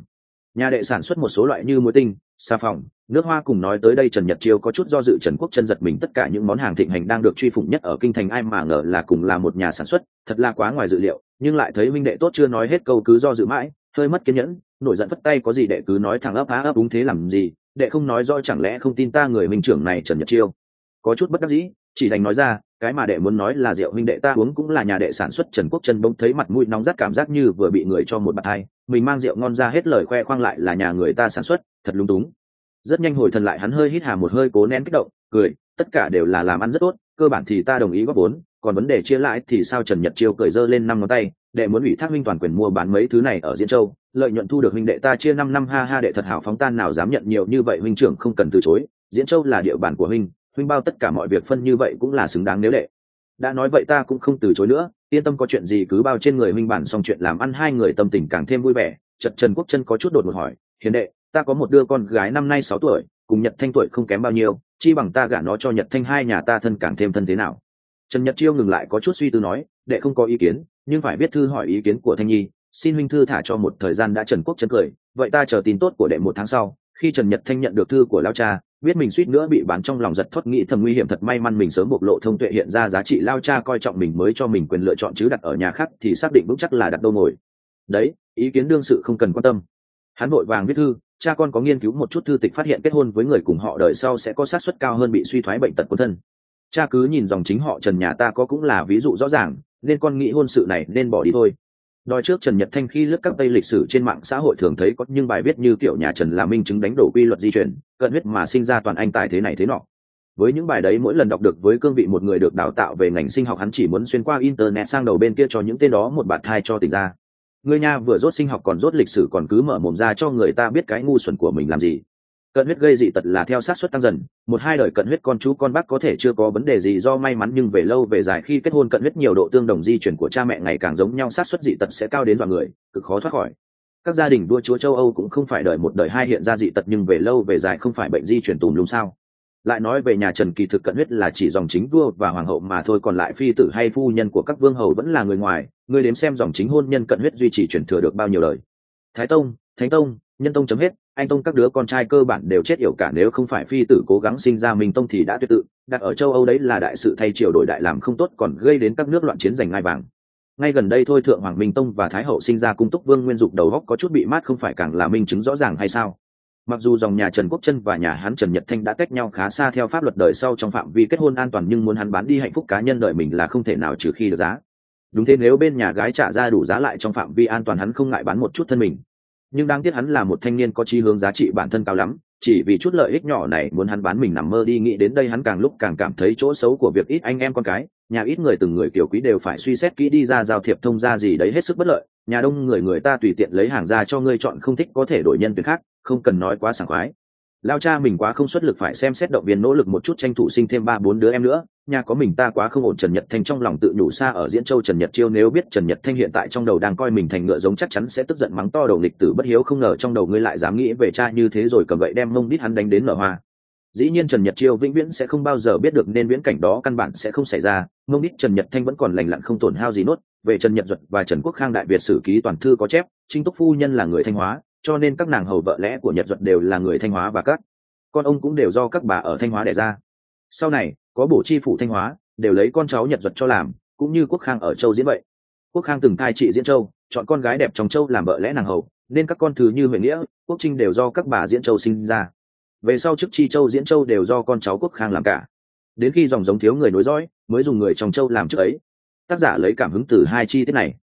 Nhà đệ sản xuất một số loại như muối tinh, xà phòng, nước hoa. Cùng nói tới đây Trần Nhật Chiêu có chút do dự. Trần Quốc Chân giật mình, tất cả những món hàng thịnh hành đang được truy phủng nhất ở kinh thành, ai mà ngờ là cùng là một nhà sản xuất, thật là quá ngoài dự liệu. Nhưng lại thấy huynh đệ tốt chưa nói hết câu cứ do dự mãi, hơi mất kiên nhẫn, nổi giận phất tay, có gì đệ cứ nói thẳng, ấp á ấp úng thế làm gì, đệ không nói rõ chẳng lẽ không tin ta? Người minh trưởng này Trần Nhật Chiêu có chút bất đắc dĩ, chỉ đành nói ra, cái mà đệ muốn nói là rượu huynh đệ ta uống cũng là nhà đệ sản xuất. Trần Quốc Chân bỗng thấy mặt mũi nóng rát, cảm giác như vừa bị người cho một bạt hai, mình mang rượu ngon ra hết lời khoe khoang lại là nhà người ta sản xuất, thật lung túng. Rất nhanh hồi thần lại, hắn hơi hít hà một hơi, cố nén kích động, cười, tất cả đều là làm ăn rất tốt, cơ bản thì ta đồng ý góp vốn, còn vấn đề chia lãi thì sao? Trần Nhật Chiêu cười giơ lên 5 ngón tay, đệ muốn ủy thác huynh toàn quyền mua bán mấy thứ này ở Diễn Châu, lợi nhuận thu được huynh đệ ta chia 5 năm. Ha ha, đệ thật hào phóng, tan nào dám nhận nhiều như vậy, huynh trưởng không cần từ chối, Diễn Châu là địa bàn của huynh, huynh bao tất cả mọi việc phân như vậy cũng là xứng đáng. Nếu đệ đã nói vậy ta cũng không từ chối nữa, yên tâm, có chuyện gì cứ bao trên người huynh. Bản xong chuyện làm ăn, hai người tâm tình càng thêm vui vẻ. Trần Quốc Chân có chút đột ngột hỏi, hiền đệ, ta có một đứa con gái năm nay 6 tuổi, cùng Nhật Thanh tuổi không kém bao nhiêu, chi bằng ta gả nó cho Nhật Thanh, hai nhà ta thân càng thêm thân thế nào? Trần Nhật Chiêu ngừng lại, có chút suy tư nói, đệ không có ý kiến, nhưng phải viết thư hỏi ý kiến của Thanh Nhi, xin huynh thư thả cho một thời gian đã. Trần Quốc Chân cười, vậy ta chờ tin tốt của đệ 1 tháng sau. Khi Trần Nhật Thanh nhận được thư của lao cha, biết mình suýt nữa bị bán, trong lòng giật thót, nghĩ thầm nguy hiểm thật, may mắn mình sớm bộc lộ thông tuệ hiện ra giá trị, lao cha coi trọng mình mới cho mình quyền lựa chọn, chứ đặt ở nhà khác thì xác định vững chắc là đặt đâu ngồi đấy, ý kiến đương sự không cần quan tâm. Hắn vội vàng viết thư, cha con có nghiên cứu một chút thư tịch, phát hiện kết hôn với người cùng họ đời sau sẽ có xác suất cao hơn bị suy thoái bệnh tật quân thân. Cha cứ nhìn dòng chính họ Trần nhà ta có cũng là ví dụ rõ ràng, nên con nghĩ hôn sự này nên bỏ đi thôi. Đòi trước Trần Nhật Thanh khi lướt các tây lịch sử trên mạng xã hội thường thấy có những bài viết như kiểu nhà Trần là minh chứng đánh đổ quy luật di chuyển, cận huyết mà sinh ra toàn anh tài thế này thế nọ. Với những bài đấy mỗi lần đọc được với cương vị một người được đào tạo về ngành sinh học, hắn chỉ muốn xuyên qua internet sang đầu bên kia cho những tên đó một bạt hai cho tỉnh ra. Người nhà vừa rốt sinh học còn rốt lịch sử, còn cứ mở mồm ra cho người ta biết cái ngu xuẩn của mình làm gì. Cận huyết gây dị tật là theo sát suất tăng dần, 1-2 đời cận huyết con chú con bác có thể chưa có vấn đề gì do may mắn, nhưng về lâu về dài khi kết hôn cận huyết nhiều độ tương đồng di chuyển của cha mẹ ngày càng giống nhau, sát suất dị tật sẽ cao đến dọa người, cực khó thoát khỏi. Các gia đình vua chúa châu Âu cũng không phải đời 1 đời 2 hiện ra dị tật, nhưng về lâu về dài không phải bệnh di chuyển tùm lum sao? Lại nói về nhà Trần, kỳ thực cận huyết là chỉ dòng chính vua và hoàng hậu mà thôi, còn lại phi tử hay phu nhân của các vương hầu vẫn là người ngoài. Ngươi đếm xem dòng chính hôn nhân cận huyết duy trì truyền thừa được bao nhiêu đời? Thái tông, thánh tông, nhân tông chấm hết, anh tông các đứa con trai cơ bản đều chết yểu cả, nếu không phải phi tử cố gắng sinh ra minh tông thì đã tuyệt tự. Đặt ở châu Âu đấy là đại sự thay triều đổi đại làm không tốt còn gây đến các nước loạn chiến giành ngai vàng. Ngay gần đây thôi, thượng hoàng minh tông và thái hậu sinh ra cung túc vương Nguyên Dục đầu góc có chút bị mát, không phải càng là minh chứng rõ ràng hay sao? Mặc dù dòng nhà Trần Quốc Chân và nhà hắn Trần Nhật Thanh đã cách nhau khá xa theo pháp luật đời sau trong phạm vi kết hôn an toàn, nhưng muốn hắn bán đi hạnh phúc cá nhân đời mình là không thể nào, trừ khi được giá. Đúng thế, nếu bên nhà gái trả ra đủ giá lại trong phạm vi an toàn, hắn không ngại bán một chút thân mình. Nhưng đáng tiếc hắn là một thanh niên có chí hướng giá trị bản thân cao lắm, chỉ vì chút lợi ích nhỏ này muốn hắn bán mình nằm mơ đi. Nghĩ đến đây hắn càng lúc càng cảm thấy chỗ xấu của việc ít anh em con cái, nhà ít người từng người kiểu quý đều phải suy xét kỹ đi ra giao thiệp thông ra gì đấy hết sức bất lợi. Nhà đông người, người ta tùy tiện lấy hàng ra cho ngươi chọn, không thích có thể đổi nhân tuyển khác, không cần nói quá sảng khoái. Lao cha mình quá không xuất lực, phải xem xét động viên nỗ lực một chút, tranh thủ sinh thêm 3-4 đứa em nữa. Nhà có mình ta quá không ổn. Trần Nhật Thanh trong lòng tự nhủ. Xa ở Diễn Châu, Trần Nhật Chiêu nếu biết Trần Nhật Thanh hiện tại trong đầu đang coi mình thành ngựa giống chắc chắn sẽ tức giận mắng to, đầu lịch tử bất hiếu, không ngờ trong đầu ngươi lại dám nghĩ về cha như thế, rồi cầm gậy đem mông đít hắn đánh đến nở hoa. Dĩ nhiên Trần Nhật Chiêu vĩnh viễn sẽ không bao giờ biết được, nên viễn cảnh đó căn bản sẽ không xảy ra. Mông đít Trần Nhật Thanh vẫn còn lành lặn không tổn hao gì nốt. Về Trần Nhật Duật và Trần Quốc Khang, Đại Việt sử ký toàn thư có chép Trinh Túc phu nhân là người Thanh Hóa, cho nên các nàng hầu vợ lẽ của Nhật Duật đều là người Thanh Hóa, và các con ông cũng đều do các bà ở Thanh Hóa đẻ ra. Sau này có bổ chi phủ Thanh Hóa đều lấy con cháu Nhật Duật cho làm, cũng như Quốc Khang ở Châu Diễn vậy. Quốc Khang từng cai trị Diễn Châu, chọn con gái đẹp trong Châu làm vợ lẽ nàng hầu, nên các con thứ như Huệ Nghĩa, Quốc Trinh đều do các bà Diễn Châu sinh ra. Về sau chức chi Châu Diễn Châu đều do con cháu Quốc Khang làm cả. Đến khi dòng giống thiếu người nối dõi mới dùng người trong Châu làm chức ấy. Tác giả lấy cảm hứng từ hai chi tiết này.